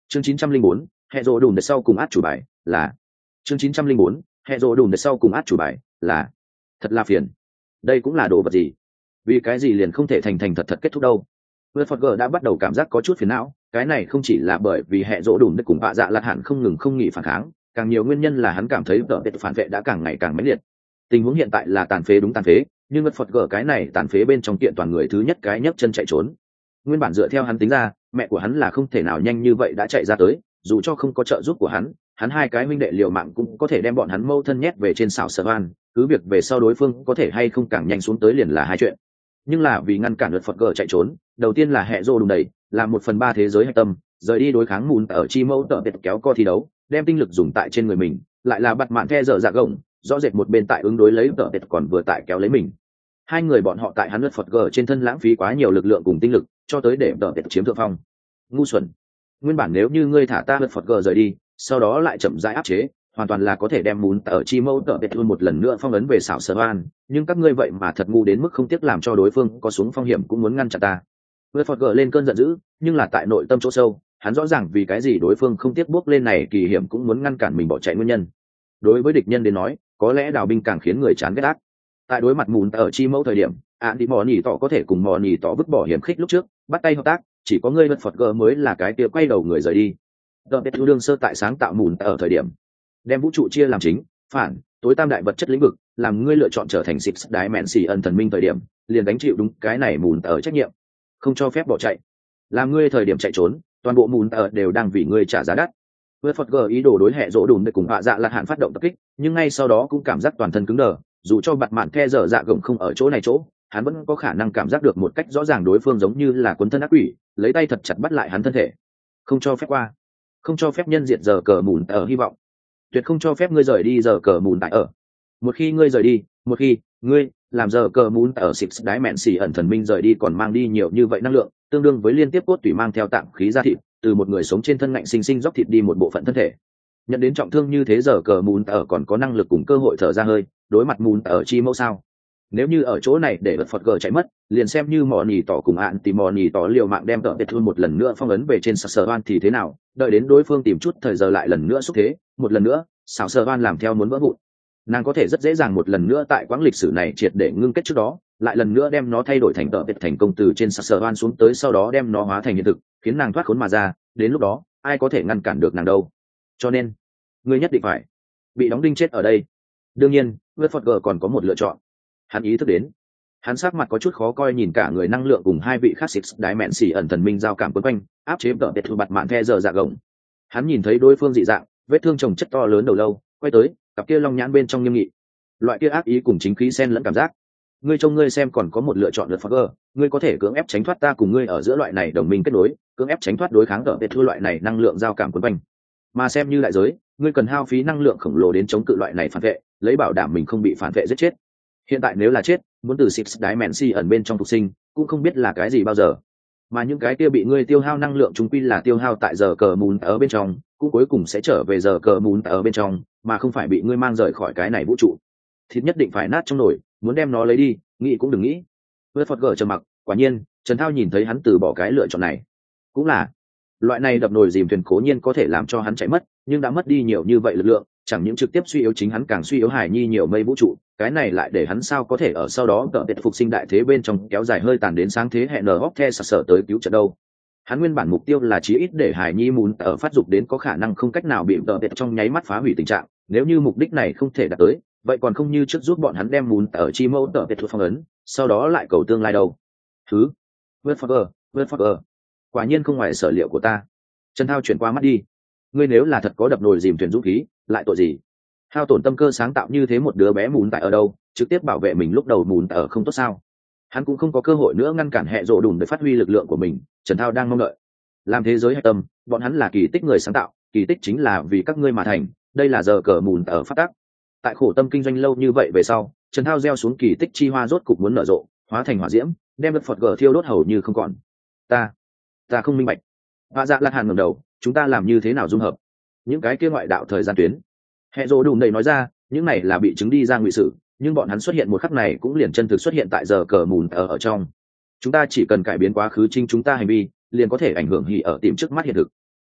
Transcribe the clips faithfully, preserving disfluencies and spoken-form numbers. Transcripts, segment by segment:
chương chín trăm linh bốn, hệ rộ đùm để sau cùng át chủ bài là chương chín trăm linh bốn, hệ rộ đùm để sau cùng át chủ bài là thật là phiền. Đây cũng là đồ vật gì? Vì cái gì liền không thể thành thành thật thật kết thúc đâu? Vượt Phật G đã bắt đầu cảm giác có chút phiền não, cái này không chỉ là bởi vì hệ rỗ đùm để cùng bạ dạ lạt hạn không ngừng không nghỉ phản kháng, càng nhiều nguyên nhân là hắn cảm thấy tợ biệt phản vệ đã càng ngày càng mãnh liệt. Tình huống hiện tại là tàn phế đúng tàn phế, nhưng vượt Phật G cái này tàn phế bên trong kiện toàn người thứ nhất cái nhấc chân chạy trốn. Nguyên bản dựa theo hắn tính ra, mẹ của hắn là không thể nào nhanh như vậy đã chạy ra tới, dù cho không có trợ giúp của hắn, hắn hai cái huynh đệ liều mạng cũng có thể đem bọn hắn mâu thân nhét về trên xảo sở van, cứ việc về sau đối phương có thể hay không càng nhanh xuống tới liền là hai chuyện. Nhưng là vì ngăn cản lượt Phật Gờ chạy trốn, đầu tiên là hệ rô đùng đầy là một phần ba thế giới hạch tâm, rời đi đối kháng mùn ở chi mẫu tợ biệt kéo co thi đấu, đem tinh lực dùng tại trên người mình, lại là bặt mạn the dở dạ gồng, rõ rệt một bên tại ứng đối lấy tợ biệt còn vừa tại kéo lấy mình. Hai người bọn họ tại hắn lượt Phật Gờ trên thân lãng phí quá nhiều lực lượng cùng tinh lực, cho tới để tợ biệt chiếm thượng phong. Ngu xuẩn. Nguyên bản nếu như ngươi thả ta lượt Phật Gờ rời đi, sau đó lại chậm rãi áp chế, hoàn toàn là có thể đem mún ở chi mẫu tợ biệt luôn một lần nữa phong ấn về xảo sở van, nhưng các ngươi vậy mà thật ngu đến mức không tiếc làm cho đối phương có xuống phong hiểm cũng muốn ngăn chặn ta. Vượt Phật Gờ lên cơn giận dữ, nhưng là tại nội tâm chỗ sâu, hắn rõ ràng vì cái gì đối phương không tiếc bước lên này kỳ hiểm cũng muốn ngăn cản mình bỏ chạy nguyên nhân. Đối với địch nhân đến nói, có lẽ đào binh càng khiến người chán ghét ác. Tại đối mặt mún ở chi mẫu thời điểm, ạn đi mò nhì tỏ có thể cùng mò nhì tỏ vứt bỏ hiểm khích lúc trước, bắt tay hợp tác, chỉ có ngươi Vượt Phật Gờ mới là cái kia quay đầu người rời đi. Tợ biệt đương sơ tại sáng tạo mún ở thời điểm đem vũ trụ chia làm chính phản tối tam đại vật chất lĩnh vực, làm ngươi lựa chọn trở thành six đái mẹn xì ẩn thần minh thời điểm liền đánh chịu đúng cái này mùn ở trách nhiệm, không cho phép bỏ chạy. Làm ngươi thời điểm chạy trốn, toàn bộ mùn ở đều đang vì ngươi trả giá đắt. Vượt Phật G ý đồ đối hệ rỗ đùm để cùng hạ dạ lạt hạn phát động tập kích, nhưng ngay sau đó cũng cảm giác toàn thân cứng đờ, dù cho bặt mạn the dở dạ gồng không ở chỗ này chỗ, hắn vẫn có khả năng cảm giác được một cách rõ ràng đối phương giống như là cuốn thân ác quỷ, lấy tay thật chặt bắt lại hắn thân thể. Không cho phép qua, không cho phép nhân diệt giờ cờ mùn ở hy vọng, tuyệt không cho phép ngươi rời đi giờ cờ mùn tại ở. Một khi ngươi rời đi, một khi ngươi làm giờ cờ mùn ở six đái mẹn xỉ ẩn thần minh rời đi còn mang đi nhiều như vậy năng lượng, tương đương với liên tiếp cốt tủy mang theo tạng khí ra thịt, từ một người sống trên thân ngạnh sinh sinh dốc thịt đi một bộ phận thân thể. Nhận đến trọng thương như thế giờ cờ mùn ở còn có năng lực cùng cơ hội thở ra hơi, đối mặt mùn ở chi mẫu sao? Nếu như ở chỗ này để vật Phật Gờ chạy mất, liền xem như mò nhì tỏ cùng ạn thì mò nhì tỏ liều mạng đem tợ biệt thương một lần nữa phong ấn về trên sạc sở van thì thế nào? Đợi đến đối phương tìm chút thời giờ lại lần nữa xúc thế, một lần nữa xảo sở van làm theo muốn vỡ vụn, nàng có thể rất dễ dàng một lần nữa tại quãng lịch sử này triệt để ngưng kết trước đó, lại lần nữa đem nó thay đổi thành tợ biệt thành công từ trên sạc sở van xuống tới, sau đó đem nó hóa thành hiện thực, khiến nàng thoát khốn mà ra. Đến lúc đó ai có thể ngăn cản được nàng đâu? Cho nên ngươi nhất định phải bị đóng đinh chết ở đây. Đương nhiên Vượt Phật Gờ còn có một lựa chọn. Hắn ý thức đến, hắn sắc mặt có chút khó coi nhìn cả người năng lượng cùng hai vị khác xịt đái mẹn xỉ ẩn thần minh giao cảm quấn quanh, áp chế tợ biệt thu bặt mạn the giờ dạ gồng. Hắn nhìn thấy đối phương dị dạng, vết thương chồng chất to lớn đầu lâu, quay tới, cặp kia long nhãn bên trong nghiêm nghị, loại kia ác ý cùng chính khí xen lẫn cảm giác. Ngươi trông ngươi xem còn có một lựa chọn lượt Phật Gờ, ngươi có thể cưỡng ép tránh thoát ta cùng ngươi ở giữa loại này đồng minh kết nối, cưỡng ép tránh thoát đối kháng tợ biệt thu loại này năng lượng giao cảm quấn quanh. Mà xem như đại giới, ngươi cần hao phí năng lượng khổng lồ đến chống cự loại này phản vệ, lấy bảo đảm mình không bị phản vệ giết chết. Hiện tại nếu là chết, muốn từ six đái mẹn si ẩn bên trong phục sinh cũng không biết là cái gì bao giờ, mà những cái kia bị ngươi tiêu hao năng lượng chúng quy là tiêu hao tại giờ cờ mùn ở bên trong, cũng cuối cùng sẽ trở về giờ cờ mùn ở bên trong, mà không phải bị ngươi mang rời khỏi cái này vũ trụ. Thịt nhất định phải nát trong nồi, muốn đem nó lấy đi, nghĩ cũng đừng nghĩ. Vượt Phật Gờ trầm mặc, quả nhiên Trần Thao nhìn thấy hắn từ bỏ cái lựa chọn này, cũng là loại này đập nồi dìm thuyền cố nhiên có thể làm cho hắn chạy mất, nhưng đã mất đi nhiều như vậy lực lượng, chẳng những trực tiếp suy yếu chính hắn càng suy yếu Hải Nhi nhiều mây vũ trụ, cái này lại để hắn sao có thể ở sau đó tợ biệt phục sinh đại thế bên trong kéo dài hơi tàn đến sáng thế hẹn nở hóc the sặc sở tới cứu trận đâu. Hắn nguyên bản mục tiêu là chí ít để Hải Nhi mùn ở phát dục đến có khả năng không cách nào bị tợ biệt trong nháy mắt phá hủy tình trạng, nếu như mục đích này không thể đạt tới, vậy còn không như trước giúp bọn hắn đem mùn ở chi mẫu tợ biệt thuộc phong ấn, sau đó lại cầu tương lai đâu. Thứ vượt Phật Gờ, vượt Phật Gờ, quả nhiên không ngoài sở liệu của ta. Trần Thao chuyển qua mắt đi, ngươi nếu là thật có đập nồi dìm thuyền dũng khí, lại tội gì? Hao tổn tâm cơ sáng tạo như thế một đứa bé mùn tại ở đâu, trực tiếp bảo vệ mình lúc đầu mùn ở không tốt sao? Hắn cũng không có cơ hội nữa ngăn cản hệ rộ đùm để phát huy lực lượng của mình. Trần Thao đang mong đợi làm thế giới hạch tâm, bọn hắn là kỳ tích người sáng tạo, kỳ tích chính là vì các ngươi mà thành, đây là giờ cờ mùn ở phát tác. Tại khổ tâm kinh doanh lâu như vậy về sau, Trần Thao gieo xuống kỳ tích chi hoa rốt cục muốn nở rộ, hóa thành hỏa diễm, đem vật Phật Gờ thiêu đốt hầu như không còn. Ta, ta không minh bạch. Hạ Dạ Lạt Hàn ngẩng đầu, chúng ta làm như thế nào dung hợp những cái kia ngoại đạo thời gian tuyến? Hệ rồ đùm đầy nói ra, những này là bị chứng đi ra ngụy sự, nhưng bọn hắn xuất hiện một khắc này cũng liền chân thực xuất hiện tại giờ cờ mùn ở ở trong. Chúng ta chỉ cần cải biến quá khứ trinh chúng ta hành vi, liền có thể ảnh hưởng hỉ ở tìm trước mắt hiện thực.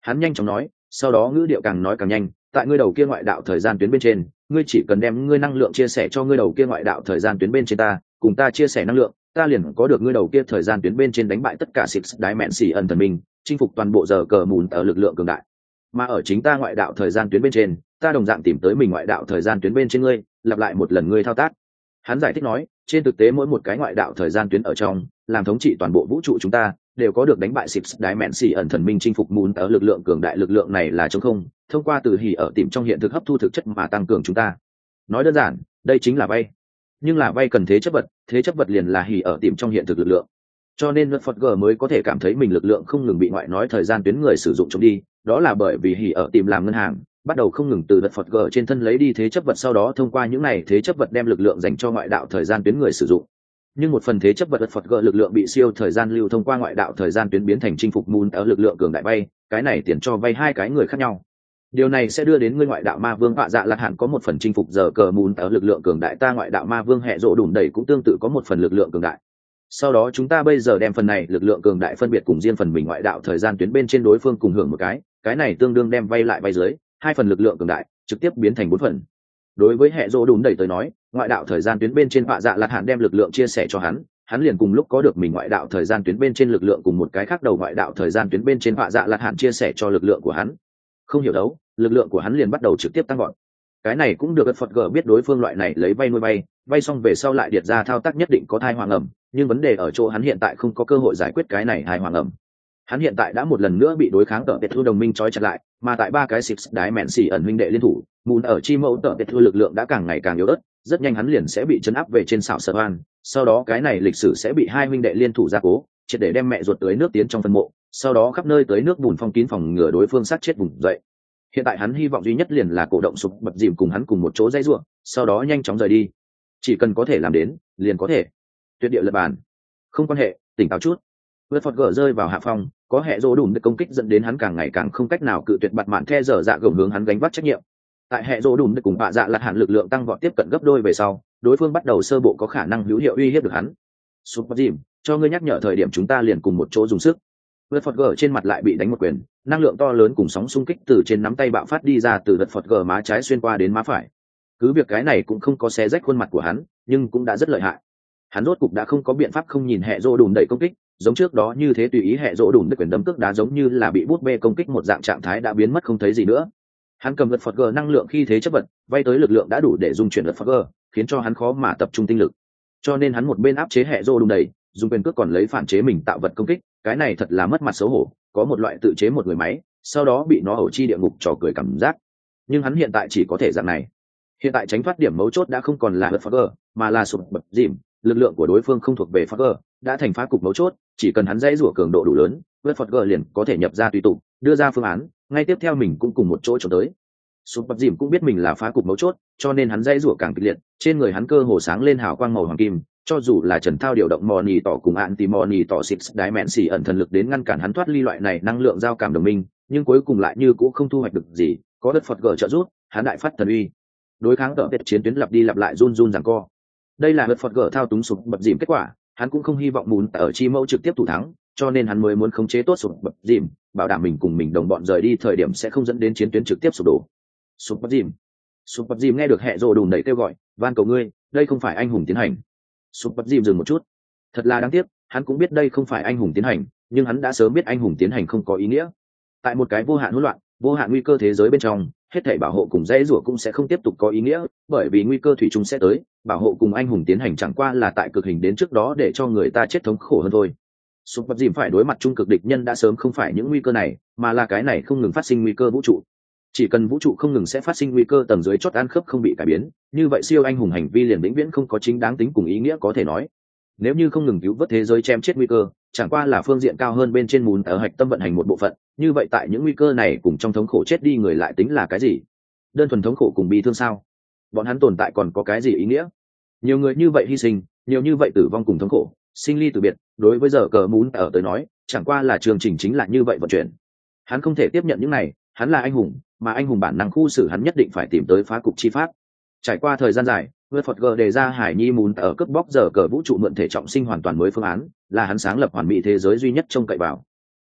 Hắn nhanh chóng nói, sau đó ngữ điệu càng nói càng nhanh, tại ngươi đầu kia ngoại đạo thời gian tuyến bên trên, ngươi chỉ cần đem ngươi năng lượng chia sẻ cho ngươi đầu kia ngoại đạo thời gian tuyến bên trên ta, cùng ta chia sẻ năng lượng, ta liền có được ngươi đầu kia thời gian tuyến bên trên đánh bại tất cả Six Dimension thần minh, chinh phục toàn bộ giờ cờ mùn ở lực lượng cường đại. Mà ở chính ta ngoại đạo thời gian tuyến bên trên, ta đồng dạng tìm tới mình ngoại đạo thời gian tuyến bên trên ngươi, lặp lại một lần ngươi thao tác. Hắn giải thích nói, trên thực tế mỗi một cái ngoại đạo thời gian tuyến ở trong, làm thống trị toàn bộ vũ trụ chúng ta, đều có được đánh bại Six Dimension thần minh chinh phục mùn ở lực lượng cường đại, lực lượng này là trống không, thông qua từ hỉ ở tìm trong hiện thực hấp thu thực chất mà tăng cường chúng ta. Nói đơn giản, đây chính là vay. Nhưng là vay cần thế chấp vật, thế chấp vật liền là hỉ ở tìm trong hiện thực lực lượng. Cho nên luật Phật G mới có thể cảm thấy mình lực lượng không ngừng bị ngoại nói thời gian tuyến người sử dụng chống đi, đó là bởi vì hỉ ở tìm làm ngân hàng, bắt đầu không ngừng từ luật Phật G trên thân lấy đi thế chấp vật, sau đó thông qua những này thế chấp vật đem lực lượng dành cho ngoại đạo thời gian tuyến người sử dụng. Nhưng một phần thế chấp vật luật Phật G lực lượng bị siêu thời gian lưu thông qua ngoại đạo thời gian tuyến biến thành chinh phục môn ở lực lượng cường đại vay, cái này tiền cho vay hai cái người khác nhau. Điều này sẽ đưa đến ngươi ngoại đạo ma vương họa dạ lạt hạn có một phần chinh phục giờ cờ mùn ở lực lượng cường đại, ta ngoại đạo ma vương hệ rộ đùn đẩy cũng tương tự có một phần lực lượng cường đại. Sau đó chúng ta bây giờ đem phần này lực lượng cường đại phân biệt cùng riêng phần mình ngoại đạo thời gian tuyến bên trên đối phương cùng hưởng một cái, cái này tương đương đem vay lại vay dưới hai phần lực lượng cường đại trực tiếp biến thành bốn phần. Đối với hệ rộ đùn đẩy tới nói, ngoại đạo thời gian tuyến bên trên họa dạ lạt hạn đem lực lượng chia sẻ cho hắn, hắn liền cùng lúc có được mình ngoại đạo thời gian tuyến bên trên lực lượng cùng một cái khác đầu ngoại đạo thời gian tuyến bên trên họa dạ lạt hạn chia sẻ cho lực lượng của hắn. Không hiểu đấu, lực lượng của hắn liền bắt đầu trực tiếp tăng gọn. Cái này cũng được Phật G biết đối phương loại này lấy vay nuôi vay, vay xong về sau lại điệt ra thao tác nhất định có thai hoàng ẩm, nhưng vấn đề ở chỗ hắn hiện tại không có cơ hội giải quyết cái này thai hoàng ẩm. Hắn hiện tại đã một lần nữa bị đối kháng tợ biệt thu đồng minh trói chặt lại, mà tại ba cái Six Dimension huynh đệ liên thủ, mùn ở chi mẫu tợ biệt thu lực lượng đã càng ngày càng yếu ớt, rất nhanh hắn liền sẽ bị chấn áp về trên xảo sở an, sau đó cái này lịch sử sẽ bị hai huynh đệ liên thủ gia cố, triệt để đem mẹ ruột tới nước tiến trong phân mộ, sau đó khắp nơi tới nước bùn phong kín phòng ngừa đối phương sát chết vùng dậy. Hiện tại hắn hy vọng duy nhất liền là cổ động sụp bật dìm cùng hắn cùng một chỗ dây ruộng, sau đó nhanh chóng rời đi. Chỉ cần có thể làm đến, liền có thể. Tuyệt địa lập bàn. Không quan hệ, tỉnh táo chút. Vượt Phật gỡ rơi vào hạ phong, có hệ rô đùn được công kích dẫn đến hắn càng ngày càng không cách nào cự tuyệt bạt mạn the dở dạ gồng hướng hắn gánh vác trách nhiệm. Tại hệ rô đùn được cùng bạ dạ lạt hạn lực lượng tăng vọt tiếp cận gấp đôi về sau, đối phương bắt đầu sơ bộ có khả năng hữu hiệu uy hiếp được hắn. Sụp bật dìm, cho ngươi nhắc nhở thời điểm chúng ta liền cùng một chỗ dùng sức. Vượt Phật gờ trên mặt lại bị đánh một quyền, năng lượng to lớn cùng sóng xung kích từ trên nắm tay bạo phát đi ra từ Vượt Phật gờ má trái xuyên qua đến má phải. Cứ việc cái này cũng không có xé rách khuôn mặt của hắn, nhưng cũng đã rất lợi hại. Hắn rốt cục đã không có biện pháp không nhìn hệ rô đùn đẩy công kích, giống trước đó như thế tùy ý hệ rô đùn đẩy quyền đấm cước đá giống như là bị bút bê công kích một dạng trạng thái đã biến mất không thấy gì nữa. Hắn cầm Vượt Phật gờ năng lượng khi thế chấp vật, vay tới lực lượng đã đủ để dung chuyển Vượt Phật gờ, khiến cho hắn khó mà tập trung tinh lực. Cho nên hắn một bên áp chế hệ rô đùn đẩy, dùng quyền cước còn lấy phản chế mình tạo vật công kích, cái này thật là mất mặt xấu hổ, có một loại tự chế một người máy, sau đó bị nó ẩu chi địa ngục trò cười cảm giác. Nhưng hắn hiện tại chỉ có thể dạng này. Hiện tại tránh thoát điểm mấu chốt đã không còn là Vượt Phật gờ, mà là sụp bật dìm, lực lượng của đối phương không thuộc về Phật gờ, đã thành phá cục mấu chốt, chỉ cần hắn dãy rủa cường độ đủ lớn, Vượt Phật gờ liền có thể nhập ra tùy tụ, đưa ra phương án, ngay tiếp theo mình cũng cùng một chỗ trốn tới. Sụp bật dìm cũng biết mình là phá cục mấu chốt, cho nên hắn dãy rủa càng kịch liệt, trên người hắn cơ hồ sáng lên hào quang màu hoàng kim, cho dù là Trần Thao điều động mò nì tỏ cùng ạn thì mò nì tỏ Six Dimension ẩn thần lực đến ngăn cản hắn thoát ly loại này năng lượng giao cảm đồng minh, nhưng cuối cùng lại như cũng không thu hoạch được gì, có đất Phật gờ trợ giúp, hắn đại phát thần uy. Đối kháng tợ biệt chiến tuyến lặp đi lặp lại run run giằng co. Đây là đất Phật gờ thao túng sụp bật dìm kết quả, hắn cũng không hy vọng mùn ở chi mẫu trực tiếp thủ thắng, cho nên hắn mới muốn khống chế tốt sụp bật dìm, bảo đảm mình cùng mình đồng bọn rời đi thời điểm sẽ không dẫn đến chiến tuyến trực tiếp sụp đổ. Sụp bật dìm, sụp bật dìm nghe được hệ rồ đùn đẩy kêu gọi, van cầu ngươi, đây không phải anh hùng tiến hành. Sụp bật dìm dừng một chút, thật là đáng tiếc, hắn cũng biết đây không phải anh hùng tiến hành, nhưng hắn đã sớm biết anh hùng tiến hành không có ý nghĩa. Tại một cái vô hạn hỗn loạn, vô hạn nguy cơ thế giới bên trong, hết thảy bảo hộ cùng dãy rủa cũng sẽ không tiếp tục có ý nghĩa, bởi vì nguy cơ thủy chung sẽ tới, bảo hộ cùng anh hùng tiến hành chẳng qua là tại cực hình đến trước đó để cho người ta chết thống khổ hơn thôi. Sụp bật dìm phải đối mặt trung cực địch nhân đã sớm không phải những nguy cơ này, mà là cái này không ngừng phát sinh nguy cơ vũ trụ. Chỉ cần vũ trụ không ngừng sẽ phát sinh nguy cơ tầng dưới chót ăn khớp không bị cải biến, như vậy siêu anh hùng hành vi liền vĩnh viễn không có chính đáng tính cùng ý nghĩa có thể nói. Nếu như không ngừng cứu vớt thế giới chém chết nguy cơ, chẳng qua là phương diện cao hơn bên trên mùn ở hạch tâm vận hành một bộ phận, như vậy tại những nguy cơ này cùng trong thống khổ chết đi người lại tính là cái gì? Đơn thuần thống khổ cùng bi thương sao? Bọn hắn tồn tại còn có cái gì ý nghĩa? Nhiều người như vậy hy sinh, nhiều như vậy tử vong cùng thống khổ, sinh ly từ biệt, đối với giờ cờ mún ở tới nói, chẳng qua là chương trình chính là như vậy vận chuyển. Hắn không thể tiếp nhận những này, hắn là anh hùng, mà anh hùng bản năng khu xử hắn nhất định phải tìm tới phá cục chi pháp. Trải qua thời gian dài, Vượt Phật gờ đề ra Hải Nhi mún ở cướp bóc giờ cờ vũ trụ mượn thể trọng sinh hoàn toàn mới phương án, là hắn sáng lập hoàn mỹ thế giới duy nhất trông cậy vào.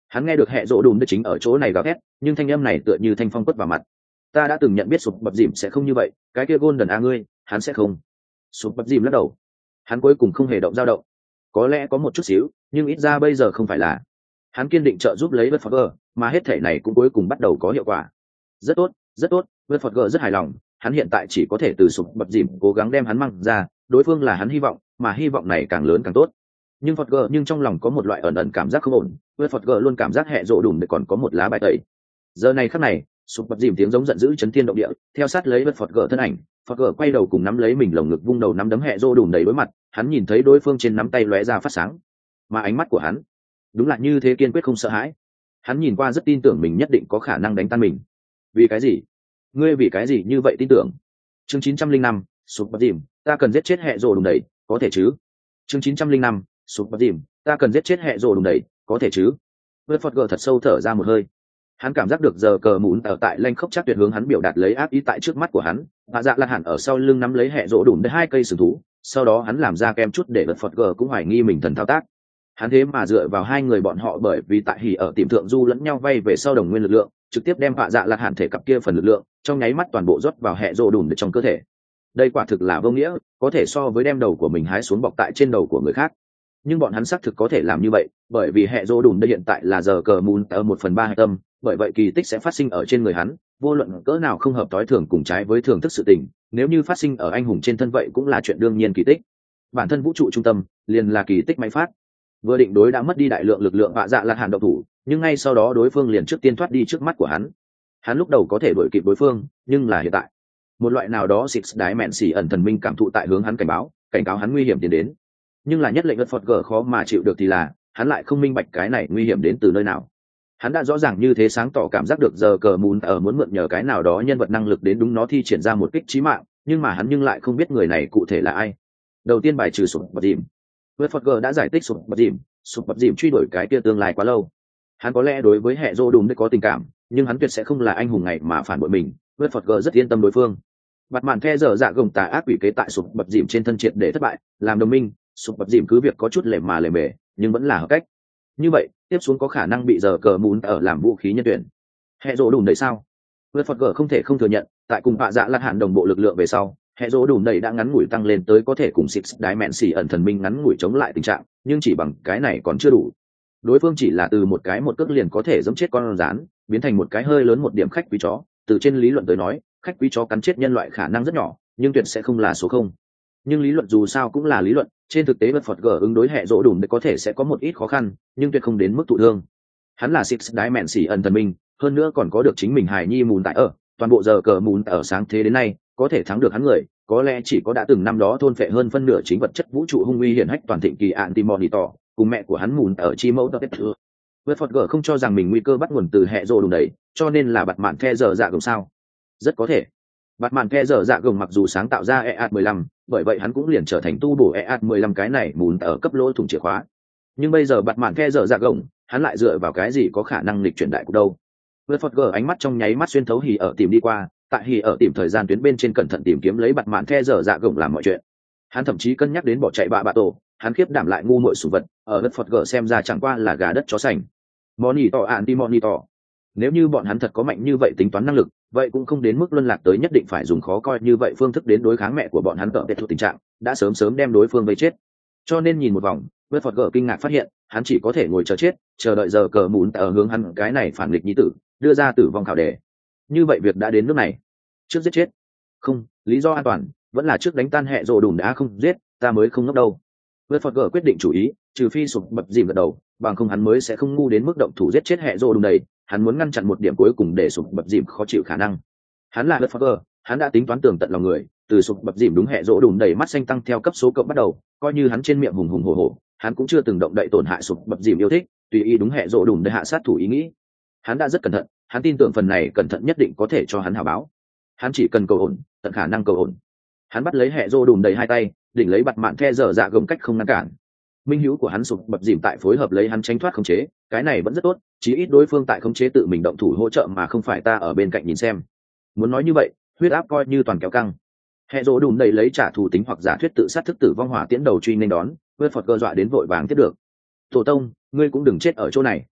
Hắn nghe được hệ rỗ đùm chính ở chỗ này gào thét, nhưng thanh âm này tựa như thanh phong quất vào mặt. Ta đã từng nhận biết sụp bập dìm sẽ không như vậy, cái kia golden a ngươi hắn sẽ không. Sụp bập dìm lắc đầu, hắn cuối cùng không hề động dao động. Có lẽ có một chút xíu, nhưng ít ra bây giờ không phải là. Hắn kiên định trợ giúp lấy vượt Forger, mà hết thể này cũng cuối cùng bắt đầu có hiệu quả. Rất tốt, rất tốt, vượt Forger rất hài lòng. Hắn hiện tại chỉ có thể từ sụp bập dìm cố gắng đem hắn mang ra, đối phương là hắn hy vọng, mà hy vọng này càng lớn càng tốt. Nhưng Forger nhưng trong lòng có một loại ẩn ẩn cảm giác không ổn, vượt Forger luôn cảm giác hệ rộ đùm để còn có một lá bài tẩy. Giờ này khắc này, sụp bập dìm tiếng giống giận dữ chấn thiên động địa, theo sát lấy vượt Forger thân ảnh, Forger quay đầu cùng nắm lấy mình lồng ngực vung đầu nắm đấm hệ rộ đùm đầy đối mặt, hắn nhìn thấy đối phương trên nắm tay lóe ra phát sáng, mà ánh mắt của hắn đúng là như thế kiên quyết không sợ hãi. Hắn nhìn qua rất tin tưởng mình nhất định có khả năng đánh tan mình. Vì cái gì? Ngươi vì cái gì như vậy tin tưởng? Chương chín trăm linh năm, sụp bập dìm, ta cần giết chết hệ rồ đùng đầy, có thể chứ? Chương chín trăm linh năm, sụp bập dìm, ta cần giết chết hệ rồ đùng đầy, có thể chứ? Vượt Forger thật sâu thở ra một hơi. Hắn cảm giác được giờ cờ mún ở tại lanh khốc chắc tuyệt hướng hắn biểu đạt lấy ác ý tại trước mắt của hắn, và dạ lan hẳn ở sau lưng nắm lấy hệ rỗ đùn hai cây sừng thú, sau đó hắn làm ra kem chút để Vượt Forger cũng hoài nghi mình thần thao tác. Hắn thế mà dựa vào hai người bọn họ bởi vì tại hỉ ở tìm thượng du lẫn nhau vay về sau đồng nguyên lực lượng, trực tiếp đem vạ dạ lan hẳn thể cặp kia phần lực lượng trong nháy mắt toàn bộ rót vào hệ rỗ đùn trong cơ thể. Đây quả thực là vô nghĩa, có thể so với đem đầu của mình hái xuống bọc tại trên đầu của người khác. Nhưng bọn hắn xác thực có thể làm như vậy, bởi vì hệ rỗ đùn đây hiện tại là giờ cờ mún ở một phần ba hệ tâm, bởi vậy kỳ tích sẽ phát sinh ở trên người hắn, vô luận cỡ nào không hợp tối thường cùng trái với thường thức sự tình, nếu như phát sinh ở anh hùng trên thân vậy cũng là chuyện đương nhiên kỳ tích. Bản thân vũ trụ trung tâm liền là kỳ tích máy phát. Vừa định đối đã mất đi đại lượng lực lượng vạ dạ lan hàn động thủ, nhưng ngay sau đó đối phương liền trước tiên thoát đi trước mắt của hắn. Hắn lúc đầu có thể đuổi kịp đối phương, nhưng là hiện tại, một loại nào đó Six Dimension ẩn thần minh cảm thụ tại hướng hắn cảnh báo, cảnh cáo hắn nguy hiểm tiến đến. Nhưng là nhất lệnh Vượt Forger khó mà chịu được thì là, hắn lại không minh bạch cái này nguy hiểm đến từ nơi nào. Hắn đã rõ ràng như thế sáng tỏ cảm giác được giờ cờ mún ở muốn mượn nhờ cái nào đó nhân vật năng lực đến đúng nó thi triển ra một kích chí mạng, nhưng mà hắn nhưng lại không biết người này cụ thể là ai. Đầu tiên bài trừ sụp bập dìm. Vượt Forger đã giải thích sụp bập dìm, sụp bập dìm truy đuổi cái kia tương lai quá lâu. Hắn có lẽ đối với hệ rô đùm có tình cảm, nhưng hắn tuyệt sẽ không là anh hùng ngày mà phản bội mình. Vượt Forger rất yên tâm đối phương. Bạt màn the dở dạ gồng tà ác quỷ kế tại sụp bập dìm trên thân triệt để thất bại, làm đồng minh, sụp bập dìm cứ việc có chút lề mà lề mề, nhưng vẫn là hợp cách. Như vậy, tiếp xuống có khả năng bị giờ cờ mún ở làm vũ khí nhân tuyển. Hệ rỗ đùm đầy sao? Vượt Forger không thể không thừa nhận, tại cùng bạ dạ lan hạn đồng bộ lực lượng về sau, hệ rỗ đùm đầy đã ngắn ngủi tăng lên tới có thể cùng Six Dimension ẩn thần minh ngắn ngủi chống lại tình trạng, nhưng chỉ bằng cái này còn chưa đủ. Đối phương chỉ là từ một cái một cước liền có thể giẫm chết con rán, biến thành một cái hơi lớn một điểm khách quý chó, từ trên lý luận tới nói, khách quý chó cắn chết nhân loại khả năng rất nhỏ, nhưng tuyệt sẽ không là số không. Nhưng lý luận dù sao cũng là lý luận, trên thực tế Vượt Forger ứng đối hệ rỗ đùm để có thể sẽ có một ít khó khăn, nhưng tuyệt không đến mức thụ thương. Hắn là Six Dimension ẩn thần minh, hơn nữa còn có được chính mình hài nhi mùn tại ở, toàn bộ giờ cờ mùn ở sáng thế đến nay, có thể thắng được hắn người, có lẽ chỉ có đã từng năm đó thôn phệ hơn phân nửa chính vật chất vũ trụ hung uy hiển hách toàn thịnh kỳ Anti-Monitor, cùng mẹ của hắn mùn ở chi mẫu Tết Thừa. Vượt Forger không cho rằng mình nguy cơ bắt nguồn từ hệ rỗ đùm đấy, cho nên là bạt mạn the giờ dạ gồng sao? Rất có thể. Bạt mạn the giờ dạ gồng mặc dù sáng tạo ra e a mười lăm, bởi vậy hắn cũng liền trở thành tu bổ e a mười lăm cái này mùn ở cấp lỗ thủng chìa khóa. Nhưng bây giờ bạt mạn the giờ dạ gồng, hắn lại dựa vào cái gì có khả năng lịch chuyển đại cục đâu? Vượt Forger ánh mắt trong nháy mắt xuyên thấu hỉ ở tìm đi qua, tại hỉ ở tìm thời gian tuyến bên trên cẩn thận tìm kiếm lấy bạt mạn the giờ dạ gồng làm mọi chuyện. Hắn thậm chí cân nhắc đến bỏ chạy bạ bạ tổ, hắn khiếp đảm lại ngu muội sủng vật, ở Vượt Forger xem ra chẳng qua là gà đất chó sành. Monitor anti-monitor. Nếu như bọn hắn thật có mạnh như vậy tính toán năng lực, vậy cũng không đến mức luân lạc tới nhất định phải dùng khó coi như vậy phương thức đến đối kháng mẹ của bọn hắn tợ tệ thuộc tình trạng, đã sớm sớm đem đối phương vây chết. Cho nên nhìn một vòng, Vượt Forger kinh ngạc phát hiện, hắn chỉ có thể ngồi chờ chết, chờ đợi giờ cờ mún ở hướng hắn cái này phản nghịch nhi tử, đưa ra tử vong khảo đề. Như vậy việc đã đến nước này, trước giết chết. Không, lý do an toàn, vẫn là trước đánh tan hệ rồ đùm đã không giết, ta mới không ngốc đâu. Vượt Forger quyết định chủ ý, trừ phi sụp bập dìm gật đầu, bằng không hắn mới sẽ không ngu đến mức động thủ giết chết hệ rồ đùm đầy, hắn muốn ngăn chặn một điểm cuối cùng để sụp bập dìm khó chịu khả năng. Hắn là Vượt Forger, hắn đã tính toán tường tận lòng người, từ sụp bập dìm đúng hệ rỗ đùm đầy mắt xanh tăng theo cấp số cộng bắt đầu, coi như hắn trên miệng hùng hùng hổ hổ, hắn cũng chưa từng động đậy tổn hại sụp bập dìm yêu thích, tùy ý đúng hệ rỗ đùm đầy hạ sát thủ ý nghĩ. Hắn đã rất cẩn thận, hắn tin tưởng phần này cẩn thận nhất định có thể cho hắn hào báo. Hắn chỉ cần cầu ổn, tận khả năng cầu ổn. Hắn bắt lấy hệ rỗ đùm đầy hai tay, đỉnh lấy bặt mạn the dở dạ gồng cách không ngăn cản. Minh hữu của hắn sụp bập dìm tại phối hợp lấy hắn tránh thoát khống chế, cái này vẫn rất tốt, chí ít đối phương tại khống chế tự mình động thủ hỗ trợ mà không phải ta ở bên cạnh nhìn xem. Muốn nói như vậy, huyết áp coi như toàn kéo căng. Hệ rỗ đùm đầy lấy trả thù tính hoặc giả thuyết tự sát thức tử vong hỏa tiễn đầu truy nên đón, Vượt Forger dọa đến vội vàng tiếp được. Tổ tông, ngươi cũng đừng chết ở chỗ này.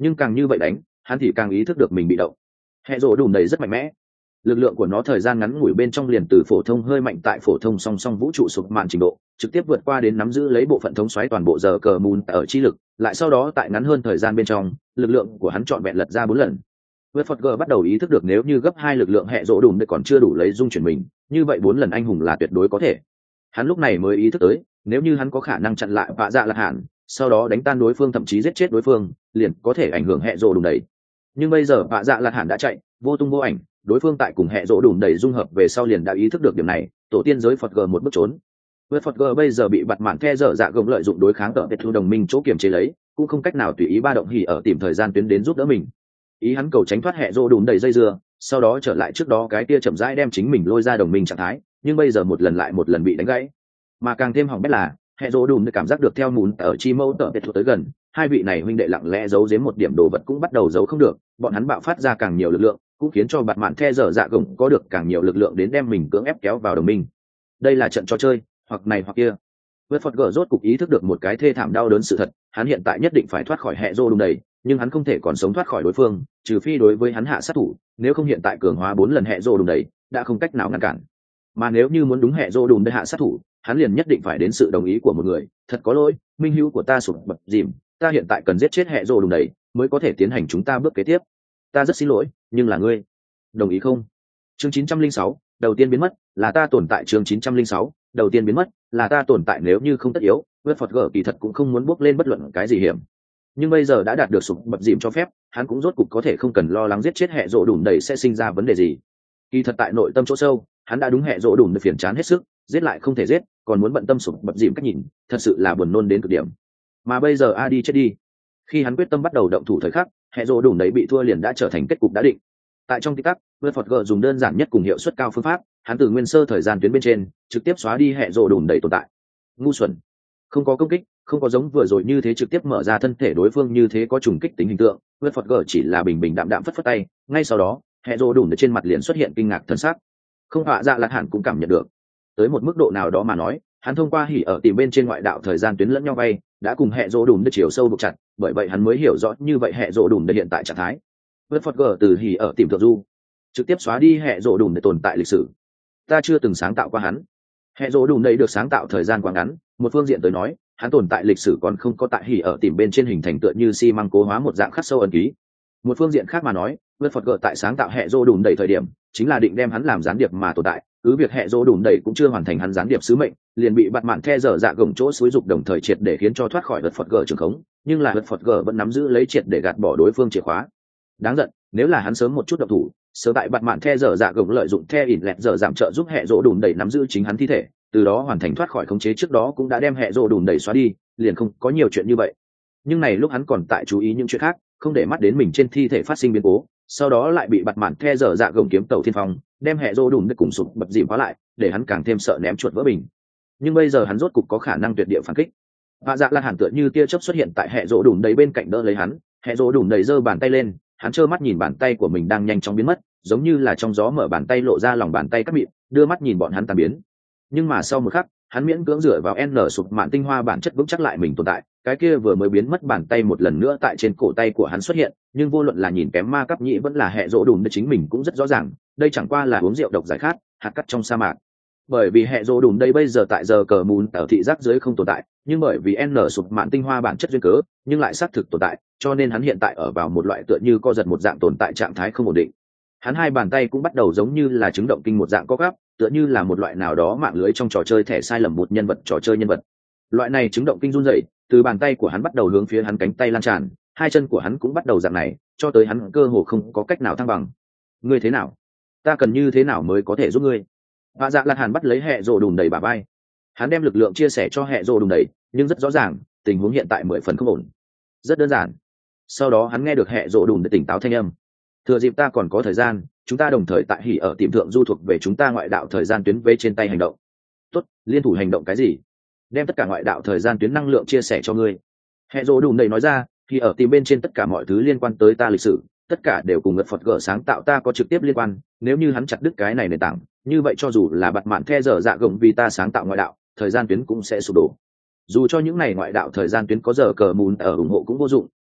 nhưng càng như vậy đánh hắn thì càng ý thức được mình bị động. Hệ rộ đùm đầy rất mạnh mẽ, lực lượng của nó thời gian ngắn ngủi bên trong liền từ phổ thông hơi mạnh tại phổ thông song song vũ trụ sụp mạn trình độ trực tiếp vượt qua đến nắm giữ lấy bộ phận thống xoáy toàn bộ giờ cờ mùn ở chi lực, lại sau đó tại ngắn hơn thời gian bên trong lực lượng của hắn trọn vẹn lật ra bốn lần. Vượt Phật G bắt đầu ý thức được nếu như gấp hai lực lượng hệ rỗ đùm để còn chưa đủ lấy dung chuyển mình, như vậy bốn lần anh hùng là tuyệt đối có thể. Hắn lúc này mới ý thức tới, nếu như hắn có khả năng chặn lại vạ dạ lạc hạn, sau đó đánh tan đối phương thậm chí giết chết đối phương, liền có thể ảnh hưởng hệ rỗ đùm đầy. Nhưng bây giờ vạ dạ lạc hạn đã chạy, vô tung vô ảnh, đối phương tại cùng hệ rỗ đùm đầy dung hợp về sau liền đã ý thức được điểm này, tổ tiên giới Phật G một bước trốn. Vượt Phật G bây giờ bị bặt mạn the dở dạ gồng lợi dụng đối kháng tợ thu đồng minh chỗ kiềm chế lấy, cũng không cách nào tùy ý ba động hỉ ở tìm thời gian tuyến đến giúp đỡ mình. Ý hắn cầu tránh thoát hệ rô đùm đầy dây dưa, sau đó trở lại trước đó cái kia chậm rãi đem chính mình lôi ra đồng minh trạng thái, nhưng bây giờ một lần lại một lần bị đánh gãy. Mà càng thêm hỏng bét là hệ rô đùm cảm giác được theo mùn ở chi mâu tợ biệt tới gần, hai vị này huynh đệ lặng lẽ giấu giếm một điểm đồ vật cũng bắt đầu giấu không được, bọn hắn bạo phát ra càng nhiều lực lượng, cũng khiến cho bạt mạn the dở dạ gồng có được càng nhiều lực lượng đến đem mình cưỡng ép kéo vào đồng minh. Đây là trận trò chơi, hoặc này hoặc kia. Vượt Phật Gở rốt cục ý thức được một cái thê thảm đau đớn sự thật, hắn hiện tại nhất định phải thoát khỏi hệ rô đùm đầy, nhưng hắn không thể còn sống thoát khỏi đối phương, trừ phi đối với hắn hạ sát thủ, nếu không hiện tại cường hóa bốn lần hệ rô đùm đầy đã không cách nào ngăn cản. Mà nếu như muốn đúng hệ rô đùm đầy hạ sát thủ, hắn liền nhất định phải đến sự đồng ý của một người. Thật có lỗi, minh hữu của ta sụp bập dìm, ta hiện tại cần giết chết hệ rô đùm đầy mới có thể tiến hành chúng ta bước kế tiếp. Ta rất xin lỗi, nhưng là ngươi đồng ý không? Chương chín trăm linh sáu, đầu tiên biến mất, là ta tồn tại. Chương chín trăm linh sáu, đầu tiên biến mất, là ta tồn tại. Nếu như không tất yếu, Vượt Phật Gở kỳ thật cũng không muốn bước lên bất luận cái gì hiểm. Nhưng bây giờ đã đạt được sụp bập dìm cho phép, hắn cũng rốt cục có thể không cần lo lắng giết chết hệ rộ đùm đầy sẽ sinh ra vấn đề gì. Kỳ thật tại nội tâm chỗ sâu, hắn đã đúng hệ rộ đùm đầy phiền chán hết sức, giết lại không thể giết, còn muốn bận tâm sụp bập dìm cách nhìn, thật sự là buồn nôn đến cực điểm. Mà bây giờ a đi chết đi. Khi hắn quyết tâm bắt đầu động thủ thời khắc, hệ rộ đùm đầy bị thua liền đã trở thành kết cục đã định. Tại trong tích tắc, Vượt Phật Gở dùng đơn giản nhất cùng hiệu suất cao phương pháp, hắn từ nguyên sơ thời gian tuyến bên trên trực tiếp xóa đi hệ rộ đùm đầy tồn tại. Ngu xuẩn, không có công kích, không có giống vừa rồi như thế trực tiếp mở ra thân thể đối phương như thế có trùng kích tính hình tượng. Vượt Phật Gở chỉ là bình bình đạm đạm phất phất tay, ngay sau đó hệ rộ đùm đầy trên mặt liền xuất hiện kinh ngạc thần sắc. Không họa dạ lạc hẳn cũng cảm nhận được, tới một mức độ nào đó mà nói, hắn thông qua hỉ ở tìm bên trên ngoại đạo thời gian tuyến lẫn nhau vay đã cùng hệ rộ đùm đầy chiều sâu buộc chặt, bởi vậy hắn mới hiểu rõ như vậy hệ rộ đùm đầy hiện tại trạng thái. Vượt Phật Gở từ hỉ ở tìm thượng du trực tiếp xóa đi hệ rộ đùm để tồn tại lịch sử. Ta chưa từng sáng tạo qua hắn. Hệ rộ đùm đây được sáng tạo thời gian quá ngắn, một phương diện tới nói hắn tồn tại lịch sử còn không có tại hỉ ở tìm bên trên hình thành tựa như xi măng cố hóa một dạng khắc sâu ẩn ký. Một phương diện khác mà nói, Vượt Phật Gở tại sáng tạo hệ rộ đùm đầy thời điểm chính là định đem hắn làm gián điệp mà tồn tại, cứ việc hệ rộ đùm đầy cũng chưa hoàn thành hắn gián điệp sứ mệnh, liền bị bạt mạn the dở dạ gồng chỗ xúi dục đồng thời triệt để khiến cho thoát khỏi Vượt Phật Gở trường khống, nhưng là Vượt Phật Gở vẫn nắm giữ lấy triệt để gạt bỏ đối phương chìa khóa. Đáng giận, nếu là hắn sớm một chút động thủ, sớm tại bạt mạn the dở dạ gồng lợi dụng the ỉn lẹt dở giảm trợ giúp hệ rộ đùm đầy nắm giữ chính hắn thi thể, từ đó hoàn thành thoát khỏi khống chế trước đó cũng đã đem hệ rộ đùm đầy xóa đi, liền không có nhiều chuyện như vậy. Nhưng này lúc hắn còn tại chú ý những chuyện khác, không để mắt đến mình trên thi thể phát sinh biến cố, sau đó lại bị bạt mạn the dở dạ gồng kiếm tàu thiên phong đem hệ rộ đùm đầy cùng sụp bập dìm hóa lại, để hắn càng thêm sợ ném chuột vỡ bình. Nhưng bây giờ hắn rốt cục có khả năng tuyệt địa phản kích. Vạ dạ lan hẳn tựa như tia chớp xuất hiện tại hệ rộ đùm đầy bên cạnh đỡ lấy hắn, hệ rộ đùm đầy giơ bàn tay lên, hắn trơ mắt nhìn bàn tay của mình đang nhanh chóng biến mất, giống như là trong gió mở bàn tay lộ ra lòng bàn tay cắt mịn, đưa mắt nhìn bọn hắn tan biến. Nhưng mà sau một khắc, hắn miễn cưỡng dựa vào n sụp mạn tinh hoa bản chất vững chắc lại mình tồn tại, cái kia vừa mới biến mất bàn tay một lần nữa tại trên cổ tay của hắn xuất hiện, nhưng vô luận là nhìn kém ma cấp nhĩ vẫn là hệ rỗ đùm, chính mình cũng rất rõ ràng, đây chẳng qua là uống rượu độc giải khát, hạt cát trong sa mạc. Bởi vì hệ rỗ đùm đây bây giờ tại giờ cờ mùn ở thị giác dưới không tồn tại, nhưng bởi vì n sụp mạn tinh hoa bản chất duyên cớ, nhưng lại xác thực tồn tại, cho nên hắn hiện tại ở vào một loại tựa như co giật một dạng tồn tại trạng thái không ổn định. Hắn hai bàn tay cũng bắt đầu giống như là chứng động kinh một dạng co gắp, tựa như là một loại nào đó mạng lưới trong trò chơi thẻ sai lầm một nhân vật trò chơi nhân vật. Loại này chứng động kinh run rẩy, từ bàn tay của hắn bắt đầu hướng phía hắn cánh tay lan tràn, hai chân của hắn cũng bắt đầu dạng này, cho tới hắn cơ hồ không có cách nào thăng bằng. Ngươi thế nào? Ta cần như thế nào mới có thể giúp ngươi? Vạ Dạ Lan Hàn bắt lấy hệ rồ đùm đầy bả vai. Hắn đem lực lượng chia sẻ cho hệ rồ đùm đầy, nhưng rất rõ ràng, tình huống hiện tại mười phần không ổn. Rất đơn giản. Sau đó hắn nghe được hệ rồ đùm đầy tỉnh táo thanh âm. Thừa dịp ta còn có thời gian, chúng ta đồng thời tại hỉ ở tìm thượng du thuộc về chúng ta ngoại đạo thời gian tuyến vê trên tay hành động. Tốt, liên thủ hành động cái gì? Đem tất cả ngoại đạo thời gian tuyến năng lượng chia sẻ cho ngươi. Hệ rồ đùm đầy nói ra, thì ở tìm bên trên tất cả mọi thứ liên quan tới ta lịch sử, tất cả đều cùng ngật Phật gở sáng tạo ta có trực tiếp liên quan, nếu như hắn chặt đứt cái này nền tảng, như vậy cho dù là bặt mạn the dở dạ gồng vì ta sáng tạo ngoại đạo, thời gian tuyến cũng sẽ sụp đổ. Dù cho những này ngoại đạo thời gian tuyến có giờ cờ mùn ở ủng hộ cũng vô dụng,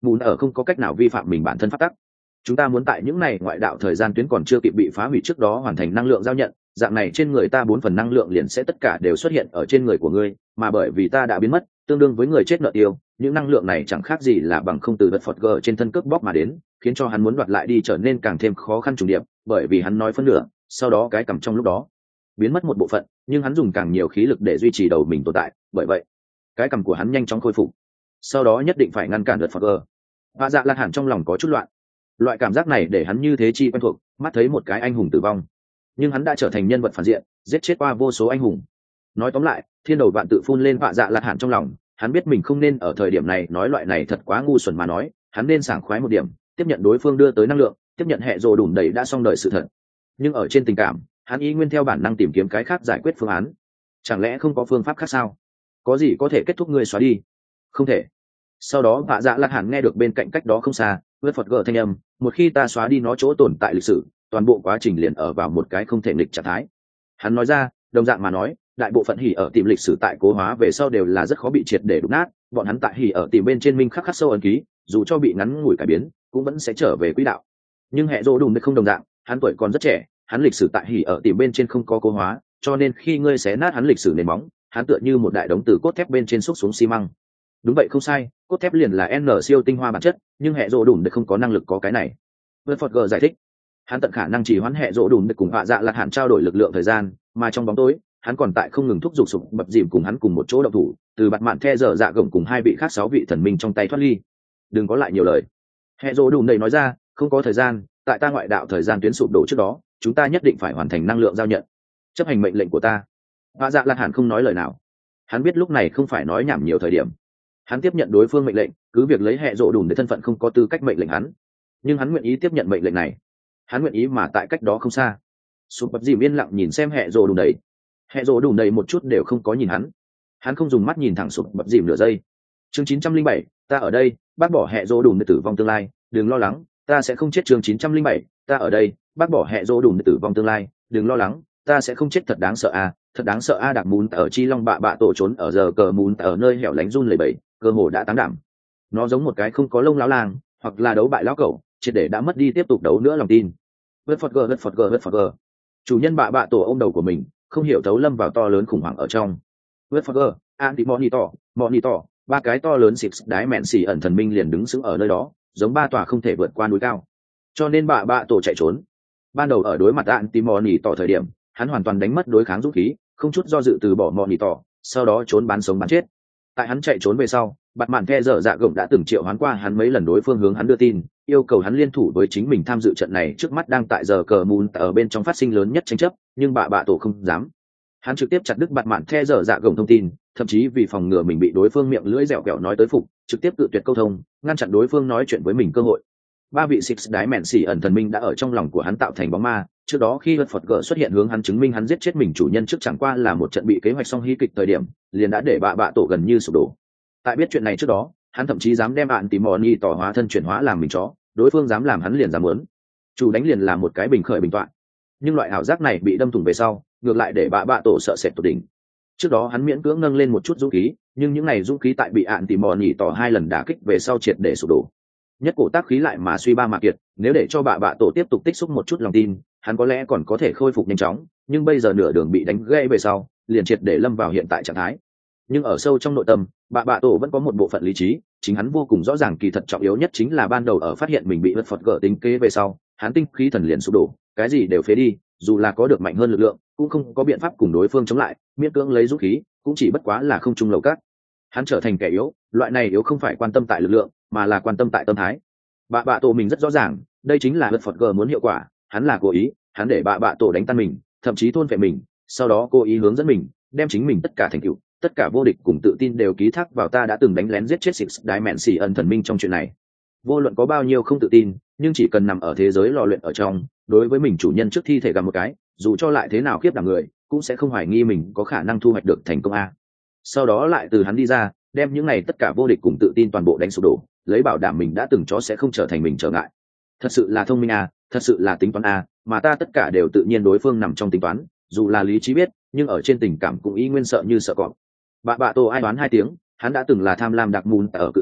mùn ở không có cách nào vi phạm mình bản thân pháp tắc. Chúng ta muốn tại những này ngoại đạo thời gian tuyến còn chưa kịp bị phá hủy trước đó hoàn thành năng lượng giao nhận, dạng này trên người ta bốn phần năng lượng liền sẽ tất cả đều xuất hiện ở trên người của ngươi, mà bởi vì ta đã biến mất, tương đương với người chết nợ tiêu, những năng lượng này chẳng khác gì là bằng không từ vật Phật gờ trên thân cướp bóc mà đến, khiến cho hắn muốn đoạt lại đi trở nên càng thêm khó khăn trùng điệp, bởi vì hắn nói phân nửa, sau đó cái cầm trong lúc đó biến mất một bộ phận, nhưng hắn dùng càng nhiều khí lực để duy trì đầu mình tồn tại, bởi vậy cái cầm của hắn nhanh chóng khôi phục. Sau đó nhất định phải ngăn cản vật Phật gờ. Và dạ lạc hẳn trong lòng có chút loạn. Loại cảm giác này để hắn như thế chi quen thuộc, mắt thấy một cái anh hùng tử vong, nhưng hắn đã trở thành nhân vật phản diện, giết chết qua vô số anh hùng. Nói tóm lại, thiên đầu vạn tự phun lên vạ dạ lạc hẳn trong lòng, hắn biết mình không nên ở thời điểm này nói loại này thật quá ngu xuẩn mà nói, hắn nên sảng khoái một điểm, tiếp nhận đối phương đưa tới năng lượng, tiếp nhận hệ rồ đùm đầy đã xong đời sự thật. Nhưng ở trên tình cảm, hắn ý nguyên theo bản năng tìm kiếm cái khác giải quyết phương án. Chẳng lẽ không có phương pháp khác sao? Có gì có thể kết thúc ngươi xóa đi? Không thể. Sau đó vạ dạ lạc hẳn nghe được bên cạnh cách đó không xa vớt phật gờ thanh âm, một khi ta xóa đi nó chỗ tồn tại lịch sử, toàn bộ quá trình liền ở vào một cái không thể nghịch trạng thái. Hắn nói ra, đồng dạng mà nói, đại bộ phận hỉ ở tìm lịch sử tại cố hóa về sau đều là rất khó bị triệt để đụng nát, bọn hắn tại hỉ ở tìm bên trên minh khắc khắc sâu ấn ký, dù cho bị ngắn ngủi cải biến cũng vẫn sẽ trở về quỹ đạo. Nhưng hệ rô đùm không đồng dạng, hắn tuổi còn rất trẻ, hắn lịch sử tại hỉ ở tìm bên trên không có cố hóa, cho nên khi ngươi xé nát hắn lịch sử nền móng, hắn tựa như một đại đống từ cốt thép bên trên xúc xuống xi măng. Đúng vậy, không sai, cốt thép liền là n siêu tinh hoa bản chất, nhưng hệ rô đùm không có năng lực có cái này. Vân Phật G giải thích, hắn tận khả năng chỉ hoãn hệ rô đùm cùng họa dạ lạc hẳn trao đổi lực lượng thời gian, mà trong bóng tối hắn còn tại không ngừng thúc giục sụp bập dìm cùng hắn cùng một chỗ động thủ, từ bạt mạn the dở dạ gồng cùng hai vị khác sáu vị thần minh trong tay thoát ly. Đừng có lại nhiều lời, hệ rô đùm đầy nói ra, không có thời gian, tại ta ngoại đạo thời gian tuyến sụp đổ trước đó, chúng ta nhất định phải hoàn thành năng lượng giao nhận, chấp hành mệnh lệnh của ta. Họa dạ lạc hẳn không nói lời nào, hắn biết lúc này không phải nói nhảm nhiều thời điểm. Hắn tiếp nhận đối phương mệnh lệnh, cứ việc lấy hệ rộ đùm để thân phận không có tư cách mệnh lệnh hắn, nhưng hắn nguyện ý tiếp nhận mệnh lệnh này. Hắn nguyện ý mà tại cách đó không xa sụp bập dìm yên lặng nhìn xem hệ rộ đùm đầy. Hệ rộ đùm đầy một chút đều không có nhìn hắn, hắn không dùng mắt nhìn thẳng sụp bập dìm nửa giây. Chương chín trăm linh bảy, ta ở đây, bác bỏ hệ rộ đùm để tử vong tương lai, đừng lo lắng, ta sẽ không chết. Chương chín trăm linh bảy, ta ở đây, bác bỏ hệ rộ đùm để tử vong tương lai, đừng lo lắng, ta sẽ không chết. Thật đáng sợ a, thật đáng sợ a. À, đạc mún ở chi long bạ bạ tổ trốn ở giờ cờ mún ở nơi hẻo lánh run lẩy bẩy, cơ hồ đã tán đảm. Nó giống một cái không có lông lão lang, hoặc là đấu bại lão cẩu, triệt để đã mất đi tiếp tục đấu nữa lòng tin. Vớt phật gờ, vớt phật gờ, vớt phật gờ. Chủ nhân bạ bạ tổ ôm đầu của mình, không hiểu thấu lâm vào to lớn khủng hoảng ở trong. Vớt phật gờ, anti monitor, monitor, ba cái to lớn xịt đái mẹn xỉ ẩn thần minh liền đứng sững ở nơi đó, giống ba tòa không thể vượt qua núi cao. Cho nên bạ bạ tổ chạy trốn. Ban đầu ở đối mặt anti monitor thời điểm, hắn hoàn toàn đánh mất đối kháng dũng khí, không chút do dự từ bỏ monitor, sau đó trốn bán sống bán chết. Tại hắn chạy trốn về sau, bạt mạn the dở dạ gồng đã từng triệu hoán qua hắn mấy lần, đối phương hướng hắn đưa tin, yêu cầu hắn liên thủ với chính mình tham dự trận này trước mắt đang tại giờ cờ mùn ở bên trong phát sinh lớn nhất tranh chấp, nhưng bạ bạ tổ không dám. Hắn trực tiếp chặt đứt bạt mạn the dở dạ gồng thông tin, thậm chí vì phòng ngừa mình bị đối phương miệng lưỡi dẻo kẹo nói tới phục, trực tiếp tự tuyệt câu thông, ngăn chặn đối phương nói chuyện với mình cơ hội. Ba vị Six đái mẹn xỉ ẩn thần minh đã ở trong lòng của hắn tạo thành bóng ma. Trước đó khi vật Phật gỡ xuất hiện hướng hắn chứng minh hắn giết chết mình chủ nhân trước chẳng qua là một trận bị kế hoạch xong hí kịch thời điểm, liền đã để bạ bạ tổ gần như sụp đổ. Tại biết chuyện này trước đó, hắn thậm chí dám đem bạn tìm mò ni tỏ hóa thân chuyển hóa làm mình chó, đối phương dám làm hắn liền dám muốn. Chủ đánh liền là một cái bình khởi bình toạn. Nhưng loại ảo giác này bị đâm thủng về sau, ngược lại để bạ bạ tổ sợ sệt tột đỉnh. Trước đó hắn miễn cưỡng nâng lên một chút dũng khí, nhưng những này dũng khí tại bị ạn tìm mò ni tỏ hai lần đả kích về sau triệt để sụp đổ. Nhất cổ tác khí lại mà suy ba mà kiệt, nếu để cho bạ bạ tổ tiếp tục tích xúc một chút lòng tin, hắn có lẽ còn có thể khôi phục nhanh chóng, nhưng bây giờ nửa đường bị đánh gãy về sau, liền triệt để lâm vào hiện tại trạng thái. Nhưng ở sâu trong nội tâm, bạ bạ tổ vẫn có một bộ phận lý trí, chính hắn vô cùng rõ ràng kỳ thật trọng yếu nhất chính là ban đầu ở phát hiện mình bị vật Phật gỡ tính kế về sau, hắn tinh khí thần liền sụp đổ, cái gì đều phế đi, dù là có được mạnh hơn lực lượng, cũng không có biện pháp cùng đối phương chống lại, miễn cưỡng lấy dũng khí, cũng chỉ bất quá là không trung lầu cát. Hắn trở thành kẻ yếu, loại này yếu không phải quan tâm tại lực lượng, mà là quan tâm tại tâm thái. Bạ bạ tổ mình rất rõ ràng, đây chính là vật Phật gờ muốn hiệu quả, hắn là cố ý, hắn để bạ bạ tổ đánh tan mình, thậm chí thôn phệ mình, sau đó cố ý hướng dẫn mình, đem chính mình tất cả thành tựu, tất cả vô địch cùng tự tin đều ký thác vào ta đã từng đánh lén giết chết Six đái mẹn xỉ ẩn thần minh trong chuyện này. Vô luận có bao nhiêu không tự tin, nhưng chỉ cần nằm ở thế giới lò luyện ở trong, đối với mình chủ nhân trước thi thể gặp một cái, dù cho lại thế nào khiếp đảm người, cũng sẽ không hoài nghi mình có khả năng thu hoạch được thành công a. Sau đó lại từ hắn đi ra, đem những này tất cả vô địch cùng tự tin toàn bộ đánh sụp đổ, lấy bảo đảm mình đã từng chó sẽ không trở thành mình trở ngại. Thật sự là thông minh a, thật sự là tính toán a, mà ta tất cả đều tự nhiên đối phương nằm trong tính toán, dù là lý trí biết, nhưng ở trên tình cảm cũng y nguyên sợ như sợ cọp. Bạ bạ tổ ai đoán hai tiếng, hắn đã từng là tham lam đặc mùn ở cự long,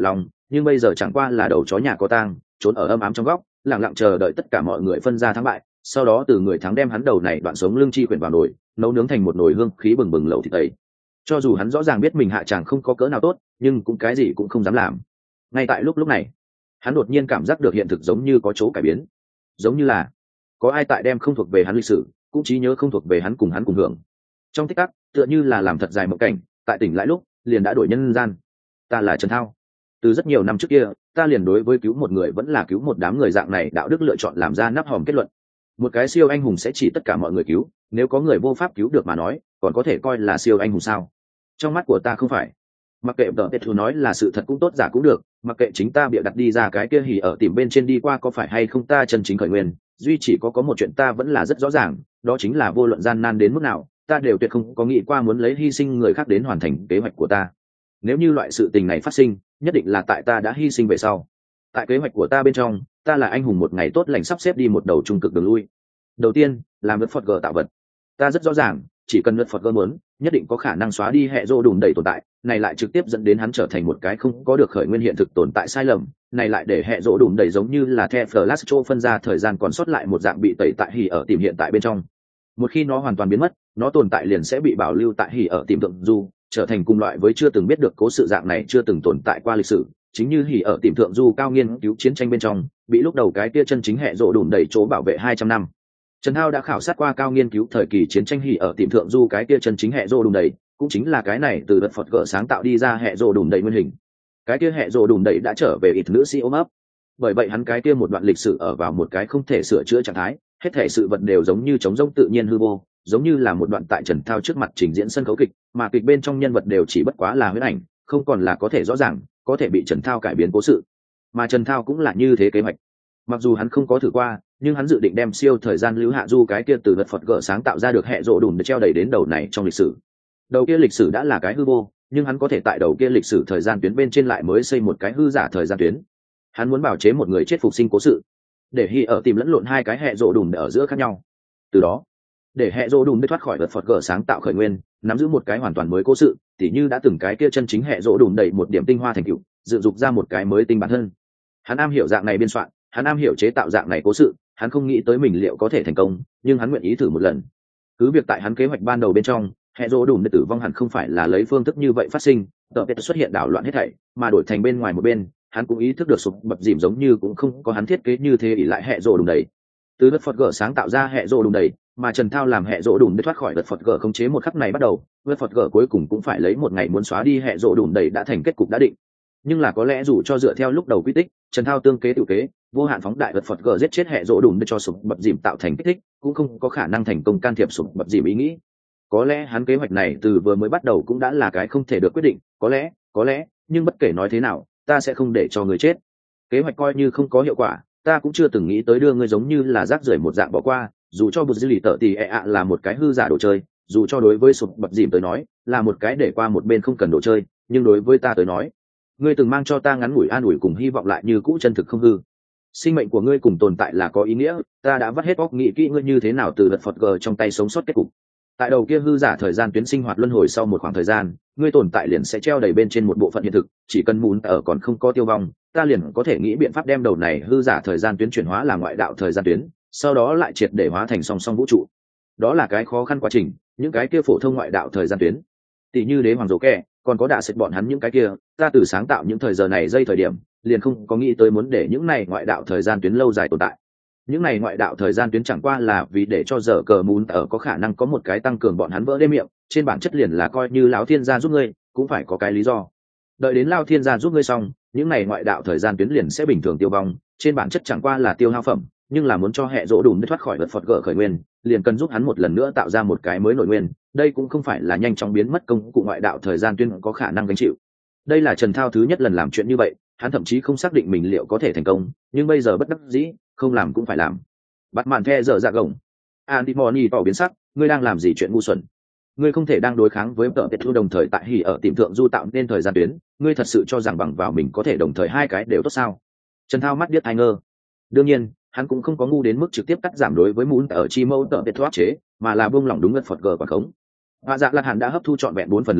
nhưng bây giờ chẳng qua là đầu chó nhà có tang, trốn ở âm ám trong góc, lặng lặng chờ đợi tất cả mọi người phân ra thắng bại, sau đó từ người thắng đem hắn đầu này đoạn sống lưng chi quyển vào nồi, nấu nướng thành một nồi hương khí bừng bừng lẩu thịt tẩy. Cho dù hắn rõ ràng biết mình hạ tràng không có cỡ nào tốt, nhưng cũng cái gì cũng không dám làm. Ngay tại lúc lúc này, hắn đột nhiên cảm giác được hiện thực giống như có chỗ cải biến, giống như là có ai tại đem không thuộc về hắn lịch sử, cũng trí nhớ không thuộc về hắn cùng hắn cùng hưởng. Trong tích tắc, tựa như là làm thật dài mộng cảnh, tại tỉnh lại lúc, liền đã đổi nhân gian. Ta là Trần Thao. Từ rất nhiều năm trước kia, ta liền đối với cứu một người vẫn là cứu một đám người dạng này đạo đức lựa chọn làm ra nắp hòm kết luận. Một cái siêu anh hùng sẽ chỉ tất cả mọi người cứu, nếu có người vô pháp cứu được mà nói, còn có thể coi là siêu anh hùng sao? Trong mắt của ta không phải. Mặc kệ tờ tết thù nói là sự thật cũng tốt giả cũng được, mặc kệ chính ta bịa đặt đi ra cái kia hỉ ở tìm bên trên đi qua có phải hay không ta chân chính khởi nguyên, duy chỉ có có một chuyện ta vẫn là rất rõ ràng, đó chính là vô luận gian nan đến mức nào, ta đều tuyệt không có nghĩ qua muốn lấy hy sinh người khác đến hoàn thành kế hoạch của ta. Nếu như loại sự tình này phát sinh, nhất định là tại ta đã hy sinh về sau. Tại kế hoạch của ta bên trong, ta là anh hùng một ngày tốt lành sắp xếp đi một đầu trung cực đường lui. Đầu tiên, làm vật Phật gờ tạo vật. Ta rất rõ ràng, chỉ cần vật Phật gờ muốn, nhất định có khả năng xóa đi hệ rô đùn đầy tồn tại, này lại trực tiếp dẫn đến hắn trở thành một cái không có được khởi nguyên hiện thực tồn tại sai lầm, này lại để hệ rô đùn đầy giống như là the flash cho phân ra thời gian còn sót lại một dạng bị tẩy tại hỉ ở tìm hiện tại bên trong. Một khi nó hoàn toàn biến mất, nó tồn tại liền sẽ bị bảo lưu tại hỉ ở tìm thượng du, trở thành cùng loại với chưa từng biết được cố sự dạng này chưa từng tồn tại qua lịch sử, chính như hỉ ở tìm thượng du cao nghiên cứu chiến tranh bên trong, bị lúc đầu cái kia chân chính hệ rô đùn đầy chỗ bảo vệ hai trăm năm. Trần Thao đã khảo sát qua cao nghiên cứu thời kỳ chiến tranh hỉ ở tìm thượng du cái kia chân chính hệ rô đùn đầy, cũng chính là cái này từ vật Phật gỡ sáng tạo đi ra hệ rô đùn đầy nguyên hình. Cái kia hệ rô đùn đầy đã trở về ít nữ sĩ ôm ấp. Bởi vậy hắn cái kia một đoạn lịch sử ở vào một cái không thể sửa chữa trạng thái, hết thể sự vật đều giống như trống rỗng tự nhiên hư vô, giống như là một đoạn tại Trần Thao trước mặt trình diễn sân khấu kịch, mà kịch bên trong nhân vật đều chỉ bất quá là huyễn ảnh, không còn là có thể rõ ràng, có thể bị Trần Thao cải biến cố sự. Mà Trần Thao cũng là như thế kế hoạch. Mặc dù hắn không có thử qua, nhưng hắn dự định đem siêu thời gian lưu hạ du cái kia từ vật Phật gỡ sáng tạo ra được hệ rộ đùn để treo đầy đến đầu này trong lịch sử. Đầu kia lịch sử đã là cái hư vô, nhưng hắn có thể tại đầu kia lịch sử thời gian tuyến bên trên lại mới xây một cái hư giả thời gian tuyến. Hắn muốn bảo chế một người chết phục sinh cố sự, để hy ở tìm lẫn lộn hai cái hệ rộ đùn ở giữa khác nhau. Từ đó, để hệ rộ đùn để thoát khỏi vật Phật gỡ sáng tạo khởi nguyên, nắm giữ một cái hoàn toàn mới cố sự, tỉ như đã từng cái kia chân chính hệ rộ đùn đầy một điểm tinh hoa thành tựu, dựng dục ra một cái mới tinh bản thân. Hắn am hiểu dạng này biên soạn, hắn am hiểu chế tạo dạng này cố sự, hắn không nghĩ tới mình liệu có thể thành công, nhưng hắn nguyện ý thử một lần. Cứ việc tại hắn kế hoạch ban đầu bên trong, hệ rô đùn để tử vong hẳn không phải là lấy phương thức như vậy phát sinh, tờ tết xuất hiện đảo loạn hết thảy, mà đổi thành bên ngoài một bên, hắn cũng ý thức được sụp bập dìm giống như cũng không có hắn thiết kế như thế ỷ lại hệ rô đùn đầy. Từ đất Phật gở sáng tạo ra hệ rô đùn đầy, mà Trần Thao làm hệ rô đùn để thoát khỏi đất Phật gở khống chế một khắc này bắt đầu, đất Phật gở cuối cùng cũng phải lấy một ngày muốn xóa đi hệ rô đùn đầy đã thành kết cục đã định. Nhưng là có lẽ dù cho dựa theo lúc đầu quy tích, Trần Thao tương kế tự kế, vô hạn phóng đại vật Phật gờ giết chết hệ rỗ đùn để cho sụp bập dìm tạo thành kích thích, cũng không có khả năng thành công can thiệp sụp bập dìm ý nghĩ. Có lẽ hắn kế hoạch này từ vừa mới bắt đầu cũng đã là cái không thể được quyết định, có lẽ, có lẽ, nhưng bất kể nói thế nào, ta sẽ không để cho người chết. Kế hoạch coi như không có hiệu quả, ta cũng chưa từng nghĩ tới đưa ngươi giống như là rác rưởi một dạng bỏ qua, dù cho bụt dư lì tợ tì ẹ ạ là một cái hư giả đồ chơi, dù cho đối với sụp bập dìm tới nói là một cái để qua một bên không cần đồ chơi, nhưng đối với ta tới nói, ngươi từng mang cho ta ngắn ngủi an ủi cùng hy vọng lại như cũ chân thực không hư. Sinh mệnh của ngươi cùng tồn tại là có ý nghĩa, ta đã vắt hết óc nghĩ kỹ ngươi như thế nào từ vật Phật gờ trong tay sống sót kết cục. Tại đầu kia hư giả thời gian tuyến sinh hoạt luân hồi sau một khoảng thời gian, ngươi tồn tại liền sẽ treo đầy bên trên một bộ phận hiện thực, chỉ cần mún ở còn không có tiêu vong, ta liền có thể nghĩ biện pháp đem đầu này hư giả thời gian tuyến chuyển hóa làm ngoại đạo thời gian tuyến, sau đó lại triệt để hóa thành song song vũ trụ. Đó là cái khó khăn quá trình, những cái kia phổ thông ngoại đạo thời gian tuyến, tỷ như đế hoàng dỗ kẻ, còn có đạ sệt bọn hắn những cái kia, ta từ sáng tạo những thời giờ này dây thời điểm liền không có nghĩ tới muốn để những này ngoại đạo thời gian tuyến lâu dài tồn tại. Những này ngoại đạo thời gian tuyến chẳng qua là vì để cho giờ cờ mún ở có khả năng có một cái tăng cường bọn hắn vỡ đê miệng, trên bản chất liền là coi như lão thiên gia giúp ngươi cũng phải có cái lý do. Đợi đến lao thiên gia giúp ngươi xong, những này ngoại đạo thời gian tuyến liền sẽ bình thường tiêu vong, trên bản chất chẳng qua là tiêu hao phẩm, nhưng là muốn cho hệ rỗ đùn để thoát khỏi vật Phật gỡ khởi nguyên, liền cần giúp hắn một lần nữa tạo ra một cái mới nội nguyên, đây cũng không phải là nhanh chóng biến mất công cụ ngoại đạo thời gian tuyến có khả năng gánh chịu. Đây là Trần Thao thứ nhất lần làm chuyện như vậy, hắn thậm chí không xác định mình liệu có thể thành công, nhưng bây giờ bất đắc dĩ, không làm cũng phải làm. Bắt màn the giờ dạ gồng. Antimony tỏ biến sắc, ngươi đang làm gì chuyện ngu xuẩn? Ngươi không thể đang đối kháng với tợ Petru đồng thời tại hỉ ở tìm thượng du tạo nên thời gian tuyến, ngươi thật sự cho rằng bằng vào mình có thể đồng thời hai cái đều tốt sao? Trần Thao mắt điếc tai ngơ. Đương nhiên, hắn cũng không có ngu đến mức trực tiếp cắt giảm đối với muốn ở chi mâu tợ Petru áp chế, mà là buông lỏng đúng ngất Phật gờ quả khống. Và dạ là hắn đã hấp thu trọn vẹn bốn phần lực lượng,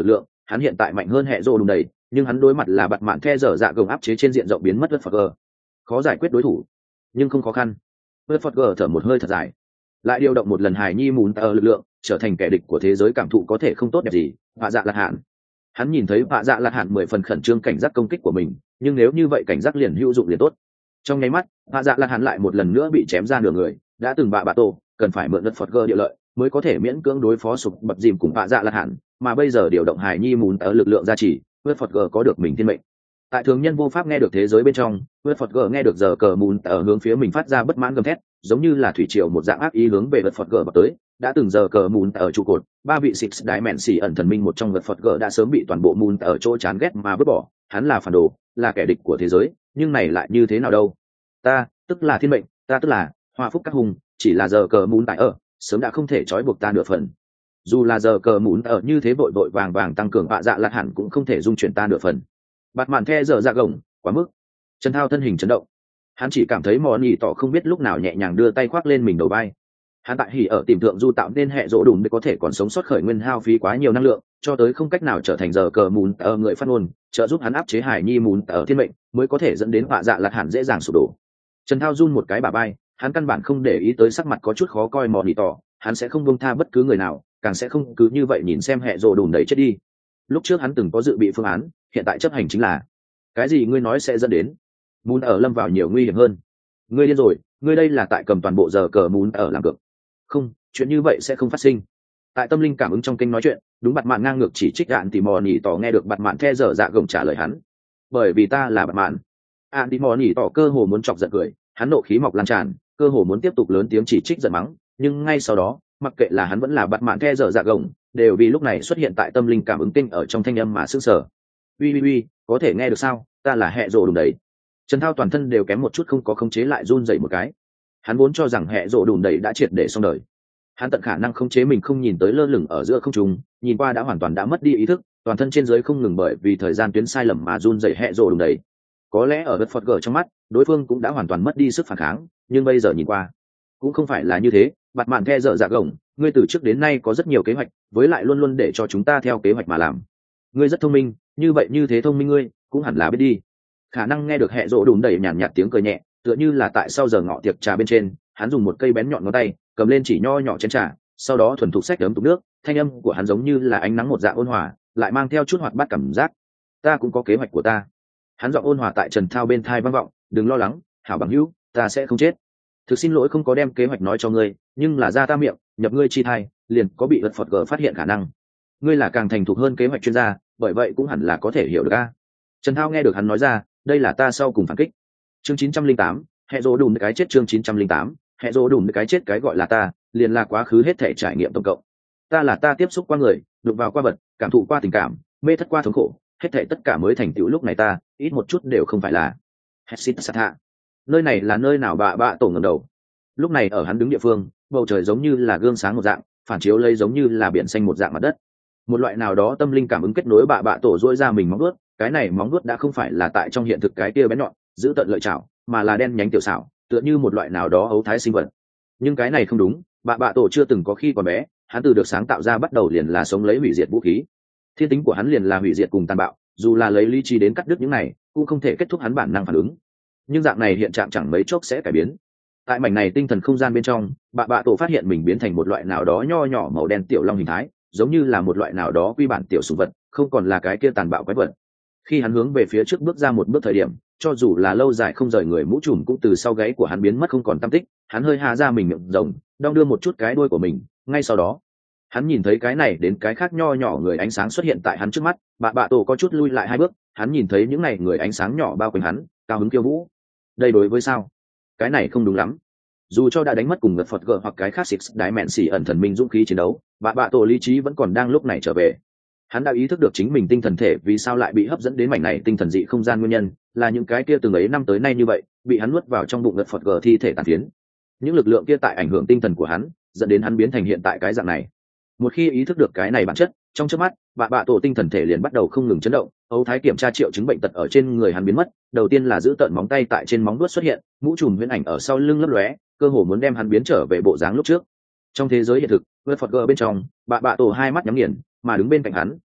hắn hiện tại mạnh hơn hệ rồ đùm đầy, nhưng hắn đối mặt là bạt mạn the dở dạ gồng áp chế trên diện rộng biến mất vớt phật gờ, khó giải quyết đối thủ nhưng không khó khăn. vớt phật gờ thở một hơi thật dài, lại điều động một lần hài nhi mùn tờ lực lượng trở thành kẻ địch của thế giới cảm thụ có thể không tốt đẹp gì. Vạ dạ lạt hạn, hắn nhìn thấy vạ dạ lạt hạn mười phần khẩn trương cảnh giác công kích của mình, nhưng nếu như vậy cảnh giác liền hữu dụng liền tốt. Trong nháy mắt vạ dạ lạt hạn lại một lần nữa bị chém ra nửa người, đã từng bạ bạ tổ cần phải mượn đất phật gờ địa lợi mới có thể miễn cưỡng đối phó sụp bập dìm cùng vạ dạ lạt hạn, mà bây giờ điều động hài nhi mùn tờ lực lượng gia trì, vớt phật gờ có được mình thiên mệnh. Tại thường nhân vô pháp nghe được thế giới bên trong, vớt phật gờ nghe được giờ cờ mùn tờ hướng phía mình phát ra bất mãn gầm thét, giống như là thủy triều một dạng ác ý hướng về vớt phật gờ vào tới. Đã từng giờ cờ mùn tờ trụ cột, ba vị six đại mẹn xỉ ẩn thần minh một trong vớt phật gờ đã sớm bị toàn bộ mùn tờ chỗ chán ghét mà vứt bỏ. Hắn là phản đồ, là kẻ địch của thế giới, nhưng này lại như thế nào đâu? Ta tức là thiên mệnh, ta tức là hoa phúc các hùng, chỉ là giờ cờ mùn tại ở sớm đã không thể trói buộc ta nửa phần. Dù là giờ cờ mùn ở như thế vội vội vàng vàng tăng cường vạ dạ lạt hẳn cũng không thể dung chuyển ta nửa phần. Bạt mạn the giờ dạ gồng quá mức. Trần Thao thân hình chấn động, hắn chỉ cảm thấy mò nhì tỏ không biết lúc nào nhẹ nhàng đưa tay khoác lên mình đầu vai. Hắn tại hỉ ở tìm thượng du tạo nên hệ rỗ đùn để có thể còn sống sót khởi nguyên hao phí quá nhiều năng lượng, cho tới không cách nào trở thành giờ cờ mùn ở người phát ngôn, trợ giúp hắn áp chế hải nhi mùn ở thiên mệnh, mới có thể dẫn đến vạ dạ lạt hẳn dễ dàng sụp đổ. Trần Thao run một cái bả vai, hắn căn bản không để ý tới sắc mặt có chút khó coi mò nhì tỏ, hắn sẽ không buông tha bất cứ người nào, càng sẽ không cứ như vậy nhìn xem hệ rỗ đùn đẩy chết đi. Lúc trước hắn từng có dự bị phương án, hiện tại chấp hành chính là cái gì ngươi nói sẽ dẫn đến mùn ở lâm vào nhiều nguy hiểm hơn. Ngươi điên rồi, ngươi đây là tại cầm toàn bộ giờ cờ mùn ở làm cược. Không, chuyện như vậy sẽ không phát sinh. Tại tâm linh cảm ứng trong kênh nói chuyện, đúng bạt mạn ngang ngược chỉ trích đạn tỉ mò nỉ tỏ nghe được bạt mạn the dở dạ gồng trả lời hắn, bởi vì ta là bạt mạn. Ạn tỉ mò nỉ tỏ cơ hồ muốn chọc giận cười, hắn nộ khí mọc lan tràn, cơ hồ muốn tiếp tục lớn tiếng chỉ trích giận mắng, nhưng ngay sau đó mặc kệ là hắn vẫn là bạt mạn the dở dạ gồng, đều vì lúc này xuất hiện tại tâm linh cảm ứng kênh ở trong thanh âm mà sững sờ. Uy uy uy, có thể nghe được sao? Ta là hệ rồ đùn đấy. Trần Thao toàn thân đều kém một chút không có khống chế lại run dậy một cái. Hắn vốn cho rằng hệ rồ đùn đầy đã triệt để xong đời. Hắn tận khả năng khống chế mình không nhìn tới lơ lửng ở giữa không trung, nhìn qua đã hoàn toàn đã mất đi ý thức, toàn thân trên dưới không ngừng bởi vì thời gian tuyến sai lầm mà run dậy hệ rồ đùn đầy. Có lẽ ở đất Phật gở trong mắt, đối phương cũng đã hoàn toàn mất đi sức phản kháng, nhưng bây giờ nhìn qua, cũng không phải là như thế. Bạt mạn the dở dạ gồng, ngươi từ trước đến nay có rất nhiều kế hoạch, với lại luôn luôn để cho chúng ta theo kế hoạch mà làm. Ngươi rất thông minh, như vậy như thế thông minh ngươi cũng hẳn là biết đi. Khả năng nghe được hệ rỗ đùn đẩy nhàn nhạt tiếng cười nhẹ, tựa như là tại sau giờ ngọ tiệc trà bên trên, hắn dùng một cây bén nhọn ngón tay cầm lên chỉ nho nhỏ chén trà, sau đó thuần thục xách ấm tục nước, thanh âm của hắn giống như là ánh nắng một dạng ôn hòa, lại mang theo chút hoạt bát cảm giác. Ta cũng có kế hoạch của ta. Hắn giọng ôn hòa tại Trần Thao bên thai vang vọng, đừng lo lắng, hảo bằng hữu, ta sẽ không chết. Thực xin lỗi không có đem kế hoạch nói cho ngươi, nhưng là ra ta miệng, nhập ngươi chi thai, liền có bị vật Phật gở phát hiện khả năng. Ngươi là càng thành thục hơn kế hoạch chuyên gia, bởi vậy cũng hẳn là có thể hiểu được a. Trần Thao nghe được hắn nói ra, đây là ta sau cùng phản kích. Chương chín trăm linh tám, hệ rỗ đùn cái chết. Chương chín trăm linh tám, hệ rỗ đùn cái chết. Cái gọi là ta, liền là quá khứ hết thể trải nghiệm tổng cộng. Ta là ta tiếp xúc qua người, đụng vào qua vật, cảm thụ qua tình cảm, mê thất qua thống khổ, hết thể tất cả mới thành tựu lúc này ta, ít một chút đều không phải là. Hexit Satha. Nơi này là nơi nào bạ bạ tổ ngẩng đầu. Lúc này ở hắn đứng địa phương, bầu trời giống như là gương sáng một dạng, phản chiếu lấy giống như là biển xanh một dạng mặt đất. Một loại nào đó tâm linh cảm ứng kết nối bạ bạ tổ duỗi ra mình móng vuốt, cái này móng vuốt đã không phải là tại trong hiện thực cái kia bén nhọn giữ tận lợi chảo, mà là đen nhánh tiểu xảo, tựa như một loại nào đó ấu thái sinh vật. Nhưng cái này không đúng, bạ bạ tổ chưa từng có khi còn bé, hắn từ được sáng tạo ra bắt đầu liền là sống lấy hủy diệt vũ khí. Thiên tính của hắn liền là hủy diệt cùng tàn bạo, dù là lấy lý trí đến cắt đứt những này, cũng không thể kết thúc hắn bản năng phản ứng. Nhưng dạng này hiện trạng chẳng mấy chốc sẽ cải biến. Tại mảnh này tinh thần không gian bên trong, bạ bạ tổ phát hiện mình biến thành một loại nào đó nho nhỏ màu đen tiểu long hình thái, giống như là một loại nào đó quy bản tiểu sủng vật, không còn là cái kia tàn bạo quái vật. Khi hắn hướng về phía trước bước ra một bước thời điểm, cho dù là lâu dài không rời người mũ trùm cũng từ sau gáy của hắn biến mất không còn tăm tích. Hắn hơi hà ra mình miệng rồng, đong đưa một chút cái đuôi của mình. Ngay sau đó, hắn nhìn thấy cái này đến cái khác nho nhỏ người ánh sáng xuất hiện tại hắn trước mắt. Bạ bạ tổ có chút lui lại hai bước, hắn nhìn thấy những này người ánh sáng nhỏ bao quanh hắn, cao hứng khiêu vũ. Đây đối với sao? Cái này không đúng lắm. Dù cho đã đánh mất cùng ngật Phật gở hoặc cái khác six đái mẹn xỉ ẩn thần minh dũng khí chiến đấu, bạ bạ tổ lý trí vẫn còn đang lúc này trở về. Hắn đã ý thức được chính mình tinh thần thể vì sao lại bị hấp dẫn đến mảnh này tinh thần dị không gian, nguyên nhân là những cái kia từng ấy năm tới nay như vậy bị hắn nuốt vào trong bụng ngật Phật gở thi thể tàn phiến. Những lực lượng kia tại ảnh hưởng tinh thần của hắn, dẫn đến hắn biến thành hiện tại cái dạng này. Một khi ý thức được cái này bản chất, trong chớp mắt bạ bạ tổ tinh thần thể liền bắt đầu không ngừng chấn động. Âu thái kiểm tra triệu chứng bệnh tật ở trên người hắn biến mất, đầu tiên là giữ tợn móng tay tại trên móng vuốt xuất hiện, mũ trùm huyễn ảnh ở sau lưng lấp lóe, cơ hồ muốn đem hắn biến trở về bộ dáng lúc trước. Trong thế giới hiện thực, vượt Phật gờ bên trong, bạ bạ tổ hai mắt nhắm nghiền, mà đứng bên cạnh hắn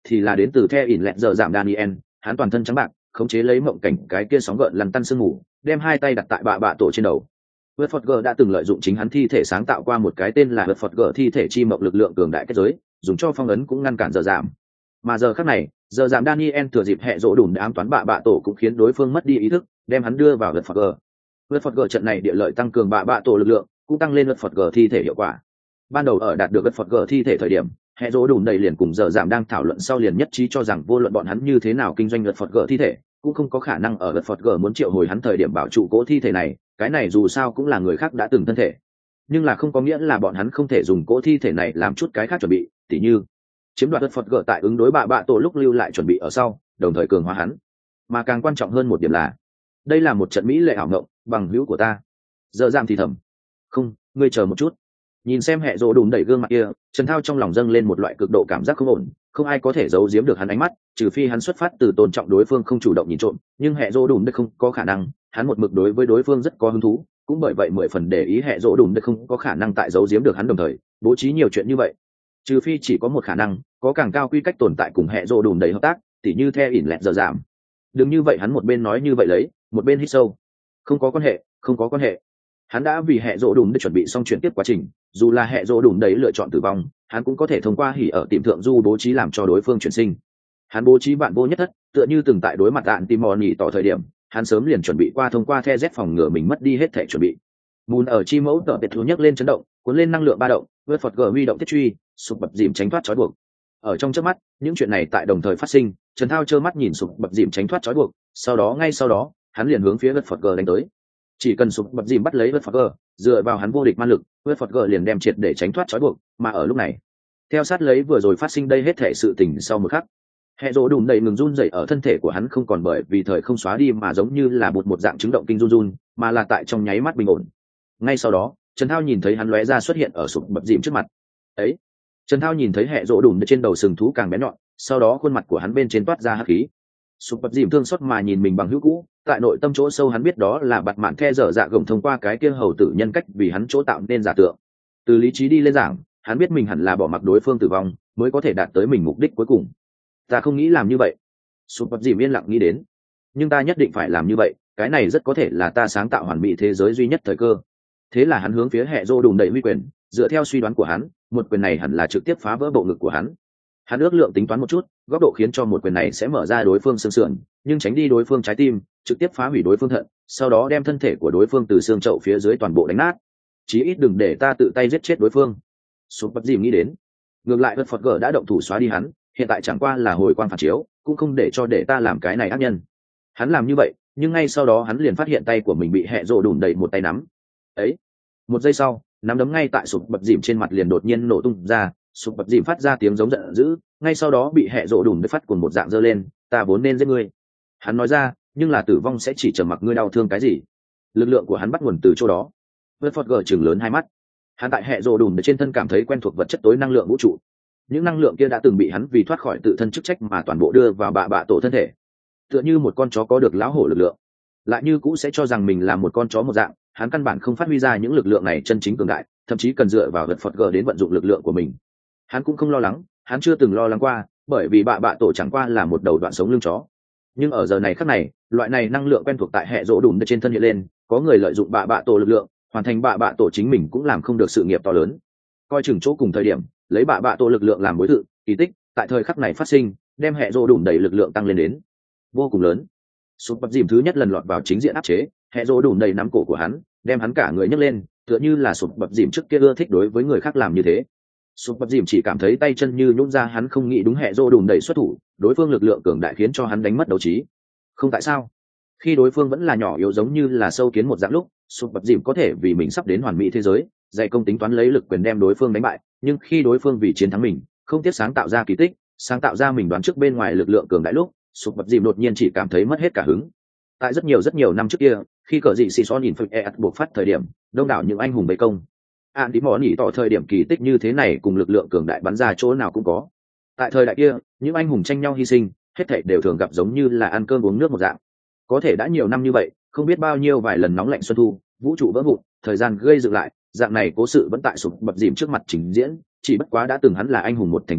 thì là đến từ The ỉn lẹt giờ giảm Daniel, hắn toàn thân trắng bạc, khống chế lấy mộng cảnh cái kia sóng gợn lăn tăn sương mù, đem hai tay đặt tại bạ bạ tổ trên đầu. Woodford đã từng lợi dụng chính hắn thi thể sáng tạo qua một cái tên là Woodford thi thể chi mộng lực lượng cường đại kết giới, dùng cho phong ấn cũng ngăn cản giờ giảm. Mà giờ khắc này, giờ giảm Daniel thừa dịp hệ rỗ đùn để ám toán bạ bạ tổ cũng khiến đối phương mất đi ý thức, đem hắn đưa vào Woodford. Woodford trận này địa lợi tăng cường bạ bạ tổ lực lượng, cũng tăng lên Woodford thi thể hiệu quả. Ban đầu ở đạt được Woodford thi thể thời điểm, hệ rỗ đùn đầy liền cùng giờ giảm đang thảo luận sau liền nhất trí cho rằng vô luận bọn hắn như thế nào kinh doanh Woodford thi thể, cũng không có khả năng ở Woodford muốn triệu hồi hắn thời điểm bảo trụ cỗ thi thể này, cái này dù sao cũng là người khác đã từng thân thể, nhưng là không có nghĩa là bọn hắn không thể dùng cỗ thi thể này làm chút cái khác chuẩn bị, tỉ như chiếm đoạt Woodford tại ứng đối bạ bạ tổ lúc lưu lại chuẩn bị ở sau, đồng thời cường hóa hắn. Mà càng quan trọng hơn một điểm là, đây là một trận mỹ lệ ảo ngộng, bằng hữu của ta. Giờ giảm thì thầm, không, ngươi chờ một chút. Nhìn xem hệ rỗ đùn đẩy gương mặt kia, Trần Thao trong lòng dâng lên một loại cực độ cảm giác không ổn, không ai có thể giấu giếm được hắn ánh mắt, trừ phi hắn xuất phát từ tôn trọng đối phương không chủ động nhìn trộm, nhưng hệ rỗ đùn đây không có khả năng, hắn một mực đối với đối phương rất có hứng thú, cũng bởi vậy mười phần để ý hệ rỗ đùn đây không có khả năng tại giấu giếm được hắn, đồng thời bố trí nhiều chuyện như vậy. Trừ phi chỉ có một khả năng, có càng cao quy cách tồn tại cùng hệ rỗ đùn đầy hợp tác, tỉ như The ỉn lẹt giờ giảm. Đừng như vậy, hắn một bên nói như vậy lấy, một bên hít sâu. Không có quan hệ, không có quan hệ. Hắn đã vì hệ rỗ đùn để chuẩn bị xong chuyển tiếp quá trình, dù là hệ rỗ đùn đấy lựa chọn tử vong, hắn cũng có thể thông qua hỉ ở tìm thượng du bố trí làm cho đối phương chuyển sinh. Hắn bố trí vạn vô nhất thất, tựa như từng tại đối mặt đạn Timor nhỉ tỏ thời điểm, hắn sớm liền chuẩn bị qua thông qua The Z phòng ngừa mình mất đi hết thể chuẩn bị. Mùn ở chi mẫu tợ biệt thú nhấc lên chấn động, cuốn lên năng lượng ba động, vượt phật gờ huy động thiết truy, sụp bập dìm tránh thoát trói buộc. Ở trong chớp mắt, những chuyện này tại đồng thời phát sinh, Trần Thao trơ mắt nhìn sụp bập dìm tránh thoát trói buộc, sau đó ngay sau đó, hắn liền hướng phía vượt phật gờ đánh tới. Chỉ cần sụp bập dìm bắt lấy vượt phật gờ, dựa vào hắn vô địch man lực, vượt phật gờ liền đem triệt để tránh thoát trói buộc, mà ở lúc này, theo sát lấy vừa rồi phát sinh đây hết thể sự tình sau một khắc, hệ rỗ đùn đầy ngừng run rẩy ở thân thể của hắn, không còn bởi vì thời không xóa đi mà giống như là bột một dạng chứng động kinh run run, mà là tại trong nháy mắt bình ổn. Ngay sau đó, Trần Thao nhìn thấy hắn lóe ra xuất hiện ở sụp bập dìm trước mặt. Ấy, Trần Thao nhìn thấy hệ rỗ đùn trên đầu sừng thú càng bén nhọn, sau đó khuôn mặt của hắn bên trên toát ra hắc khí. Sụp bập dìm thương xót mà nhìn mình bằng hữu cũ, tại nội tâm chỗ sâu hắn biết đó là bạt mạn the dở dạ gồng thông qua cái kia hầu tử nhân cách vì hắn chỗ tạo nên giả tượng. Từ lý trí đi lên giảng, hắn biết mình hẳn là bỏ mặc đối phương tử vong mới có thể đạt tới mình mục đích cuối cùng. Ta không nghĩ làm như vậy, sụp bập dìm yên lặng nghĩ đến, nhưng ta nhất định phải làm như vậy, cái này rất có thể là ta sáng tạo hoàn mỹ thế giới duy nhất thời cơ. Thế là hắn hướng phía hệ rô đùn đẩy huy quyền, dựa theo suy đoán của hắn, một quyền này hẳn là trực tiếp phá vỡ bộ ngực của hắn. Hắn ước lượng tính toán một chút, góc độ khiến cho một quyền này sẽ mở ra đối phương xương sườn, nhưng tránh đi đối phương trái tim, trực tiếp phá hủy đối phương thận, sau đó đem thân thể của đối phương từ xương chậu phía dưới toàn bộ đánh nát. Chí ít đừng để ta tự tay giết chết đối phương. Sụp bập dìm nghĩ đến, ngược lại vật phật gở đã động thủ xóa đi hắn, hiện tại chẳng qua là hồi quang phản chiếu, cũng không để cho để ta làm cái này ác nhân. Hắn làm như vậy, nhưng ngay sau đó hắn liền phát hiện tay của mình bị hệ rồ đùn đầy một tay nắm. Ấy, một giây sau, nắm đấm ngay tại sụp bập dìm trên mặt liền đột nhiên nổ tung ra, sụp bập dìm phát ra tiếng giống giận dữ, ngay sau đó bị hệ rồ đùn để phát cùng một dạng giơ lên, ta vốn nên giết ngươi. Hắn nói ra, nhưng là tử vong sẽ chỉ trầm mặc ngươi đau thương cái gì? Lực lượng của hắn bắt nguồn từ chỗ đó. Vượt phật gở chừng lớn hai mắt. Hắn tại hệ rồ đùn trên thân cảm thấy quen thuộc vật chất tối năng lượng vũ trụ. Những năng lượng kia đã từng bị hắn vì thoát khỏi tự thân chức trách mà toàn bộ đưa vào bạ bạ tổ thân thể. Tựa như một con chó có được lão hổ lực lượng, lại như cũ sẽ cho rằng mình là một con chó một dạng, hắn căn bản không phát huy ra những lực lượng này chân chính cường đại, thậm chí cần dựa vào vật phật gở đến vận dụng lực lượng của mình. Hắn cũng không lo lắng, hắn chưa từng lo lắng qua, bởi vì bạ bạ tổ chẳng qua là một đầu đoạn sống lưng chó. Nhưng ở giờ này khắc này, loại này năng lượng quen thuộc tại hệ rỗ đùn trên thân hiện lên, có người lợi dụng bạ bạ tổ lực lượng, hoàn thành bạ bạ tổ chính mình cũng làm không được sự nghiệp to lớn. Coi chừng chỗ cùng thời điểm, lấy bạ bạ tổ lực lượng làm mối tự, kỳ tích tại thời khắc này phát sinh, đem hệ rỗ đùn đẩy lực lượng tăng lên đến vô cùng lớn. Sụp bập dìm thứ nhất lần lọt vào chính diện áp chế, hệ rỗ đùn đầy nắm cổ của hắn, đem hắn cả người nhấc lên, tựa như là sụp bập dìm trước kia ưa thích đối với người khác làm như thế. Sụp bập dìm chỉ cảm thấy tay chân như nhũn ra, hắn không nghĩ đúng hệ rỗ đùn đẩy xuất thủ, đối phương lực lượng cường đại khiến cho hắn đánh mất đấu trí. Không tại sao, khi đối phương vẫn là nhỏ yếu giống như là sâu kiến một dạng lúc, sụp bập dìm có thể vì mình sắp đến hoàn mỹ thế giới, dạy công tính toán lấy lực quyền đem đối phương đánh bại, nhưng khi đối phương vì chiến thắng mình, không tiếc sáng tạo ra kỳ tích, sáng tạo ra mình đoán trước bên ngoài lực lượng cường đại lúc, sụp bập dìm đột nhiên chỉ cảm thấy mất hết cả hứng. Tại rất nhiều rất nhiều năm trước kia, khi cờ dị xì xó nhìn phật e buộc phát thời điểm, đông đảo những anh hùng bày công, an tí mỏ nhỉ tỏ thời điểm kỳ tích như thế này cùng lực lượng cường đại bắn ra chỗ nào cũng có. Tại thời đại kia, những anh hùng tranh nhau hy sinh, hết thảy đều thường gặp giống như là ăn cơm uống nước một dạng. Có thể đã nhiều năm như vậy, không biết bao nhiêu vài lần nóng lạnh xuân thu, vũ trụ vỡ vụn, thời gian gây dựng lại, dạng này cố sự vẫn tại sụp bập dìm trước mặt trình diễn, chỉ bất quá đã từng hắn là anh hùng một thành viên,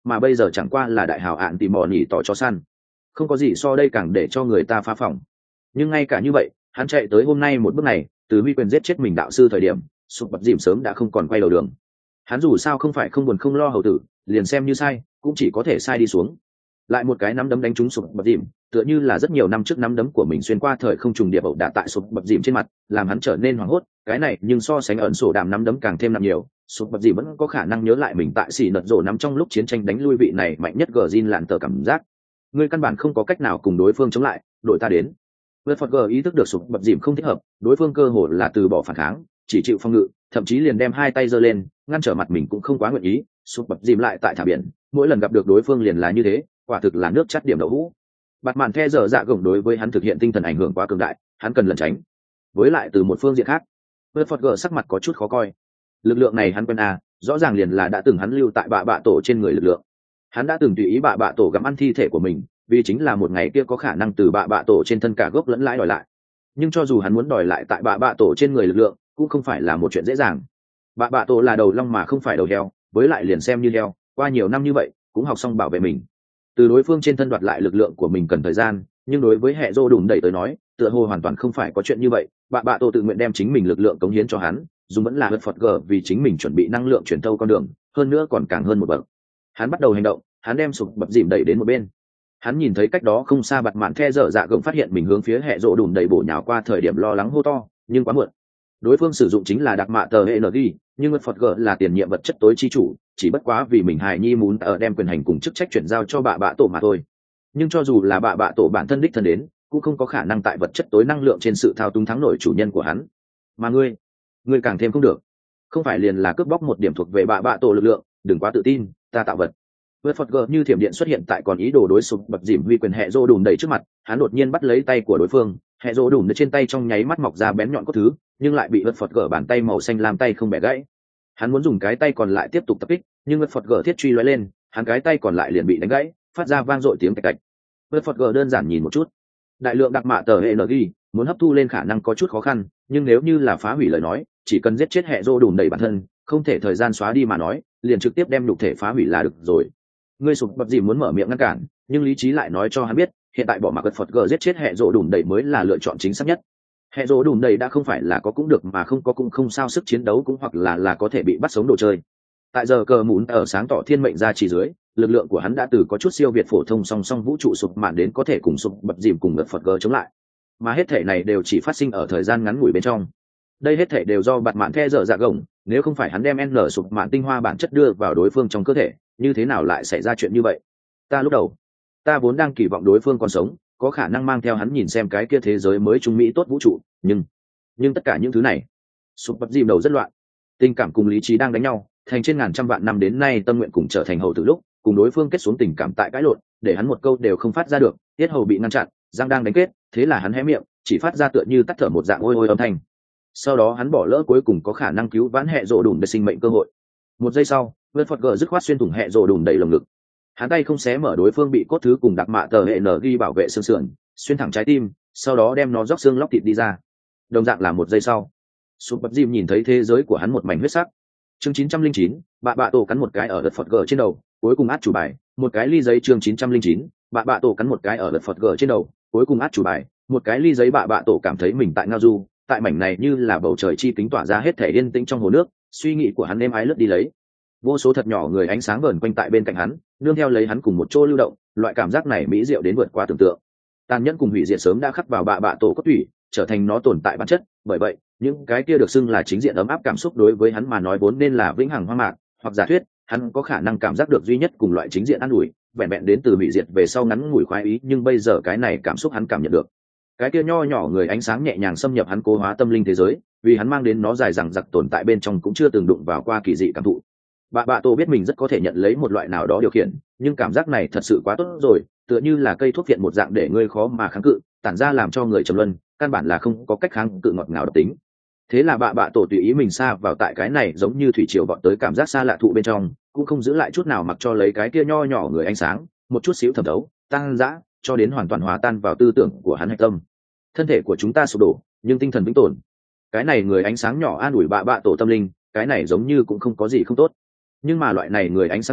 mà bây giờ chẳng qua là đại hào ạn tìm mò nhỉ tỏ cho săn, không có gì so đây càng để cho người ta phá phòng. Nhưng ngay cả như vậy, hắn chạy tới hôm nay một bước này, từ huy quyền giết chết mình đạo sư thời điểm, sụp bập dìm sớm đã không còn quay đầu đường. Hắn dù sao không phải không buồn không lo hầu tử, liền xem như sai cũng chỉ có thể sai đi xuống. Lại một cái nắm đấm đánh trúng sụp bập dìm, tựa như là rất nhiều năm trước nắm đấm của mình xuyên qua thời không trùng điệp ẩu đả tại sụp bập dìm trên mặt, làm hắn trở nên hoảng hốt. Cái này nhưng so sánh ẩn sổ đàm nắm đấm càng thêm nặng nhiều. Sụp bập dìm vẫn có khả năng nhớ lại mình tại xỉ nợt rổ nắm trong lúc chiến tranh đánh lui vị này mạnh nhất gờ zin lạn tờ cảm giác. Ngươi căn bản không có cách nào cùng đối phương chống lại, đội ta đến. Vượt Phật G ý thức được sụp bập dìm không thích hợp, đối phương cơ hồ là từ bỏ phản kháng, chỉ chịu phòng ngự, thậm chí liền đem hai tay giơ lên, ngăn trở mặt mình cũng không quá nguyện ý. Sụp bập dìm lại tại thả biển, mỗi lần gặp được đối phương liền là như thế, quả thực là nước chắt điểm đậu hũ. Bạt mạn the dở dạ gồng đối với hắn thực hiện tinh thần ảnh hưởng quá cường đại, hắn cần lẩn tránh. Với lại từ một phương diện khác, Vượt Phật G sắc mặt có chút khó coi. Lực lượng này hắn quen à, rõ ràng liền là đã từng hắn lưu tại bạ bạ tổ trên người lực lượng. Hắn đã từng tùy ý bạ bạ tổ gặm ăn thi thể của mình, vì chính là một ngày kia có khả năng từ bạ bạ tổ trên thân cả gốc lẫn lãi đòi lại. Nhưng cho dù hắn muốn đòi lại tại bạ bạ tổ trên người lực lượng, cũng không phải là một chuyện dễ dàng. Bạ bạ tổ là đầu long mà không phải đầu heo, với lại liền xem như heo, qua nhiều năm như vậy cũng học xong bảo vệ mình. Từ đối phương trên thân đoạt lại lực lượng của mình cần thời gian, nhưng đối với hệ dô đùn đẩy tới nói, tựa hồ hoàn toàn không phải có chuyện như vậy. Bạ bạ tổ tự nguyện đem chính mình lực lượng cống hiến cho hắn, dùng vẫn là vật phật gờ vì chính mình chuẩn bị năng lượng truyền thâu con đường, hơn nữa còn càng hơn một bậc. Hắn bắt đầu hành động, hắn đem sụp bập dìm đẩy đến một bên. Hắn nhìn thấy cách đó không xa bạt mạn the dở dạ gồng phát hiện mình hướng phía hệ rộ đùn đẩy bổ nhào qua thời điểm lo lắng hô to, nhưng quá muộn. Đối phương sử dụng chính là đặc mạ tờ hệ en giê, nhưng vật phật gờ là tiền nhiệm vật chất tối chi chủ, chỉ bất quá vì mình hài nhi muốn ở đem quyền hành cùng chức trách chuyển giao cho bạ bạ tổ mà thôi. Nhưng cho dù là bạ bạ tổ bản thân đích thân đến, cũng không có khả năng tại vật chất tối năng lượng trên sự thao túng thắng nổi chủ nhân của hắn. Mà ngươi, ngươi càng thêm không được. Không phải liền là cướp bóc một điểm thuộc về bạ bạ tổ lực lượng, đừng quá tự tin, ta tạo vật. Vượt Phật G như thiểm điện xuất hiện tại còn ý đồ đối sụp bập dìm huy quyền hệ rô đùn đẩy trước mặt, hắn đột nhiên bắt lấy tay của đối phương, hệ rô đùn trên tay trong nháy mắt mọc ra bén nhọn cốt thứ, nhưng lại bị Vượt Phật G bàn tay màu xanh làm tay không bẻ gãy. Hắn muốn dùng cái tay còn lại tiếp tục tập kích, nhưng Vượt Phật G thiết truy lóe lên, hắn cái tay còn lại liền bị đánh gãy, phát ra vang dội tiếng cạch cạch. Vượt Phật G đơn giản nhìn một chút, đại lượng đặc mạ tờ hệ energy muốn hấp thu lên khả năng có chút khó khăn, nhưng nếu như là phá hủy lời nói, chỉ cần giết chết hệ rô đùn đẩy bản thân, không thể thời gian xóa đi mà nói, liền trực tiếp đem nhục thể phá hủy là được rồi. Ngươi sụp bập dìm muốn mở miệng ngăn cản, nhưng lý trí lại nói cho hắn biết, hiện tại bỏ mặc vật phật g giết chết hệ rộ đùn đầy mới là lựa chọn chính xác nhất. Hệ rộ đùn đầy đã không phải là có cũng được mà không có cũng không sao sức chiến đấu cũng hoặc là là có thể bị bắt sống đồ chơi. Tại giờ cờ muốn ở sáng tỏ thiên mệnh ra chỉ dưới, lực lượng của hắn đã từ có chút siêu việt phổ thông song song vũ trụ sụp mạn đến có thể cùng sụp bập dìm cùng vật phật g chống lại. Mà hết thể này đều chỉ phát sinh ở thời gian ngắn ngủi bên trong. Đây hết thể đều do bạt mạn the dở dạ gồng, nếu không phải hắn đem n sụp mạn tinh hoa bản chất đưa vào đối phương trong cơ thể, như thế nào lại xảy ra chuyện như vậy? Ta lúc đầu, ta vốn đang kỳ vọng đối phương còn sống, có khả năng mang theo hắn nhìn xem cái kia thế giới mới trung mỹ tốt vũ trụ, nhưng nhưng tất cả những thứ này, sụp bập dìm đầu rất loạn, tình cảm cùng lý trí đang đánh nhau, thành trên ngàn trăm vạn năm đến nay tâm nguyện cùng trở thành hầu từ lúc cùng đối phương kết xuống tình cảm tại cãi lộn, để hắn một câu đều không phát ra được, tiết hầu bị ngăn chặn, răng đang đánh kết, thế là hắn hé miệng, chỉ phát ra tựa như tắt thở một dạng ôi ôi âm thanh. Sau đó hắn bỏ lỡ cuối cùng có khả năng cứu vãn hệ rộ đùn để sinh mệnh cơ hội. Một giây sau, vượt phật gờ dứt khoát xuyên thủng hệ rộ đùn đầy lồng ngực. Hắn tay không xé mở đối phương bị cốt thứ cùng đặc mạ tờ hệ n ghi bảo vệ xương sườn, xuyên thẳng trái tim, sau đó đem nó róc xương lóc thịt đi ra. Đồng dạng là một giây sau, sụp bập dìm nhìn thấy thế giới của hắn một mảnh huyết sắc. Chương chín trăm linh chín, bạ bạ tổ cắn một cái ở đợt phật gờ trên đầu, cuối cùng át chủ bài, một cái ly giấy. Chương chín trăm linh chín, bạ bạ tổ cắn một cái ở đợt phật gờ trên đầu, cuối cùng át chủ bài, một cái ly giấy. Bạ bạ tổ cảm thấy mình tại ngao du, tại mảnh này như là bầu trời chi tính tỏa ra hết thể yên tĩnh trong hồ nước, suy nghĩ của hắn êm ái lướt đi lấy. Vô số thật nhỏ người ánh sáng vờn quanh tại bên cạnh hắn, nương theo lấy hắn cùng một chỗ lưu động, loại cảm giác này mỹ diệu đến vượt qua tưởng tượng. Tàn nhẫn cùng hủy diệt sớm đã khắc vào bạ bạ tổ cốt thủy, trở thành nó tồn tại bản chất, bởi vậy, những cái kia được xưng là chính diện ấm áp cảm xúc đối với hắn mà nói vốn nên là vĩnh hằng hoang mạc, hoặc giả thuyết, hắn có khả năng cảm giác được duy nhất cùng loại chính diện an ủi, vẹn vẹn đến từ hủy diệt về sau ngắn ngủi khoái ý, nhưng bây giờ cái này cảm xúc hắn cảm nhận được. Cái kia nho nhỏ người ánh sáng nhẹ nhàng xâm nhập hắn cố hóa tâm linh thế giới, vì hắn mang đến nó dài dằng dặc tồn tại bên trong cũng chưa từng đụng vào qua kỳ dị cảm thụ. Bạ bạ tổ biết mình rất có thể nhận lấy một loại nào đó điều khiển, nhưng cảm giác này thật sự quá tốt rồi, tựa như là cây thuốc viện một dạng để ngươi khó mà kháng cự, tản ra làm cho người trầm luân, căn bản là không có cách kháng cự ngọt ngào độc tính. Thế là bạ bạ tổ tùy ý mình xa vào tại cái này giống như thủy triều vọt tới cảm giác xa lạ thụ bên trong, cũng không giữ lại chút nào mặc cho lấy cái kia nho nhỏ người ánh sáng, một chút xíu thẩm thấu, tăng dã, cho đến hoàn toàn hòa tan vào tư tưởng của hắn hạch tâm. Thân thể của chúng ta sụp đổ, nhưng tinh thần vĩnh tồn. Cái này người ánh sáng nhỏ an ủi bạ bạ tổ tâm linh, cái này giống như cũng không có gì không tốt. Nhưng mà loại này người ánh sáng nhỏ,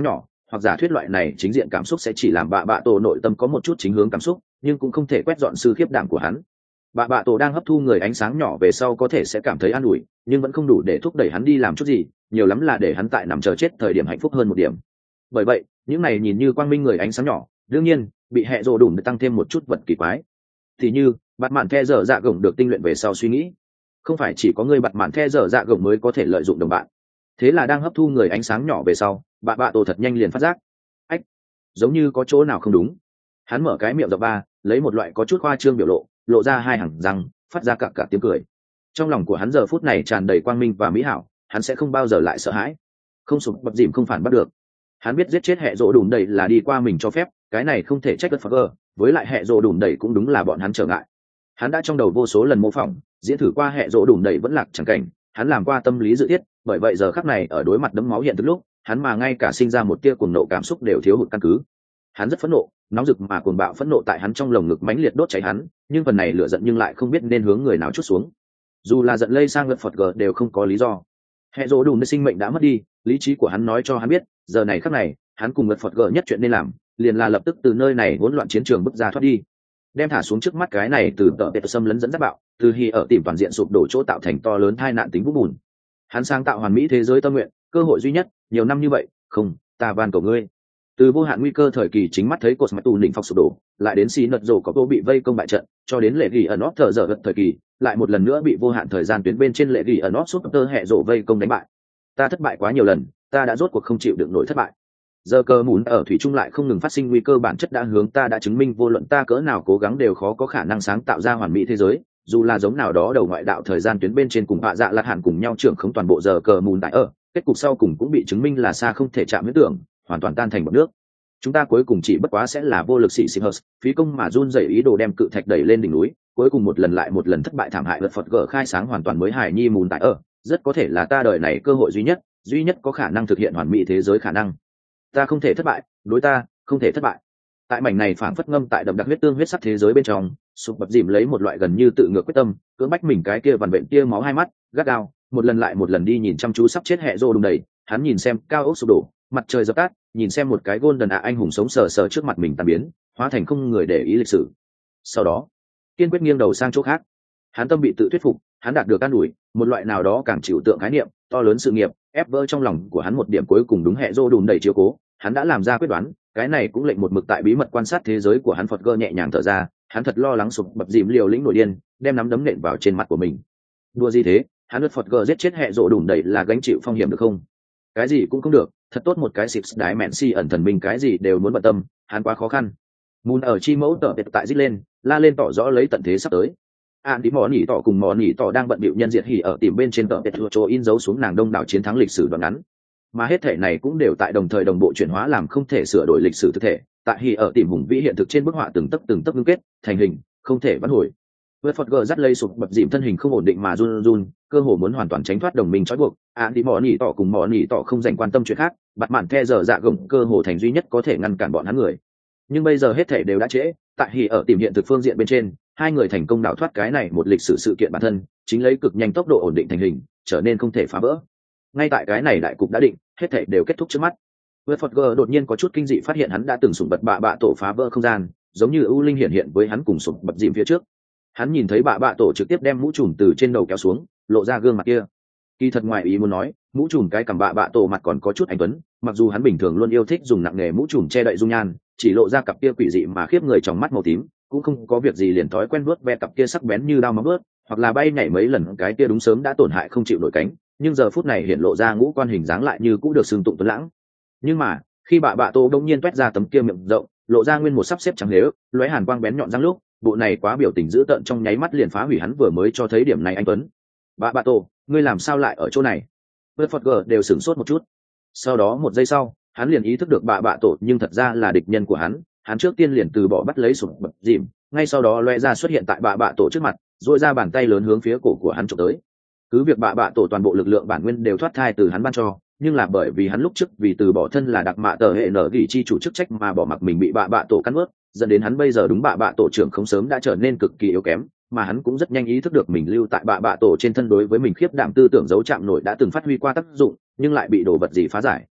hoặc giả thuyết loại này chính diện cảm xúc sẽ chỉ làm bạ bạ tổ nội tâm có một chút chính hướng cảm xúc, nhưng cũng không thể quét dọn sự khiếp đảm của hắn. Bạ bạ tổ đang hấp thu người ánh sáng nhỏ về sau có thể sẽ cảm thấy an ủi, nhưng vẫn không đủ để thúc đẩy hắn đi làm chút gì, nhiều lắm là để hắn tại nằm chờ chết thời điểm hạnh phúc hơn một điểm. Bởi vậy những này nhìn như quang minh người ánh sáng nhỏ đương nhiên bị hệ rồ đủ để tăng thêm một chút vật kỳ quái. Thì như bạt mạn the dở dạ gồng được tinh luyện về sau suy nghĩ, không phải chỉ có người bạt mạn the dở dạ gồng mới có thể lợi dụng đồng bạn. Thế là đang hấp thu người ánh sáng nhỏ về sau, bạ bạ tổ thật nhanh liền phát giác, ách, giống như có chỗ nào không đúng. Hắn mở cái miệng rộng ba, lấy một loại có chút khoa trương biểu lộ, lộ ra hai hàng răng, phát ra cả cả tiếng cười. Trong lòng của hắn giờ phút này tràn đầy quang minh và mỹ hảo, hắn sẽ không bao giờ lại sợ hãi, không sụp bập dìm không phản bắt được. Hắn biết giết chết hệ rỗ đùn đầy là đi qua mình cho phép, cái này không thể trách đất phật gờ, với lại hệ rỗ đùn đầy cũng đúng là bọn hắn trở ngại. Hắn đã trong đầu vô số lần mô phỏng diễn thử qua hệ rỗ đùn đầy vẫn lạc chẳng cảnh, hắn làm qua tâm lý dự thiết, bởi vậy giờ khắc này ở đối mặt đấm máu hiện thực lúc, hắn mà ngay cả sinh ra một tia cuồng nộ cảm xúc đều thiếu hụt căn cứ. Hắn rất phẫn nộ, nóng rực mà cuồng bạo phẫn nộ tại hắn trong lồng ngực mãnh liệt đốt cháy hắn, nhưng phần này lửa giận nhưng lại không biết nên hướng người nào chút xuống. Dù là giận lây sang ngật phật gờ đều không có lý do. Hệ rỗ đùn sinh mệnh đã mất đi, lý trí của hắn nói cho hắn biết, giờ này khắc này, hắn cùng ngật phật gờ nhất chuyện nên làm, liền là lập tức từ nơi này hỗn loạn chiến trường bước ra thoát đi, đem thả xuống trước mắt cái này từ tợ tệ xâm lấn dẫn dắt bạo, từ khi ở tìm toàn diện sụp đổ chỗ tạo thành to lớn tai nạn tính vũ bùn. Hắn sáng tạo hoàn mỹ thế giới tâm nguyện, cơ hội duy nhất, nhiều năm như vậy, không, ta van cầu ngươi. Từ vô hạn nguy cơ thời kỳ chính mắt thấy cột mạch tù đỉnh phong sụp đổ, lại đến xí nật rổ có vô bị vây công bại trận, cho đến lệ gỉ ẩn óp thở dở gật thời kỳ, lại một lần nữa bị vô hạn thời gian tuyến bên trên lệ gỉ ẩn óp sút tơ hệ rổ vây công đánh bại. Ta thất bại quá nhiều lần, ta đã rốt cuộc không chịu được nổi thất bại. Giờ cơ muốn ở thủy trung lại không ngừng phát sinh nguy cơ bản chất đã hướng ta đã chứng minh vô luận ta cỡ nào cố gắng đều khó có khả năng sáng tạo ra hoàn mỹ thế giới, dù là giống nào đó đầu ngoại đạo thời gian tuyến bên trên cùng bạ dạ lạt hẳn cùng nhau trưởng khống toàn bộ giờ cờ mùn tại ở, kết cục sau cùng cũng bị chứng minh là xa không thể chạm huyết tưởng, hoàn toàn tan thành bọt nước. Chúng ta cuối cùng chỉ bất quá sẽ là vô lực sĩ xịp hờ, phí công mà run rẩy ý đồ đem cự thạch đẩy lên đỉnh núi, cuối cùng một lần lại một lần thất bại thảm hại vật phật gở khai sáng hoàn toàn mới hài nhi mùn tại ở, rất có thể là ta đời này cơ hội duy nhất, duy nhất có khả năng thực hiện hoàn mỹ thế giới khả năng. Ta không thể thất bại, đối ta không thể thất bại. Tại mảnh này phảng phất ngâm tại đậm đặc huyết tương huyết sắc thế giới bên trong, sụp bập dìm lấy một loại gần như tự ngược quyết tâm, cưỡng bách mình cái kia vằn vện kia máu hai mắt gắt gao, một lần lại một lần đi nhìn chăm chú sắp chết hệ rô đùng đầy, hắn nhìn xem cao ốc sụp đổ, mặt trời dập tắt, nhìn xem một cái golden ạ anh hùng sống sờ sờ trước mặt mình tan biến, hóa thành không người để ý lịch sử. Sau đó kiên quyết nghiêng đầu sang chỗ khác. Hắn tâm bị tự thuyết phục, hắn đạt được an ủi, một loại nào đó càng chịu tượng khái niệm to lớn sự nghiệp ép vỡ trong lòng của hắn một điểm cuối cùng đúng hệ rô đùn đầy chiếu cố. Hắn đã làm ra quyết đoán, cái này cũng lệnh một mực tại bí mật quan sát thế giới của hắn Phật gơ nhẹ nhàng thở ra. Hắn thật lo lắng sụp bập dìm liều lĩnh nổi điên, đem nắm đấm nện vào trên mặt của mình. Đua gì thế, hắn lượt Phật gơ giết chết hệ rô đùn đầy là gánh chịu phong hiểm được không? Cái gì cũng không được, thật tốt một cái xịp đái mẹn si ẩn thần minh cái gì đều muốn bận tâm, hắn quá khó khăn. Mùn ở chi mẫu tợ tại dít lên, la lên tỏ rõ lấy tận thế sắp tới. An tí mò nỉ tỏ cùng mò nỉ tỏ đang bận bịu nhân diệt hỉ ở tìm bên trên tợ biệt chỗ in dấu xuống nàng đông đảo chiến thắng lịch sử đoạn ngắn, mà hết thể này cũng đều tại đồng thời đồng bộ chuyển hóa làm không thể sửa đổi lịch sử thực thể, tại hỉ ở tìm hùng vĩ hiện thực trên bức họa từng tấc từng tấc ngưng kết thành hình, không thể vãn hồi. Vượt Phật gờ dắt lây sụp bập dìm thân hình không ổn định mà run run, cơ hồ muốn hoàn toàn tránh thoát đồng minh trói buộc. An tí mò nỉ tỏ cùng mò nỉ tỏ không dành quan tâm chuyện khác, bặt mạn the giờ dạ gồng cơ hồ thành duy nhất có thể ngăn cản bọn hắn người. Nhưng bây giờ hết thể đều đã trễ, tại hỉ ở tìm hiện thực phương diện bên trên, hai người thành công đào thoát cái này một lịch sử sự kiện bản thân, chính lấy cực nhanh tốc độ ổn định thành hình, trở nên không thể phá vỡ. Ngay tại cái này đại cục đã định, hết thảy đều kết thúc trước mắt. Woodford đột nhiên có chút kinh dị phát hiện hắn đã từng sủng bật bạ bạ tổ phá vỡ không gian, giống như ưu linh hiện hiện với hắn cùng sủng bật dìm phía trước. Hắn nhìn thấy bạ bạ tổ trực tiếp đem mũ trùm từ trên đầu kéo xuống, lộ ra gương mặt kia. Kỳ thật ngoài ý muốn nói, mũ trùm cái cằm bạ bạ tổ mặt còn có chút anh tuấn, mặc dù hắn bình thường luôn yêu thích dùng nặng nghề mũ trùm che đậy dung nhan, chỉ lộ ra cặp kia quỷ dị mà khiếp người trong mắt màu tím, cũng không có việc gì liền thói quen vuốt ve cặp kia sắc bén như đao móng vuốt, hoặc là bay nhảy mấy lần cái kia đúng sớm đã tổn hại không chịu nổi cánh, nhưng giờ phút này hiện lộ ra ngũ quan hình dáng lại như cũng được xưng tụng tuấn lãng. Nhưng mà khi bạ bạ tô đông nhiên toét ra tấm kia miệng rộng, lộ ra nguyên một sắp xếp trắng lếu, lóe hàn quang bén nhọn răng lúc, bộ này quá biểu tình dữ tợn trong nháy mắt liền phá hủy hắn vừa mới cho thấy điểm này anh tuấn. Bạ bạ tô, ngươi làm sao lại ở chỗ này? Woodford đều sửng sốt một chút. Sau đó một giây sau, hắn liền ý thức được bạ bạ tổ nhưng thật ra là địch nhân của hắn. Hắn trước tiên liền từ bỏ bắt lấy sụp bập dìm, ngay sau đó loe ra xuất hiện tại bạ bạ tổ trước mặt, duỗi ra bàn tay lớn hướng phía cổ của hắn chụp tới. Cứ việc bạ bạ tổ toàn bộ lực lượng bản nguyên đều thoát thai từ hắn ban cho, nhưng là bởi vì hắn lúc trước vì từ bỏ thân là đặc mạ tờ hệ nở gỉ chi chủ chức trách mà bỏ mặc mình bị bạ bạ tổ cắn ướt, dẫn đến hắn bây giờ đúng bạ bạ tổ trưởng không sớm đã trở nên cực kỳ yếu kém, mà hắn cũng rất nhanh ý thức được mình lưu tại bạ bạ tổ trên thân đối với mình khiếp đảm tư tưởng giấu chạm nổi đã từng phát huy qua tác dụng, nhưng lại bị đồ vật gì phá giải.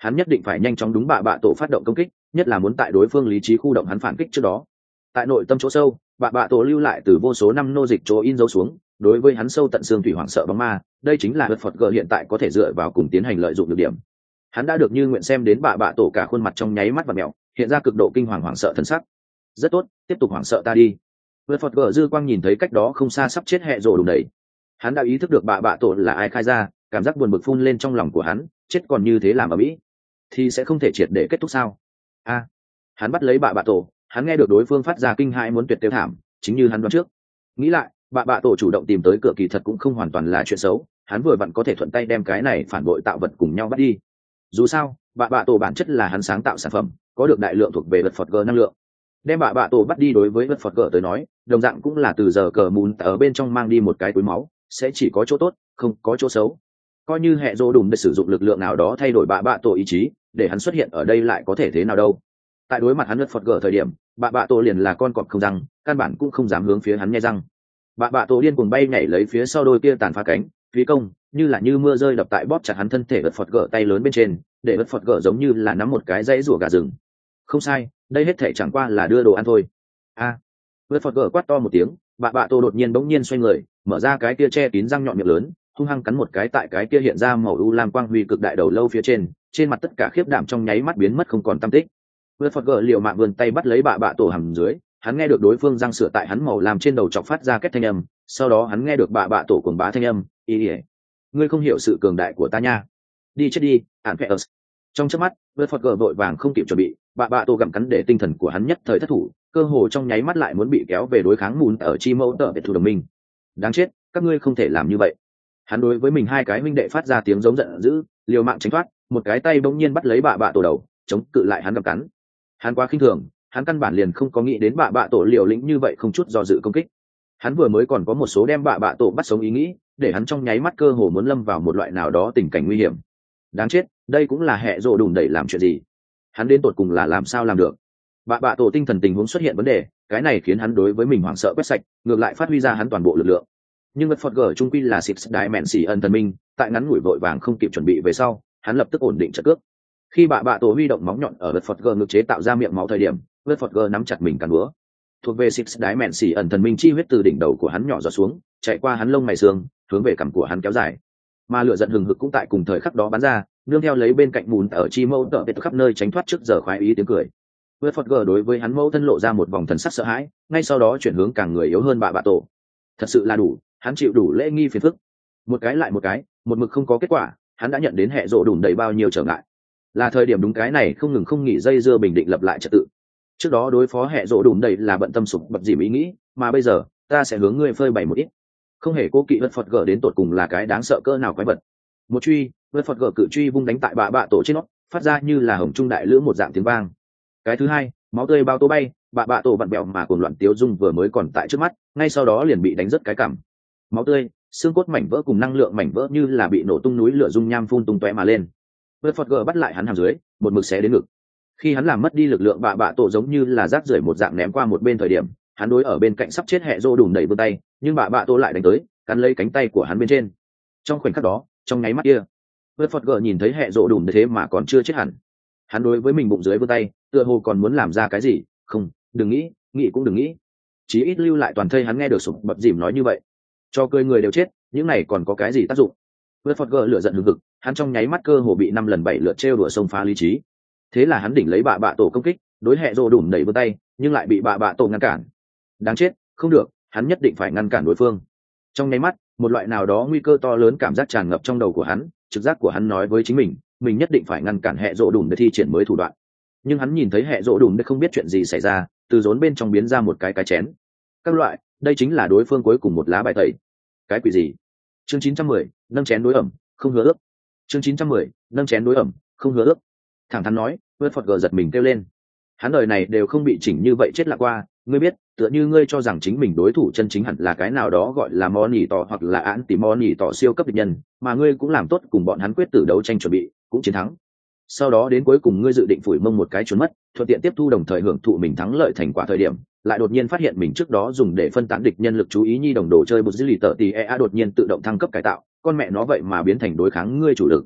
hắn nhất định phải nhanh chóng đúng bạ bạ tổ phát động công kích, nhất là muốn tại đối phương lý trí khu động hắn phản kích trước đó. Tại nội tâm chỗ sâu, bạ bạ tổ lưu lại từ vô số năm nô dịch chỗ in dấu xuống, đối với hắn sâu tận xương thủy hoảng sợ bóng ma, đây chính là vật phật gờ hiện tại có thể dựa vào cùng tiến hành lợi dụng được điểm. Hắn đã được như nguyện xem đến bạ bạ tổ cả khuôn mặt trong nháy mắt và mèo, hiện ra cực độ kinh hoàng hoảng sợ thần sắc. Rất tốt, tiếp tục hoảng sợ ta đi. Vật phật gờ dư quang nhìn thấy cách đó không xa sắp chết hẹ rồ đùng đẩy, hắn đã ý thức được bạ bạ tổ là ai khai ra, cảm giác buồn bực phun lên trong lòng của hắn, chết còn như thế làm ở mỹ thì sẽ không thể triệt để kết thúc sao? A, hắn bắt lấy bạ bạ tổ, hắn nghe được đối phương phát ra kinh hãi muốn tuyệt tiêu thảm, chính như hắn đoán trước. Nghĩ lại, bạ bạ tổ chủ động tìm tới cửa kỳ thật cũng không hoàn toàn là chuyện xấu, hắn vừa vặn có thể thuận tay đem cái này phản bội tạo vật cùng nhau bắt đi. Dù sao, bạ bạ tổ bản chất là hắn sáng tạo sản phẩm, có được đại lượng thuộc về vật phật g năng lượng. Đem bạ bạ tổ bắt đi đối với vật phật g tới nói, đồng dạng cũng là từ giờ cờ mùn ở bên trong mang đi một cái túi máu, sẽ chỉ có chỗ tốt, không có chỗ xấu. Coi như hệ dô đùm để sử dụng lực lượng nào đó thay đổi bạ bạ tổ ý chí, để hắn xuất hiện ở đây lại có thể thế nào đâu. Tại đối mặt hắn vật phật g thời điểm, bạ bạ tổ liền là con cọp không răng, căn bản cũng không dám hướng phía hắn nghe răng. Bạ bạ tổ điên cuồng bay nhảy lấy phía sau đôi kia tàn phá cánh, phí công như là như mưa rơi đập tại bóp chặt hắn thân thể vật phật g tay lớn bên trên, để vật phật g giống như là nắm một cái dãy rủa gà rừng. Không sai, đây hết thể chẳng qua là đưa đồ ăn thôi. A, vật phật g quát to một tiếng, bạ bạ tổ đột nhiên bỗng nhiên xoay người, mở ra cái kia che kín răng nhọn miệng lớn, hung hăng cắn một cái tại cái kia hiện ra màu u lam quang huy cực đại đầu lâu phía trên, trên mặt tất cả khiếp đảm trong nháy mắt biến mất không còn tăm tích. Vật phật g liều mạng vươn tay bắt lấy bạ bạ tổ hầm dưới, hắn nghe được đối phương răng sửa tại hắn màu làm trên đầu chọc phát ra kết thanh âm, sau đó hắn nghe được bạ bạ tổ cuồng bá thanh âm, ý ỉa, ngươi không hiểu sự cường đại của ta nha, đi chết đi, ạn phệ ớt. Trong chớp mắt, vật phật g vội vàng không kịp chuẩn bị, bạ bạ tổ gặm cắn để tinh thần của hắn nhất thời thất thủ, cơ hồ trong nháy mắt lại muốn bị kéo về đối kháng mùn ở chi mẫu tợ biệt thù đồng minh. Đáng chết, các ngươi không thể làm như vậy. Hắn đối với mình hai cái huynh đệ phát ra tiếng giống giận dữ, liều mạng tránh thoát, một cái tay bỗng nhiên bắt lấy bạ bạ tổ đầu, chống cự lại hắn gặm cắn. Hắn quá khinh thường, hắn căn bản liền không có nghĩ đến bạ bạ tổ liều lĩnh như vậy không chút do dự công kích. Hắn vừa mới còn có một số đem bạ bạ tổ bắt sống ý nghĩ, để hắn trong nháy mắt cơ hồ muốn lâm vào một loại nào đó tình cảnh nguy hiểm. Đáng chết, đây cũng là hệ rồ đùn đẩy làm chuyện gì? Hắn đến tột cùng là làm sao làm được? Bạ bạ tổ tinh thần tình huống xuất hiện vấn đề, cái này khiến hắn đối với mình hoảng sợ quét sạch, ngược lại phát huy ra hắn toàn bộ lực lượng. Nhưng vật phật g trung quy là xịt đại mẹn xỉ ẩn thần minh, tại ngắn ngủi vội vàng không kịp chuẩn bị về sau, hắn lập tức ổn định trận cước. Khi bạ bạ tổ huy động móng nhọn ở vật phật g ngực chế tạo ra miệng máu thời điểm, vật phật g nắm chặt mình cắn búa. Thuộc về xịt đại mẹn xỉ ẩn thần minh chi huyết từ đỉnh đầu của hắn nhỏ giọt xuống, chạy qua hắn lông mày xương, hướng về cằm của hắn kéo dài. Mà lửa giận hừng hực cũng tại cùng thời khắc đó bắn ra, nương theo lấy bên cạnh mùn ở chi mâu tợ biệt khắp nơi tránh thoát trước giờ khoái ý tiếng cười. Vật phật g đối với hắn mâu thân lộ ra một vòng thần sắc sợ hãi, ngay sau đó chuyển hướng càng người yếu hơn bạ bạ tổ. Thật sự là đủ, hắn chịu đủ lễ nghi phiền phức, một cái lại một cái, một mực không có kết quả, hắn đã nhận đến hệ rộ đùn đầy bao nhiêu trở ngại. Là thời điểm đúng cái này không ngừng không nghỉ dây dưa bình định lập lại trật tự. Trước đó đối phó hệ rộ đùn đầy là bận tâm sụp bập dìm ý nghĩ, mà bây giờ ta sẽ hướng ngươi phơi bày một ít, không hề cố kỵ vật phật gở đến tột cùng là cái đáng sợ cỡ nào quái vật. Một truy, vật phật gở cự truy vung đánh tại bạ bạ tổ trên nó, phát ra như là hồng trung đại lữ một dạng tiếng vang. Cái thứ hai, máu tươi bao tố bay, bạ bạ tổ vặn bẹo mà cuồng loạn tiếu dung vừa mới còn tại trước mắt, ngay sau đó liền bị đánh rất cái cằm. Máu tươi, xương cốt mảnh vỡ cùng năng lượng mảnh vỡ như là bị nổ tung núi lửa dung nham phun tung tóe mà lên. Vật phật gở bắt lại hắn hàm dưới, một mực xé đến ngực. Khi hắn làm mất đi lực lượng, bạ bạ tổ giống như là rác rưởi một dạng ném qua một bên thời điểm, hắn đối ở bên cạnh sắp chết hệ rô đùn đẩy vươn tay, nhưng bạ bạ tổ lại đánh tới, cắn lấy cánh tay của hắn bên trên. Trong khoảnh khắc đó, trong nháy mắt kia, vật phật gở nhìn thấy hệ rô đùn thế mà còn chưa chết hẳn. Hắn đối với mình bụng dưới vươn tay, tựa hồ còn muốn làm ra cái gì. Không, đừng nghĩ, nghĩ cũng đừng nghĩ. Chí ít lưu lại toàn thây. Hắn nghe được sụp bập dìm nói như vậy, cho cười người đều chết, những này còn có cái gì tác dụng? Vật phật gở lửa giận hừng hực, hắn trong nháy mắt cơ hồ bị năm lần bảy lượt trêu đùa xông phá lý trí. Thế là hắn đỉnh lấy bạ bạ tổ công kích, đối hệ rô đùn đẩy vươn tay, nhưng lại bị bạ bạ tổ ngăn cản. Đáng chết, không được, hắn nhất định phải ngăn cản đối phương. Trong nháy mắt, một loại nào đó nguy cơ to lớn cảm giác tràn ngập trong đầu của hắn, trực giác của hắn nói với chính mình, mình nhất định phải ngăn cản hệ rô đùn để thi triển mới thủ đoạn. Nhưng hắn nhìn thấy hệ rô đùn để không biết chuyện gì xảy ra, từ rốn bên trong biến ra một cái cái chén. Các loại, đây chính là đối phương cuối cùng một lá bài tẩy. Cái quỷ gì? Chương chín trăm mười, nâng chén đối ẩm, không hứa ước. Chương chín trăm mười, nâng chén đối ẩm, không hứa ước. Thẳng thắn nói, vớt phật gờ giật mình kêu lên. Hắn đời này đều không bị chỉnh như vậy chết lạ qua. Ngươi biết, tựa như ngươi cho rằng chính mình đối thủ chân chính hẳn là cái nào đó gọi là mò nỉ tỏ hoặc là án tỉ mò nỉ tỏ siêu cấp địch nhân, mà ngươi cũng làm tốt cùng bọn hắn quyết tử đấu tranh chuẩn bị, cũng chiến thắng. Sau đó đến cuối cùng ngươi dự định phủi mông một cái trốn mất, thuận tiện tiếp thu đồng thời hưởng thụ mình thắng lợi thành quả thời điểm, lại đột nhiên phát hiện mình trước đó dùng để phân tán địch nhân lực chú ý nhi đồng đồ chơi bột dữ lì tợ tì e a đột nhiên tự động thăng cấp cải tạo, con mẹ nó vậy mà biến thành đối kháng ngươi chủ lực.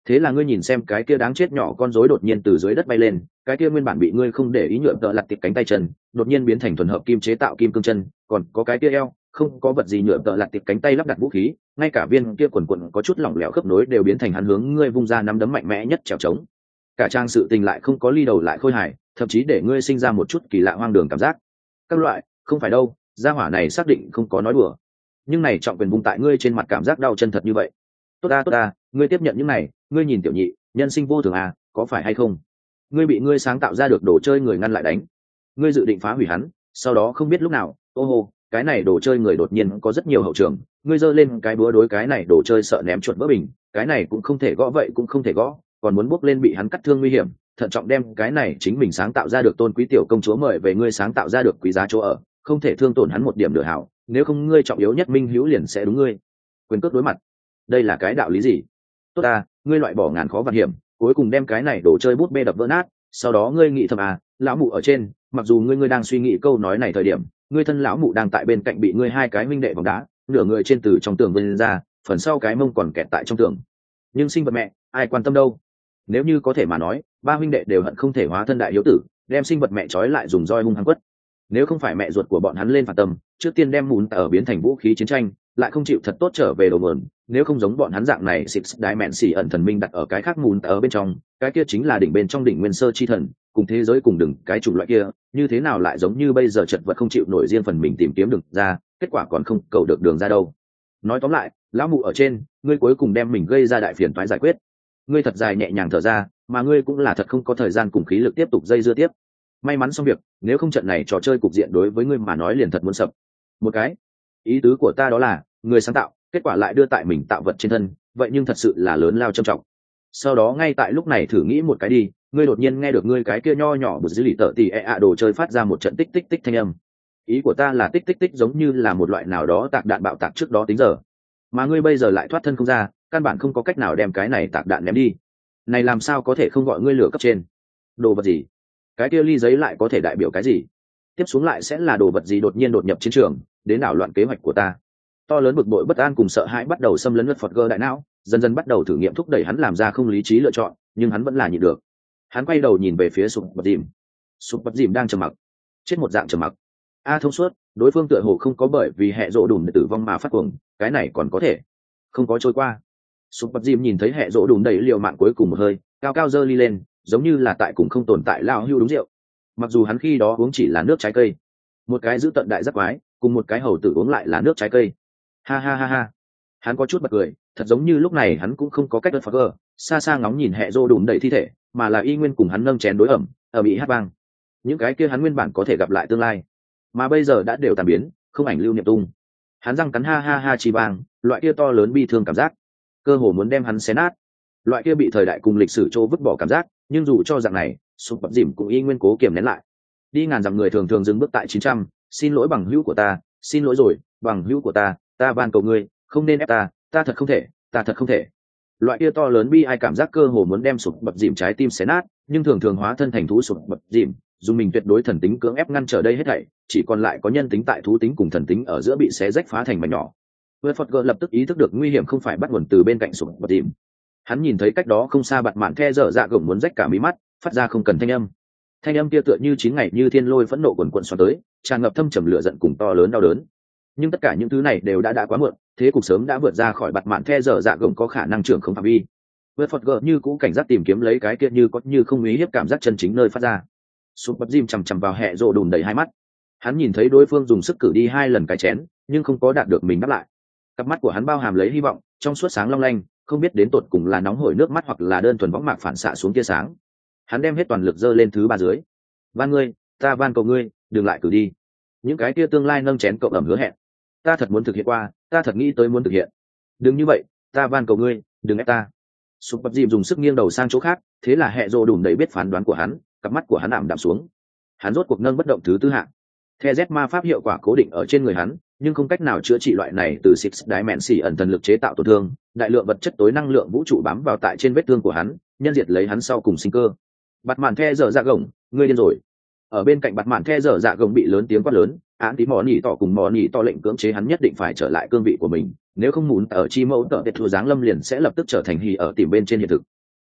Thế là ngươi nhìn xem cái kia đáng chết nhỏ con rối đột nhiên từ dưới đất bay lên, cái kia nguyên bản bị ngươi không để ý nhựa tợ lặt tiệp cánh tay chân đột nhiên biến thành thuần hợp kim chế tạo kim cương chân, còn có cái kia eo không có vật gì nhựa tợ lặt tiệp cánh tay lắp đặt vũ khí, ngay cả viên kia quần quần có chút lỏng lẻo khớp nối đều biến thành hắn hướng ngươi vung ra nắm đấm mạnh mẽ nhất trèo trống. Cả trang sự tình lại không có ly đầu lại khôi hài, thậm chí để ngươi sinh ra một chút kỳ lạ hoang đường cảm giác. Các loại, không phải đâu, gia hỏa này xác định không có nói đùa. Nhưng này trọng quyền vung tại ngươi trên mặt cảm giác đau chân thật như vậy. Tốt ta tốt ta, ngươi tiếp nhận những này, ngươi nhìn tiểu nhị, nhân sinh vô thường à, có phải hay không? Ngươi bị ngươi sáng tạo ra được đồ chơi người ngăn lại đánh, ngươi dự định phá hủy hắn, sau đó không biết lúc nào, ô hô, cái này đồ chơi người đột nhiên có rất nhiều hậu trường, ngươi giơ lên cái búa đối cái này đồ chơi sợ ném chuột vỡ bình, cái này cũng không thể gõ vậy cũng không thể gõ, còn muốn bước lên bị hắn cắt thương nguy hiểm, thận trọng đem cái này chính mình sáng tạo ra được tôn quý tiểu công chúa mời về ngươi sáng tạo ra được quý giá chỗ ở, không thể thương tổn hắn một điểm nửa hảo, nếu không ngươi trọng yếu nhất minh hữu liền sẽ đúng ngươi quyền cước đối mặt. Đây là cái đạo lý gì? Tốt ta, ngươi loại bỏ ngàn khó vạn hiểm, cuối cùng đem cái này đồ chơi bút bê đập vỡ nát, sau đó ngươi nghĩ thầm à, lão mụ ở trên, mặc dù ngươi ngươi đang suy nghĩ câu nói này thời điểm, ngươi thân lão mụ đang tại bên cạnh bị ngươi hai cái minh đệ vòng đá, nửa người trên từ trong tường vươn ra, phần sau cái mông còn kẹt tại trong tường. Nhưng sinh vật mẹ, ai quan tâm đâu? Nếu như có thể mà nói, ba huynh đệ đều hận không thể hóa thân đại hiếu tử, đem sinh vật mẹ trói lại dùng roi hung hăng quất. Nếu không phải mẹ ruột của bọn hắn lên phản tâm, trước tiên đem mún ở biến thành vũ khí chiến tranh, lại không chịu thật tốt trở về đầu mườn, nếu không giống bọn hắn dạng này Six Dimension ẩn thần minh đặt ở cái khác mún ở bên trong, cái kia chính là đỉnh bên trong đỉnh nguyên sơ chi thần, cùng thế giới cùng đừng cái chủng loại kia, như thế nào lại giống như bây giờ chật vật không chịu nổi riêng phần mình tìm kiếm được ra, kết quả còn không cầu được đường ra đâu. Nói tóm lại, lão mụ ở trên, ngươi cuối cùng đem mình gây ra đại phiền toái giải quyết. Ngươi thật dài nhẹ nhàng thở ra, mà ngươi cũng là thật không có thời gian cùng khí lực tiếp tục dây dưa tiếp. May mắn xong việc, nếu không trận này trò chơi cục diện đối với ngươi mà nói liền thật muốn sập. Một cái, ý tứ của ta đó là, người sáng tạo, kết quả lại đưa tại mình tạo vật trên thân, vậy nhưng thật sự là lớn lao trầm trọng. Sau đó ngay tại lúc này thử nghĩ một cái đi, ngươi đột nhiên nghe được ngươi cái kia nho nhỏ bật dữ lì tợ tỉ ẹ ạ đồ chơi phát ra một trận tích tích tích thanh âm. Ý của ta là tích tích tích giống như là một loại nào đó tạc đạn bạo tạc trước đó tính giờ, mà ngươi bây giờ lại thoát thân không ra, căn bản không có cách nào đem cái này tạc đạn ném đi. Này làm sao có thể không gọi ngươi lửa cấp trên? Đồ vật gì? Cái kia ly giấy lại có thể đại biểu cái gì? Tiếp xuống lại sẽ là đồ vật gì đột nhiên đột nhập chiến trường, đến đảo loạn kế hoạch của ta? To lớn bực bội bất an cùng sợ hãi bắt đầu xâm lấn Phật gơ đại não, dần dần bắt đầu thử nghiệm thúc đẩy hắn làm ra không lý trí lựa chọn, nhưng hắn vẫn là nhịn được. Hắn quay đầu nhìn về phía sụp bật dìm. Sụp bật dìm đang trầm mặc, chết một dạng trầm mặc. A thông suốt, đối phương tựa hồ không có bởi vì hệ rộ đùn tử vong mà phát cuồng, cái này còn có thể. Không có trôi qua. Sụp bật dìm nhìn thấy hệ rộ đùn đẩy liều mạng cuối cùng một hơi, cao cao giơ ly lên, giống như là tại cùng không tồn tại lao hưu đúng rượu. Mặc dù hắn khi đó uống chỉ là nước trái cây, một cái giữ tận đại giác quái, cùng một cái hầu tử uống lại là nước trái cây. Ha ha ha ha. Hắn có chút bật cười, thật giống như lúc này hắn cũng không có cách đợt phật gờ, xa xa ngóng nhìn hệ rô đùn đầy thi thể, mà là y nguyên cùng hắn nâng chén đối ẩm, ở bị hát vang. Những cái kia hắn nguyên bản có thể gặp lại tương lai, mà bây giờ đã đều tàn biến, không ảnh lưu niệm tung. Hắn răng cắn ha ha ha chi vang, loại kia to lớn bi thương cảm giác, cơ hồ muốn đem hắn xé nát. Loại kia bị thời đại cùng lịch sử trô vứt bỏ cảm giác, nhưng dù cho dạng này, sụp bật dìm cũng y nguyên cố kiềm nén lại. Đi ngàn dặm người thường thường dừng bước tại chín trăm, xin lỗi bằng hữu của ta, xin lỗi rồi, bằng hữu của ta, ta van cầu ngươi, không nên ép ta, ta thật không thể, ta thật không thể. Loại kia to lớn bi ai cảm giác cơ hồ muốn đem sụp bật dìm trái tim xé nát, nhưng thường thường hóa thân thành thú sụp bật dìm, dùng mình tuyệt đối thần tính cưỡng ép ngăn trở đây hết thảy, chỉ còn lại có nhân tính tại thú tính cùng thần tính ở giữa bị xé rách phá thành mảnh nhỏ. Wilford lập tức ý thức được nguy hiểm không phải bắt nguồn từ bên cạnh sụp bật dìm. Hắn nhìn thấy cách đó không xa bạt mạn the dở dạ gồng muốn rách cả mí mắt, phát ra không cần thanh âm. Thanh âm kia tựa như chín ngày như thiên lôi phẫn nộ quần quần xoắn tới, tràn ngập thâm trầm lửa giận cùng to lớn đau đớn. Nhưng tất cả những thứ này đều đã đã quá muộn, thế cục sớm đã vượt ra khỏi bạt mạn the dở dạ gồng có khả năng trưởng không phạm vi. Wilford như cũ cảnh giác tìm kiếm lấy cái kia như có như không ý hiếp cảm giác chân chính nơi phát ra. Sụp bật dìm chằm chằm vào hệ rộ đùn đầy hai mắt. Hắn nhìn thấy đối phương dùng sức cử đi hai lần cái chén, nhưng không có đạt được mình đáp lại. Cặp mắt của hắn bao hàm lấy hy vọng, trong suốt sáng long lanh, không biết đến tột cùng là nóng hổi nước mắt hoặc là đơn thuần võng mạc phản xạ xuống tia sáng. Hắn đem hết toàn lực dơ lên thứ ba dưới. Van ngươi, ta van cầu ngươi, đừng lại cử đi. Những cái kia tương lai nâng chén cậu ẩm hứa hẹn, ta thật muốn thực hiện qua, ta thật nghĩ tới muốn thực hiện. Đừng như vậy, ta van cầu ngươi, đừng ép ta. Sụp bật dìm dùng sức nghiêng đầu sang chỗ khác, thế là hệ rộ đùn đầy biết phán đoán của hắn, cặp mắt của hắn ảm đạm xuống. Hắn rốt cuộc nâng bất động thứ tư hạng. The Z ma pháp hiệu quả cố định ở trên người hắn, nhưng không cách nào chữa trị loại này từ Six Dimension ẩn thần lực chế tạo tổn thương, đại lượng vật chất tối năng lượng vũ trụ bám vào tại trên vết thương của hắn, nhân diệt lấy hắn sau cùng sinh cơ. Bạt mạn the dở dạ gồng, ngươi điên rồi. Ở bên cạnh bạt mạn the dở dạ gồng bị lớn tiếng quát lớn, án tí mò nỉ tỏ cùng mò nỉ tỏ lệnh cưỡng chế hắn nhất định phải trở lại cương vị của mình, nếu không muốn ở chi mẫu tợ tệ thua dáng lâm liền sẽ lập tức trở thành hì ở tìm bên trên hiện thực,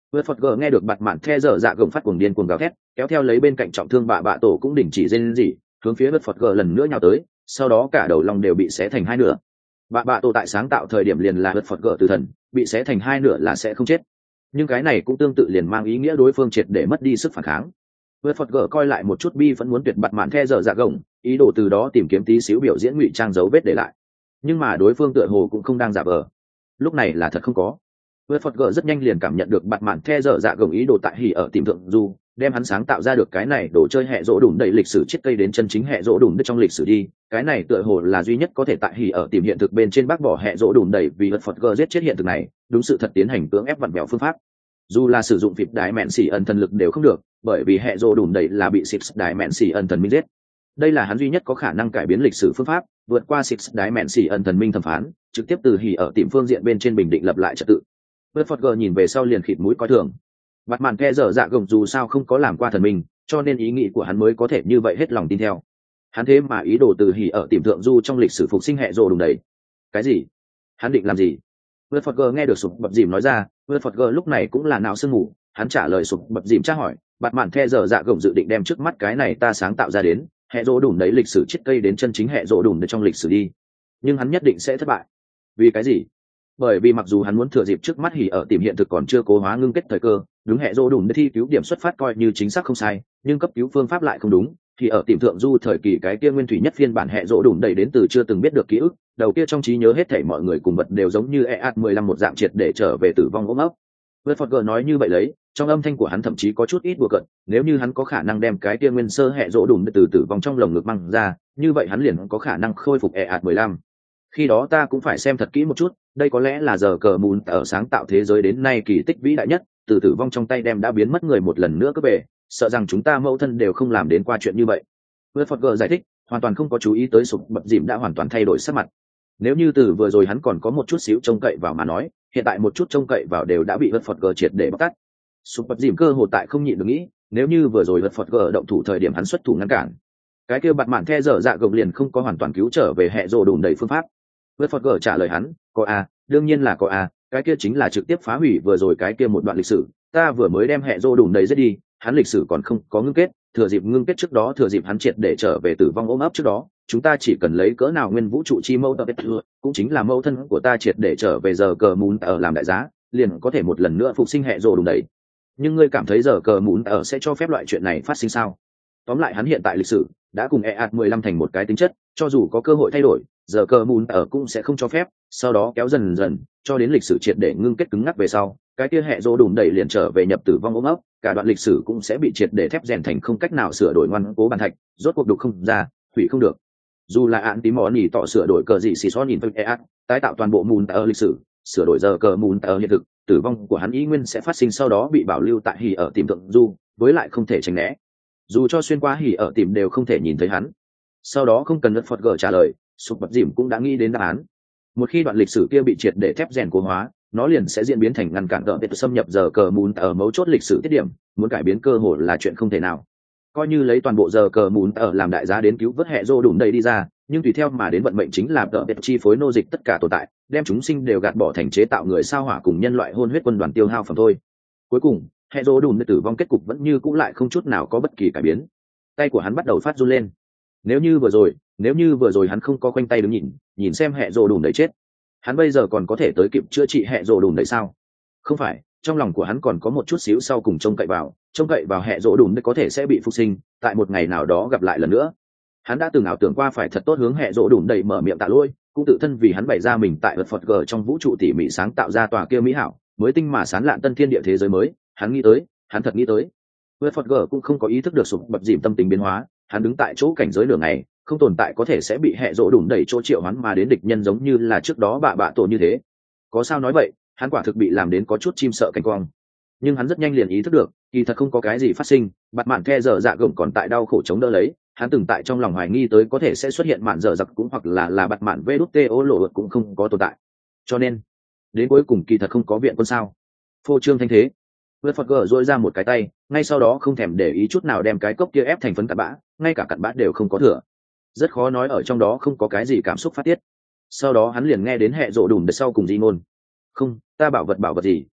vượt phật gờ nghe được bạt mạn the dở dạ gồng phát cuồng điên cuồng gào thét, kéo theo lấy bên cạnh trọng thương bạ bạ tổ cũng đình chỉ rên rỉ, hướng phía vượt phật gờ lần nữa nhào tới, sau đó cả đầu lòng đều bị xé thành hai nửa. Bạ bạ tổ tại sáng tạo thời điểm liền là vượt phật gờ tử thần, bị xé thành hai nửa là sẽ không chết, nhưng cái này cũng tương tự liền mang ý nghĩa đối phương triệt để mất đi sức phản kháng. Vượt phật gờ coi lại một chút bi vẫn muốn tuyệt bạt mạn the dở dạ gồng, ý đồ từ đó tìm kiếm tí xíu biểu diễn ngụy trang dấu vết để lại, nhưng mà đối phương tựa hồ cũng không đang giả vờ, lúc này là thật không có. Vượt phật gờ rất nhanh liền cảm nhận được bạt mạn the dở dạ gồng ý đồ tại hỉ ở tìm thượng du, đem hắn sáng tạo ra được cái này đồ chơi hệ rỗ đùm đầy lịch sử chiết cây đến chân chính hệ rỗ đùm đất trong lịch sử đi, cái này tựa hồ là duy nhất có thể tại hỉ ở tìm hiện thực bên trên bác bỏ hệ rỗ đùm đầy vì vật phật gờ giết chết hiện thực này, đúng sự thật tiến hành cưỡng ép vặn vẹo phương pháp. Dù là sử dụng phịp đại mẹn xỉ ẩn thần lực đều không được, bởi vì hệ rỗ đùm đầy là bị six đại mẹn xỉ ẩn thần minh giết. Đây là hắn duy nhất có khả năng cải biến lịch sử phương pháp, vượt qua six đại mẹn xỉ ẩn thần minh thẩm phán, trực tiếp từ hỉ ở tìm phương diện bên trên bình định lập lại trật tự. Vượt phật gờ nhìn về sau liền khịt mũi coi thường. Bạt mạn khe dở dạ gồng dù sao không có làm qua thần minh, cho nên ý nghĩ của hắn mới có thể như vậy hết lòng tin theo. Hắn thế mà ý đồ từ hỉ ở tìm thượng du trong lịch sử phục sinh hệ rồ đùng đầy. Cái gì? Hắn định làm gì? Vượt phật gờ nghe được sụp bập dìm nói ra, vượt phật gờ lúc này cũng là não sương ngủ, hắn trả lời sụp bập dìm tra hỏi, bạt mạn khe dở dạ gồng dự định đem trước mắt cái này ta sáng tạo ra đến hệ rồ đùng đầy lịch sử chiết cây đến chân chính hệ rồ đùng đầy trong lịch sử đi. Nhưng hắn nhất định sẽ thất bại. Vì cái gì? Bởi vì mặc dù hắn muốn thừa dịp trước mắt hỉ ở tìm hiện thực còn chưa cố hóa ngưng kết thời cơ, đúng hệ rô đùm để thi cứu điểm xuất phát coi như chính xác không sai, nhưng cấp cứu phương pháp lại không đúng, thì ở tìm thượng du thời kỳ cái kia nguyên thủy nhất phiên bản hệ rô đùm đầy đến từ chưa từng biết được ký ức, đầu kia trong trí nhớ hết thảy mọi người cùng vật đều giống như e a mười lăm một dạng triệt để trở về tử vong ốm ấp. Vượt phật gờ nói như vậy lấy, trong âm thanh của hắn thậm chí có chút ít đùa cợt, nếu như hắn có khả năng đem cái kia nguyên sơ hệ rô đùm từ tử vong trong lồng ngực mang ra, như vậy hắn liền có khả năng khôi phục e a mười lăm. Khi đó ta cũng phải xem thật kỹ một chút, đây có lẽ là giờ cờ mùn ở sáng tạo thế giới đến nay kỳ tích vĩ đại nhất, từ tử vong trong tay đem đã biến mất người một lần nữa cướp về, sợ rằng chúng ta mẫu thân đều không làm đến qua chuyện như vậy. Vượt phật gờ giải thích, hoàn toàn không có chú ý tới sụp bập dìm đã hoàn toàn thay đổi sắc mặt. Nếu như từ vừa rồi hắn còn có một chút xíu trông cậy vào mà nói, hiện tại một chút trông cậy vào đều đã bị vượt phật gờ triệt để bóc tát. Sụp bập dìm cơ hồ tại không nhịn được nghĩ, nếu như vừa rồi vượt phật gờ động thủ thời điểm hắn xuất thủ ngăn cản, cái kia bạt mạn the dở dạ gồng liền không có hoàn toàn cứu trở về hệ rồ đùm đầy phương pháp. Vượt phật gờ trả lời hắn, có a, đương nhiên là có a, cái kia chính là trực tiếp phá hủy vừa rồi cái kia một đoạn lịch sử, ta vừa mới đem hệ rô đùm đầy giết đi, hắn lịch sử còn không có ngưng kết, thừa dịp ngưng kết trước đó thừa dịp hắn triệt để trở về tử vong ôm ấp trước đó, chúng ta chỉ cần lấy cỡ nào nguyên vũ trụ chi mâu tập cũng chính là mâu thân của ta triệt để trở về giờ cờ mún ở làm đại giá, liền có thể một lần nữa phục sinh hệ rô đùm đầy. Nhưng ngươi cảm thấy giờ cờ mún ở sẽ cho phép loại chuyện này phát sinh sao? Tóm lại hắn hiện tại lịch sử đã cùng e a mười lăm thành một cái tính chất, cho dù có cơ hội thay đổi, giờ cờ mùn ở cũng sẽ không cho phép, sau đó kéo dần dần cho đến lịch sử triệt để ngưng kết cứng ngắc về sau, cái kia hệ rô đùm đầy liền trở về nhập tử vong ôm ấp, cả đoạn lịch sử cũng sẽ bị triệt để thép rèn thành không cách nào sửa đổi ngoan cố bàn thạch, rốt cuộc đục không ra, hủy không được. Dù là án tí món nhỉ tỏ sửa đổi cờ gì xì xót nhìn với e a, tái tạo toàn bộ mùn ở lịch sử, sửa đổi giờ cờ mùn ở hiện thực, tử vong của hắn ý nguyên sẽ phát sinh sau đó bị bảo lưu tại hỉ ở tìm thượng du, với lại không thể tránh né. Dù cho xuyên qua hỉ ở tìm đều không thể nhìn thấy hắn. Sau đó không cần đất phật gờ trả lời, sụp bập dìm cũng đã nghĩ đến đáp án. Một khi đoạn lịch sử kia bị triệt để thép rèn cố hóa, nó liền sẽ diễn biến thành ngăn cản gỡ để xâm nhập giờ cờ mùn ở mấu chốt lịch sử tiết điểm, muốn cải biến cơ hội là chuyện không thể nào. Coi như lấy toàn bộ giờ cờ mùn ở làm đại giá đến cứu vớt hệ rô đùm đầy đi ra, nhưng tùy theo mà đến vận mệnh chính là gỡ để chi phối nô dịch tất cả tồn tại, đem chúng sinh đều gạt bỏ thành chế tạo người sao hỏa cùng nhân loại hôn huyết quân đoàn tiêu hao phẩm thôi. Cuối cùng hệ rô đùm tử vong kết cục vẫn như cũng lại không chút nào có bất kỳ cải biến. Tay của hắn bắt đầu phát run lên. Nếu như vừa rồi nếu như vừa rồi hắn không có khoanh tay đứng nhìn nhìn xem hệ rồ đùm đầy chết, hắn bây giờ còn có thể tới kịp chữa trị hệ rồ đùm đầy sao? Không phải, trong lòng của hắn còn có một chút xíu sau cùng trông cậy vào trông cậy vào hệ rồ đùm đầy có thể sẽ bị phục sinh, tại một ngày nào đó gặp lại lần nữa. Hắn đã từng ảo tưởng qua phải thật tốt hướng hệ rồ đùm đầy mở miệng tạ lỗi, cũng tự thân vì hắn bày ra mình tại vật phật gờ trong vũ trụ tỉ mỉ sáng tạo ra tòa kia mỹ hảo mới tinh mà sán lạn tân thiên địa thế giới mới. Hắn nghĩ tới, hắn thật nghĩ tới. Vật phật gờ cũng không có ý thức được sụp bập dìm tâm tình biến hóa, hắn đứng tại chỗ cảnh giới nửa ngày, không tồn tại có thể sẽ bị hệ rỗ đủng đẩy chỗ triệu hắn mà đến địch nhân giống như là trước đó bạ bạ tổ như thế. Có sao nói vậy, hắn quả thực bị làm đến có chút chim sợ cảnh quang. Nhưng hắn rất nhanh liền ý thức được, kỳ thật không có cái gì phát sinh, bạt mạn the dở dạ gồng còn tại đau khổ chống đỡ lấy. Hắn từng tại trong lòng hoài nghi tới có thể sẽ xuất hiện mạn dở giặc cũng hoặc là là bạt mạn vê đút tê ô lộ cũng không có tồn tại. Cho nên đến cuối cùng kỳ thật không có viện quân sao? Phô trương thanh thế. Vượt phật gờ dội ra một cái tay, ngay sau đó không thèm để ý chút nào đem cái cốc kia ép thành phấn cặn bã, ngay cả cặn bã đều không có thừa. Rất khó nói ở trong đó không có cái gì cảm xúc phát tiết. Sau đó hắn liền nghe đến hệ rộ đùm để sau cùng di ngôn. Không, ta bảo vật bảo vật gì,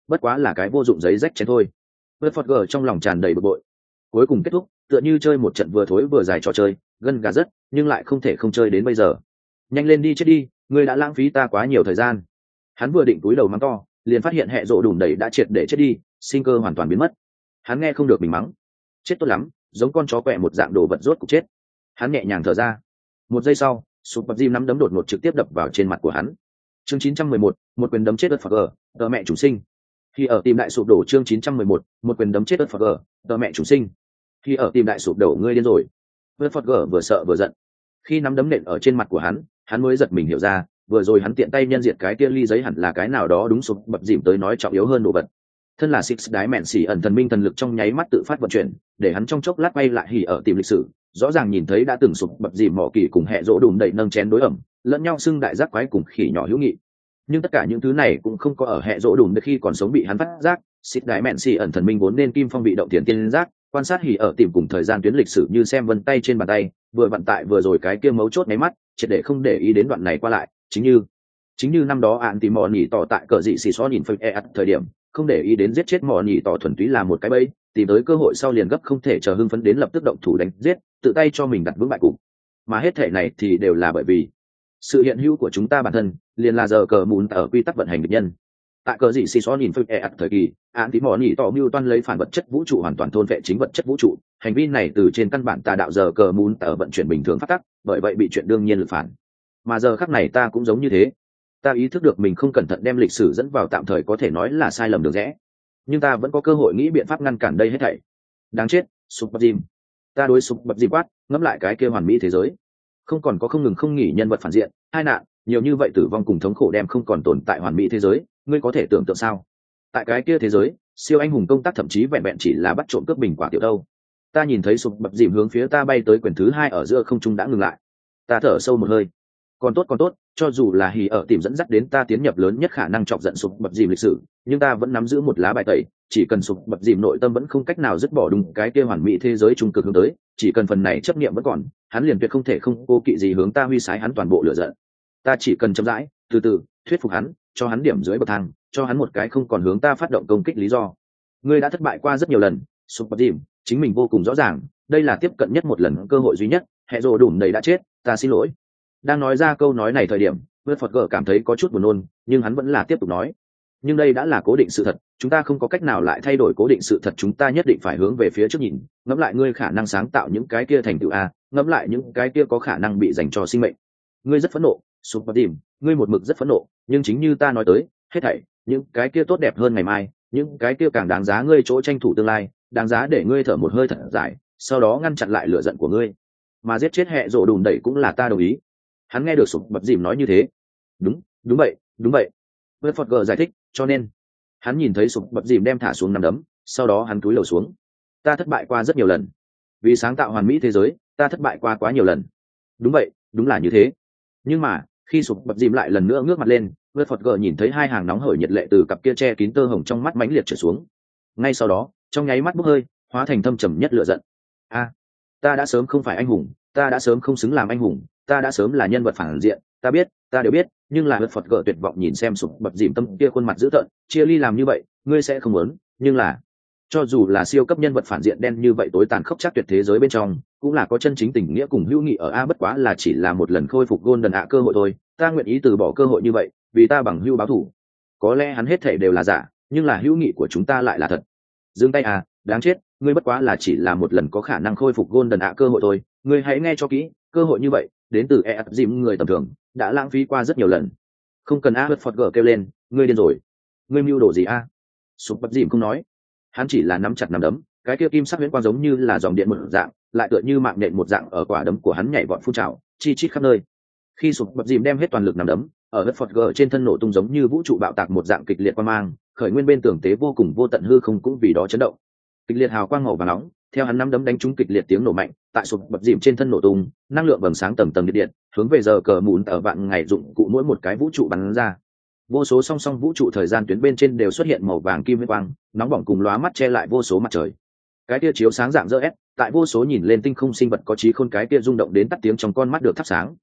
bất quá là cái vô dụng giấy rách chén thôi. Vượt phật gờ trong lòng tràn đầy bực bội. Cuối cùng kết thúc tựa như chơi một trận vừa thối vừa dài trò chơi, gân gà rất nhưng lại không thể không chơi đến bây giờ. Nhanh lên đi chết đi, ngươi đã lãng phí ta quá nhiều thời gian. Hắn vừa định cúi đầu mắng to, liền phát hiện hệ rộ đùm đẩy đã triệt để chết đi, sinh cơ hoàn toàn biến mất. Hắn nghe không được mình mắng, chết tốt lắm, giống con chó quẹ một dạng đồ vật rốt cục chết. Hắn nhẹ nhàng thở ra. Một giây sau, sụp bập diêm nắm đấm đột ngột trực tiếp đập vào trên mặt của hắn. Chương chín trăm mười một, một quyền đấm chết ớt phật gờ, tờ mẹ chủ sinh. Khi ở tìm đại sụp đổ chương chín trăm mười một, một quyền đấm chết ớt phật gờ, tờ mẹ chủ sinh. Khi ở tìm đại sụp đổ ngươi điên rồi. Ớt phật gờ vừa sợ vừa giận. Khi nắm đấm nện ở trên mặt của hắn, hắn mới giật mình hiểu ra, vừa rồi hắn tiện tay nhân diện cái kia ly giấy hẳn là cái nào đó đúng sụp bập dìm tới nói trọng yếu hơn đồ vật. Thân là Six đái mẹn xỉ ẩn thần minh thần lực trong nháy mắt tự phát vận chuyển, để hắn trong chốc lát bay lại hỉ ở tìm lịch sử, rõ ràng nhìn thấy đã từng sụp bập dìm mỏ kỳ cùng hệ rỗ đùm đẩy nâng chén đối ẩm, lẫn nhau xưng đại giác quái cùng khỉ nhỏ hữu nghị. Nhưng tất cả những thứ này cũng không có ở hệ rỗ đùm khi còn sống bị hắn phát giác. Six đái mẹn xỉ ẩn thần minh vốn nên kim phong bị động tiền tiên giác, quan sát hỉ ở tìm cùng thời gian tuyến lịch sử như xem vân tay trên bàn tay, vừa vận tại vừa rồi cái kia mấu chốt nháy mắt, triệt để không để ý đến đoạn này qua lại, chính như chính như năm đó ạn tìm mò nhỉ tỏ tại cờ dị xì xó nhìn phơi e thời điểm không để ý đến giết chết mò nhỉ tỏ thuần túy là một cái bẫy, tìm tới cơ hội sau liền gấp không thể chờ hưng phấn đến lập tức động thủ đánh giết, tự tay cho mình đặt vững bại cục. Mà hết thể này thì đều là bởi vì sự hiện hữu của chúng ta bản thân liền là giờ cờ mùn ở quy tắc vận hành địch nhân. Tại cờ dị xì xó nhìn phơi e thời kỳ, ạn tìm mò nhỉ tỏ mưu toan lấy phản vật chất vũ trụ hoàn toàn thôn vệ chính vật chất vũ trụ, hành vi này từ trên căn bản tà đạo giờ cờ mùn ở vận chuyển bình thường phát tắc, bởi vậy bị chuyện đương nhiên lực phản. Mà giờ khắc này ta cũng giống như thế, ta ý thức được mình không cẩn thận đem lịch sử dẫn vào tạm thời có thể nói là sai lầm được rẽ, nhưng ta vẫn có cơ hội nghĩ biện pháp ngăn cản đây hết thảy. Đáng chết, sụp bập dìm. Ta đối sụp bập dìm quát, ngẫm lại cái kia hoàn mỹ thế giới, không còn có không ngừng không nghỉ nhân vật phản diện, hai nạn nhiều như vậy tử vong cùng thống khổ đem không còn tồn tại hoàn mỹ thế giới, ngươi có thể tưởng tượng sao? Tại cái kia thế giới, siêu anh hùng công tác thậm chí vẹn vẹn chỉ là bắt trộm cướp bình quả tiểu đâu. Ta nhìn thấy sụp bập dìm hướng phía ta bay tới quyền thứ hai ở giữa không trung đã ngừng lại. Ta thở sâu một hơi. Còn tốt còn tốt, cho dù là hỉ ở tìm dẫn dắt đến ta tiến nhập lớn nhất khả năng chọc giận sụp bập dìm lịch sử, nhưng ta vẫn nắm giữ một lá bài tẩy, chỉ cần sụp bập dìm nội tâm vẫn không cách nào dứt bỏ đúng cái kia hoàn mỹ thế giới trung cực hướng tới, chỉ cần phần này chấp niệm vẫn còn, hắn liền tuyệt không thể không cố kỵ gì hướng ta huy sái hắn toàn bộ lửa giận. Ta chỉ cần chậm rãi, từ từ thuyết phục hắn, cho hắn điểm dưới bậc thang, cho hắn một cái không còn hướng ta phát động công kích lý do. Ngươi đã thất bại qua rất nhiều lần, sụp bập dìm, chính mình vô cùng rõ ràng, đây là tiếp cận nhất một lần cơ hội duy nhất, hệ rồ đủm đầy đã chết, ta xin lỗi. Đang nói ra câu nói này thời điểm, vượt phật gờ cảm thấy có chút buồn nôn, nhưng hắn vẫn là tiếp tục nói. Nhưng đây đã là cố định sự thật, chúng ta không có cách nào lại thay đổi cố định sự thật, chúng ta nhất định phải hướng về phía trước nhìn, ngẫm lại ngươi khả năng sáng tạo những cái kia thành tựu a, ngẫm lại những cái kia có khả năng bị dành cho sinh mệnh. Ngươi rất phẫn nộ, sụp bập dìm, ngươi một mực rất phẫn nộ, nhưng chính như ta nói tới, hết thảy những cái kia tốt đẹp hơn ngày mai, những cái kia càng đáng giá ngươi chỗ tranh thủ tương lai, đáng giá để ngươi thở một hơi thật dài, sau đó ngăn chặn lại lửa giận của ngươi. Mà giết chết hệ rồ đùn đẩy cũng là ta đồng ý. Hắn nghe được sụp bập dìm nói như thế. Đúng, đúng vậy, đúng vậy. Vượt phật gờ giải thích, cho nên hắn nhìn thấy sụp bập dìm đem thả xuống nằm đấm, sau đó hắn cúi đầu xuống. Ta thất bại qua rất nhiều lần, vì sáng tạo hoàn mỹ thế giới, ta thất bại qua quá nhiều lần. Đúng vậy, đúng là như thế. Nhưng mà khi sụp bập dìm lại lần nữa ngước mặt lên, vượt phật gờ nhìn thấy hai hàng nóng hởi nhiệt lệ từ cặp kia che kín tơ hồng trong mắt mãnh liệt trở xuống. Ngay sau đó, trong nháy mắt bốc hơi, hóa thành thâm trầm nhất lửa giận. A, ta đã sớm không phải anh hùng, ta đã sớm không xứng làm anh hùng, ta đã sớm là nhân vật phản diện, ta biết, ta đều biết, nhưng là vượt phật gờ tuyệt vọng nhìn xem sụp bập dìm tâm kia khuôn mặt dữ tợn, chia ly làm như vậy, ngươi sẽ không muốn, nhưng là cho dù là siêu cấp nhân vật phản diện đen như vậy tối tàn khốc chắc tuyệt thế giới bên trong, cũng là có chân chính tình nghĩa cùng hữu nghị ở a, bất quá là chỉ là một lần khôi phục golden ạ cơ hội thôi, ta nguyện ý từ bỏ cơ hội như vậy, vì ta bằng hữu báo thù. Có lẽ hắn hết thể đều là giả, nhưng là hữu nghị của chúng ta lại là thật. Dừng tay à, đáng chết, ngươi bất quá là chỉ là một lần có khả năng khôi phục golden ạ cơ hội thôi, ngươi hãy nghe cho kỹ, cơ hội như vậy đến từ e dìm người tầm thường đã lãng phí qua rất nhiều lần. Không cần a, vượt phật gờ kêu lên, ngươi điên rồi, ngươi mưu đồ gì a? Sụp bập dìm không nói, hắn chỉ là nắm chặt nắm đấm, cái kia kim sắc huyễn quang giống như là dòng điện một dạng, lại tựa như mạng nện một dạng ở quả đấm của hắn nhảy vọt phun trào, chi chít khắp nơi. Khi sụp bập dìm đem hết toàn lực nắm đấm, ở vượt phật gờ trên thân nổ tung giống như vũ trụ bạo tạc một dạng kịch liệt quang mang, khởi nguyên bên tưởng tế vô cùng vô tận hư không cũng vì đó chấn động. Kịch liệt hào quang màu vàng nóng, theo hắn nắm đấm đánh trúng kịch liệt tiếng nổ mạnh, tại sụp bập dìm trên thân nổ tung, năng lượng vầng sáng tầng tầng điện điện, hướng về giờ cờ mụn ở vạn ngày dụng cụ mỗi một cái vũ trụ bắn ra. Vô số song song vũ trụ thời gian tuyến bên trên đều xuất hiện màu vàng kim huyết quang, nóng bỏng cùng lóa mắt che lại vô số mặt trời. Cái tia chiếu sáng dạng dỡ ép, tại vô số nhìn lên tinh không sinh vật có trí khôn cái tia rung động đến tắt tiếng trong con mắt được thắp sáng.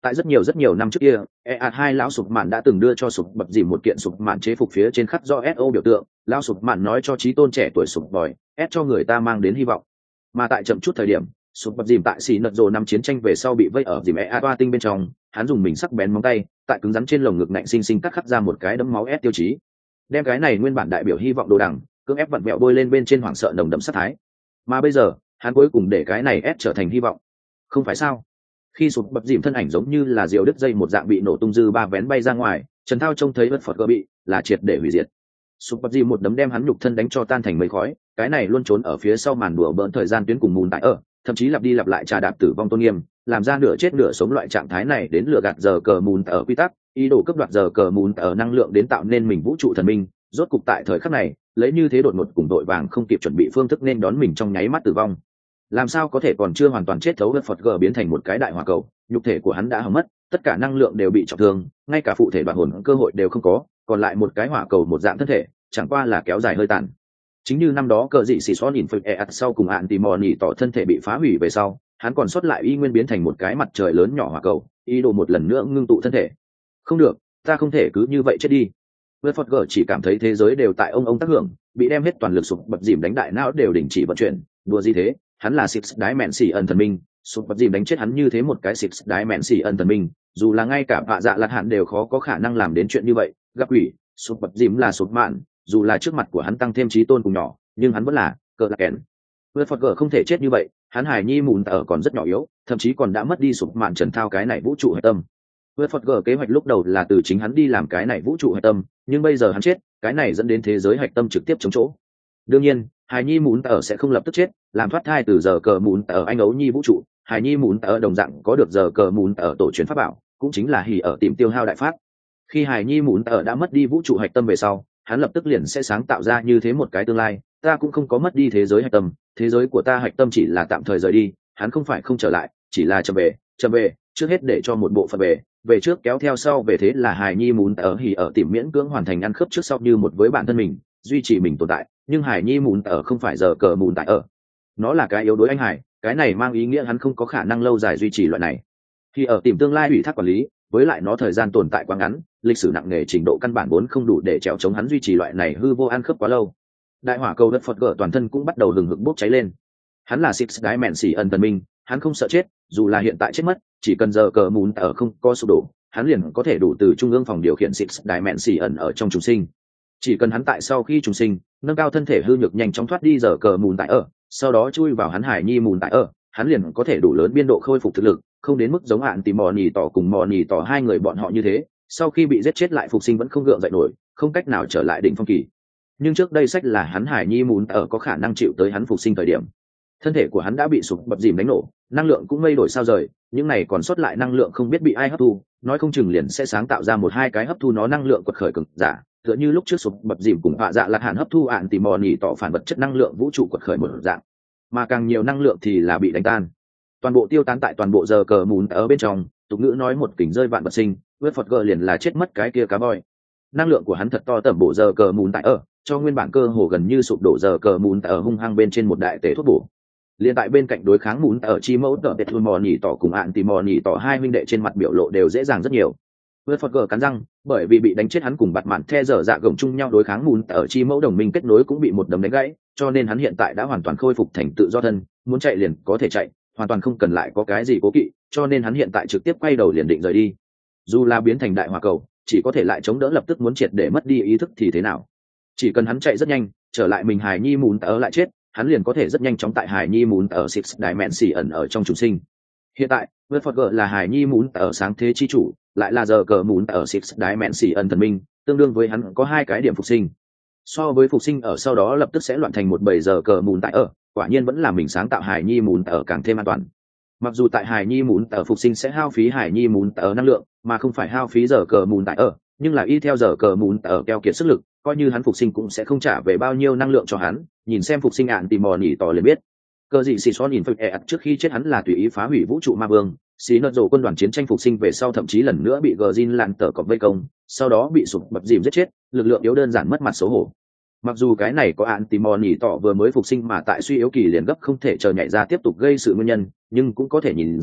Tại rất nhiều rất nhiều năm trước kia, e a hai lão sụp mạn đã từng đưa cho sụp bập dìm một kiện sụp mạn chế phục phía trên khắc do ét o biểu tượng. Lão sụp mạn nói cho trí tôn trẻ tuổi sụp bòi s cho người ta mang đến hy vọng. Mà tại chậm chút thời điểm, sụp bập dìm tại xì nật rồ năm chiến tranh về sau bị vây ở dìm e a toa tinh bên trong, hắn dùng mình sắc bén móng tay tại cứng rắn trên lồng ngực nạnh sinh sinh cắt khắc ra một cái đấm máu s tiêu chí, đem cái này nguyên bản đại biểu hy vọng đồ đằng cưỡng ép vặn vẹo bôi lên bên trên hoảng sợ nồng đậm sát thái. Mà bây giờ hắn cuối cùng để cái này s trở thành hy vọng, không phải sao? Khi sụp bập dìm thân ảnh giống như là diều đứt dây một dạng bị nổ tung dư ba vén bay ra ngoài, Trần Thao trông thấy vật phật gỡ bị là triệt để hủy diệt. Sụp bập dìm một đấm đem hắn nhục thân đánh cho tan thành mây khói, cái này luôn trốn ở phía sau màn đùa bỡn thời gian tuyến cùng mùn tại ở, thậm chí lặp đi lặp lại trà đạp tử vong tôn nghiêm, làm ra nửa chết nửa sống loại trạng thái này đến lừa gạt giờ cờ mùn ở quy tắc, ý đồ cướp đoạt giờ cờ mùn ở năng lượng đến tạo nên mình vũ trụ thần minh. Rốt cục tại thời khắc này, lấy như thế đột ngột cùng đội vàng không kịp chuẩn bị phương thức nên đón mình trong nháy mắt tử vong. Làm sao có thể còn chưa hoàn toàn chết thấu vật phật gờ biến thành một cái đại hỏa cầu, nhục thể của hắn đã hỏng mất, tất cả năng lượng đều bị trọng thương, ngay cả phụ thể đoạn hồn cơ hội đều không có, còn lại một cái hỏa cầu một dạng thân thể, chẳng qua là kéo dài hơi tàn. Chính như năm đó cờ dị xì xóa nhìn phật e sau cùng ạn tì mò nỉ tỏ thân thể bị phá hủy về sau, hắn còn sót lại y nguyên biến thành một cái mặt trời lớn nhỏ hỏa cầu, ý đồ một lần nữa ngưng tụ thân thể. Không được, ta không thể cứ như vậy chết đi. Vật phật gờ chỉ cảm thấy thế giới đều tại ông ông tác hưởng, bị đem hết toàn lực sụp bập dìm đánh đại não đều đình chỉ vận chuyển. Đùa gì thế, hắn là Six Dimension thần minh, sụp bập dìm đánh chết hắn như thế một cái Six Dimension thần minh, dù là ngay cả vạ dạ lạt hạn đều khó có khả năng làm đến chuyện như vậy. Gặp ủy, sụp bập dìm là sụp mạn, dù là trước mặt của hắn tăng thêm trí tôn cùng nhỏ, nhưng hắn vẫn là cờ lạc kèn. Vật phật gờ không thể chết như vậy, hắn hài nhi mùn ở còn rất nhỏ yếu, thậm chí còn đã mất đi sụp mạn Trần Thao cái này vũ trụ hệ tâm. Vật phật gờ kế hoạch lúc đầu là từ chính hắn đi làm cái này vũ trụ hệ tâm, nhưng bây giờ hắn chết, cái này dẫn đến thế giới hạch tâm trực tiếp chống chỗ. Đương nhiên, hài nhi mún ở sẽ không lập tức chết, làm thoát thai từ giờ cờ mún ở anh ấu nhi vũ trụ, hài nhi mún ở đồng dạng có được giờ cờ mún ở tổ truyền pháp bảo, cũng chính là hỉ ở tìm tiêu hao đại pháp. Khi hài nhi mún ở đã mất đi vũ trụ hạch tâm về sau, hắn lập tức liền sẽ sáng tạo ra như thế một cái tương lai. Ta cũng không có mất đi thế giới hạch tâm, thế giới của ta hạch tâm chỉ là tạm thời rời đi, hắn không phải không trở lại, chỉ là trở về, trở về, trước hết để cho một bộ phận về, về trước kéo theo sau về, thế là hài nhi mún ở hỉ ở tìm miễn cưỡng hoàn thành ăn khớp trước sau như một với bản thân mình, duy trì mình tồn tại. Nhưng hải nhi mùn ở không phải giờ cờ mùn tại ở, nó là cái yếu đối anh hải, cái này mang ý nghĩa hắn không có khả năng lâu dài duy trì loại này. Khi ở tìm tương lai ủy thác quản lý, với lại nó thời gian tồn tại quá ngắn, lịch sử nặng nề trình độ căn bản vốn không đủ để trèo chống hắn duy trì loại này hư vô ăn khớp quá lâu. Đại hỏa cầu đất phật gở toàn thân cũng bắt đầu hừng hực bốc cháy lên. Hắn là Six Dimension thần minh, hắn không sợ chết, dù là hiện tại chết mất, chỉ cần giờ cờ mùn ở không có sụp đổ, hắn liền có thể đủ từ trung ương phòng điều khiển Six Dimension ở trong trùng sinh. Chỉ cần hắn tại sau khi trùng sinh nâng cao thân thể hư nhược nhanh chóng thoát đi giờ cờ mùn tại ở, sau đó chui vào hắn hải nhi mùn tại ở, hắn liền có thể đủ lớn biên độ khôi phục thực lực, không đến mức giống hạn tìm mò nỉ tỏ cùng mò nỉ tỏ hai người bọn họ như thế, sau khi bị giết chết lại phục sinh vẫn không gượng dậy nổi, không cách nào trở lại đỉnh phong kỳ. Nhưng trước đây sách là hắn hải nhi mùn ở có khả năng chịu tới hắn phục sinh thời điểm, thân thể của hắn đã bị sụp bập dìm đánh nổ, năng lượng cũng mây đổi sao rời, những này còn sót lại năng lượng không biết bị ai hấp thu, nói không chừng liền sẽ sáng tạo ra một hai cái hấp thu nó năng lượng quật khởi cực giả, tựa như lúc trước sụp bập dìm cùng vạ dạ lạt hạn hấp thu ạn tìm mò nỉ tỏ phản vật chất năng lượng vũ trụ quật khởi một dạng, mà càng nhiều năng lượng thì là bị đánh tan, toàn bộ tiêu tán tại toàn bộ giờ cờ mùn ở bên trong. Tục ngữ nói một kình rơi vạn vật sinh, vớt phật gờ liền là chết mất cái kia cá voi. Năng lượng của hắn thật to tẩm bộ giờ cờ mùn tại ở, cho nguyên bản cơ hồ gần như sụp đổ giờ cờ mùn tại ở hung hăng bên trên một đại tể thuốc bổ. Liên tại bên cạnh đối kháng mùn ở chi mẫu tờ biệt mò nỉ tỏ cùng ạn tìm mò nỉ tỏ hai huynh đệ trên mặt biểu lộ đều dễ dàng rất nhiều. Vớt phật gờ cắn răng, bởi vì bị đánh chết hắn cùng bạt mạn the dở dạ gồng chung nhau đối kháng mùn ở chi mẫu đồng minh kết nối cũng bị một đấm đánh gãy, cho nên hắn hiện tại đã hoàn toàn khôi phục thành tự do thân, muốn chạy liền có thể chạy, hoàn toàn không cần lại có cái gì cố kỵ, cho nên hắn hiện tại trực tiếp quay đầu liền định rời đi. Dù là biến thành đại hỏa cầu, chỉ có thể lại chống đỡ lập tức muốn triệt để mất đi ý thức thì thế nào? Chỉ cần hắn chạy rất nhanh, trở lại mình hài nhi mùn ở lại chết, hắn liền có thể rất nhanh chóng tại hài nhi mùn ở Six Dimension ở trong trùng sinh. Hiện tại, Vượt Phật gở là hài nhi mùn ở sáng thế chi chủ, lại là giờ cờ mùn ở Six Dimension thần minh, tương đương với hắn có hai cái điểm phục sinh. So với phục sinh ở sau đó lập tức sẽ loạn thành một bầy giờ cờ mùn tại ở, quả nhiên vẫn là mình sáng tạo hài nhi mùn ở càng thêm an toàn. Mặc dù tại hài nhi mùn ở phục sinh sẽ hao phí hài nhi mùn ở năng lượng, mà không phải hao phí giờ cờ mùn tại ở, nhưng là y theo giờ cờ mùn ở keo kiệt sức lực, coi như hắn phục sinh cũng sẽ không trả về bao nhiêu năng lượng cho hắn. Nhìn xem phục sinh ạn tìm mò nỉ tỏ liền biết, cơ gì xì xóa nhìn phật ẹ trước khi chết hắn là tùy ý phá hủy vũ trụ ma vương. Xí nợ rổ quân đoàn chiến tranh phục sinh về sau thậm chí lần nữa bị gờ zin lặn tở cọp vây công, sau đó bị sụp bập dìm giết chết, lực lượng yếu đơn giản mất mặt xấu hổ. Mặc dù cái này có ạn tìm mò nỉ tỏ vừa mới phục sinh mà tại suy yếu kỳ liền gấp không thể chờ nhảy ra tiếp tục gây sự nguyên nhân, nhưng cũng có thể nhìn ra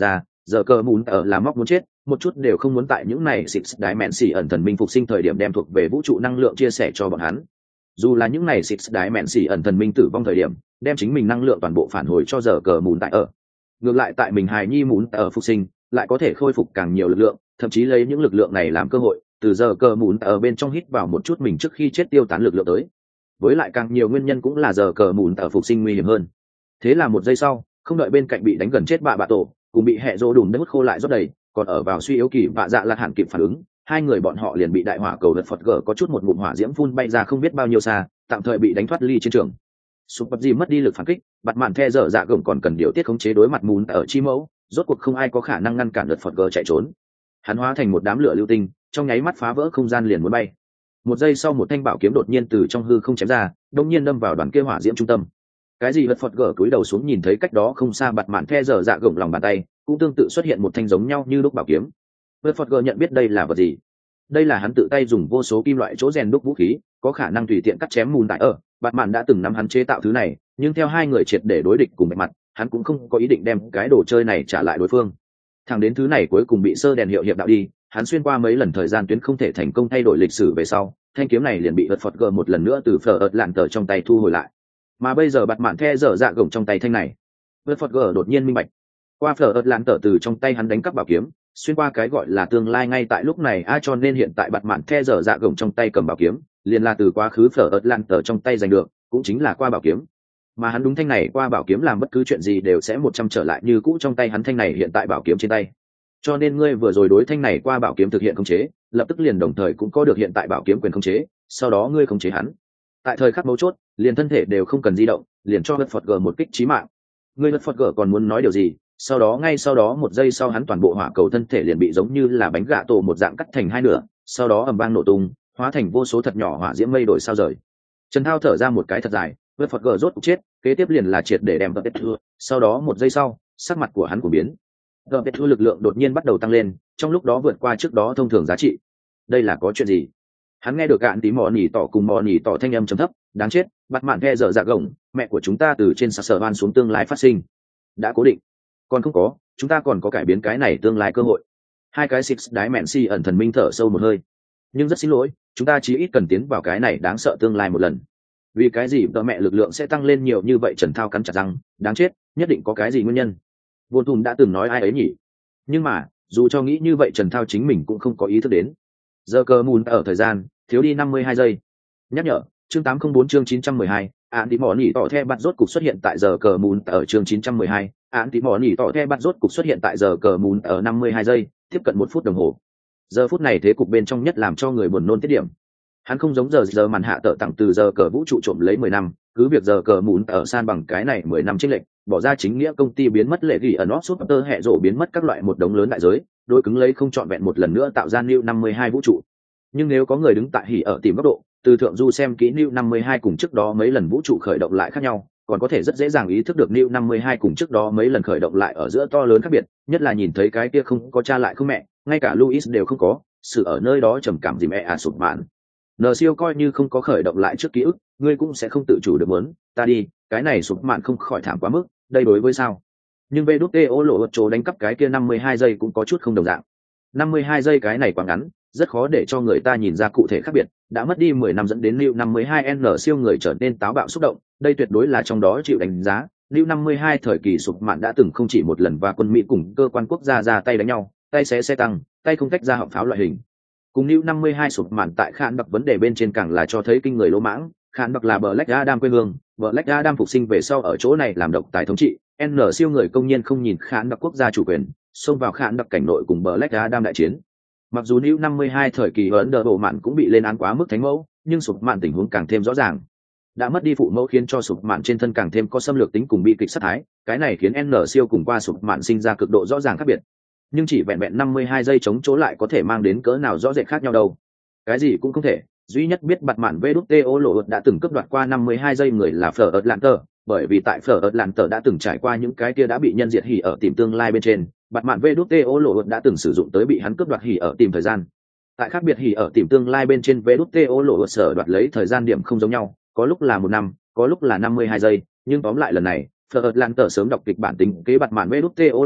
giờ cờ mùn ở là móc muốn chết, một chút đều không muốn tại những này Six Dimension thần minh phục sinh thời điểm đem thuộc về vũ trụ năng lượng chia sẻ cho bọn hắn. Dù là những này Six Dimension thần minh tử vong thời điểm, đem chính mình năng lượng toàn bộ phản hồi cho giờ cờ mùn tại ở. Ngược lại tại mình hài nhi muốn ở phục sinh, lại có thể khôi phục càng nhiều lực lượng, thậm chí lấy những lực lượng này làm cơ hội, từ giờ cờ mùn ở bên trong hít vào một chút mình trước khi chết tiêu tán lực lượng tới. Với lại càng nhiều nguyên nhân cũng là giờ cờ mùn ở phục sinh nguy hiểm hơn. Thế là một giây sau, không đợi bên cạnh bị đánh gần chết bạ bạ tổ, cùng bị hẹ rô đùm đất hút khô lại rót đầy, còn ở vào suy yếu kỳ bạ dạ là hạn kịp phản ứng, hai người bọn họ liền bị đại hỏa cầu đợt phật gở có chút một ngụm hỏa diễm phun bay ra không biết bao nhiêu xa, tạm thời bị đánh thoát ly chiến trường. Super G mất đi lực phản kích, bạt mạn the dở dạ gồng còn cần điều tiết khống chế đối mặt mùn ở chi mẫu, rốt cuộc không ai có khả năng ngăn cản đợt phật gở chạy trốn. Hắn hóa thành một đám lửa lưu tinh, trong nháy mắt phá vỡ không gian liền muốn bay. Một giây sau một thanh bảo kiếm đột nhiên từ trong hư không chém ra, đột nhiên đâm vào đoàn kia hỏa diễm trung tâm. Cái gì vật phật gở cúi đầu xuống nhìn thấy cách đó không xa bạt mạn the dở dạ gồng lòng bàn tay, cũng tương tự xuất hiện một thanh giống nhau như lúc bảo kiếm. Vật phật gở nhận biết đây là vật gì. Đây là hắn tự tay dùng vô số kim loại chỗ rèn đúc vũ khí, có khả năng tùy tiện cắt chém mùn tại ở. Bạt mạn đã từng nắm hắn chế tạo thứ này, nhưng theo hai người triệt để đối địch cùng bề mặt, hắn cũng không có ý định đem cái đồ chơi này trả lại đối phương. Thẳng đến thứ này cuối cùng bị sơ đèn hiệu hiệp đạo đi, hắn xuyên qua mấy lần thời gian tuyến không thể thành công thay đổi lịch sử về sau, thanh kiếm này liền bị vật phật gờ một lần nữa từ phở ợt lạn tờ trong tay thu hồi lại. Mà bây giờ bạt mạn the dở dạ gồng trong tay thanh này, vật phật gờ đột nhiên minh bạch, qua phở ợt lạn tờ từ trong tay hắn đánh cắp bảo kiếm, xuyên qua cái gọi là tương lai ngay tại lúc này a cho nên hiện tại bạt mạn the dở dạ gồng trong tay cầm bảo kiếm, liền là từ quá khứ phở ợt lạn tờ trong tay giành được, cũng chính là qua bảo kiếm. Mà hắn đúng thanh này qua bảo kiếm làm bất cứ chuyện gì đều sẽ một trăm trở lại như cũ trong tay hắn thanh này hiện tại bảo kiếm trên tay. Cho nên ngươi vừa rồi đối thanh này qua bảo kiếm thực hiện khống chế, lập tức liền đồng thời cũng có được hiện tại bảo kiếm quyền khống chế, sau đó ngươi khống chế hắn. Tại thời khắc mấu chốt, liền thân thể đều không cần di động, liền cho vật phật gờ một kích chí mạng. Ngươi vật phật gờ còn muốn nói điều gì, sau đó ngay sau đó một giây sau hắn toàn bộ hỏa cầu thân thể liền bị giống như là bánh gạ tổ một dạng cắt thành hai nửa, sau đó ầm vang nổ tung, hóa thành vô số thật nhỏ hỏa diễm mây đổi sao rời. Trần Thao thở ra một cái thật dài, vật phật gờ rốt cục chết, kế tiếp liền là triệt để đem vật thua, sau đó một giây sau, sắc mặt của hắn cũng biến. Vật thua lực lượng đột nhiên bắt đầu tăng lên, trong lúc đó vượt qua trước đó thông thường giá trị. Đây là có chuyện gì? Hắn nghe được gạn tí mò nỉ tỏ cùng mò nỉ tỏ thanh âm trầm thấp, đáng chết, bắt mạn nghe dở dạ gồng, mẹ của chúng ta từ trên sạc sở van xuống tương lai phát sinh. Đã cố định. Còn không có, chúng ta còn có cải biến cái này tương lai cơ hội. Hai cái Six Dimension ẩn thần minh thở sâu một hơi. Nhưng rất xin lỗi, chúng ta chỉ ít cần tiến vào cái này đáng sợ tương lai một lần. Vì cái gì vợ mẹ lực lượng sẽ tăng lên nhiều như vậy? Trần Thao cắn chặt răng, đáng chết, nhất định có cái gì nguyên nhân. Vô Tùm đã từng nói ai ấy nhỉ? Nhưng mà, dù cho nghĩ như vậy Trần Thao chính mình cũng không có ý thức đến. Giờ cờ mùn ở thời gian, thiếu đi năm mươi hai giây. Nhắc nhở, chương tám không bốn chương chín trăm mười hai, án tí mỏ nỉ tỏ the bắt rốt cục xuất hiện tại giờ cờ mùn ở chương chín trăm mười hai, án tí mỏ nỉ tỏ the bắt rốt cục xuất hiện tại giờ cờ mùn ở năm mươi hai giây, tiếp cận một phút đồng hồ. Giờ phút này thế cục bên trong nhất làm cho người buồn nôn tiết điểm. Hắn không giống giờ giờ màn hạ tợ tặng từ giờ cờ vũ trụ trộm lấy mười năm, cứ việc giờ cờ mùn ở san bằng cái này mười năm chênh lệch, bỏ ra chính nghĩa công ty biến mất lệ gỉ ở nót súp tơ hệ rổ biến mất các loại một đống lớn đại giới, đối cứng lấy không trọn vẹn một lần nữa tạo ra new năm mươi hai vũ trụ. Nhưng nếu có người đứng tại hỉ ở tìm góc độ, từ thượng du xem kỹ new năm mươi hai cùng trước đó mấy lần vũ trụ khởi động lại khác nhau, còn có thể rất dễ dàng ý thức được new năm mươi hai cùng trước đó mấy lần khởi động lại ở giữa to lớn khác biệt, nhất là nhìn thấy cái kia không có cha lại không mẹ, ngay cả Luis đều không có, sự ở nơi đó trầm cảm gì mẹ à sụp mạn. Nờ siêu coi như không có khởi động lại trước ký ức, ngươi cũng sẽ không tự chủ được muốn, ta đi, cái này sụp mạn không khỏi thảm quá mức, đây đối với sao? Nhưng vê đút tê ô lộ vật trố đánh cắp cái kia năm mươi hai giây cũng có chút không đồng dạng. năm mươi hai giây cái này quá ngắn, rất khó để cho người ta nhìn ra cụ thể khác biệt, đã mất đi mười năm dẫn đến New năm mươi hai N siêu người trở nên táo bạo xúc động, đây tuyệt đối là trong đó chịu đánh giá. New năm mươi hai thời kỳ sụp mạn đã từng không chỉ một lần và quân Mỹ cùng cơ quan quốc gia ra tay đánh nhau, tay xé xe tăng, tay không tách ra họng pháo loại hình. Cùng New năm mươi hai sụp mạn tại Khán Đặc vấn đề bên trên càng là cho thấy kinh người lỗ mãng, Khán Đặc là Black Adam quê hương, Black Adam phục sinh về sau ở chỗ này làm độc tài thống trị, N siêu người công nhiên không nhìn Khán Đặc quốc gia chủ quyền, xông vào Khán Đặc cảnh nội cùng Black Adam đại chiến. Mặc dù New năm mươi hai thời kỳ ấn đờ bộ mạn cũng bị lên án quá mức thánh mẫu, nhưng sụp mạn tình huống càng thêm rõ ràng. Đã mất đi phụ mẫu khiến cho sụp mạn trên thân càng thêm có xâm lược tính cùng bi kịch sát thái, cái này khiến N siêu cùng qua sụp mạn sinh ra cực độ rõ ràng khác biệt. Nhưng chỉ vẹn vẹn năm mươi hai giây chống chỗ lại có thể mang đến cỡ nào rõ rệt khác nhau đâu. Cái gì cũng không thể, duy nhất biết bặt mạn vê đút tê ô lộ đã từng cướp đoạt qua năm mươi hai giây người là Phở ợt lạn tờ, bởi vì tại Phở ợt lạn tờ đã từng trải qua những cái kia đã bị nhân diệt hỉ ở tìm tương lai bên trên, bặt mạn vê đút tê ô lộ đã từng sử dụng tới bị hắn cướp đoạt hỉ ở tìm thời gian. Tại khác biệt hỉ ở tìm tương lai bên trên vê đút tê ô lộ sở đoạt lấy thời gian điểm không giống nhau, có lúc là một năm, có lúc là năm mươi hai giây, nhưng tóm lại lần này Phở ợt lạn tờ sớm đọc kịch bản tính kế bặt mạn vê đút tê ô lộ,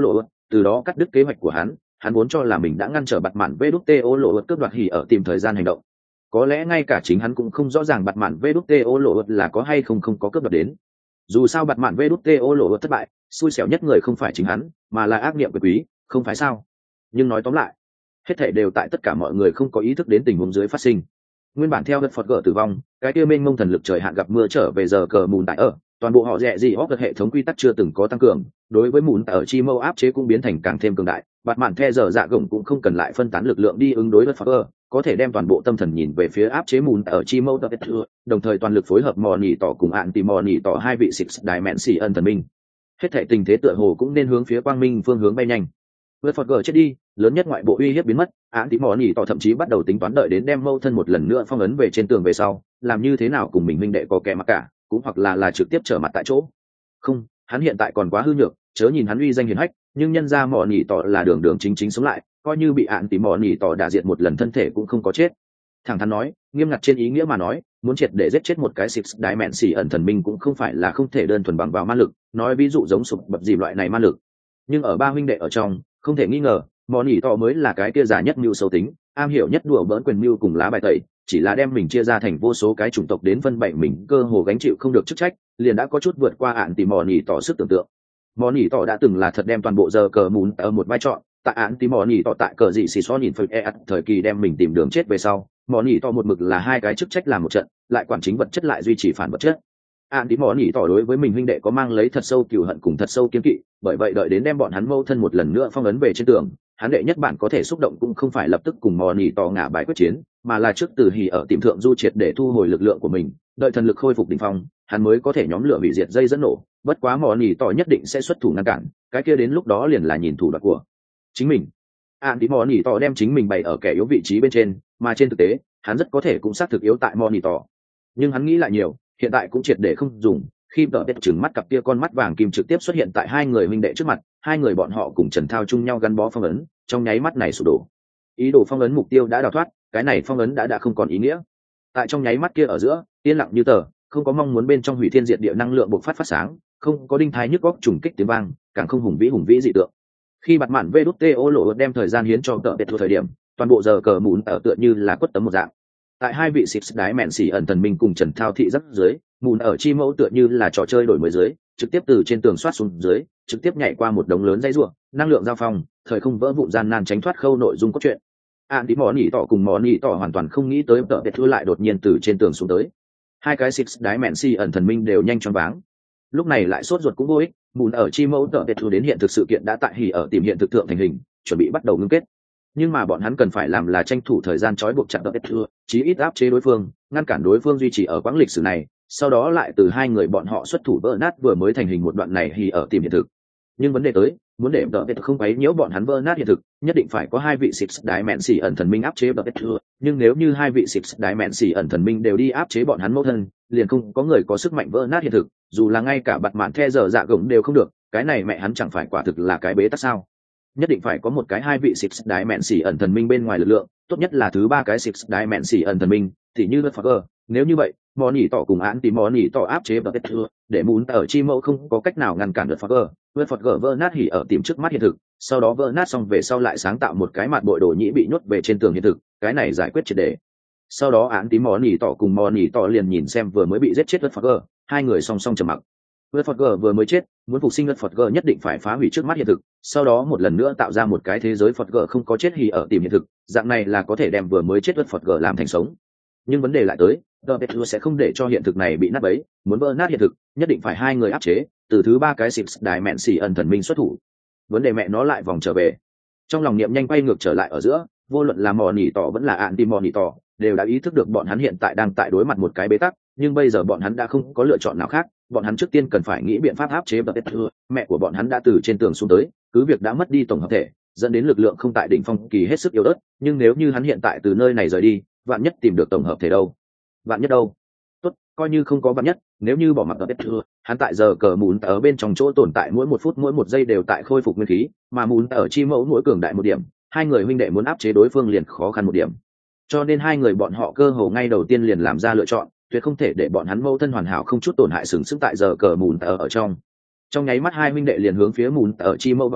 từ đó cắt đứt kế hoạch của hắn. Hắn vốn cho là mình đã ngăn trở bạt mạn vê đút tê ô lộ ớt cướp đoạt hỉ ở tìm thời gian hành động, có lẽ ngay cả chính hắn cũng không rõ ràng bạt mạn vê đút tê ô lộ ớt là có hay không không có cướp đoạt đến. Dù sao bạt mạn vê đút tê ô lộ ớt thất bại, xui xẻo nhất người không phải chính hắn mà là ác niệm quyền quý, không phải sao? Nhưng nói tóm lại, hết thảy đều tại tất cả mọi người không có ý thức đến tình huống dưới phát sinh. Nguyên bản theo đất phật gỡ tử vong, cái kia mênh mông thần lực trời hạn gặp mưa trở về giờ cờ mùn tại ở toàn bộ họ rẻ gì óc hệ thống quy tắc chưa từng có tăng cường, đối với mùn ở chi mâu áp chế cũng biến thành càng thêm cường đại. Bạt mạn the giờ dạ gồng cũng không cần lại phân tán lực lượng đi ứng đối đất phật gỡ, có thể đem toàn bộ tâm thần nhìn về phía áp chế mùn ở chi mâu tập đồng thời toàn lực phối hợp mò nỉ tỏ cùng ạn tìm mò nỉ tỏ hai vị six đại mẹn xì ân thần minh. Hết thảy tình thế tựa hồ cũng nên hướng phía quang minh phương hướng bay nhanh. Vượt phật gờ chết đi, lớn nhất ngoại bộ uy hiếp biến mất, án tí mò nỉ tỏ thậm chí bắt đầu tính toán đợi đến đem mâu thân một lần nữa phong ấn về trên tường về sau, làm như thế nào cùng mình minh đệ có kẻ mặc cả, cũng hoặc là là trực tiếp trở mặt tại chỗ. Không, hắn hiện tại còn quá hư nhược, chớ nhìn hắn uy danh hiển hách, nhưng nhân ra mò nỉ tỏ là đường đường chính chính sống lại, coi như bị án tí mò nỉ tỏ đả diệt một lần thân thể cũng không có chết. Thẳng thắn nói, nghiêm ngặt trên ý nghĩa mà nói, muốn triệt để giết chết một cái six đại mẹn xỉ ẩn thần minh cũng không phải là không thể đơn thuần bằng vào ma lực, nói ví dụ giống sụp bập dìm loại này ma lực. Nhưng ở ba huynh đệ ở trong, không thể nghi ngờ, mò nỉ tỏ mới là cái kia giả nhất mưu sâu tính, am hiểu nhất đùa bỡn quyền mưu cùng lá bài tẩy, chỉ là đem mình chia ra thành vô số cái chủng tộc đến phân bảy mình cơ hồ gánh chịu không được chức trách, liền đã có chút vượt qua ạn tìm mò nỉ tỏ sức tưởng tượng. Mò nỉ tỏ đã từng là thật đem toàn bộ giờ cờ mún ở một vai trò, tại ạn tìm mò nỉ tỏ tại cờ dị xì xó nhìn phơi e thời kỳ đem mình tìm đường chết về sau, mò nỉ tỏ một mực là hai cái chức trách làm một trận, lại quản chính vật chất lại duy trì phản vật chất. Ạn tí mò nỉ tỏ đối với mình huynh đệ có mang lấy thật sâu cừu hận cùng thật sâu kiên kỵ, bởi vậy đợi đến đem bọn hắn mâu thân một lần nữa phong ấn về trên tường, hắn đệ nhất bản có thể xúc động cũng không phải lập tức cùng mò nỉ tỏ ngả bài quyết chiến, mà là trước từ hỉ ở tìm thượng du triệt để thu hồi lực lượng của mình, đợi thần lực khôi phục đỉnh phong, hắn mới có thể nhóm lửa hủy diệt dây dẫn nổ. Bất quá mò nỉ tỏ nhất định sẽ xuất thủ ngăn cản, cái kia đến lúc đó liền là nhìn thủ đoạn của chính mình. Ạn tí mò nỉ tỏ đem chính mình bày ở kẻ yếu vị trí bên trên, mà trên thực tế hắn rất có thể cũng xác thực yếu tại mò nỉ tỏ, nhưng hắn nghĩ lại nhiều, hiện tại cũng triệt để không dùng. Khi tờ tết trừng mắt cặp kia con mắt vàng kim trực tiếp xuất hiện tại hai người huynh đệ trước mặt, hai người bọn họ cùng Trần Thao chung nhau gắn bó phong ấn, trong nháy mắt này sụp đổ. Ý đồ phong ấn mục tiêu đã đào thoát, cái này phong ấn đã đã không còn ý nghĩa. Tại trong nháy mắt kia ở giữa, yên lặng như tờ, không có mong muốn bên trong hủy thiên diệt địa năng lượng bộc phát phát sáng, không có đinh thái nhức góc trùng kích tiếng vang, càng không hùng vĩ hùng vĩ dị tượng. Khi bạt mạn vê đút tê ô lộ đem thời gian hiến cho tờ tết thời điểm, toàn bộ giờ cờ mún ở tựa như là quất tấm một dạng. Tại hai vị six đái mẹn xỉ ẩn thần minh cùng Trần Thao thị rất dưới, mùn ở chi mẫu tựa như là trò chơi đổi mới dưới, trực tiếp từ trên tường xoát xuống dưới, trực tiếp nhảy qua một đống lớn dây ruộng, năng lượng giao phong, thời không vỡ vụn gian nan tránh thoát khâu nội dung cốt truyện. Ạn tí mò nỉ tỏ cùng mò nỉ tỏ hoàn toàn không nghĩ tới tờ tết thua lại đột nhiên từ trên tường xuống tới. Hai cái six đái mẹn xỉ ẩn thần minh đều nhanh choáng váng. Lúc này lại sốt ruột cũng vô ích, mùn ở chi mẫu tờ tết thua đến hiện thực sự kiện đã tại hỉ ở tìm hiện thực thượng thành hình, chuẩn bị bắt đầu ngưng kết. Nhưng mà bọn hắn cần phải làm là tranh thủ thời gian trói buộc chặt đợt thưa, chí ít áp chế đối phương, ngăn cản đối phương duy trì ở quãng lịch sử này, sau đó lại từ hai người bọn họ xuất thủ vỡ nát vừa mới thành hình một đoạn này thì ở tìm hiện thực. Nhưng vấn đề tới, muốn để đợt không quấy nhiễu bọn hắn vỡ nát hiện thực, nhất định phải có hai vị six đái mẹn xỉ ẩn thần minh áp chế đợt thưa, nhưng nếu như hai vị six đái mẹn xỉ ẩn thần minh đều đi áp chế bọn hắn mẫu thân, liền không có người có sức mạnh vỡ nát hiện thực, dù là ngay cả bạt mạn the giờ dạ gồng đều không được, cái này mẹ hắn chẳng phải quả thực là cái bế tắc sao? Nhất định phải có một cái hai vị six đái mẹn xỉ ẩn thần minh bên ngoài lực lượng, tốt nhất là thứ ba cái six đái mẹn xỉ ẩn thần minh, thì như Luther. Nếu như vậy, mò nỉ tỏ cùng án thì mò nỉ tỏ áp chế Luther, để muốn ở chi mẫu không có cách nào ngăn cản Luther. Luther vỡ nát hỉ ở tìm trước mắt hiện thực, sau đó vỡ nát xong về sau lại sáng tạo một cái mặt bội đồ nhĩ bị nhốt về trên tường hiện thực, cái này giải quyết triệt để. Sau đó án tí mò nỉ tỏ cùng mò nỉ tỏ liền nhìn xem vừa mới bị giết chết Luther, hai người song song trầm mặc. Luther vừa mới chết, muốn phục sinh Luther nhất định phải phá hủy trước mắt hiện thực, sau đó một lần nữa tạo ra một cái thế giới Phật gờ không có chết hì ở tìm hiện thực, dạng này là có thể đem vừa mới chết Phật gờ làm thành sống. Nhưng vấn đề lại tới, Luther sẽ không để cho hiện thực này bị nát bấy, muốn vỡ nát hiện thực, nhất định phải hai người áp chế, từ thứ ba cái six đại mẹn xỉ ẩn thần minh xuất thủ. Vấn đề mẹ nó lại vòng trở về. Trong lòng niệm nhanh quay ngược trở lại ở giữa, vô luận là mò nỉ tỏ vẫn là ạn tim mò nỉ tỏ, đều đã ý thức được bọn hắn hiện tại đang tại đối mặt một cái bế tắc, nhưng bây giờ bọn hắn đã không có lựa chọn nào khác, bọn hắn trước tiên cần phải nghĩ biện pháp áp chế Luther. Mẹ của bọn hắn đã từ trên tường xuống tới, cứ việc đã mất đi tổng hợp thể, dẫn đến lực lượng không tại đỉnh phong kỳ hết sức yếu ớt, nhưng nếu như hắn hiện tại từ nơi này rời đi, vạn nhất tìm được tổng hợp thể đâu? Vạn nhất đâu? Tốt, coi như không có vạn nhất, nếu như bỏ mặc Luther, hắn tại giờ cờ mún ở bên trong chỗ tồn tại mỗi một phút mỗi một giây đều tại khôi phục nguyên khí, mà mún ở chi mẫu mỗi cường đại một điểm, hai người huynh đệ muốn áp chế đối phương liền khó khăn một điểm. Cho nên hai người bọn họ cơ hồ ngay đầu tiên liền làm ra lựa chọn, tuyệt không thể để bọn hắn mâu thân hoàn hảo không chút tổn hại sừng sững tại giờ cờ mùn ở ở trong. Trong nháy mắt hai huynh đệ liền hướng phía mùn ở chi mẫu vào tới,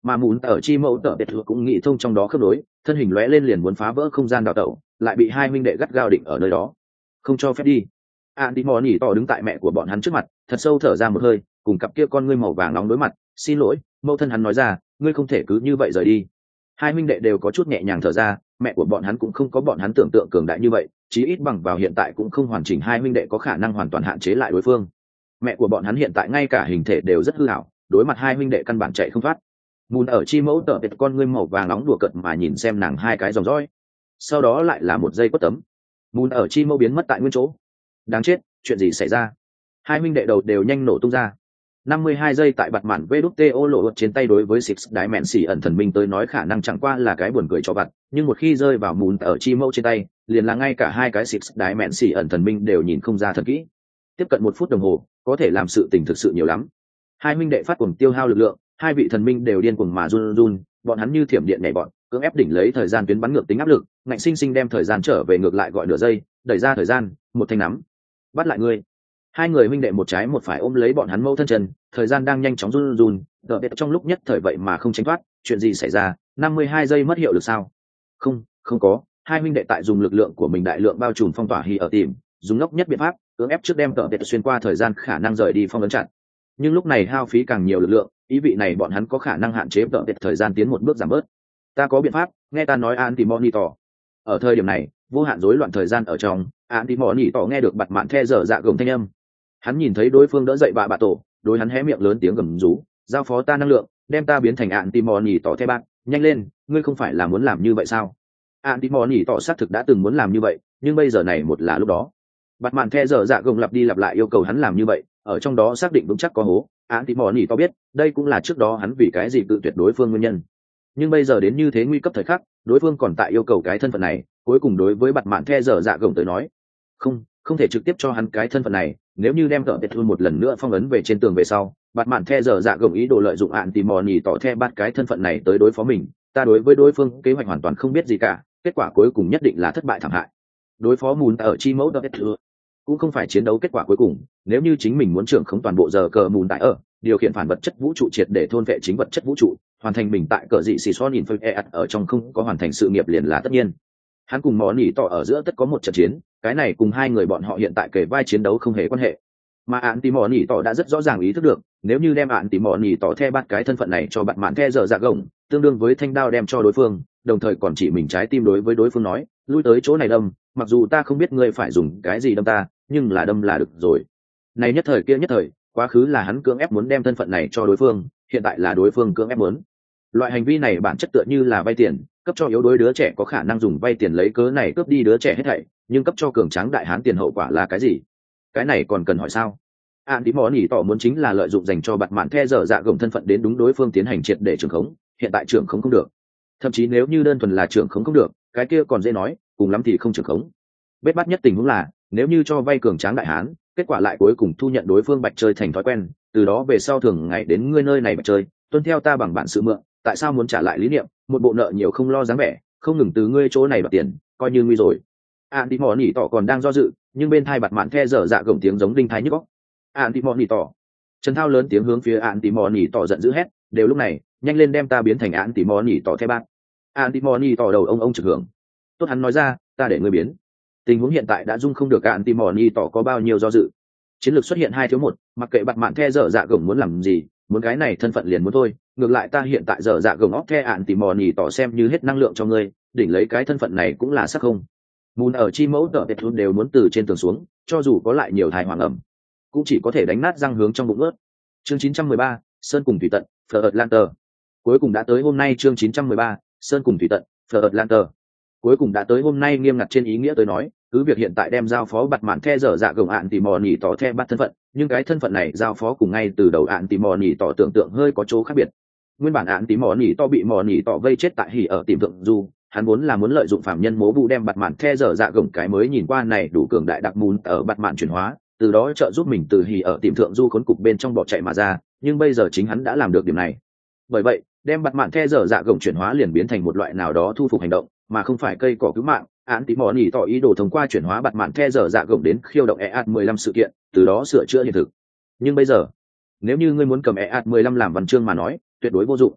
mà muốn ở chi mẫu tợ biệt cũng nghĩ thông trong đó khớp nối, thân hình lóe lên liền muốn phá vỡ không gian đào tẩu, lại bị hai huynh đệ gắt gao định ở nơi đó, không cho phép đi. Andy Moni to đứng tại mẹ của bọn hắn trước mặt, thật sâu thở ra một hơi, cùng cặp kia con ngươi màu vàng nóng đối mặt. Xin lỗi, mẫu thân, hắn nói ra, ngươi không thể cứ như vậy rời đi. Hai huynh đệ đều có chút nhẹ nhàng thở ra, mẹ của bọn hắn cũng không có bọn hắn tưởng tượng cường đại như vậy, chí ít bằng vào hiện tại cũng không hoàn chỉnh hai huynh đệ có khả năng hoàn toàn hạn chế lại đối phương. Mẹ của bọn hắn hiện tại ngay cả hình thể đều rất hư hảo, đối mặt hai huynh đệ căn bản chạy không thoát. Mùn ở chi mẫu tợ biệt con ngươi màu vàng nóng đùa cợt mà nhìn xem nàng hai cái dòng dõi, sau đó lại là một giây quất tấm. Mùn ở chi mẫu biến mất tại nguyên chỗ. Đáng chết, chuyện gì xảy ra? Hai huynh đệ đầu đều nhanh nổ tung ra. năm mươi hai giây tại bạt mạn vê đút tê ô lộ trên tay đối với Six đái mẹn xỉ ẩn thần minh tới nói khả năng chẳng qua là cái buồn cười cho vặt, nhưng một khi rơi vào mùn ở chi mẫu trên tay, liền là ngay cả hai cái Six đái mẹn xỉ ẩn thần minh đều nhìn không ra thật kỹ. Tiếp cận một phút đồng hồ, có thể làm sự tình thực sự nhiều lắm. Hai huynh đệ phát cuồng tiêu hao lực lượng, hai vị thần minh đều điên cuồng mà run run, bọn hắn như thiểm điện nhảy bọn, cưỡng ép đỉnh lấy thời gian tuyến bắn ngược tính áp lực, ngạnh sinh sinh đem thời gian trở về ngược lại gọi nửa giây, đẩy ra thời gian, một thanh nắm, bắt lại ngươi. Hai người huynh đệ một trái một phải ôm lấy bọn hắn mâu thân chân, thời gian đang nhanh chóng run run, đợi đẹp trong lúc nhất thời vậy mà không tránh thoát, chuyện gì xảy ra? năm mươi hai giây mất hiệu lực sao? Không, không có, hai huynh đệ tại dùng lực lượng của mình đại lượng bao trùm phong tỏa hì ở tìm, dùng ngốc nhất biện pháp, cưỡng ép trước đem đợi đẹp xuyên qua thời gian khả năng rời đi phong ấn chặt. Nhưng lúc này hao phí càng nhiều lực lượng, ý vị này bọn hắn có khả năng hạn chế đợi đẹp thời gian tiến một bước giảm bớt. Ta có biện pháp, nghe ta nói Anti-Monitor. Ở thời điểm này, vô hạn rối loạn thời gian ở trong, Anti-Monitor nghe được bặt mạn the dở dạ gồng thanh âm. Hắn nhìn thấy đối phương đỡ dậy bà bà tổ, đối hắn hé miệng lớn tiếng gầm rú, giao phó ta năng lượng, đem ta biến thành Anti-Monitor theo bạn, nhanh lên, ngươi không phải là muốn làm như vậy sao? Anti-Monitor xác thực đã từng muốn làm như vậy, nhưng bây giờ này một là lúc đó. Bặt mạn the dở dạ gồng lặp đi lặp lại yêu cầu hắn làm như vậy, ở trong đó xác định vững chắc có hố. Anti-Monitor biết, đây cũng là trước đó hắn vì cái gì tự tuyệt đối phương nguyên nhân. Nhưng bây giờ đến như thế nguy cấp thời khắc, đối phương còn tại yêu cầu cái thân phận này, cuối cùng đối với bặt mạn the dở dạ gồng tới nói, không, không thể trực tiếp cho hắn cái thân phận này. Nếu như đem cỡ biệt thun một lần nữa phong ấn về trên tường về sau, bặt mạn the dở dạ gồng ý đồ lợi dụng ạn tìm mò nhì tỏ the bắt cái thân phận này tới đối phó mình, ta đối với đối phương kế hoạch hoàn toàn không biết gì cả, kết quả cuối cùng nhất định là thất bại thảm hại. Đối phó mùn ở chi mẫu đỡ thừa cũng không phải chiến đấu kết quả cuối cùng, nếu như chính mình muốn trưởng khống toàn bộ giờ cờ mùn tại ở điều khiển phản vật chất vũ trụ triệt để thôn vệ chính vật chất vũ trụ, hoàn thành mình tại cờ dị xì son nhìn phơi e ở trong không có hoàn thành sự nghiệp liền là tất nhiên. Hắn cùng mò nhì tỏ ở giữa tất có một trận chiến, cái này cùng hai người bọn họ hiện tại kể vai chiến đấu không hề quan hệ. Mà ạn tí mò nhì tỏ đã rất rõ ràng ý thức được, nếu như đem ạn tí mò nhì tỏ the bắt cái thân phận này cho bạn mạn the giờ dạ gồng, tương đương với thanh đao đem cho đối phương, đồng thời còn chỉ mình trái tim đối với đối phương nói, lui tới chỗ này đâm, mặc dù ta không biết ngươi phải dùng cái gì đâm ta, nhưng là đâm là được rồi. Này nhất thời kia nhất thời, quá khứ là hắn cưỡng ép muốn đem thân phận này cho đối phương, hiện tại là đối phương cưỡng ép muốn. Loại hành vi này bản chất tựa như là vay tiền, cấp cho yếu đuối đứa trẻ có khả năng dùng vay tiền lấy cớ này cướp đi đứa trẻ hết thảy, nhưng cấp cho cường tráng đại hán tiền hậu quả là cái gì? Cái này còn cần hỏi sao? Ạn tí mò nhì tỏ muốn chính là lợi dụng dành cho bặt mạn the dở dạ gồng thân phận đến đúng đối phương tiến hành triệt để trưởng khống, hiện tại trưởng khống không được. Thậm chí nếu như đơn thuần là trưởng khống không được, cái kia còn dễ nói, cùng lắm thì không trưởng khống. Bết bát nhất tình huống là, nếu như cho vay cường tráng đại hán, kết quả lại cuối cùng thu nhận đối phương bạch chơi thành thói quen, từ đó về sau thường ngày đến ngươi nơi này bạch chơi, tuân theo ta bằng bản sự mượn, tại sao muốn trả lại lý niệm, một bộ nợ nhiều không lo dáng vẻ, không ngừng từ ngươi chỗ này đoạt tiền, coi như nguy rồi. Anti mò nhì tỏ còn đang do dự, nhưng bên thai bặt mạn the dở dạ gồng tiếng giống đinh thái nhức óc. Anti mò nhì tỏ. Trần Thao lớn tiếng hướng phía Anti mò nhì tỏ giận dữ hét, đều lúc này, nhanh lên đem ta biến thành Anti mò nhì tỏ theo bạn. Anti mò nhì tỏ đầu ông ông trực hưởng. Tốt, hắn nói ra, ta để ngươi biến. Tình huống hiện tại đã dung không được Anti mò nhì tỏ có bao nhiêu do dự. Chiến lược xuất hiện hai thiếu một, mặc kệ bặt mạn the dở dạ gồng muốn làm gì, muốn cái này thân phận liền muốn thôi, ngược lại ta hiện tại dở dạ gồng óc the ạn tìm mò nhì tỏ xem như hết năng lượng cho ngươi, đỉnh lấy cái thân phận này cũng là sắc không. Mùn ở chi mẫu tợ biệt đều muốn từ trên tường xuống, cho dù có lại nhiều thai hoàng ẩm, cũng chỉ có thể đánh nát răng hướng trong bụng ướt. Chương chín trăm mười ba, Sơn cùng thủy tận, Phở Atlanter. Cuối cùng đã tới hôm nay chương chín trăm mười ba, Sơn cùng thủy tận, Phở Atlanter. Cuối cùng đã tới hôm nay nghiêm ngặt trên ý nghĩa tới nói, cứ việc hiện tại đem giao phó bặt mạn the dở dạ gồng ạn tìm mò nhì tỏ the bắt thân phận, nhưng cái thân phận này giao phó cùng ngay từ đầu ạn tìm mò nhì tỏ tưởng tượng hơi có chỗ khác biệt. Nguyên bản ạn tìm mò nhì tỏ bị mò nhì tỏ vây chết tại hỉ ở tìm thượng du, hắn muốn là muốn lợi dụng phạm nhân mố bu đem bặt mạn the dở dạ gồng cái mới nhìn qua này đủ cường đại đặc mùn ở bặt mạn chuyển hóa, từ đó trợ giúp mình từ hỉ ở tìm thượng du khốn cục bên trong bỏ chạy mà ra, nhưng bây giờ chính hắn đã làm được điểm này. Bởi vậy, đem bặt mạn the dở dạ gồng chuyển hóa liền biến thành một loại nào đó thu phục hành động, mà không phải cây cỏ cứu mạng. Án tí mò nhì tỏ ý đồ thông qua chuyển hóa bặt mạn the dở dạ gồng đến khiêu động e a t mười lăm sự kiện, từ đó sửa chữa hiện thực. Nhưng bây giờ, nếu như ngươi muốn cầm e a t mười lăm làm văn chương mà nói, tuyệt đối vô dụng.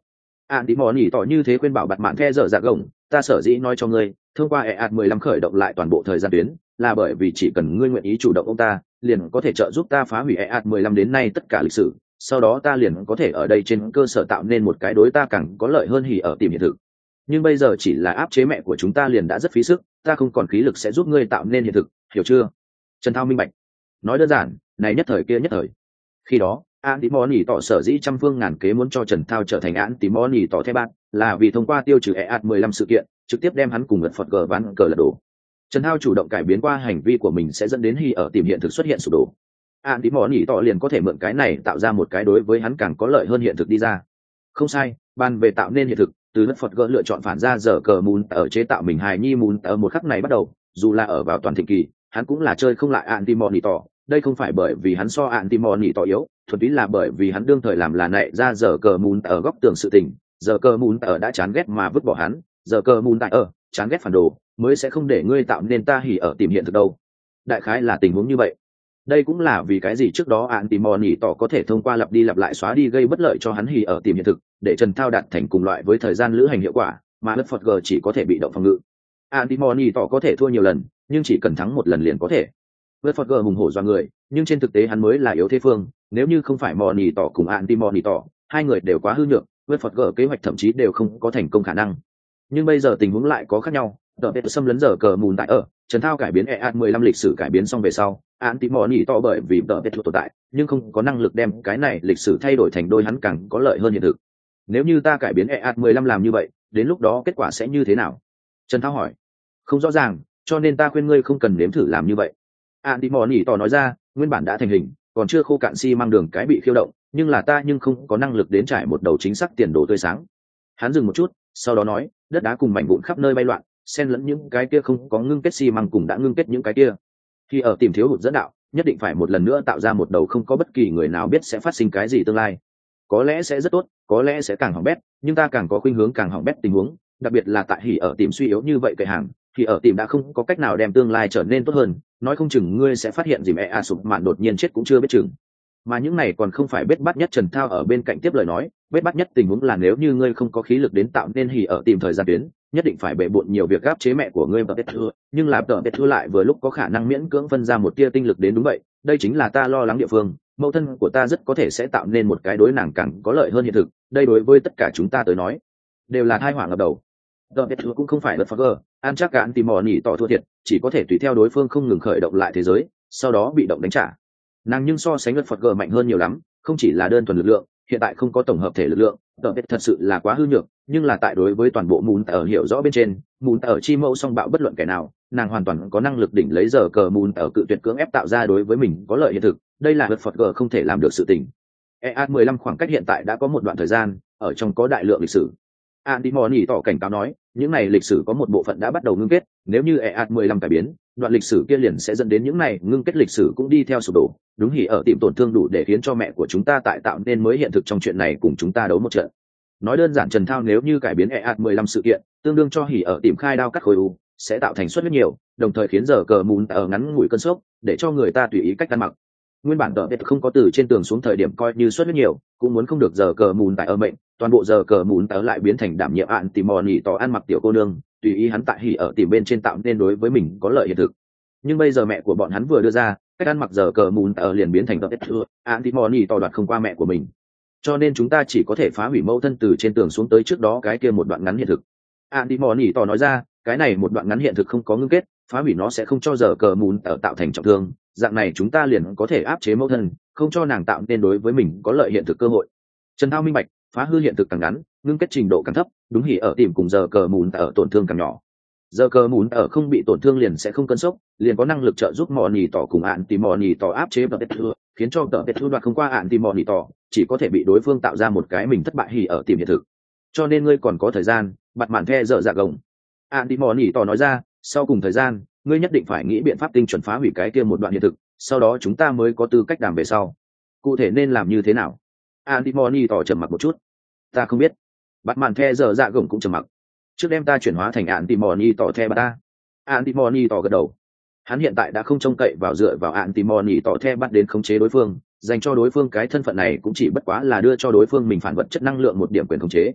ạn tí mò nỉ tỏ như thế khuyên bảo bạt mạn the dở dạ gồng, ta sở dĩ nói cho ngươi thông qua e ạt mười lăm khởi động lại toàn bộ thời gian tuyến là bởi vì chỉ cần ngươi nguyện ý chủ động ông ta liền có thể trợ giúp ta phá hủy e ạt mười lăm đến nay tất cả lịch sử, sau đó ta liền có thể ở đây trên cơ sở tạo nên một cái đối ta càng có lợi hơn hỉ ở tìm hiện thực. Nhưng bây giờ chỉ là áp chế mẹ của chúng ta liền đã rất phí sức, ta không còn khí lực sẽ giúp ngươi tạo nên hiện thực, hiểu chưa? Trần Thao minh bạch. Nói đơn giản, này nhất thời kia nhất thời. Khi đó Antimony tỏ sở dĩ trăm phương ngàn kế muốn cho Trần Thao trở thành Antimony tỏ theo bạn, là vì thông qua tiêu trừ e ạt mười lăm sự kiện, trực tiếp đem hắn cùng lật Phật cờ ván cờ lật đổ. Trần Thao chủ động cải biến qua hành vi của mình sẽ dẫn đến hy ở tìm hiện thực xuất hiện sụp đổ. Antimony tỏ liền có thể mượn cái này tạo ra một cái đối với hắn càng có lợi hơn hiện thực đi ra. Không sai, ban về tạo nên hiện thực, từ lật Phật cờ lựa chọn phản ra giờ cờ mùn ở chế tạo mình hài nhi mùn ở một khắc này bắt đầu, dù là ở vào toàn thịnh kỳ, hắn cũng là chơi không lại Antimony tỏ. Đây không phải bởi vì hắn so Antimony tỏ yếu, thuần túy là bởi vì hắn đương thời làm là nệ ra giờ cờ mùn ở góc tường sự tình, giờ cờ mùn ở đã chán ghét mà vứt bỏ hắn, giờ cờ mùn tại ở chán ghét phản đồ mới sẽ không để ngươi tạo nên ta hỉ ở tìm hiện thực đâu. Đại khái là tình huống như vậy. Đây cũng là vì cái gì trước đó Antimony tỏ có thể thông qua lặp đi lặp lại xóa đi gây bất lợi cho hắn hỉ ở tìm hiện thực, để Trần Thao đạt thành cùng loại với thời gian lữ hành hiệu quả, mà lật Phật G chỉ có thể bị động phòng ngự. Antimony tỏ có thể thua nhiều lần, nhưng chỉ cần thắng một lần liền có thể. Lật Phật G hùng hổ do người, nhưng trên thực tế hắn mới là yếu thế phương, nếu như không phải Moni tỏ cùng Antimony tỏ, hai người đều quá hư nhược, Lật Phật G kế hoạch thậm chí đều không có thành công khả năng. Nhưng bây giờ tình huống lại có khác nhau, đợt biệt xâm lấn giờ cờ mùn tại ở, Trần Thao cải biến e ạt mười lăm lịch sử cải biến xong về sau, Antimony tỏ bởi vì đợt biệt tồn tại, nhưng không có năng lực đem cái này lịch sử thay đổi thành đôi hắn càng có lợi hơn hiện thực. Nếu như ta cải biến e ạt mười lăm làm như vậy, đến lúc đó kết quả sẽ như thế nào? Trần Thao hỏi. Không rõ ràng, cho nên ta khuyên ngươi không cần nếm thử làm như vậy. Antimony tỏ nói ra, nguyên bản đã thành hình, còn chưa khô cạn xi măng đường cái bị khiêu động, nhưng là ta nhưng không có năng lực đến trải một đầu chính xác tiền đồ tươi sáng. Hắn dừng một chút, sau đó nói, đất đá cùng mảnh vụn khắp nơi bay loạn, xen lẫn những cái kia không có ngưng kết xi măng cùng đã ngưng kết những cái kia. Khi ở tìm thiếu hụt dẫn đạo, nhất định phải một lần nữa tạo ra một đầu không có bất kỳ người nào biết sẽ phát sinh cái gì tương lai. Có lẽ sẽ rất tốt, có lẽ sẽ càng hỏng bét, nhưng ta càng có khuynh hướng càng hỏng bét tình huống, đặc biệt là tại hỉ ở tìm suy yếu như vậy cậy hàng, thì ở tìm đã không có cách nào đem tương lai trở nên tốt hơn, nói không chừng ngươi sẽ phát hiện gì mẹ a sụp mạn đột nhiên chết cũng chưa biết chừng. Mà những này còn không phải bết bắt nhất. Trần Thao ở bên cạnh tiếp lời nói, bết bắt nhất tình huống là nếu như ngươi không có khí lực đến tạo nên hỉ ở tìm thời gian tuyến, nhất định phải bệ bội nhiều việc gáp chế mẹ của ngươi và Petrus, nhưng là tờ Petrus lại vừa lúc có khả năng miễn cưỡng phân ra một tia tinh lực đến đúng vậy, đây chính là ta lo lắng địa phương, mẫu thân của ta rất có thể sẽ tạo nên một cái đối nàng càng có lợi hơn hiện thực, đây đối với tất cả chúng ta tới nói đều là tai họa ngập đầu. Tờ Petrus cũng không phải là Fogger, an chắc cả Antimony tỏ thua thiệt, chỉ có thể tùy theo đối phương không ngừng khởi động lại thế giới, sau đó bị động đánh trả. Nàng nhưng so sánh với Fogger mạnh hơn nhiều lắm, không chỉ là đơn thuần lực lượng, hiện tại không có tổng hợp thể lực lượng, tờ Petrus thật sự là quá hư nhược, nhưng là tại đối với toàn bộ mùn ở hiểu rõ bên trên, mùn ở chi mẫu song bạo bất luận kẻ nào, nàng hoàn toàn có năng lực đỉnh lấy giờ cờ mùn ở cự tuyệt cưỡng ép tạo ra đối với mình có lợi hiện thực, đây là vật Fogger không thể làm được sự tình. e a mười lăm khoảng cách hiện tại đã có một đoạn thời gian, ở trong có đại lượng lịch sử. Antimony tỏ cảnh cáo nói, những này lịch sử có một bộ phận đã bắt đầu ngưng kết, nếu như e a mười lăm cải biến, đoạn lịch sử kia liền sẽ dẫn đến những này ngưng kết lịch sử cũng đi theo sụp đổ, đúng hỉ ở tìm tổn thương đủ để khiến cho mẹ của chúng ta tại tạo nên mới hiện thực trong chuyện này cùng chúng ta đấu một trận. Nói đơn giản, Trần Thao nếu như cải biến e a mười lăm sự kiện, tương đương cho hỉ ở tìm khai đao cắt khối u, sẽ tạo thành suất rất nhiều, đồng thời khiến giờ cờ mùn ở ngắn ngủi cơn sốc, để cho người ta tùy ý cách ăn mặc. Nguyên bản tờ biệt không có từ trên tường xuống thời điểm coi như suất rất nhiều, cũng muốn không được giờ cờ mùn tại ở mệnh, toàn bộ giờ cờ mùn ở lại biến thành đảm nhiệm ạn tìm mò nỉ tỏ ăn mặc tiểu cô nương, tùy ý hắn tại hỉ ở tìm bên trên tạo nên đối với mình có lợi hiện thực. Nhưng bây giờ mẹ của bọn hắn vừa đưa ra, cách ăn mặc giờ cờ mùn ở liền biến thành tờ biệt thưa, ạn tìm mò nỉ tỏ đoạt không qua mẹ của mình. Cho nên chúng ta chỉ có thể phá hủy mẫu thân từ trên tường xuống tới trước đó cái kia một đoạn ngắn hiện thực. Antimony tỏ nói ra, cái này một đoạn ngắn hiện thực không có ngưng kết, phá hủy nó sẽ không cho giờ cờ mùn ở tạo thành trọng thương, dạng này chúng ta liền có thể áp chế mẫu thân, không cho nàng tạo nên đối với mình có lợi hiện thực cơ hội. Trần Thao minh bạch, phá hư hiện thực càng ngắn, ngưng kết trình độ càng thấp, đúng hỉ ở tìm cùng giờ cờ mùn ở tổn thương càng nhỏ. Giờ cờ mùn ở không bị tổn thương liền sẽ không cơn sốc, liền có năng lực trợ giúp Moni tỏ cùng Antimony tỏ áp chế và Petrus, khiến cho tờ Petrus đoạt không qua Antimony tỏ, chỉ có thể bị đối phương tạo ra một cái mình thất bại hỉ ở tìm hiện thực. Cho nên ngươi còn có thời gian, bặt mạn the dở dạ gồng. Antimony tỏ nói ra, sau cùng thời gian, ngươi nhất định phải nghĩ biện pháp tinh chuẩn phá hủy cái kia một đoạn hiện thực, sau đó chúng ta mới có tư cách đàm về sau. Cụ thể nên làm như thế nào? Antimony tỏ trầm mặc một chút. Ta không biết. Bặt mạn the dở dạ gồng cũng trầm mặc. Trước đem ta chuyển hóa thành Antimony tỏ the bà ta. Antimony tỏ gật đầu. Hắn hiện tại đã không trông cậy vào dựa vào Antimony tỏ the bắt đến khống chế đối phương, dành cho đối phương cái thân phận này cũng chỉ bất quá là đưa cho đối phương mình phản vật chất năng lượng một điểm quyền khống chế.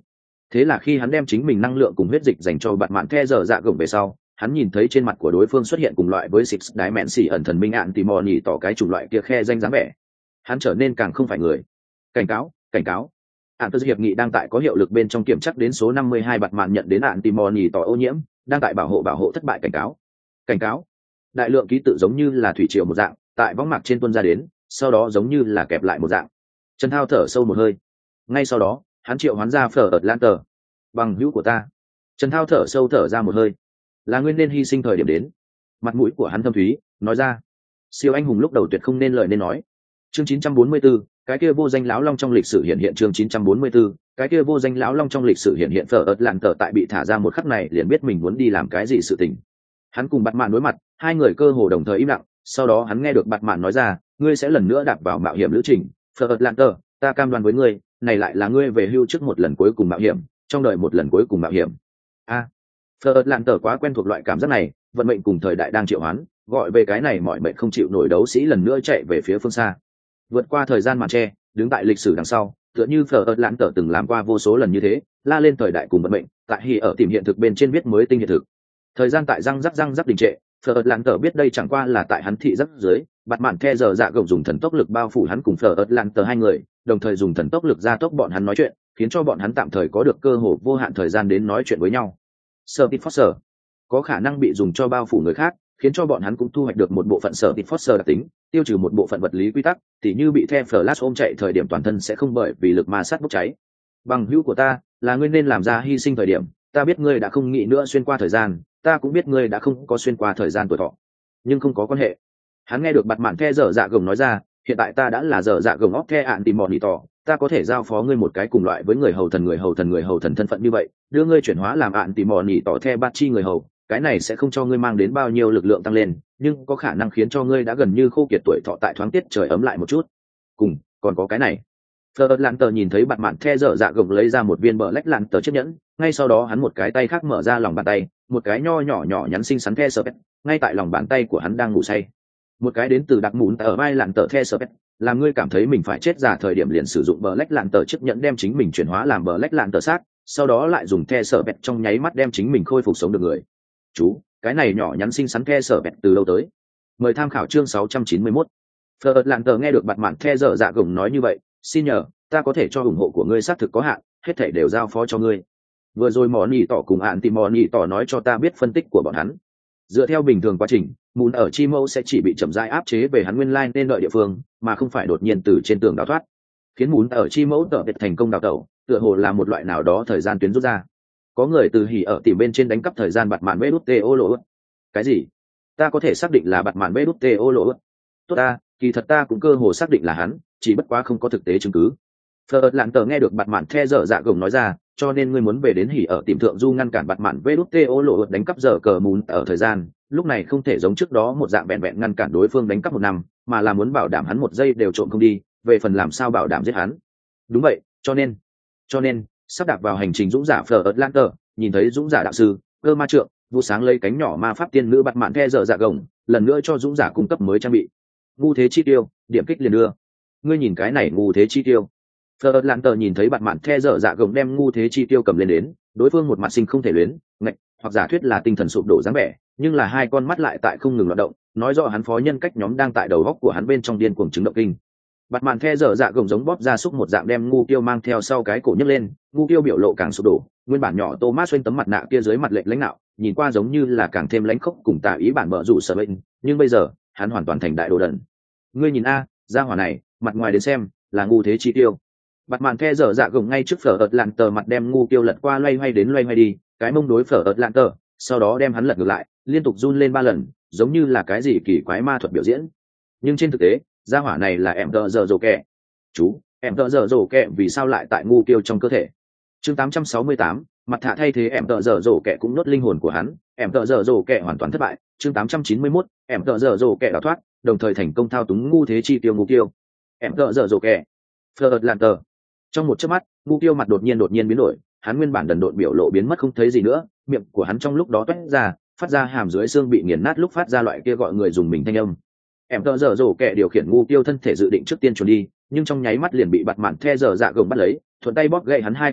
Thế là khi hắn đem chính mình năng lượng cùng huyết dịch dành cho bạn mạn the giờ dạ gồng về sau, hắn nhìn thấy trên mặt của đối phương xuất hiện cùng loại với Six Dimension ẩn thần minh ạn tỉ mò nhì tỏ cái chủng loại kia khe danh dáng vẻ. Hắn trở nên càng không phải người. Cảnh cáo, cảnh cáo. Ạn tơ hiệp nghị đang tại có hiệu lực bên trong kiểm chắc đến số năm mươi hai bạt mạn nhận đến ạn tỉ mò nhì tỏ ô nhiễm, đang tại bảo hộ bảo hộ thất bại cảnh cáo. Cảnh cáo. Đại lượng ký tự giống như là thủy triều một dạng, tại võng mạc trên tuôn ra đến, sau đó giống như là kẹp lại một dạng. Trần Thao thở sâu một hơi. Ngay sau đó, hắn triệu hoán ra phở Atlanter. Bằng hữu của ta. Trần Thao thở sâu thở ra một hơi. Là nguyên nên hy sinh thời điểm đến. Mặt mũi của hắn thâm thúy, nói ra. Siêu anh hùng lúc đầu tuyệt không nên lời nên nói. Chương chín trăm bốn mươi 4, cái kia vô danh lão long trong lịch sử hiện hiện chương chín trăm bốn mươi 4, cái kia vô danh lão long trong lịch sử hiện hiện phở Atlanter tại bị thả ra một khắc này liền biết mình muốn đi làm cái gì sự tình. Hắn cùng Bạt Mạn đối mặt, hai người cơ hồ đồng thời im lặng, sau đó hắn nghe được Bạt Mạn nói ra, ngươi sẽ lần nữa đạp vào mạo hiểm lữ trình, phở Atlanter, ta cam đoan với ngươi, này lại là ngươi về hưu trước một lần cuối cùng mạo hiểm, trong đời một lần cuối cùng mạo hiểm. A, à, phở Atlanter quá quen thuộc loại cảm giác này, vận mệnh cùng thời đại đang triệu hoán, gọi về cái này mọi mệnh không chịu nổi đấu sĩ lần nữa chạy về phía phương xa. Vượt qua thời gian màn che, đứng tại lịch sử đằng sau, tựa như phở Atlanter từng làm qua vô số lần như thế, la lên thời đại cùng vận mệnh, tại hỉ ở tìm hiện thực bên trên viết mới tinh hiện thực. Thời gian tại răng rắc răng rắc đình trệ, phở Atlanter biết đây chẳng qua là tại hắn thị rất dưới, Bạt Mạn the giờ dạ gồng dùng thần tốc lực bao phủ hắn cùng phở Atlanter hai người, đồng thời dùng thần tốc lực gia tốc bọn hắn nói chuyện, khiến cho bọn hắn tạm thời có được cơ hội vô hạn thời gian đến nói chuyện với nhau. Speed Force có khả năng bị dùng cho bao phủ người khác, khiến cho bọn hắn cũng thu hoạch được một bộ phận Speed Force đặc tính, tiêu trừ một bộ phận vật lý quy tắc, tỉ như bị the Flash ôm chạy thời điểm toàn thân sẽ không bởi vì lực ma sát bốc cháy. Bằng hữu của ta, là ngươi nên làm ra hy sinh thời điểm, ta biết ngươi đã không nghĩ nữa xuyên qua thời gian, ta cũng biết ngươi đã không có xuyên qua thời gian tuổi thọ, nhưng không có quan hệ. Hắn nghe được Bạt Mạn the giờ dạ gồng nói ra, hiện tại ta đã là giờ dạ gồng óc the ạn tìm mòn nhị tỏ, ta có thể giao phó ngươi một cái cùng loại với người hầu thần người hầu thần người hầu thần thân phận như vậy, đưa ngươi chuyển hóa làm ạn tìm mòn nhị tỏ the bát chi người hầu, cái này sẽ không cho ngươi mang đến bao nhiêu lực lượng tăng lên, nhưng có khả năng khiến cho ngươi đã gần như khô kiệt tuổi thọ tại thoáng tiết trời ấm lại một chút. Cùng, còn có cái này. Fleur Lanter nhìn thấy Bạt Mạn the giờ dạ gồng lấy ra một viên bờ lách Lanter chiếc nhẫn, ngay sau đó hắn một cái tay khác mở ra lòng bàn tay, một cái nho nhỏ nhỏ nhắn xinh xắn the sờ pet, ngay tại lòng bàn tay của hắn đang ngủ say. Một cái đến từ đặc mún ở vai Lanter the sờ pet, làm ngươi cảm thấy mình phải chết già thời điểm liền sử dụng bờ lách Lanter chiếc nhẫn đem chính mình chuyển hóa làm bờ lách Lanter xác, sau đó lại dùng the sờ pet trong nháy mắt đem chính mình khôi phục sống được người. Chú, cái này nhỏ nhắn xinh xắn the sờ pet từ đâu tới? Mời tham khảo chương sáu trăm chín mươi mốt. Fleur Lanter nghe được Bạt Mạn the giờ dạ gồng nói như vậy, xin nhờ, ta có thể cho ủng hộ của ngươi xác thực có hạn, hết thảy đều giao phó cho ngươi. Vừa rồi mỏ nhị tỏ cùng ạn tìm mỏ nhị tỏ nói cho ta biết phân tích của bọn hắn. Dựa theo bình thường quá trình, mùn ở chi mẫu sẽ chỉ bị chậm rãi áp chế về hắn nguyên lai nên đợi địa phương, mà không phải đột nhiên từ trên tường đào thoát. Khiến mùn ở chi mẫu tở biệt thành công đào tẩu, tựa hồ là một loại nào đó thời gian tuyến rút ra. Có người từ hỉ ở tìm bên trên đánh cắp thời gian Bạt Mạn bê đút tê ô lộ. Cái gì? Ta có thể xác định là Bạt Mạn bê đút tê ô lộ. Tốt ta, kỳ thật ta cũng cơ hồ xác định là hắn, chỉ bất quá không có thực tế chứng cứ. Fleur Lanter nghe được Bạt Mạn the giờ dạ gồng nói ra, cho nên ngươi muốn về đến hỉ ở tìm thượng du ngăn cản Bạt Mạn vê đút tê ô lộ đánh cắp giờ cờ mún ở thời gian, lúc này không thể giống trước đó một dạng vẹn vẹn ngăn cản đối phương đánh cắp một năm, mà là muốn bảo đảm hắn một giây đều trộm không đi, về phần làm sao bảo đảm giết hắn. Đúng vậy, cho nên, cho nên, sắp đạp vào hành trình dũng giả Fleur Lanter, nhìn thấy dũng giả đạo sư, cơ ma trượng, vụ sáng lấy cánh nhỏ ma pháp tiên nữ Bạt Mạn the giờ dạ gồng, lần nữa cho dũng giả cung cấp mới trang bị. Ngu thế chi tiêu, điểm kích liền đưa. Ngươi nhìn cái này ngu thế chi tiêu. Fleur Lanter nhìn thấy Bạt Mạn the giờ dạ gồng đem ngu thế chi tiêu cầm lên đến, đối phương một mặt sinh không thể luyến, ngạch, hoặc giả thuyết là tinh thần sụp đổ dáng vẻ, nhưng là hai con mắt lại tại không ngừng hoạt động, nói rõ hắn phó nhân cách nhóm đang tại đầu góc của hắn bên trong điên cuồng chứng động kinh. Bạt Mạn the giờ dạ gồng giống bóp ra xúc một dạng đem ngu tiêu mang theo sau cái cổ nhấc lên, ngu tiêu biểu lộ càng sụp đổ, nguyên bản nhỏ Thomas xuyên tấm mặt nạ kia dưới mặt lệnh lãnh nạo, nhìn qua giống như là càng thêm lãnh khốc cùng tà ý bản bợ rủ sợ bệnh, nhưng bây giờ, hắn hoàn toàn thành đại đồ đần. Ngươi nhìn a, gia hỏa này, mặt ngoài đến xem, là ngu thế chi tiêu. Bạt Mạn the giờ dạ gồng ngay trước Fleur Atlanter mặt đem ngu tiêu lật qua loay hoay đến loay hoay đi, cái mông đối Fleur Atlanter, sau đó đem hắn lật ngược lại, liên tục run lên ba lần, giống như là cái gì kỳ quái ma thuật biểu diễn. Nhưng trên thực tế, gia hỏa này là em tợ giờ rồ kẹ. Chú, em tợ giờ rồ kẹ vì sao lại tại ngu tiêu trong cơ thể? Chương tám trăm sáu mươi tám, mặt thạ thay thế em tợ giờ rồ kẹ cũng nuốt linh hồn của hắn, em tợ giờ rồ kẹ hoàn toàn thất bại. Chương tám trăm chín mươi mốt, em tợ giờ rồ kẹ đào thoát, đồng thời thành công thao túng ngu thế chi tiêu ngu tiêu. Em tợ giờ rồ kẹ. Fleur Atlanter. Trong một chớp mắt, ngu tiêu mặt đột nhiên đột nhiên biến đổi, hắn nguyên bản đần độn biểu lộ biến mất không thấy gì nữa, miệng của hắn trong lúc đó toét ra, phát ra hàm dưới xương bị nghiền nát lúc phát ra loại kia gọi người dùng mình thanh âm. Em tợ giờ rồ kẹ điều khiển ngu tiêu thân thể dự định trước tiên trốn đi, nhưng trong nháy mắt liền bị Bạt Mạn the giờ dạ gồng bắt lấy, thuận tay bóp gãy hắn hai cái đùi,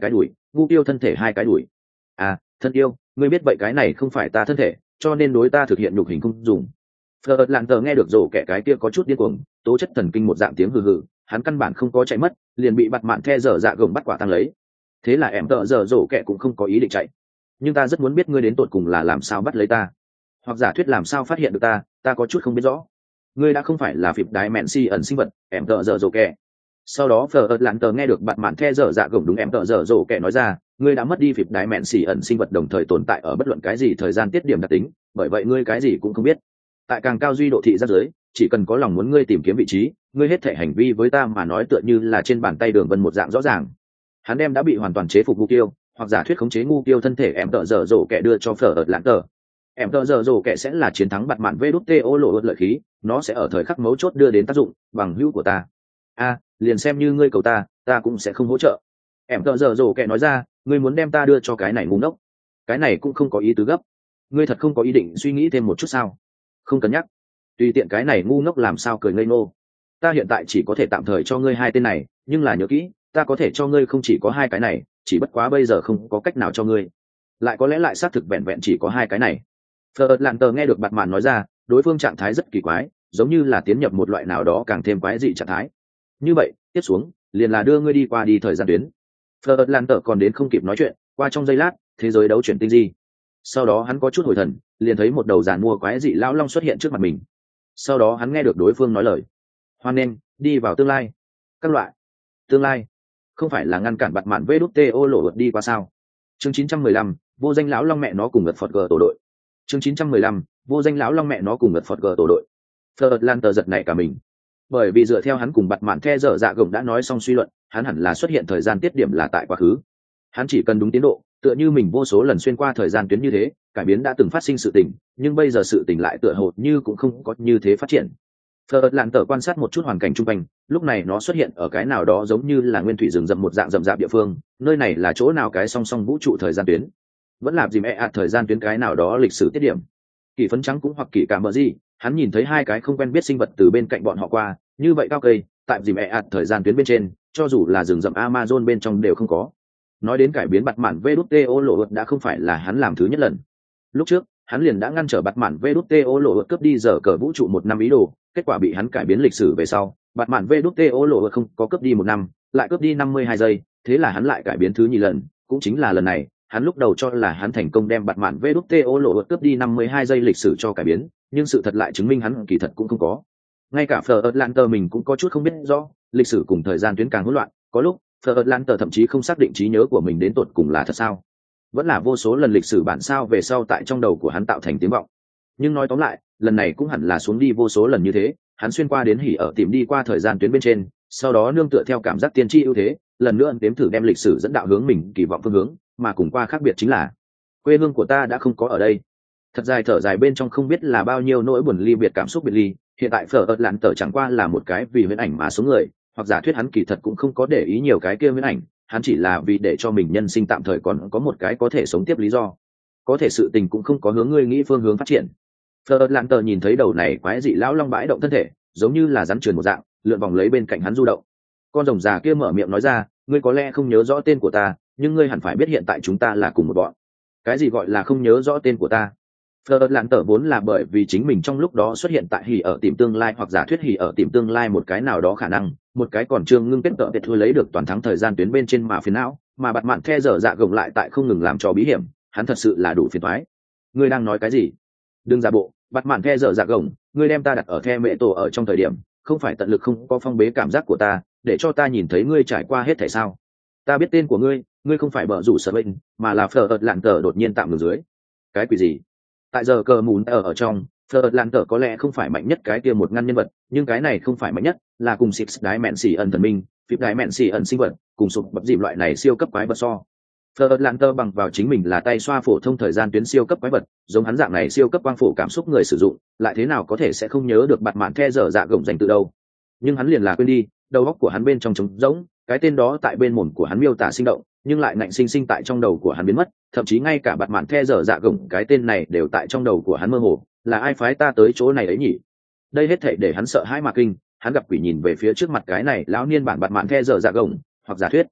ngu tiêu thân thể hai cái đùi. À, thân yêu, ngươi biết vậy cái này không phải ta thân thể, cho nên đối ta thực hiện nhục hình không dùng. Phờ lạn tờ nghe được rổ kẻ cái kia có chút điên cuồng, tố chất thần kinh một dạng tiếng hừ hừ, hắn căn bản không có chạy mất, liền bị bặt mạn the dở dạ gồng bắt quả tăng lấy. Thế là em tợ dở rổ kẻ cũng không có ý định chạy. Nhưng ta rất muốn biết ngươi đến tột cùng là làm sao bắt lấy ta, hoặc giả thuyết làm sao phát hiện được ta, ta có chút không biết rõ. Ngươi đã không phải là phịp đái mẹn si ẩn sinh vật, em tợ dở rổ kẻ. Sau đó phờ lạn tờ nghe được bặt mạn the dở dạ gồng đúng em tợ dở rổ kẻ nói ra, ngươi đã mất đi phịp đái mẹn si ẩn sinh vật đồng thời tồn tại ở bất luận cái gì thời gian tiết điểm đặc tính, bởi vậy ngươi cái gì cũng không biết. Tại càng cao duy độ thị giác giới, chỉ cần có lòng muốn ngươi tìm kiếm vị trí, ngươi hết thể hành vi với ta mà nói tựa như là trên bàn tay đường vân một dạng rõ ràng. Hắn đem đã bị hoàn toàn chế phục ngu tiêu, hoặc giả thuyết khống chế ngu tiêu thân thể em tợ dở dỗ kẻ đưa cho phở ợt lãng tờ. Em tợ dở dỗ kẻ sẽ là chiến thắng bặt mạn vê đút tê ô lộ ợt lợi khí, nó sẽ ở thời khắc mấu chốt đưa đến tác dụng bằng hữu của ta. A, liền xem như ngươi cầu ta, ta cũng sẽ không hỗ trợ. Em tợ dở dỗ kẻ nói ra, ngươi muốn đem ta đưa cho cái này ngu ngốc, cái này cũng không có ý tứ gấp. Ngươi thật không có ý định suy nghĩ thêm một chút sao? Không cần nhắc, tùy tiện cái này ngu ngốc làm sao cười ngây ngô. Ta hiện tại chỉ có thể tạm thời cho ngươi hai tên này, nhưng là nhớ kỹ, ta có thể cho ngươi không chỉ có hai cái này, chỉ bất quá bây giờ không có cách nào cho ngươi, lại có lẽ lại xác thực vẹn vẹn chỉ có hai cái này. Phờ lạn tờ nghe được bặt mạn nói ra, đối phương trạng thái rất kỳ quái, giống như là tiến nhập một loại nào đó càng thêm quái dị trạng thái. Như vậy tiếp xuống liền là đưa ngươi đi qua đi thời gian tuyến. Phờ lạn tờ còn đến không kịp nói chuyện, qua trong giây lát thế giới đấu chuyển tinh di. Sau đó hắn có chút hồi thần, liền thấy một đầu giàn mua quái dị lão long xuất hiện trước mặt mình. Sau đó hắn nghe được đối phương nói lời, hoan nghênh đi vào tương lai. Các loại tương lai không phải là ngăn cản bặt mạn vê đút tê ô lộ vượt đi qua sao? Chương chín trăm mười lăm, vô danh lão long mẹ nó cùng ngật phật gờ tổ đội. Chương chín trăm mười lăm, vô danh lão long mẹ nó cùng ngật phật gờ tổ đội. Phờ lan tờ giật nảy cả mình, bởi vì dựa theo hắn cùng bặt mạn the dở dạ gồng đã nói xong suy luận, hắn hẳn là xuất hiện thời gian tiết điểm là tại quá khứ. Hắn chỉ cần đúng tiến độ, tựa như mình vô số lần xuyên qua thời gian tuyến như thế, cải biến đã từng phát sinh sự tình, nhưng bây giờ sự tình lại tựa hồ như cũng không có như thế phát triển. Phờ lạn tờ quan sát một chút hoàn cảnh chung quanh, lúc này nó xuất hiện ở cái nào đó giống như là nguyên thủy rừng rậm một dạng rậm rạp địa phương, nơi này là chỗ nào cái song song vũ trụ thời gian tuyến, vẫn là dìm e ạt thời gian tuyến cái nào đó lịch sử tiết điểm. Kỳ phấn trắng cũng hoặc kỳ cả mờ gì, hắn nhìn thấy hai cái không quen biết sinh vật từ bên cạnh bọn họ qua, như vậy cao cây, tại dìm e ạt thời gian tuyến bên trên, cho dù là rừng rậm Amazon bên trong đều không có. Nói đến cải biến bặt mạn vê đút tê ô lộ ợt đã không phải là hắn làm thứ nhất lần. Lúc trước hắn liền đã ngăn trở bặt mạn vê đút tê ô lộ ợt cướp đi giờ cờ vũ trụ một năm ý đồ, kết quả bị hắn cải biến lịch sử về sau, bặt mạn vê đút tê ô lộ ợt không có cướp đi một năm, lại cướp đi năm mươi hai giây, thế là hắn lại cải biến thứ nhì lần, cũng chính là lần này hắn lúc đầu cho là hắn thành công đem bặt mạn vê đút tê ô lộ ợt cướp đi năm mươi hai giây lịch sử cho cải biến, nhưng sự thật lại chứng minh hắn kỳ thật cũng không có. Ngay cả Phờ Atlanter mình cũng có chút không biết rõ, lịch sử cùng thời gian tuyến càng hỗn loạn, có lúc Phờ Atlanter thậm chí không xác định trí nhớ của mình đến tột cùng là thật sao, vẫn là vô số lần lịch sử bản sao về sau tại trong đầu của hắn tạo thành tiếng vọng. Nhưng nói tóm lại, lần này cũng hẳn là xuống đi vô số lần như thế, hắn xuyên qua đến hỉ ở tìm đi qua thời gian tuyến bên trên, sau đó nương tựa theo cảm giác tiên tri ưu thế, lần nữa đếm thử đem lịch sử dẫn đạo hướng mình kỳ vọng phương hướng, mà cùng qua khác biệt chính là quê hương của ta đã không có ở đây. Thật dài thở dài bên trong không biết là bao nhiêu nỗi buồn ly biệt cảm xúc biệt ly, hiện tại Phở lạn tờ chẳng qua là một cái vì huyễn ảnh mà sống người, hoặc giả thuyết hắn kỳ thật cũng không có để ý nhiều cái kia huyễn ảnh, hắn chỉ là vì để cho mình nhân sinh tạm thời còn có một cái có thể sống tiếp lý do. Có thể sự tình cũng không có hướng ngươi nghĩ phương hướng phát triển. Phở lạn tờ nhìn thấy đầu này quái dị lão long bãi động thân thể, giống như là rắn trườn một dạng, lượn vòng lấy bên cạnh hắn du động. Con rồng già kia mở miệng nói ra, ngươi có lẽ không nhớ rõ tên của ta, nhưng ngươi hẳn phải biết hiện tại chúng ta là cùng một bọn. Cái gì gọi là không nhớ rõ tên của ta? Phờ lạn tờ vốn là bởi vì chính mình trong lúc đó xuất hiện tại hỉ ở tìm tương lai, hoặc giả thuyết hỉ ở tìm tương lai một cái nào đó khả năng, một cái còn chưa ngưng kết tợ biệt thua lấy được toàn thắng thời gian tuyến bên trên mà phiền não, mà bặt mạn the dở dạ gồng lại tại không ngừng làm trò bí hiểm, hắn thật sự là đủ phiền toái. Ngươi đang nói cái gì? Đừng giả bộ, bặt mạn the dở dạ gồng, ngươi đem ta đặt ở the mẹ tổ ở trong thời điểm, không phải tận lực không có phong bế cảm giác của ta, để cho ta nhìn thấy ngươi trải qua hết thảy sao? Ta biết tên của ngươi, ngươi không phải bợ rủ sở bệnh, mà là Phờ lạn tờ đột nhiên tạm ngừng dưới. Cái quỷ gì? Tại giờ cờ mùn ở ở trong, Phờ lạn tờ có lẽ không phải mạnh nhất cái kia một ngăn nhân vật, nhưng cái này không phải mạnh nhất, là cùng Six đái mẹn xỉ ẩn thần minh, Phip đái mẹn xỉ ẩn sinh vật, cùng sụp bập dìm loại này siêu cấp quái vật so. Phờ lạn tờ bằng vào chính mình là tay xoa phổ thông thời gian tuyến siêu cấp quái vật, giống hắn dạng này siêu cấp quang phổ cảm xúc người sử dụng, lại thế nào có thể sẽ không nhớ được bặt mạn the dở dạ gồng dành từ đâu. Nhưng hắn liền là quên đi, đầu óc của hắn bên trong trống rỗng, cái tên đó tại bên mồm của hắn miêu tả sinh động, nhưng lại ngạnh sinh sinh tại trong đầu của hắn biến mất, thậm chí ngay cả bặt mạn the dở dạ gồng cái tên này đều tại trong đầu của hắn mơ hồ, là ai phái ta tới chỗ này ấy nhỉ? Đây hết thảy để hắn sợ hãi mà kinh, hắn gặp quỷ nhìn về phía trước mặt cái này lão niên bản bặt mạn the dở dạ gồng, hoặc giả thuyết,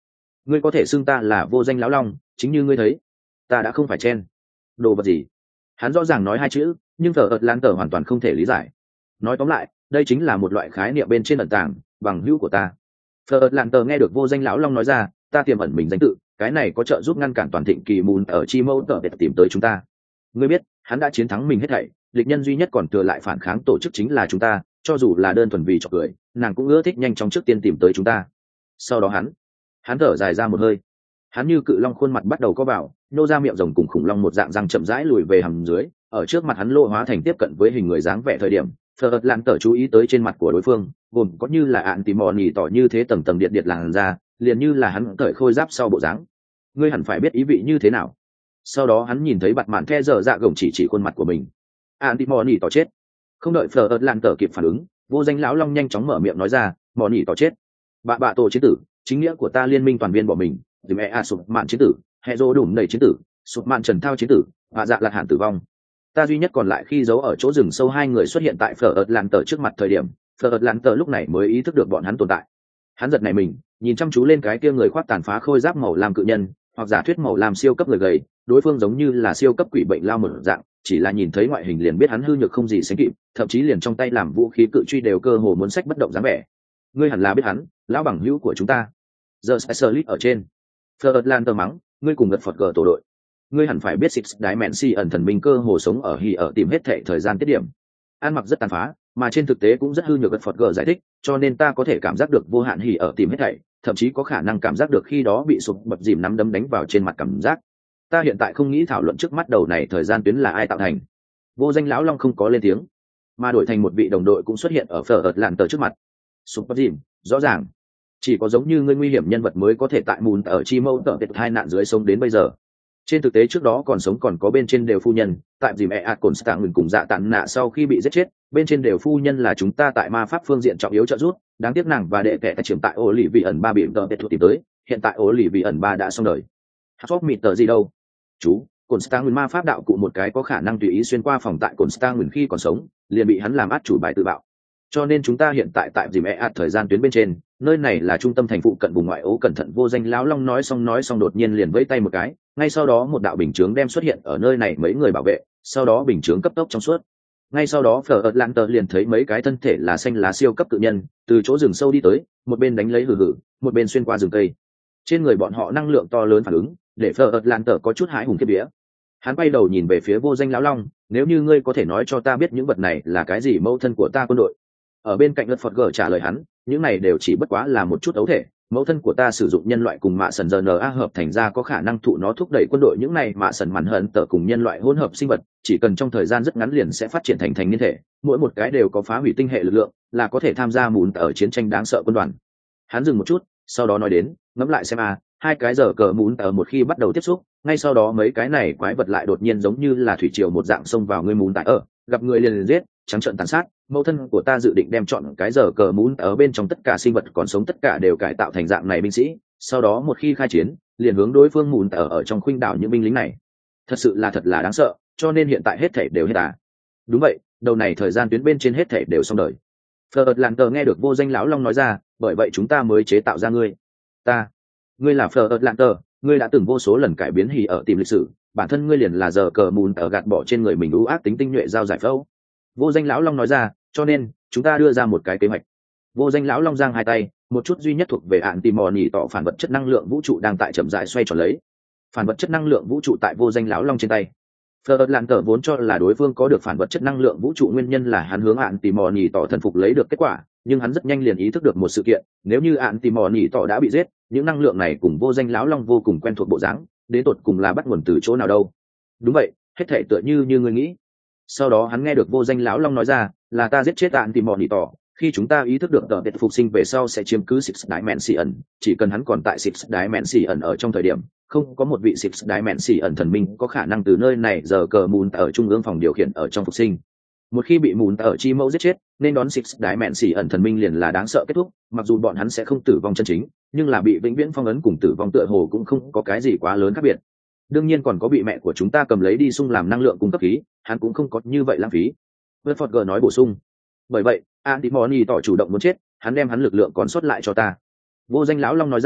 ngươi có thể xưng ta là vô danh lão long, chính như ngươi thấy ta đã không phải chen đồ vật gì. Hắn rõ ràng nói hai chữ, nhưng thờ ợt lan tờ hoàn toàn không thể lý giải. Nói tóm lại, đây chính là một loại khái niệm bên trên ẩn tàng bằng hữu của ta. Thờ ợt lan tờ nghe được vô danh lão long nói ra, ta tiềm ẩn mình danh tự, cái này có trợ giúp ngăn cản toàn thịnh kỳ mùn ở chi mâu tờ để tìm tới chúng ta. Ngươi biết, hắn đã chiến thắng mình hết thảy, địch nhân duy nhất còn thừa lại phản kháng tổ chức chính là chúng ta, cho dù là đơn thuần vì chọc cười, nàng cũng ưa thích nhanh chóng trước tiên tìm tới chúng ta. Sau đó hắn, hắn thở dài ra một hơi, hắn như cự long khuôn mặt bắt đầu có vào, nô ra miệng rồng cùng khủng long một dạng răng chậm rãi lùi về hầm dưới, ở trước mặt hắn lô hóa thành tiếp cận với hình người dáng vẻ thời điểm, Phật Lan tờ chú ý tới trên mặt của đối phương, gồm có như là ạn tí mò nỉ tỏ như thế tầng tầng điện điện làn ra, liền như là hắn cởi khôi giáp sau bộ dáng. Ngươi hẳn phải biết ý vị như thế nào. Sau đó hắn nhìn thấy bạt mạn the dở dạ gồng chỉ chỉ khuôn mặt của mình. Ạn tí mò nỉ tỏ chết. Không đợi Phật Lan tờ kịp phản ứng, vô danh lão long nhanh chóng mở miệng nói ra, mò nỉ tỏ chết. Bạ bạ tổ chiến tử, chính nghĩa của ta liên minh toàn viên bỏ mình, dìm e a sụp mạn chiến tử, hệ dỗ đủm đầy chiến tử, sụp mạn trần thao chiến tử, hạ dạ lạc hạn tử vong. Ta duy nhất còn lại khi giấu ở chỗ rừng sâu hai người xuất hiện tại phở ợt làn tờ trước mặt thời điểm, phở ợt làn tờ lúc này mới ý thức được bọn hắn tồn tại. Hắn giật này mình, nhìn chăm chú lên cái kia người khoác tàn phá khôi giáp màu lam cự nhân, hoặc giả thuyết màu lam siêu cấp người gầy, đối phương giống như là siêu cấp quỷ bệnh lao một dạng, chỉ là nhìn thấy ngoại hình liền biết hắn hư nhược không gì sánh kịp, thậm chí liền trong tay làm vũ khí cự truy đều cơ hồ muốn sách bất động dáng vẻ. Ngươi hẳn là biết hắn, lão bằng hữu của chúng ta. Giờ Specialist ở trên. Phở ợt làn tờ mắng, ngươi cùng gật phật gờ tổ đội. Ngươi hẳn phải biết Six Dimension thần minh cơ hồ sống ở hỉ ở tìm hết thệ thời gian tiết điểm. An mặc rất tàn phá, mà trên thực tế cũng rất hư nhược gật Phật gờ giải thích, cho nên ta có thể cảm giác được vô hạn hỉ ở tìm hết thệ, thậm chí có khả năng cảm giác được khi đó bị sụp bập dìm nắm đấm đánh vào trên mặt cảm giác. Ta hiện tại không nghĩ thảo luận trước mắt đầu này thời gian tuyến là ai tạo thành. Vô danh lão long không có lên tiếng, mà đổi thành một vị đồng đội cũng xuất hiện ở phở ợt làn tờ trước mặt. Sụp bập dìm, rõ ràng chỉ có giống như ngươi nguy hiểm nhân vật mới có thể tại mùn ở chi mâu tờ tệ hai nạn dưới sống đến bây giờ. Trên thực tế trước đó còn sống còn có bên trên đều phu nhân, tại dìm e ạt cồn stạng ngừng cùng dạ tàn nạ sau khi bị giết chết, bên trên đều phu nhân là chúng ta tại ma pháp phương diện trọng yếu trợ giúp, đáng tiếc nàng và đệ kẻ tại trưởng tại ổ lì vị ẩn ba bị tờ tệ thuộc tìm tới, hiện tại ổ lì vị ẩn ba đã xong đời. Hot mịt tờ gì đâu? Chú, cồn stạng ngừng ma pháp đạo cụ một cái có khả năng tùy ý xuyên qua phòng tại cồn stạng ngừng khi còn sống, liền bị hắn làm át chủ bài tự bạo. Cho nên chúng ta hiện tại tại dìm e ạt thời gian tuyến bên trên, nơi này là trung tâm thành phụ cận vùng ngoại ố. Cẩn thận vô danh lão long nói xong nói xong đột nhiên liền vẫy tay một cái, ngay sau đó một đạo bình chướng đem xuất hiện ở nơi này mấy người bảo vệ, sau đó bình chướng cấp tốc trong suốt. Ngay sau đó Phở ợt lạn tờ liền thấy mấy cái thân thể là xanh lá siêu cấp tự nhân từ chỗ rừng sâu đi tới, một bên đánh lấy hừ hừ, một bên xuyên qua rừng cây. Trên người bọn họ năng lượng to lớn phản ứng, để Phở ợt lạn tờ có chút hãi hùng kiếp vía. Hắn quay đầu nhìn về phía vô danh lão long, nếu như ngươi có thể nói cho ta biết những vật này là cái gì mẫu thân của ta quân đội. Ở bên cạnh lật phật gờ trả lời hắn, những này đều chỉ bất quá là một chút ấu thể, mẫu thân của ta sử dụng nhân loại cùng mạ sần rờ n a hợp thành ra có khả năng thụ nó thúc đẩy quân đội. Những này mạ sần mặn hận tở cùng nhân loại hỗn hợp sinh vật chỉ cần trong thời gian rất ngắn liền sẽ phát triển thành thành niên thể, mỗi một cái đều có phá hủy tinh hệ lực lượng, là có thể tham gia mùn ở chiến tranh đáng sợ quân đoàn. Hắn dừng một chút, sau đó nói đến, ngẫm lại xem a, hai cái giờ cờ mùn ở một khi bắt đầu tiếp xúc, ngay sau đó mấy cái này quái vật lại đột nhiên giống như là thủy triều một dạng xông vào ngươi mùn tại ở, gặp người liền liền giết, trắng trợn tàn sát. Mẫu thân của ta dự định đem chọn cái giờ cờ mún ở bên trong tất cả sinh vật còn sống tất cả đều cải tạo thành dạng này binh sĩ, sau đó một khi khai chiến liền hướng đối phương mùn ở ở trong khuynh đảo những binh lính này. Thật sự là thật là đáng sợ, cho nên hiện tại hết thể đều hết à. Đúng vậy, đầu này thời gian tuyến bên trên hết thể đều xong đời. Phật làn tờ nghe được vô danh lão long nói ra, bởi vậy chúng ta mới chế tạo ra ngươi. Ta, ngươi là Phật làn tờ, ngươi đã từng vô số lần cải biến hỉ ở tìm lịch sử, bản thân ngươi liền là giờ cờ mùn ở gạt bỏ trên người mình ưu ác tính tinh nhuệ giao giải phẫu. Vô danh lão long nói ra, cho nên chúng ta đưa ra một cái kế hoạch. Vô danh lão long giang hai tay, một chút duy nhất thuộc về ạn tìm mò nhì tỏ phản vật chất năng lượng vũ trụ đang tại chậm rãi xoay tròn lấy. Phản vật chất năng lượng vũ trụ tại vô danh lão long trên tay. Phật lạn tờ vốn cho là đối phương có được phản vật chất năng lượng vũ trụ nguyên nhân là hắn hướng ạn tìm mò nhì tỏ thần phục lấy được kết quả, nhưng hắn rất nhanh liền ý thức được một sự kiện, nếu như ạn tìm mò nhì tỏ đã bị giết, những năng lượng này cùng vô danh lão long vô cùng quen thuộc bộ dáng, đến tột cùng là bắt nguồn từ chỗ nào đâu? Đúng vậy, hết thảy tựa như như ngươi nghĩ. Sau đó hắn nghe được vô danh lão long nói ra, là ta giết chết ạn tìm mò nhì tỏ, khi chúng ta ý thức được tờ biệt phục sinh về sau sẽ chiếm cứ Six Dimension, chỉ cần hắn còn tại Six Dimension ở trong thời điểm, không có một vị Six Dimension thần minh có khả năng từ nơi này giờ cờ mùn ở trung ương phòng điều khiển ở trong phục sinh. Một khi bị mùn ở chi mẫu giết chết, nên đón Six Dimension thần minh liền là đáng sợ kết thúc, mặc dù bọn hắn sẽ không tử vong chân chính, nhưng là bị vĩnh viễn phong ấn cùng tử vong tựa hồ cũng không có cái gì quá lớn khác biệt. Đương nhiên còn có bị mẹ của chúng ta cầm lấy đi sung làm năng lượng cung cấp khí, hắn cũng không có như vậy lãng phí. Verford nói bổ sung. Bởi vậy, Antimony tỏ chủ động muốn chết, hắn đem hắn lực lượng còn sót lại cho ta. Vô danh lão long nói ra,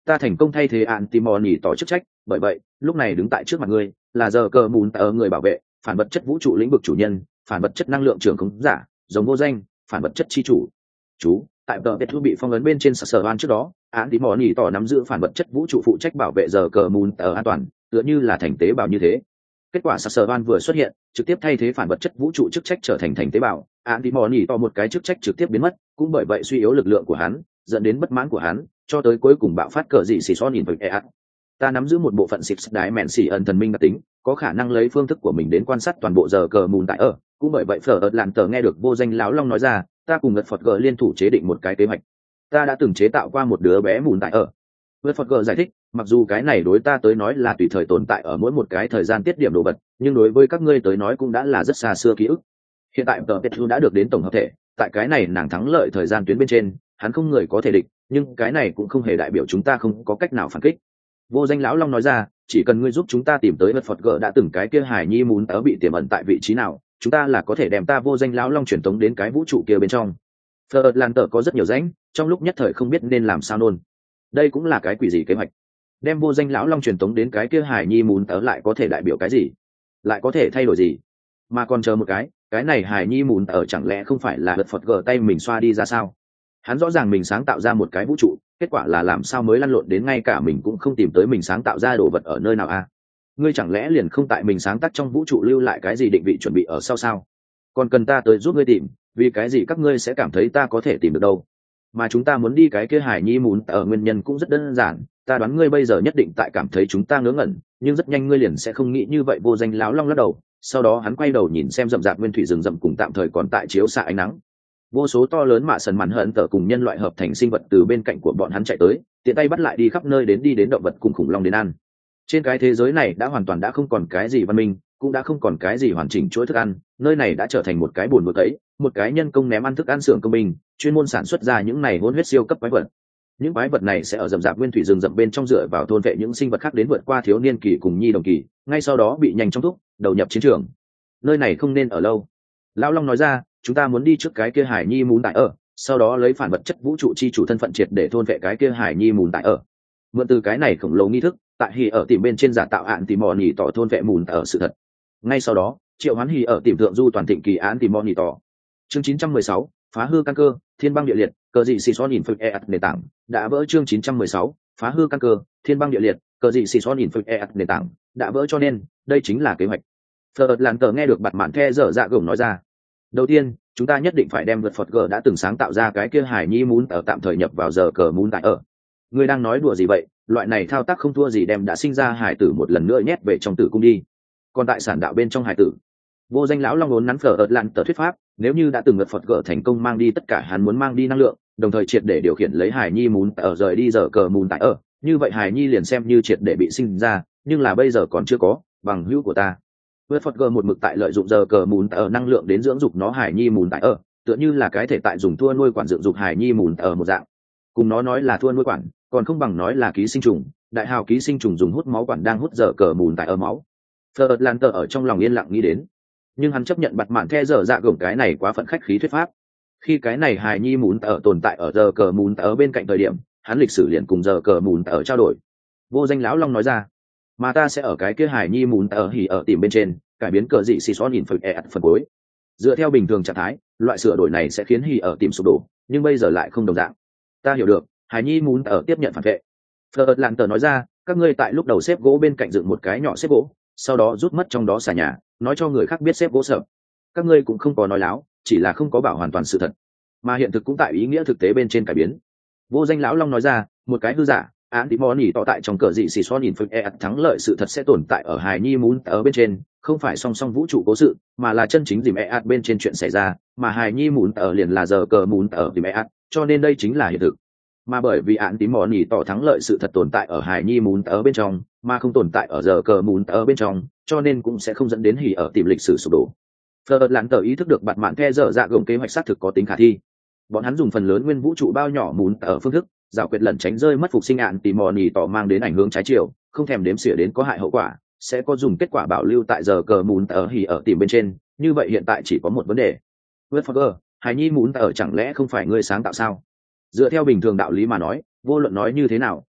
ta thành công thay thế ạn tìm mò nỉ tỏ chức trách, bởi vậy lúc này đứng tại trước mặt ngươi là giờ cờ mùn tờ người bảo vệ phản vật chất vũ trụ lĩnh vực chủ nhân, phản vật chất năng lượng trưởng khống giả, giống vô danh phản vật chất chi chủ. Chú tại tờ biệt thu bị phong ấn bên trên sở van trước đó, án tí mò nỉ tỏ nắm giữ phản vật chất vũ trụ phụ trách bảo vệ giờ cờ mùn tờ an toàn, tựa như là thành tế bào như thế. Kết quả sở van vừa xuất hiện, trực tiếp thay thế phản vật chất vũ trụ chức trách trở thành thành tế bào, án tí mò nỉ tỏ một cái chức trách trực tiếp biến mất, cũng bởi vậy suy yếu lực lượng của hắn, dẫn đến bất mãn của hắn, cho tới cuối cùng bạo phát cờ dị xì son nhìn với e ta nắm giữ một bộ phận xịt đái mẹn xỉ ẩn thần minh đặc tính, có khả năng lấy phương thức của mình đến quan sát toàn bộ giờ cờ mùn tại ở, cũng bởi vậy phở ợt làn tờ nghe được vô danh lão long nói ra, ta cùng ngật phật gờ liên thủ chế định một cái kế hoạch. Ta đã từng chế tạo qua một đứa bé mùn tại ở. Ngật phật gờ giải thích, mặc dù cái này đối ta tới nói là tùy thời tồn tại ở mỗi một cái thời gian tiết điểm đồ vật, nhưng đối với các ngươi tới nói cũng đã là rất xa xưa ký ức. Hiện tại tờ Petru đã được đến tổng hợp thể, tại cái này nàng thắng lợi thời gian tuyến bên trên, hắn không người có thể địch, nhưng cái này cũng không hề đại biểu chúng ta không có cách nào phản kích. Vô danh lão long nói ra, chỉ cần ngươi giúp chúng ta tìm tới vật phật gỡ đã từng cái kia hải nhi muốn tớ bị tiềm ẩn tại vị trí nào, chúng ta là có thể đem ta vô danh lão long truyền tống đến cái vũ trụ kia bên trong. Phật lan tờ có rất nhiều rãnh, trong lúc nhất thời không biết nên làm sao nôn. Đây cũng là cái quỷ gì kế hoạch? Đem vô danh lão long truyền tống đến cái kia hải nhi muốn tớ lại có thể đại biểu cái gì? Lại có thể thay đổi gì? Mà còn chờ một cái, cái này hải nhi muốn tớ chẳng lẽ không phải là vật phật gỡ tay mình xoa đi ra sao? Hắn rõ ràng mình sáng tạo ra một cái vũ trụ, kết quả là làm sao mới lăn lộn đến ngay cả mình cũng không tìm tới mình sáng tạo ra đồ vật ở nơi nào a à? Ngươi chẳng lẽ liền không tại mình sáng tác trong vũ trụ lưu lại cái gì định vị chuẩn bị ở sau sao? Còn cần ta tới giúp ngươi tìm, vì cái gì các ngươi sẽ cảm thấy ta có thể tìm được đâu? Mà chúng ta muốn đi cái kia hải nhi muốn ở nguyên nhân cũng rất đơn giản, ta đoán ngươi bây giờ nhất định tại cảm thấy chúng ta ngớ ngẩn, nhưng rất nhanh ngươi liền sẽ không nghĩ như vậy. Vô danh láo long lắc đầu, sau đó hắn quay đầu nhìn xem rậm rạp nguyên thủy rừng rậm cùng tạm thời còn tại chiếu xạ ánh nắng. Vô số to lớn mạ sần màn hận tờ cùng nhân loại hợp thành sinh vật từ bên cạnh của bọn hắn chạy tới, tiện tay bắt lại đi khắp nơi đến đi đến động vật cùng khủng long đến ăn. Trên cái thế giới này đã hoàn toàn đã không còn cái gì văn minh, cũng đã không còn cái gì hoàn chỉnh chuỗi thức ăn, nơi này đã trở thành một cái buồn bực ấy, một cái nhân công ném ăn thức ăn xưởng công binh, chuyên môn sản xuất ra những này hỗn huyết siêu cấp quái vật. Những quái vật này sẽ ở rậm rạp nguyên thủy rừng rậm bên trong dựa vào thôn vệ những sinh vật khác đến vượt qua thiếu niên kỳ cùng nhi đồng kỳ, ngay sau đó bị nhanh chóng thúc, đầu nhập chiến trường. Nơi này không nên ở lâu. Lão Long nói ra, chúng ta muốn đi trước cái kia hải nhi muốn tại ở, sau đó lấy phản vật chất vũ trụ chi chủ thân phận triệt để thôn vệ cái kia hải nhi muốn tại ở. Mượn từ cái này khổng lồ nghi thức, tại hì ở tìm bên trên giả tạo án tìm mò nhì tỏ thôn vệ mùn ở sự thật. Ngay sau đó, triệu hoán hì ở tìm thượng du toàn thịnh kỳ án tìm mò nhì tỏ. Chương chín trăm mười sáu, phá hư căn cơ, thiên băng địa liệt, cờ dị xì xóa nhìn phực e nền tảng đã vỡ. Chương chín trăm mười sáu, phá hư căn cơ, thiên băng địa liệt, cờ dị xì xóa nhìn phực e nền tảng đã vỡ, cho nên đây chính là kế hoạch. Phật làn tờ nghe được bặt mạn the dở dạ gồng nói ra. Đầu tiên, chúng ta nhất định phải đem vật Phật G đã từng sáng tạo ra cái kia hải nhi muốn ở tạm thời nhập vào giờ cờ muốn tại ở. Ngươi đang nói đùa gì vậy? Loại này thao tác không thua gì đem đã sinh ra hải tử một lần nữa nhét về trong tử cung đi. Còn tại sản đạo bên trong hải tử, vô danh lão long ốn nắn phở ợt lặn tờ thuyết pháp, nếu như đã từng vật Phật G thành công mang đi tất cả hắn muốn mang đi năng lượng, đồng thời triệt để điều khiển lấy hải nhi muốn ở rời đi giờ cờ muốn tại ở, như vậy hải nhi liền xem như triệt để bị sinh ra, nhưng là bây giờ còn chưa có bằng hữu của ta. Với Phật G một mực tại lợi dụng giờ cờ mùn ở năng lượng đến dưỡng dục nó hải nhi mùn tại ở, tựa như là cái thể tại dùng thua nuôi quản dưỡng dục hải nhi mùn ở một dạng. Cùng nó nói là thua nuôi quản, còn không bằng nói là ký sinh trùng, đại hào ký sinh trùng dùng hút máu quản đang hút giờ cờ mùn tại ở máu. Phật Lan tờ ở trong lòng yên lặng nghĩ đến, nhưng hắn chấp nhận bặt mạn the dở dạ gồng cái này quá phận khách khí thuyết pháp. Khi cái này hải nhi mùn ở tồn tại ở giờ cờ mùn ở bên cạnh thời điểm, hắn lịch sử liền cùng giờ cờ mùn ở trao đổi. Vô danh lão long nói ra, mà ta sẽ ở cái kia hải nhi mùn ở hỉ ở tìm bên trên cải biến cờ dị xì xóa nhìn phật e phần cuối. Dựa theo bình thường trạng thái, loại sửa đổi này sẽ khiến hỉ ở tìm sụp đổ, nhưng bây giờ lại không đồng dạng. Ta hiểu được, hải nhi muốn ở tiếp nhận phản vệ. Phật lạn tờ nói ra, các ngươi tại lúc đầu xếp gỗ bên cạnh dựng một cái nhỏ xếp gỗ, sau đó rút mất trong đó xà nhà, nói cho người khác biết xếp gỗ sợ. Các ngươi cũng không có nói láo, chỉ là không có bảo hoàn toàn sự thật, mà hiện thực cũng tại ý nghĩa thực tế bên trên cải biến. Vô danh lão long nói ra, một cái hư giả án tí mò nỉ tỏ tại trong cờ dị xì xoa nhìn phật e thắng lợi sự thật sẽ tồn tại ở hài nhi muốn ở bên trên, không phải song song vũ trụ cố sự, mà là chân chính dìm e bên trên chuyện xảy ra, mà hài nhi muốn ở liền là giờ cờ muốn ở dìm e, cho nên đây chính là hiện thực. Mà bởi vì án tí mò nỉ tỏ thắng lợi sự thật tồn tại ở hài nhi muốn ở bên trong, mà không tồn tại ở giờ cờ muốn ở bên trong, cho nên cũng sẽ không dẫn đến hỉ ở tìm lịch sử sụp đổ. Phật lạn tờ ý thức được bặt mạn the dở dạ gồng kế hoạch xác thực có tính khả thi. Bọn hắn dùng phần lớn nguyên vũ trụ bao nhỏ muốn ở phương thức giải quyết lẩn tránh rơi mất phục sinh ạn tìm mò nỉ tỏ mang đến ảnh hướng trái chiều, không thèm đếm xỉa đến có hại hậu quả, sẽ có dùng kết quả bảo lưu tại giờ cờ muốn ở hỉ ở tìm bên trên. Như vậy hiện tại chỉ có một vấn đề, với Fogger, hài nhi muốn ở chẳng lẽ không phải ngươi sáng tạo sao? Dựa theo bình thường đạo lý mà nói, vô luận nói như thế nào,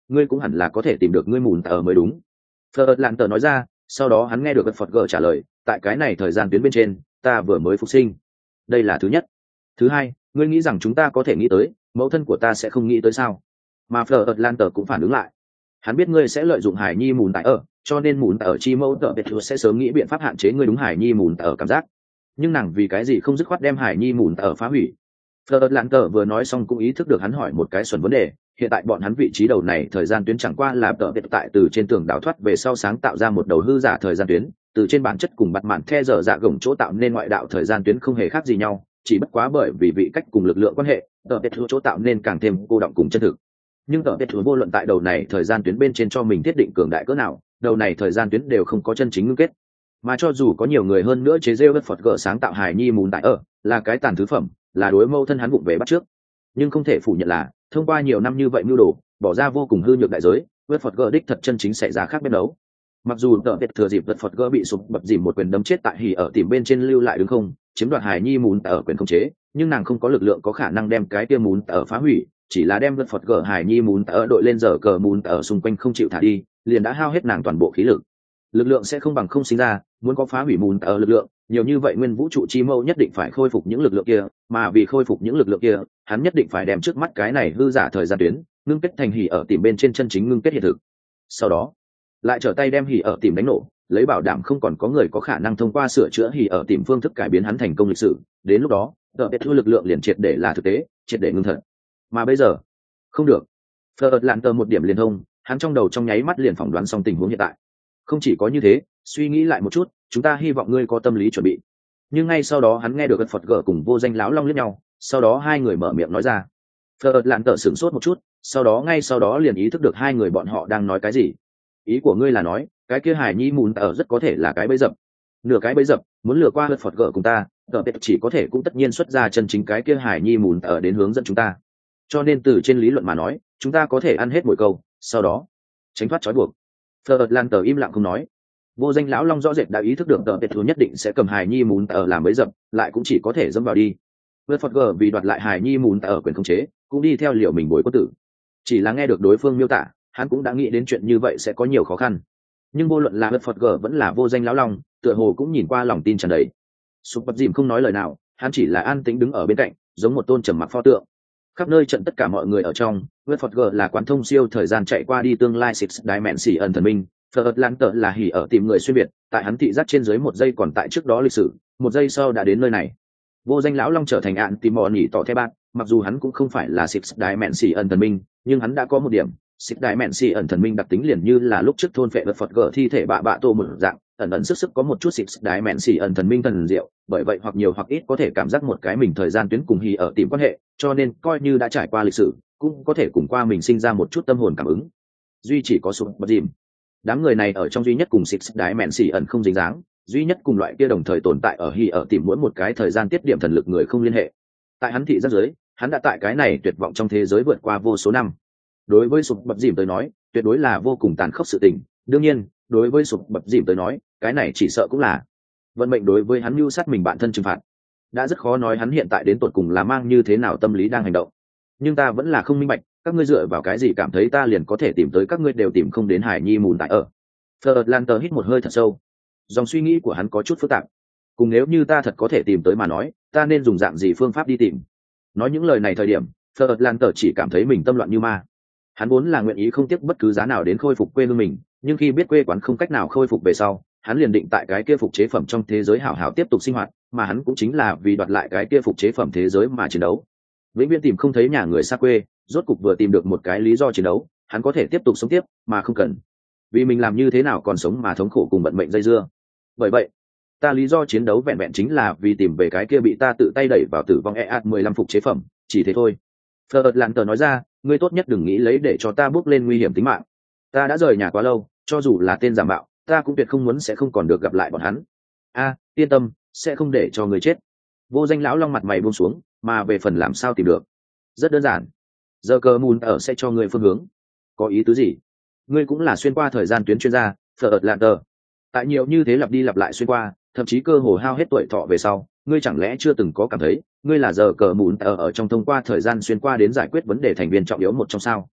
ngươi cũng hẳn là có thể tìm được ngươi mùn tờ mới đúng. Phật lạn tờ nói ra, sau đó hắn nghe được Phật gờ trả lời, tại cái này thời gian tuyến bên trên ta vừa mới phục sinh. Đây là thứ nhất. Thứ hai, ngươi nghĩ rằng chúng ta có thể nghĩ tới mẫu thân của ta sẽ không nghĩ tới sao? Mà Phật lạn tờ cũng phản ứng lại, hắn biết ngươi sẽ lợi dụng hải nhi mùn tại ở, cho nên mùn tại ở chi mẫu tờ biệt sẽ sớm nghĩ biện pháp hạn chế ngươi đúng hải nhi mùn tại ở cảm giác. Nhưng nàng vì cái gì không dứt khoát đem hải nhi mùn tại ở phá hủy? Phật lạn tờ vừa nói xong cũng ý thức được hắn hỏi một cái xuẩn vấn đề. Hiện tại bọn hắn vị trí đầu này thời gian tuyến chẳng qua là tờ biệt tại từ trên tường đào thoát về sau sáng tạo ra một đầu hư giả thời gian tuyến, từ trên bản chất cùng bặt mạn the dở dạ gồng chỗ tạo nên ngoại đạo thời gian tuyến không hề khác gì nhau, chỉ bất quá bởi vì vị cách cùng lực lượng quan hệ, tờ biệt chỗ tạo nên càng thêm cô động cùng chân thực. Nhưng tờ biệt vô luận tại đầu này thời gian tuyến bên trên cho mình thiết định cường đại cỡ nào, đầu này thời gian tuyến đều không có chân chính ngưng kết. Mà cho dù có nhiều người hơn nữa chế rêu Phật gỡ sáng tạo hài nhi mùn tại ở là cái tàn thứ phẩm, là đối mâu thân hắn vụng về bắt trước, nhưng không thể phủ nhận là thông qua nhiều năm như vậy mưu đồ bỏ ra vô cùng hư nhược đại giới, vớt Phật gỡ đích thật chân chính xảy ra khác bên đấu. Mặc dù tờ biệt thừa dịp vớt Phật gỡ bị sụp bập dìm một quyền đấm chết tại hỉ ở tìm bên trên lưu lại đứng không chiếm đoạt hài nhi mùn ở quyền không chế, nhưng nàng không có lực lượng có khả năng đem cái kia mùn ở phá hủy, chỉ là đem vớt Phật gỡ hài nhi mùn ở đội lên giờ cờ mùn ở xung quanh không chịu thả đi, liền đã hao hết nàng toàn bộ khí lực. Lực lượng sẽ không bằng không sinh ra, muốn có phá hủy mùn ở lực lượng nhiều như vậy, nguyên vũ trụ chi mâu nhất định phải khôi phục những lực lượng kia, mà vì khôi phục những lực lượng kia hắn nhất định phải đem trước mắt cái này hư giả thời gian tuyến ngưng kết thành hỉ ở tìm bên trên chân chính ngưng kết hiện thực, sau đó lại trở tay đem hỉ ở tìm đánh nổ, lấy bảo đảm không còn có người có khả năng thông qua sửa chữa hỉ ở tìm phương thức cải biến hắn thành công lịch sử. Đến lúc đó tờ biệt thu lực lượng liền triệt để là thực tế, triệt để ngưng thật. Mà bây giờ không được. Phật lạn tờ một điểm liền thông, hắn trong đầu trong nháy mắt liền phỏng đoán xong tình huống hiện tại. Không chỉ có như thế, suy nghĩ lại một chút, chúng ta hy vọng ngươi có tâm lý chuẩn bị. Nhưng ngay sau đó hắn nghe được Phật gở cùng vô danh lão long liếc nhau, sau đó hai người mở miệng nói ra. Phật lạn tờ sửng sốt một chút, sau đó ngay sau đó liền ý thức được hai người bọn họ đang nói cái gì. Ý của ngươi là nói cái kia hải nhi mùn ở rất có thể là cái bẫy dập, nửa cái bẫy dập muốn lừa qua Phật gở cùng ta, tờ biệt chỉ có thể cũng tất nhiên xuất ra chân chính cái kia hải nhi mùn ở đến hướng dẫn chúng ta. Cho nên từ trên lý luận mà nói chúng ta có thể ăn hết mỗi câu, sau đó tránh thoát trói buộc. Phật lan tờ im lặng không nói. Vô danh lão long rõ rệt đã ý thức được tờ biệt thú nhất định sẽ cầm hài nhi mùn ở làm bẫy dập, lại cũng chỉ có thể dẫm vào đi. Vượt Phật gờ vì đoạt lại hài nhi mùn ở quyền khống chế cũng đi theo liệu mình bồi quân tử. Chỉ là nghe được đối phương miêu tả hắn cũng đã nghĩ đến chuyện như vậy sẽ có nhiều khó khăn. Nhưng vô luận là vượt Phật gờ vẫn là vô danh lão long tựa hồ cũng nhìn qua lòng tin tràn đầy. Sụp bập dìm không nói lời nào, hắn chỉ là an tĩnh đứng ở bên cạnh giống một tôn trầm mặc pho tượng. Khắp nơi trận tất cả mọi người ở trong, vượt Phật gờ là quán thông siêu thời gian chạy qua đi tương lai Six Dimension thần minh. Phật lan tờ là hỉ ở tìm người xuyên biệt, tại hắn thị giác trên dưới một giây còn tại trước đó lịch sử, một giây sau đã đến nơi này. Vô danh lão long trở thành ạn tìm mò nhỉ tỏ theo bạn, mặc dù hắn cũng không phải là Six Dimension thần minh, nhưng hắn đã có một điểm, Six Dimension thần minh đặc tính liền như là lúc trước thôn phệ vật Phật gở thi thể bạ bạ tô một dạng, ẩn ẩn sức sức có một chút Six Dimension thần minh thần diệu, bởi vậy hoặc nhiều hoặc ít có thể cảm giác một cái mình thời gian tuyến cùng hỉ ở tìm quan hệ, cho nên coi như đã trải qua lịch sử, cũng có thể cùng qua mình sinh ra một chút tâm hồn cảm ứng. Duy chỉ có sụp bật dìm. Đám người này ở trong duy nhất cùng Six Dimension không dính dáng, duy nhất cùng loại kia đồng thời tồn tại ở hỉ ở tìm mỗi một cái thời gian tiết điểm thần lực người không liên hệ. Tại hắn thị giác giới, hắn đã tại cái này tuyệt vọng trong thế giới vượt qua vô số năm. Đối với sụp bập dìm tới nói, tuyệt đối là vô cùng tàn khốc sự tình. Đương nhiên, đối với sụp bập dìm tới nói, cái này chỉ sợ cũng là vận mệnh đối với hắn mưu sát mình bản thân trừng phạt. Đã rất khó nói hắn hiện tại đến tột cùng là mang như thế nào tâm lý đang hành động. Nhưng ta vẫn là không minh bạch, các ngươi dựa vào cái gì cảm thấy ta liền có thể tìm tới các ngươi đều tìm không đến hải nhi mùn tại ở. Phật lan tờ hít một hơi thật sâu, dòng suy nghĩ của hắn có chút phức tạp. Cùng nếu như ta thật có thể tìm tới mà nói, ta nên dùng dạng gì phương pháp đi tìm? Nói những lời này thời điểm, Phật lan tờ chỉ cảm thấy mình tâm loạn như ma. Hắn vốn là nguyện ý không tiếc bất cứ giá nào đến khôi phục quê hương mình, nhưng khi biết quê quán không cách nào khôi phục về sau, hắn liền định tại cái kia phục chế phẩm trong thế giới hảo hảo tiếp tục sinh hoạt, mà hắn cũng chính là vì đoạt lại cái kia phục chế phẩm thế giới mà chiến đấu. Vĩnh viễn tìm không thấy nhà người xa quê, rốt cục vừa tìm được một cái lý do chiến đấu, hắn có thể tiếp tục sống tiếp mà không cần vì mình làm như thế nào còn sống mà thống khổ cùng vận mệnh dây dưa. Bởi vậy ta lý do chiến đấu vẹn vẹn chính là vì tìm về cái kia bị ta tự tay đẩy vào tử vong e a mười lăm phục chế phẩm, chỉ thế thôi. Phật lạn tờ nói ra, ngươi tốt nhất đừng nghĩ lấy để cho ta bước lên nguy hiểm tính mạng. Ta đã rời nhà quá lâu, cho dù là tên giả mạo, ta cũng tuyệt không muốn sẽ không còn được gặp lại bọn hắn. A, yên tâm, sẽ không để cho người chết. Vô danh lão long mặt mày buông xuống, mà về phần làm sao tìm được, rất đơn giản. Giờ cờ mùn ở sẽ cho ngươi phương hướng. Có ý tứ gì? Ngươi cũng là xuyên qua thời gian tuyến chuyên gia, Phật lạn tờ. Tại nhiều như thế lặp đi lặp lại xuyên qua, thậm chí cơ hồ hao hết tuổi thọ về sau, ngươi chẳng lẽ chưa từng có cảm thấy ngươi là giờ cờ mùn ở ở trong thông qua thời gian xuyên qua đến giải quyết vấn đề thành viên trọng yếu một trong sao?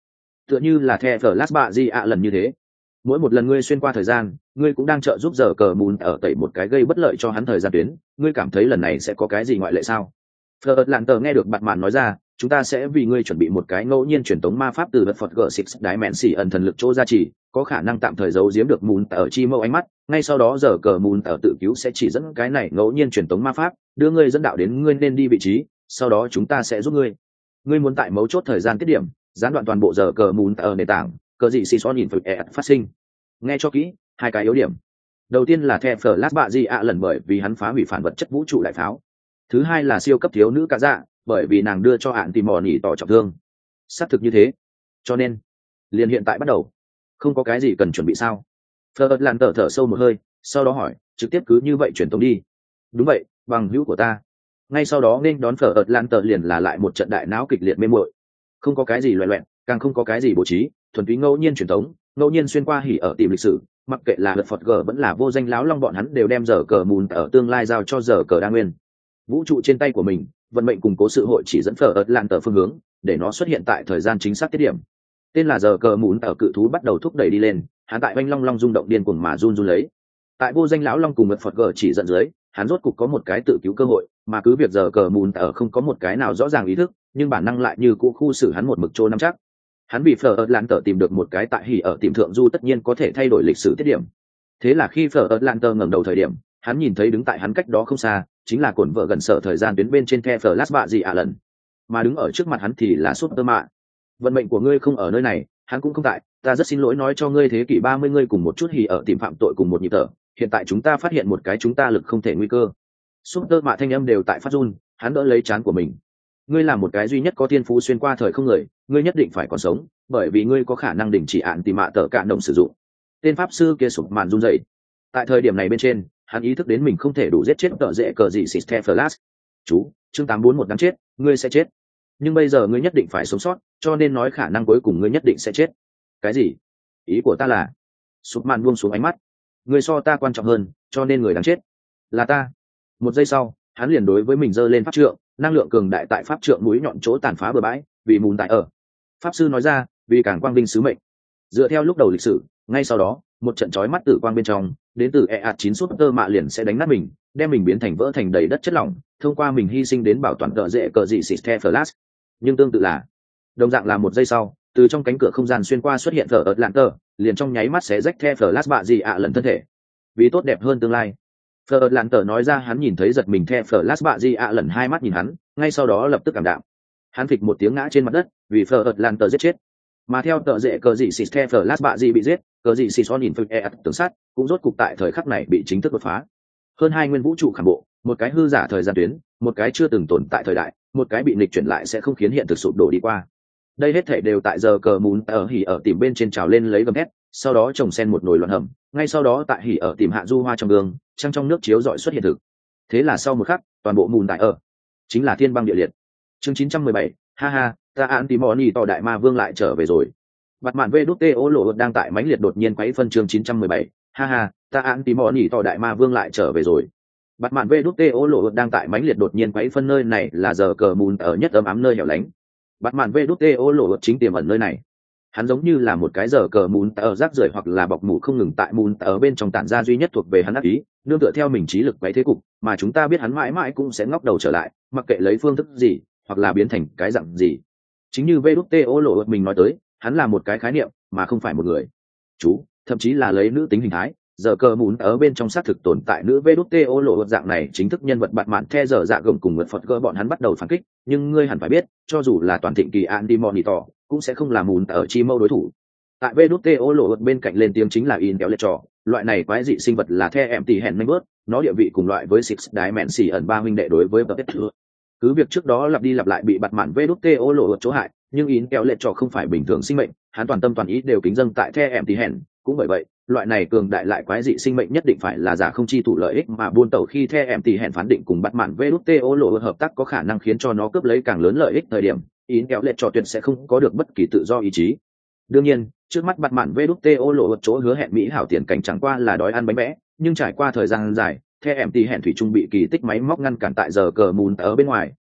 tựa như là the Flash bạ gì ạ lần như thế. Mỗi một lần ngươi xuyên qua thời gian, ngươi cũng đang trợ giúp giờ cờ mùn ở tẩy một cái gây bất lợi cho hắn thời gian tuyến, ngươi cảm thấy lần này sẽ có cái gì ngoại lệ sao? Fleur lạn tờ nghe được bạn mạn nói ra, chúng ta sẽ vì ngươi chuẩn bị một cái ngẫu nhiên truyền tống ma pháp từ vật Phật gỡ xịt đái mẹn xỉ ẩn thần lực chỗ gia trì, có khả năng tạm thời giấu giếm được mùn ở chi mâu ánh mắt, ngay sau đó giờ cờ mùn ở tự cứu sẽ chỉ dẫn cái này ngẫu nhiên truyền tống ma pháp, đưa ngươi dẫn đạo đến ngươi nên đi vị trí, sau đó chúng ta sẽ giúp ngươi. Ngươi muốn tại mấu chốt thời gian tiết điểm, gián đoạn toàn bộ giờ cờ mùn ở nền tảng, cờ gì xì xóa nhìn phật ẹ phát sinh. Nghe cho kỹ, hai cái yếu điểm. Đầu tiên là The Flash bạ gì ạ lần bởi vì hắn phá hủy phản vật chất vũ trụ đại pháo. Thứ hai là siêu cấp thiếu nữ cả dạ, bởi vì nàng đưa cho hạn tìm mò nhỉ tỏ trọng thương. Xác thực như thế. Cho nên, liền hiện tại bắt đầu. Không có cái gì cần chuẩn bị sao? Fleur lạn tờ thở sâu một hơi, sau đó hỏi, trực tiếp cứ như vậy chuyển tống đi. Đúng vậy, bằng hữu của ta. Ngay sau đó nên đón Fleur lạn tờ liền là lại một trận đại não kịch liệt mê muội. Không có cái gì loẹt loẹt, càng không có cái gì bố trí, thuần túy ngẫu nhiên truyền tống, ngẫu nhiên xuyên qua hỉ ở tìm lịch sử, mặc kệ là vật Phật G vẫn là vô danh láo long bọn hắn đều đem giờ cờ mùn ở tương lai giao cho giờ cờ đa nguyên. Vũ trụ trên tay của mình, vận mệnh cùng cố sự hội chỉ dẫn Fleur lạn tờ phương hướng, để nó xuất hiện tại thời gian chính xác tiết điểm. Tên là giờ cờ mùn ở cự thú bắt đầu thúc đẩy đi lên, hắn tại oanh long long rung động điên cuồng mà run run lấy. Tại vô danh lão long cùng vật Phật G chỉ dẫn dưới, hắn rốt cục có một cái tự cứu cơ hội, mà cứ việc giờ cờ mùn ở không có một cái nào rõ ràng ý thức, nhưng bản năng lại như cũ khu xử hắn một mực trô nắm chắc. Hắn bị Fleur lạn tờ tìm được một cái tại hỉ ở tìm thượng du tất nhiên có thể thay đổi lịch sử tiết điểm. Thế là khi Fleur lạn tờ ngẩng đầu thời điểm, hắn nhìn thấy đứng tại hắn cách đó không xa, chính là cổn vợ gần sở thời gian tuyến bên trên The Flash bạ gì ạ lần. Mà đứng ở trước mặt hắn thì là Super Mạ. Vận mệnh của ngươi không ở nơi này, hắn cũng không tại, ta rất xin lỗi nói cho ngươi thế kỷ ba mươi ngươi cùng một chút hỉ ở tìm phạm tội cùng một nhịp thở, hiện tại chúng ta phát hiện một cái chúng ta lực không thể nguy cơ. Super Mạ thanh âm đều tại phát run, hắn đỡ lấy trán của mình. Ngươi là một cái duy nhất có thiên phú xuyên qua thời không người, ngươi nhất định phải còn sống, bởi vì ngươi có khả năng đình chỉ án tìm mạ tờ cạn động sử dụng. Tên pháp sư kia sụp màn run rẩy. Tại thời điểm này bên trên, hắn ý thức đến mình không thể đủ giết chết tợ dễ cờ gì System Flash. Chú, chương tám bốn một đáng chết, ngươi sẽ chết. Nhưng bây giờ ngươi nhất định phải sống sót, cho nên nói khả năng cuối cùng ngươi nhất định sẽ chết. Cái gì? Ý của ta là, sụp màn buông xuống ánh mắt. Ngươi so ta quan trọng hơn, cho nên người đáng chết là ta. Một giây sau, hắn liền đối với mình giơ lên pháp trượng, năng lượng cường đại tại pháp trượng mũi nhọn chỗ tàn phá bừa bãi, vì mùn tại ở. Pháp sư nói ra, vì càng quang vinh sứ mệnh. Dựa theo lúc đầu lịch sử, ngay sau đó, một trận chói mắt tử quang bên trong, đến từ e a chín Super Mạ liền sẽ đánh nát mình, đem mình biến thành vỡ thành đầy đất chất lỏng, thông qua mình hy sinh đến bảo toàn tợ dễ cờ dị System Flash. Nhưng tương tự là, đồng dạng là một giây sau, từ trong cánh cửa không gian xuyên qua xuất hiện Fleur lạn tờ, liền trong nháy mắt sẽ rách The Flash bạ gì ạ lần thân thể. Vì tốt đẹp hơn tương lai. Fleur lạn tờ nói ra hắn nhìn thấy giật mình The Flash bạ gì ạ lần hai mắt nhìn hắn, ngay sau đó lập tức cảm đạm. Hắn phịch một tiếng ngã trên mặt đất, vì Fleur lạn tờ giết chết. Mà theo tợ dễ cờ dị System Flash bạ gì bị giết, cờ dị xì son nhìn phơi e tưởng sát cũng rốt cục tại thời khắc này bị chính thức đột phá. Hơn hai nguyên vũ trụ khảm bộ, một cái hư giả thời gian tuyến, một cái chưa từng tồn tại thời đại, một cái bị nghịch chuyển lại sẽ không khiến hiện thực sụp đổ đi qua. Đây hết thể đều tại giờ cờ mún ở hỉ ở tìm bên trên trào lên lấy gầm thét, sau đó trồng sen một nồi loạn hầm, ngay sau đó tại hỉ ở tìm hạ du hoa trong gương, trăng trong nước chiếu rọi xuất hiện thực. Thế là sau một khắc, toàn bộ mùn tại ở chính là thiên băng địa liệt. Chương chín trăm mười bảy, ha ha, ta án tìm moni to đại ma vương lại trở về rồi. Bạt mạn vê đút tê ô lộ đang tại mãnh liệt đột nhiên quấy phân chương chín trăm mười bảy, ha ha, ta án tí mò nỉ to đại ma vương lại trở về rồi. Bạt mạn vê đút tê ô lộ đang tại mãnh liệt đột nhiên quấy phân nơi này là giờ cờ mùn ở nhất ấm ấm nơi hẻo lánh. Bạt mạn vê đút tê ô lộ chính tiềm ẩn nơi này. Hắn giống như là một cái giờ cờ mùn ở rác rưởi hoặc là bọc mủ không ngừng tại mùn ở bên trong tản ra duy nhất thuộc về hắn ác ý, nương tựa theo mình trí lực quấy thế cục, mà chúng ta biết hắn mãi mãi cũng sẽ ngóc đầu trở lại, mặc kệ lấy phương thức gì, hoặc là biến thành cái dạng gì. Chính như vê đút tê ô lộ mình nói tới, hắn là một cái khái niệm mà không phải một người. Chú, thậm chí là lấy nữ tính hình thái, giờ cờ mún ở bên trong xác thực tồn tại nữ vê đút tê ô lộ dạng này chính thức nhân vật bạt mạn the giờ dạ gồng cùng ngược phật gỡ bọn hắn bắt đầu phản kích, nhưng ngươi hẳn phải biết, cho dù là toàn thịnh kỳ Andy Monitor cũng sẽ không làm mún ở chi mâu đối thủ. Tại vê đút tê ô lộ bên cạnh lên tiếng chính là in kéo lệ trò, loại này quái dị sinh vật là the em tỷ hèn nhanh bớt, nó địa vị cùng loại với Six Dimension ẩn ba huynh đệ đối với Bucket. Cứ việc trước đó lặp đi lặp lại bị bạt mạn vê đút tê ô lộ chỗ hại, nhưng in kéo lệ trò không phải bình thường sinh mệnh, hắn toàn tâm toàn ý đều kính dâng tại the em tỷ hèn, cũng bởi vậy loại này cường đại lại quái dị sinh mệnh nhất định phải là giả không chi thủ lợi ích mà buôn tẩu khi the em tỷ hèn phán định cùng bắt mạn vê đút tê ô lộ hợp tác có khả năng khiến cho nó cướp lấy càng lớn lợi ích thời điểm in kéo lệ trò tuyệt sẽ không có được bất kỳ tự do ý chí. Đương nhiên trước mắt bắt mạn vê đút tê ô lộ chỗ hứa hẹn mỹ hảo tiền cảnh chẳng qua là đói ăn bánh vẽ, nhưng trải qua thời gian dài the em tỷ hèn thủy trung bị kỳ tích máy móc ngăn cản tại giờ cờ mùn ở bên ngoài,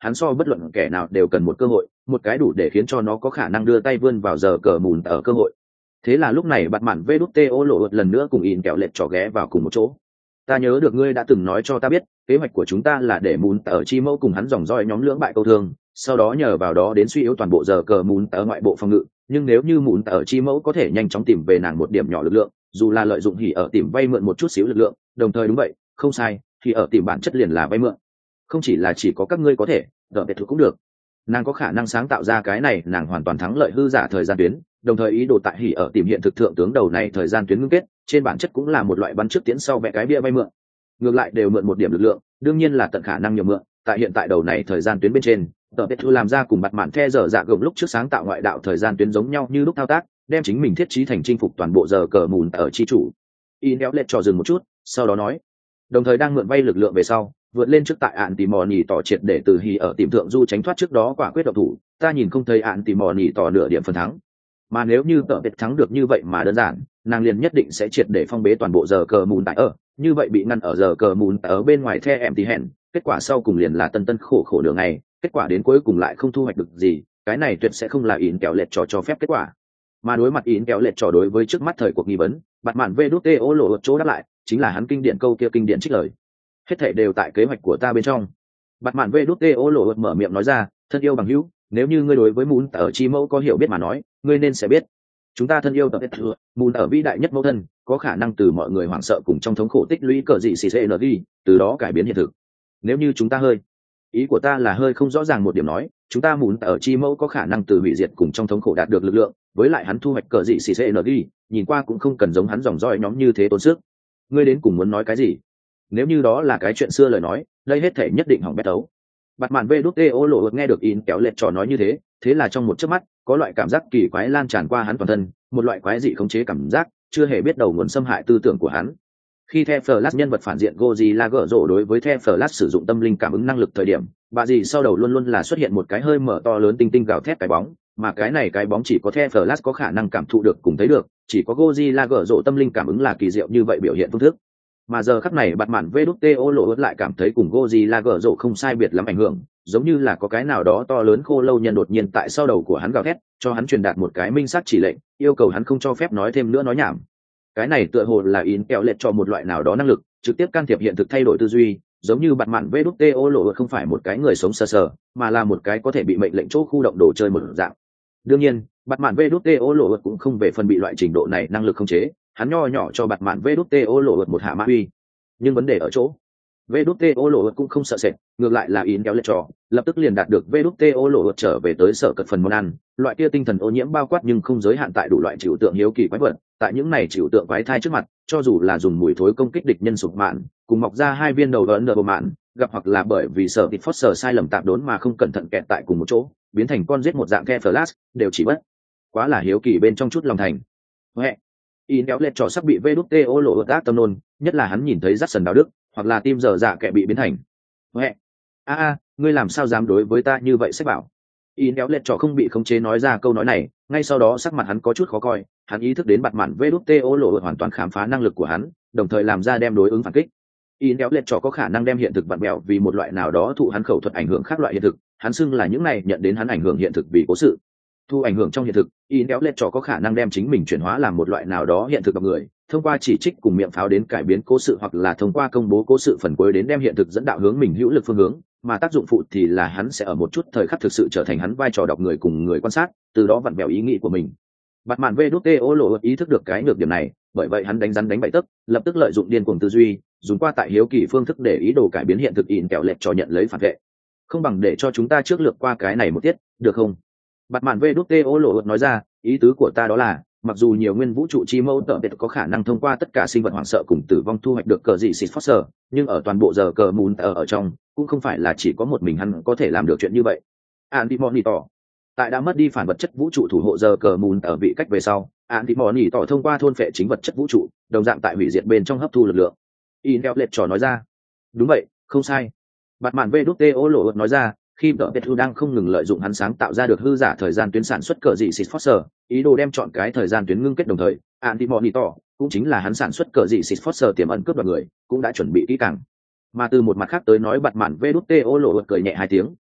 hắn so bất luận kẻ nào đều cần một cơ hội, một cái đủ để khiến cho nó có khả năng đưa tay vươn vào giờ cờ mùn ở cơ hội. Thế là lúc này bạt mạn vê đút tê ô lộ lần nữa cùng in kẹo lệch trò ghé vào cùng một chỗ. Ta nhớ được ngươi đã từng nói cho ta biết, kế hoạch của chúng ta là để mùn ở chi mẫu cùng hắn dòng roi nhóm lưỡng bại câu thương, sau đó nhờ vào đó đến suy yếu toàn bộ giờ cờ mùn ở ngoại bộ phòng ngự. Nhưng nếu như mùn ở chi mẫu có thể nhanh chóng tìm về nàng một điểm nhỏ lực lượng, dù là lợi dụng hỉ ở tìm vay mượn một chút xíu lực lượng, đồng thời đúng vậy, không sai, thì ở tìm bản chất liền là vay mượn. Không chỉ là chỉ có các ngươi có thể, đỡ biệt thủ cũng được. Nàng có khả năng sáng tạo ra cái này, nàng hoàn toàn thắng lợi hư giả thời gian tuyến, đồng thời ý đồ tại hỉ ở tìm hiện thực thượng tướng đầu này thời gian tuyến ngưng kết, trên bản chất cũng là một loại bắn trước tiến sau vẽ cái bia vay mượn. Ngược lại đều mượn một điểm lực lượng, đương nhiên là tận khả năng nhiều mượn. Tại hiện tại đầu này thời gian tuyến bên trên, tờ biệt thu làm ra cùng bặt mạn the giờ dạ gồng lúc trước sáng tạo ngoại đạo thời gian tuyến giống nhau như lúc thao tác, đem chính mình thiết trí thành chinh phục toàn bộ giờ cờ mùn ở chi chủ. Y néo lệch trò dừng một chút, sau đó nói, đồng thời đang mượn vay lực lượng về sau, vượt lên trước tại ạn tìm mò nhì tỏ triệt để từ hì ở tìm thượng du tránh thoát trước đó quả quyết độc thủ, ta nhìn không thấy ạn tìm mò nhì tỏ nửa điểm phần thắng. Mà nếu như tờ biệt thắng được như vậy mà đơn giản, nàng liền nhất định sẽ triệt để phong bế toàn bộ giờ cờ mùn tại ở, như vậy bị ngăn ở giờ cờ mùn ở bên ngoài the em tí hẹn, kết quả sau cùng liền là tân tân khổ khổ đường này, kết quả đến cuối cùng lại không thu hoạch được gì, cái này tuyệt sẽ không là ỉn kẹo lệch trò cho phép kết quả. Mà đối mặt ỉn kẹo lệch trò đối với trước mắt thời cuộc nghi vấn, bạt mạn vê đút tê ô lộ chỗ đáp lại chính là hắn kinh điển câu kia kinh điển trích lời, hết thảy đều tại kế hoạch của ta bên trong. Bạt mạn vê đút tê ô lộ mở miệng nói ra, thân yêu bằng hữu, nếu như ngươi đối với mún ở chi mẫu có hiểu biết mà nói, ngươi nên sẽ biết, chúng ta thân yêu tập thừa mún ở vĩ đại nhất mẫu thân có khả năng từ mọi người hoảng sợ cùng trong thống khổ tích lũy cờ dị xì xê đi, từ đó cải biến hiện thực. Nếu như chúng ta hơi, ý của ta là hơi không rõ ràng một điểm nói, chúng ta mún ở chi mẫu có khả năng từ hủy diệt cùng trong thống khổ đạt được lực lượng, với lại hắn thu hoạch cờ dị xì xê đi, nhìn qua cũng không cần giống hắn dòng roi nhóm như thế tốn sức. Ngươi đến cùng muốn nói cái gì? Nếu như đó là cái chuyện xưa lời nói, đây hết thể nhất định hỏng bét ấu. Bạt mạn vê đút tê ô lộ nghe được in kéo lệch trò nói như thế, thế là trong một chớp mắt có loại cảm giác kỳ quái lan tràn qua hắn toàn thân, một loại quái dị khống chế cảm giác, chưa hề biết đầu nguồn xâm hại tư tưởng của hắn. Khi The Flash nhân vật phản diện Godzilla gỡ rổ đối với The Flash sử dụng tâm linh cảm ứng năng lực thời điểm, bà dì sau đầu luôn luôn là xuất hiện một cái hơi mở to lớn tinh tinh gào thét cái bóng, mà cái này cái bóng chỉ có The Flash có khả năng cảm thụ được cùng thấy được, chỉ có Godzilla gỡ rổ tâm linh cảm ứng là kỳ diệu như vậy biểu hiện phương thức. Mà giờ khắc này bạt mạn vê đút tê ô lộ lại cảm thấy cùng Godzilla gỡ rổ không sai biệt lắm ảnh hưởng, giống như là có cái nào đó to lớn khô lâu nhân đột nhiên tại sau đầu của hắn gào thét, cho hắn truyền đạt một cái minh sát chỉ lệnh, yêu cầu hắn không cho phép nói thêm nữa nói nhảm. Cái này tựa hồ là in kẹo lệch cho một loại nào đó năng lực trực tiếp can thiệp hiện thực, thay đổi tư duy, giống như bạt mạn vê đút tê ô lộ không phải một cái người sống sờ sờ, mà là một cái có thể bị mệnh lệnh chỗ khu động đồ chơi một dạng. Đương nhiên bạt mạn vê đút tê ô lộ cũng không về phần bị loại trình độ này năng lực không chế, hắn nho nhỏ cho bạt mạn vê đút tê ô lộ một hạ mã uy. Nhưng vấn đề ở chỗ vê đút tê ô lộ cũng không sợ sệt, ngược lại là in kéo lệch trò lập tức liền đạt được vê đút tê ô lộ trở về tới sở cật phần món ăn, loại kia tinh thần ô nhiễm bao quát nhưng không giới hạn tại đủ loại trừu tượng hiếu kỳ quái vật, tại những này trừu tượng quái thai trước mặt, cho dù là dùng mùi thối công kích địch nhân sụp mạn, cùng mọc ra hai viên đầu ấn đờ mạn, gặp hoặc là bởi vì sợ thịt phốt sờ sai lầm tạp đốn mà không cẩn thận kẹt tại cùng một chỗ, biến thành con giết một dạng The Flash, đều chỉ bất quá là hiếu kỳ bên trong chút lòng thành. Huệ, in kéo lệch trò sắp bị vê đút tê ô lộ ác tâm nôn, nhất là hắn nhìn thấy rắc sần đạo đức hoặc là tim giờ dạ kẻ bị biến thành. Huệ, a a, ngươi làm sao dám đối với ta như vậy sách bảo? In kéo lệch trò không bị khống chế nói ra câu nói này, ngay sau đó sắc mặt hắn có chút khó coi, hắn ý thức đến bạt mạn vê đút tê ô lộ hoàn toàn khám phá năng lực của hắn, đồng thời làm ra đem đối ứng phản kích. In kéo lệch trò có khả năng đem hiện thực vặn bẹo vì một loại nào đó thụ hắn khẩu thuật ảnh hưởng khác loại hiện thực, hắn xưng là những này nhận đến hắn ảnh hưởng hiện thực vì cố sự thu ảnh hưởng trong hiện thực. In kéo lệch trò có khả năng đem chính mình chuyển hóa làm một loại nào đó hiện thực độc người, thông qua chỉ trích cùng miệng pháo đến cải biến cố sự, hoặc là thông qua công bố cố sự phần cuối đến đem hiện thực dẫn đạo hướng mình hữu lực phương hướng, mà tác dụng phụ thì là hắn sẽ ở một chút thời khắc thực sự trở thành hắn vai trò đọc người cùng người quan sát, từ đó vặn bẹo ý nghĩ của mình. Bạt mạn vê đút tê ô lộ ý thức được cái nhược điểm này, bởi vậy hắn đánh rắn đánh bậy tấc, lập tức lợi dụng điên cuồng tư duy, dùng qua tại hiếu kỳ phương thức để ý đồ cải biến hiện thực. In kẹo lệch trò nhận lấy phản vệ, không bằng để cho chúng ta trước lược qua cái này một tiết, được không? Bạt mạn vê đút tê ô lộ nói ra, ý tứ của ta đó là, mặc dù nhiều nguyên vũ trụ chi mẫu tợ biệt có khả năng thông qua tất cả sinh vật hoảng sợ cùng tử vong thu hoạch được cờ dị xịt foster, nhưng ở toàn bộ giờ cờ mùn ở ở trong cũng không phải là chỉ có một mình hắn có thể làm được chuyện như vậy. Antimony tỏ tại đã mất đi phản vật chất vũ trụ thủ hộ giờ cờ mùn ở vị cách về sau, Antimony tỏ thông qua thôn phệ chính vật chất vũ trụ, đồng dạng tại hủy diệt bên trong hấp thu lực lượng. In kéo lệch trò nói ra, đúng vậy, không sai. Bạt mạn vê đút tê ô lộ nói ra, khi tợ biệt đang không ngừng lợi dụng hắn sáng tạo ra được hư giả thời gian tuyến sản xuất cờ dị xịt foster, ý đồ đem chọn cái thời gian tuyến ngưng kết, đồng thời Antimony tỏ cũng chính là hắn sản xuất cờ dị xịt foster tiềm ẩn cướp đoạt người cũng đã chuẩn bị kỹ càng. Mà từ một mặt khác tới nói, bạt mạn vê đút tê ô lộ cười nhẹ hai tiếng,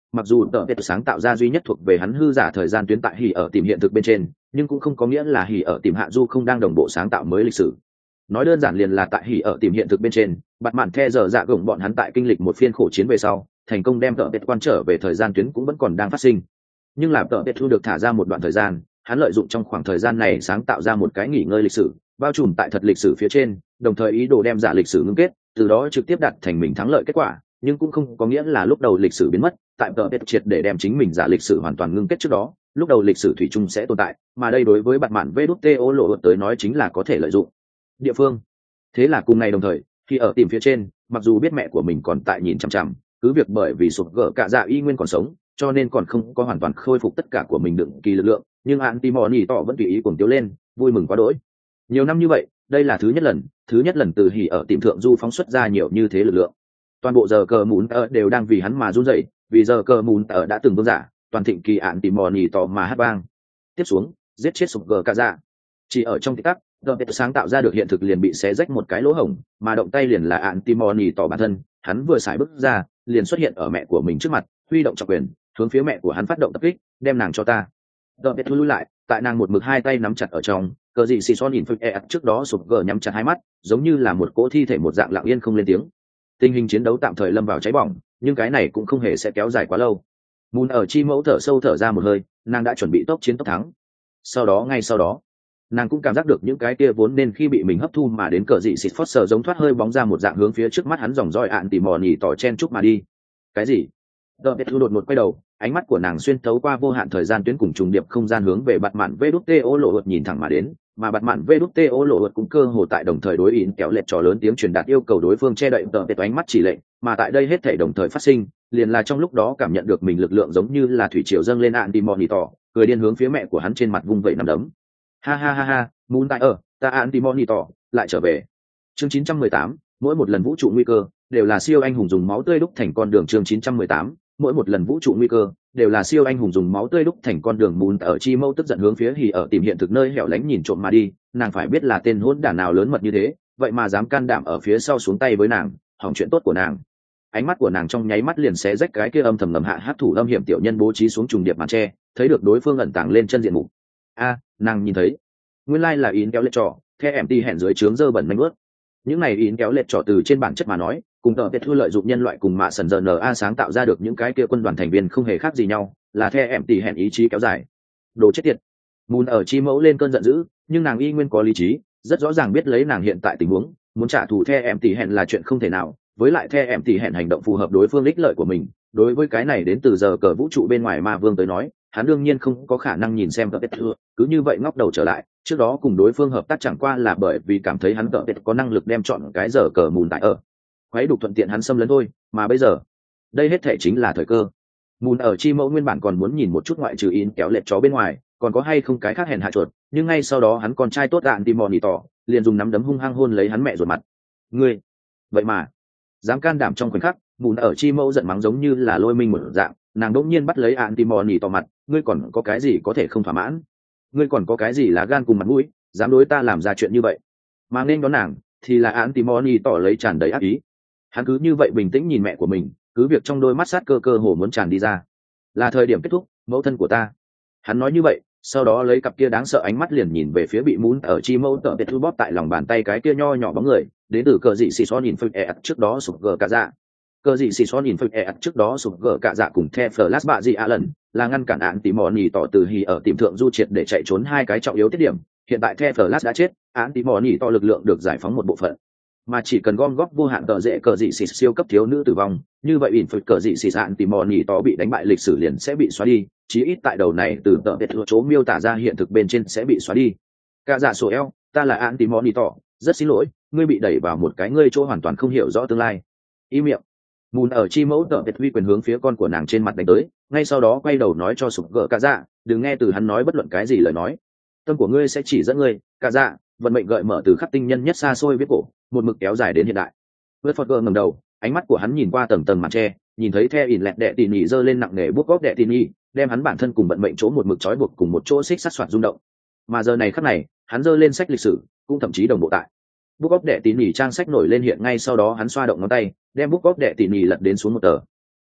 mặc dù tờ vết sáng tạo ra duy nhất thuộc về hắn hư giả thời gian tuyến tại hỉ ở tìm hiện thực bên trên, nhưng cũng không có nghĩa là hỉ ở tìm hạ du không đang đồng bộ sáng tạo mới lịch sử. Nói đơn giản liền là tại hỉ ở tìm hiện thực bên trên, bạt mạn the giờ dạ gồng bọn hắn tại kinh lịch một phiên khổ chiến về sau, thành công đem tờ vết quan trở về thời gian tuyến cũng vẫn còn đang phát sinh. Nhưng làm tờ vết thu được thả ra một đoạn thời gian, hắn lợi dụng trong khoảng thời gian này sáng tạo ra một cái nghỉ ngơi lịch sử, bao trùm tại thật lịch sử phía trên, đồng thời ý đồ đem giả lịch sử ngưng kết, từ đó trực tiếp đạt thành mình thắng lợi kết quả, nhưng cũng không có nghĩa là lúc đầu lịch sử biến mất, tại tờ vết triệt để đem chính mình giả lịch sử hoàn toàn ngưng kết trước đó, lúc đầu lịch sử thủy chung sẽ tồn tại, mà đây đối với bạn mạn vê đút tê ô lộ tới nói chính là có thể lợi dụng địa phương. Thế là cùng ngày đồng thời, khi ở tìm phía trên, mặc dù biết mẹ của mình còn tại nhìn chằm chằm, cứ việc bởi vì sụp gỡ cả dạ y nguyên còn sống, cho nên còn không có hoàn toàn khôi phục tất cả của mình đựng kỳ lực lượng, nhưng hạn timor nhì tỏ vẫn tùy ý cuồng tiếu lên, vui mừng quá đỗi. Nhiều năm như vậy, đây là thứ nhất lần, thứ nhất lần từ hỉ ở tìm thượng du phóng xuất ra nhiều như thế lực lượng. Toàn bộ giờ cờ mún ở đều đang vì hắn mà run rẩy, vì giờ cờ mún ở đã từng vương giả, toàn thịnh kỳ hạn timor nhì tỏ mà hát vang. Tiếp xuống, giết chết sụp gỡ cả dạ. Chỉ ở trong tích tắc, The Beat sáng tạo ra được hiện thực liền bị xé rách một cái lỗ hổng, mà động tay liền là Antimony tỏ bản thân, hắn vừa xài bước ra, liền xuất hiện ở mẹ của mình trước mặt, huy động trọng quyền, hướng phía mẹ của hắn phát động tập kích, đem nàng cho ta. The Beat thu lui lại, tại nàng một mực hai tay nắm chặt ở trong, cờ gì xì son nhìn phịch e trước đó sụp gờ nhắm chặt hai mắt, giống như là một cỗ thi thể một dạng lặng yên không lên tiếng. Tình hình chiến đấu tạm thời lâm vào cháy bỏng, nhưng cái này cũng không hề sẽ kéo dài quá lâu. Moon ở chi mẫu thở sâu thở ra một hơi, nàng đã chuẩn bị tốc chiến tốc thắng. Sau đó ngay sau đó, nàng cũng cảm giác được những cái kia vốn nên khi bị mình hấp thu mà đến cờ dị xịt phót sờ giống thoát hơi bóng ra một dạng hướng phía trước mắt hắn dòng roi ạn tỉ mò nhì tỏ chen chúc mà đi. Cái gì? Đờ Bệt Thu đột ngột quay đầu, ánh mắt của nàng xuyên thấu qua vô hạn thời gian tuyến cùng trùng điệp không gian hướng về bạt mạn vê đút tê ô lộ hụt nhìn thẳng mà đến, mà bạt mạn vê đút tê ô lộ hụt cũng cơ hồ tại đồng thời đối ý kéo lệch trò lớn tiếng truyền đạt yêu cầu đối phương che đậy Đờ Bệt ánh mắt chỉ lệnh, mà tại đây hết thảy đồng thời phát sinh, liền là trong lúc đó cảm nhận được mình lực lượng giống như là thủy triều dâng lên ạn tỉ mò nhì tỏ, cười điên hướng phía mẹ của hắn trên mặt vung vẩy nắm đấm. Ha ha ha ha, muốn tại ở, ta Antimony tỏ, lại trở về. Chương chín trăm mười tám, mỗi một lần vũ trụ nguy cơ, đều là siêu anh hùng dùng máu tươi đúc thành con đường. Chương chín trăm mười tám, mỗi một lần vũ trụ nguy cơ, đều là siêu anh hùng dùng máu tươi đúc thành con đường. Muốn ở chi mâu tức giận hướng phía hỉ ở tìm hiện thực nơi hẻo lánh nhìn trộm mà đi, nàng phải biết là tên hỗn đản nào lớn mật như thế, vậy mà dám can đảm ở phía sau xuống tay với nàng, hỏng chuyện tốt của nàng. Ánh mắt của nàng trong nháy mắt liền xé rách cái kia âm thầm ngầm hạ hắc thủ âm hiểm tiểu nhân bố trí xuống trùng điệp màn tre, thấy được đối phương ẩn tàng lên chân diện mục. A, nàng nhìn thấy nguyên lai là ín kéo lệch trò theo em ti hẹn dưới trướng dơ bẩn manh ướt. Những này ín kéo lệch trò từ trên bản chất mà nói, cùng tờ Bệt Thu lợi dụng nhân loại cùng mạ sần giờ na sáng tạo ra được những cái kia quân đoàn thành viên không hề khác gì nhau, là theo em ti hẹn ý chí kéo dài. Đồ chết tiệt. Moon ở chi mẫu lên cơn giận dữ, nhưng nàng y nguyên có lý trí, rất rõ ràng biết lấy nàng hiện tại tình huống, muốn trả thù theo em ti hẹn là chuyện không thể nào, với lại theo em ti hẹn hành động phù hợp đối phương ích lợi của mình. Đối với cái này đến từ giờ cờ vũ trụ bên ngoài ma vương tới nói, hắn đương nhiên không có khả năng nhìn xem tờ Bệt Thu cứ như vậy ngóc đầu trở lại. Trước đó cùng đối phương hợp tác chẳng qua là bởi vì cảm thấy hắn tờ Bệt có năng lực đem chọn cái giờ cờ mùn tại ở quấy đục thuận tiện hắn xâm lấn thôi, mà bây giờ đây hết thể chính là thời cơ. Mùn ở chi mẫu nguyên bản còn muốn nhìn một chút ngoại trừ in kéo lệch chó bên ngoài còn có hay không cái khác hèn hạ chuột, nhưng ngay sau đó hắn con trai tốt đạn tim mò nỉ tỏ liền dùng nắm đấm hung hăng hôn lấy hắn mẹ ruột mặt. Ngươi vậy mà dám can đảm! Trong khoảnh khắc, Mùn ở chi mẫu giận mắng giống như là lôi minh một dạng, nàng đỗng nhiên bắt lấy Antimony tỏ mặt, ngươi còn có cái gì có thể không thỏa mãn? Ngươi còn có cái gì lá gan cùng mặt mũi, dám đối ta làm ra chuyện như vậy? Mà nên đón nàng, thì là Antimony tỏ lấy tràn đầy ác ý. Hắn cứ như vậy bình tĩnh nhìn mẹ của mình, cứ việc trong đôi mắt sát cơ cơ hồ muốn tràn đi ra. Là thời điểm kết thúc, mẫu thân của ta. Hắn nói như vậy, sau đó lấy cặp kia đáng sợ ánh mắt liền nhìn về phía bị Mùn ở chi mẫu tợ Bệt Thu bóp tại lòng bàn tay cái kia nho nhỏ bóng người, đến từ cờ dị xì xon nhìn phơi e trước đó sụp gờ cả dạ. Cờ dị xì xon nhìn phơi e trước đó sụp gờ cả dạ cùng the flash bạ dị ạ lần là ngăn cản án tí mò nỉ tỏ từ hì ở tìm thượng du triệt để chạy trốn hai cái trọng yếu tiết điểm. Hiện tại the flash đã chết, án tí mò nỉ tỏ lực lượng được giải phóng một bộ phận, mà chỉ cần gom góp vô hạn tờ dễ cờ dị xì siêu cấp thiếu nữ tử vong, như vậy ỉn phơi cờ dị xì án tí mò nỉ tỏ bị đánh bại lịch sử liền sẽ bị xóa đi, chí ít tại đầu này từ tờ Bệt Thu chỗ miêu tả ra hiện thực bên trên sẽ bị xóa đi. Cả dạ sổ eo, ta là án tí mò nỉ tỏ, rất xin lỗi, ngươi bị đẩy vào một cái ngươi chỗ hoàn toàn không hiểu rõ tương lai. Im miệng. Mùn ở chi mẫu tợ Bệt huy quyền hướng phía con của nàng trên mặt đánh tới, ngay sau đó quay đầu nói cho sụp gỡ cả dạ, đừng nghe từ hắn nói bất luận cái gì lời nói. Tâm của ngươi sẽ chỉ dẫn ngươi, cả dạ, vận mệnh gợi mở từ khắc tinh nhân nhất xa xôi viết cổ, một mực kéo dài đến hiện đại. Vớt phật gỡ ngầm đầu, ánh mắt của hắn nhìn qua tầng tầng màn tre, nhìn thấy the ỉn lẹt đệ tỉ nhỉ giơ lên nặng nề bút góp đệ tỉ nhỉ, đem hắn bản thân cùng vận mệnh chỗ một mực trói buộc cùng một chỗ xích sát soạt rung động. Mà giờ này khắc này, hắn giơ lên sách lịch sử, cũng thậm chí đồng bộ tại bút góp đệ tỉ nhỉ trang sách nổi lên hiện ngay sau đó hắn xoa động ngón tay, đem bút góp đệ tỉ nhỉ lật đến xuống một tờ.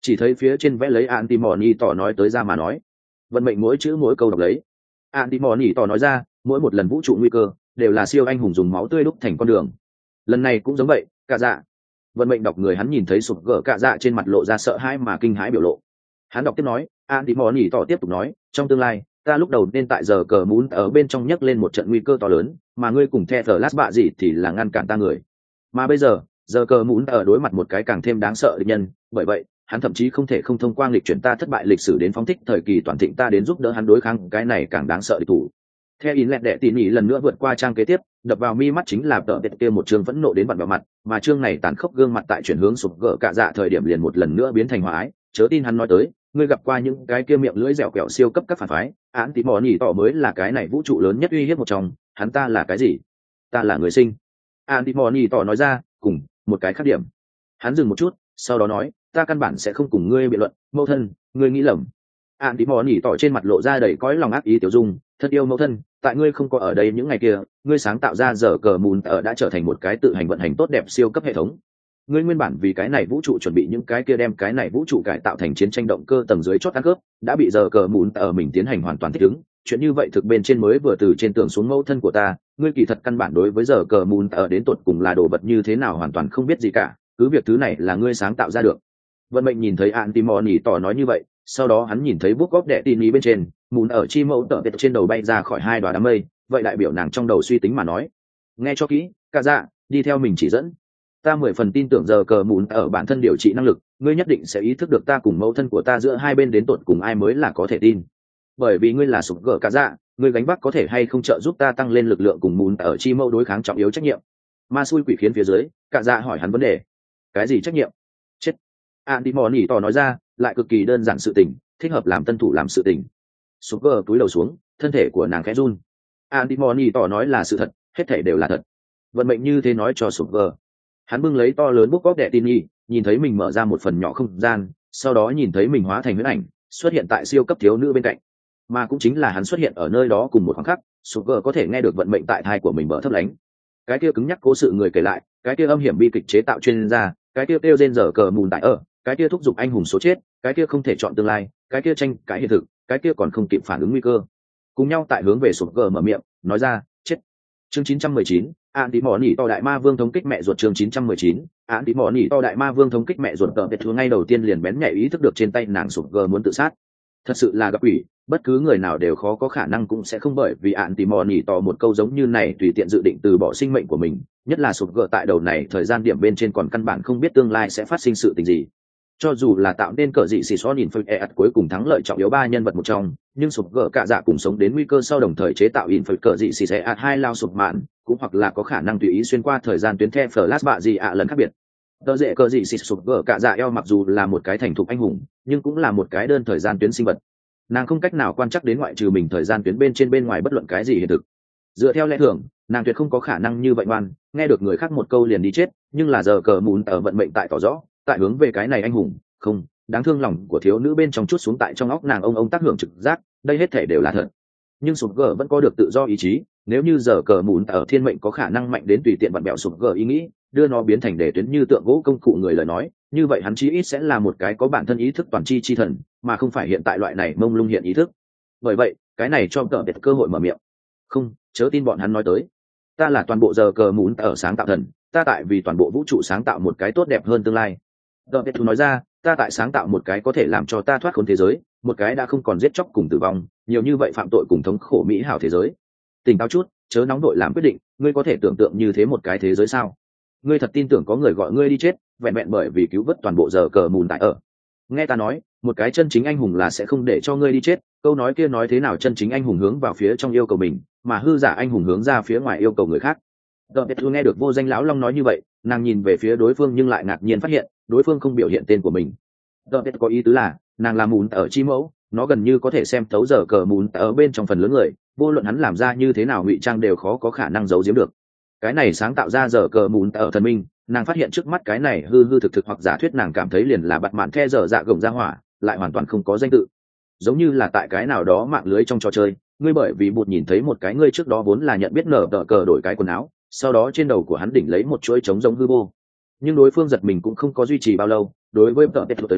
chỉ thấy phía trên vẽ lấy Antimony tỏ nói tới ra mà nói. Vận mệnh mỗi chữ mỗi câu đọc lấy. Antimony tỏ nói ra, mỗi một lần vũ trụ nguy cơ đều là siêu anh hùng dùng máu tươi đúc thành con đường. Lần này cũng giống vậy, cả dạ. Vận mệnh đọc người hắn nhìn thấy sụp gở cả dạ trên mặt lộ ra sợ hãi mà kinh hãi biểu lộ. Hắn đọc tiếp nói, Antimony tỏ tiếp tục nói, trong tương lai, ta lúc đầu nên tại giờ cờ muốn ở bên trong nhấc lên một trận nguy cơ to lớn, mà ngươi cùng The Flash bạ gì thì là ngăn cản ta người. Mà bây giờ, giờ cờ muốn ở đối mặt một cái càng thêm đáng sợ địch nhân, bởi vậy, hắn thậm chí không thể không thông qua lịch chuyển ta thất bại lịch sử đến phóng thích thời kỳ toàn thịnh ta đến giúp đỡ hắn đối kháng cái này càng đáng sợ địch thủ. Theo in lẹt đệ tỉ mỉ lần nữa vượt qua trang kế tiếp, đập vào mi mắt chính là tờ tệ kia một chương phẫn nộ đến bận vào mặt, mà chương này tàn khốc gương mặt tại chuyển hướng sụp gỡ cả dạ thời điểm liền một lần nữa biến thành hòa ái, chớ tin hắn nói tới, ngươi gặp qua những cái kia miệng lưỡi dẻo quẹo siêu cấp các phản phái, án tí mò nhỉ tỏ mới là cái này vũ trụ lớn nhất uy hiếp một trong, hắn ta là cái gì? Ta là người sinh. Án tí mò nhỉ tỏ nói ra, cùng một cái khác điểm. Hắn dừng một chút, sau đó nói, ta căn bản sẽ không cùng ngươi biện luận, mẫu thân, ngươi nghĩ lầm. Án tí mò nhỉ tỏ trên mặt lộ ra đầy cõi lòng ác ý tiểu dung, thật yêu mẫu thân, tại ngươi không có ở đây những ngày kia, ngươi sáng tạo ra giờ cờ mùn ở đã trở thành một cái tự hành vận hành tốt đẹp siêu cấp hệ thống. Ngươi nguyên bản vì cái này vũ trụ chuẩn bị những cái kia đem cái này vũ trụ cải tạo thành chiến tranh động cơ tầng dưới chót ăn cướp, đã bị giờ cờ mùn ở mình tiến hành hoàn toàn thích ứng. Chuyện như vậy thực bên trên mới vừa từ trên tường xuống mẫu thân của ta, ngươi kỳ thật căn bản đối với giờ cờ mùn ở đến tột cùng là đồ vật như thế nào hoàn toàn không biết gì cả, cứ việc thứ này là ngươi sáng tạo ra được. Vận mệnh nhìn thấy Antimony tỏ nói như vậy, sau đó hắn nhìn thấy bút góp đệ tin ý bên trên, mùn ở chi mẫu tợ trên đầu bay ra khỏi hai đoá đám mây, vậy đại biểu nàng trong đầu suy tính mà nói, nghe cho kỹ, cả dạ, đi theo mình chỉ dẫn. Ta mười phần tin tưởng giờ cờ mùn ở bản thân điều trị năng lực, ngươi nhất định sẽ ý thức được ta cùng mẫu thân của ta giữa hai bên đến tột cùng ai mới là có thể tin. Bởi vì ngươi là sụp gở cả dạ, ngươi gánh vác có thể hay không trợ giúp ta tăng lên lực lượng cùng mùn ở chi mẫu đối kháng trọng yếu trách nhiệm. Ma xui quỷ khiến phía dưới, cả dạ hỏi hắn vấn đề. Cái gì trách nhiệm? Chết. Antimony tỏ nói ra, lại cực kỳ đơn giản sự tình, thích hợp làm tân thủ làm sự tình. Sụp gở túi đầu xuống, thân thể của nàng khẽ run. Antimony tỏ nói là sự thật, hết thể đều là thật. Vận mệnh như thế nói cho sụp gở. Hắn bưng lấy to lớn bút góp đệ tin nhi, nhìn thấy mình mở ra một phần nhỏ không gian, sau đó nhìn thấy mình hóa thành huyễn ảnh xuất hiện tại siêu cấp thiếu nữ bên cạnh, mà cũng chính là hắn xuất hiện ở nơi đó cùng một khoảng khắc, Sugar có thể nghe được vận mệnh tại thai của mình bờ thấp lánh. Cái kia cứng nhắc cố sự người kể lại, cái kia âm hiểm bi kịch chế tạo chuyên gia, cái kia kêu rên dở cờ mùn tại ở, cái kia thúc giục anh hùng số chết, cái kia không thể chọn tương lai, cái kia tranh cái hiện thực, cái kia còn không kịp phản ứng nguy cơ, cùng nhau tại hướng về Sugar mở miệng, nói ra, chết. Chương chín trăm mười chín, Antimony to đại ma vương thống kích mẹ ruột. Chương chín trăm mười chín, Antimony to đại ma vương thống kích mẹ ruột. Tờ Việt ngay đầu tiên liền bén nhạy ý thức được trên tay nàng Sugar muốn tự sát. Thật sự là gặp ủy, bất cứ người nào đều khó có khả năng cũng sẽ không bởi vì Antimony to một câu giống như này tùy tiện dự định từ bỏ sinh mệnh của mình, nhất là Sugar tại đầu này thời gian điểm bên trên còn căn bản không biết tương lai sẽ phát sinh sự tình gì. Cho dù là tạo nên cờ dị xì xó nhìn phơi e cuối cùng thắng lợi trọng yếu ba nhân vật một trong, nhưng sụp gỡ cả dạ cùng sống đến nguy cơ sau đồng thời chế tạo in phơi cờ dị xì xé hai lao sụp mạn, cũng hoặc là có khả năng tùy ý xuyên qua thời gian tuyến the flash bạ gì ạ lần khác biệt. Tờ dễ cờ dị xì sụp gỡ cả dạ eo mặc dù là một cái thành thục anh hùng, nhưng cũng là một cái đơn thời gian tuyến sinh vật. Nàng không cách nào quan trắc đến ngoại trừ mình thời gian tuyến bên trên bên ngoài bất luận cái gì hiện thực. Dựa theo lẽ thường, nàng tuyệt không có khả năng như vậy ngoan, nghe được người khác một câu liền đi chết, nhưng là giờ cờ mùn ở vận mệnh tại tỏ rõ, tại hướng về cái này anh hùng, không, đáng thương lòng của thiếu nữ bên trong chút xuống tại trong óc nàng ông ông tác hưởng trực giác, đây hết thể đều là thật. Nhưng sụp gờ vẫn có được tự do ý chí, nếu như giờ cờ mùn ở thiên mệnh có khả năng mạnh đến tùy tiện vặn bẹo sụp gờ ý nghĩ, đưa nó biến thành để tuyến như tượng gỗ công cụ người lời nói, như vậy hắn chí ít sẽ là một cái có bản thân ý thức toàn chi chi thần, mà không phải hiện tại loại này mông lung hiện ý thức. Bởi vậy, cái này cho tờ biệt cơ hội mở miệng. Không, chớ tin bọn hắn nói tới. Ta là toàn bộ giờ cờ mùn ở sáng tạo thần, ta tại vì toàn bộ vũ trụ sáng tạo một cái tốt đẹp hơn tương lai. Tờ biệt nói ra, ta tại sáng tạo một cái có thể làm cho ta thoát khốn thế giới, một cái đã không còn giết chóc cùng tử vong, nhiều như vậy phạm tội cùng thống khổ mỹ hảo thế giới. Tỉnh táo chút, chớ nóng đội làm quyết định, ngươi có thể tưởng tượng như thế một cái thế giới sao? Ngươi thật tin tưởng có người gọi ngươi đi chết, vẹn vẹn bởi vì cứu vớt toàn bộ giờ cờ mùn tại ở? Nghe ta nói, một cái chân chính anh hùng là sẽ không để cho ngươi đi chết, câu nói kia nói thế nào chân chính anh hùng hướng vào phía trong yêu cầu mình, mà hư giả anh hùng hướng ra phía ngoài yêu cầu người khác. Đợt Thu nghe được vô danh lão long nói như vậy, nàng nhìn về phía đối phương nhưng lại ngạc nhiên phát hiện, đối phương không biểu hiện tên của mình. Đợt có ý tứ là, nàng là mùn ở chi mẫu, nó gần như có thể xem thấu giờ cờ mùn ở bên trong phần lớn người, vô luận hắn làm ra như thế nào ngụy trang đều khó có khả năng giấu giếm được. Cái này sáng tạo ra giờ cờ mùn ở thần minh, nàng phát hiện trước mắt cái này hư hư thực thực hoặc giả thuyết nàng cảm thấy liền là bặt mạn the giờ dạ gồng ra hỏa, lại hoàn toàn không có danh tự. Giống như là tại cái nào đó mạng lưới trong trò chơi, ngươi bởi vì bụt nhìn thấy một cái ngươi trước đó vốn là nhận biết nở tờ cờ đổi cái quần áo, sau đó trên đầu của hắn đỉnh lấy một chuỗi trống giống hư vô. Nhưng đối phương giật mình cũng không có duy trì bao lâu, đối với tờ tết tới nói,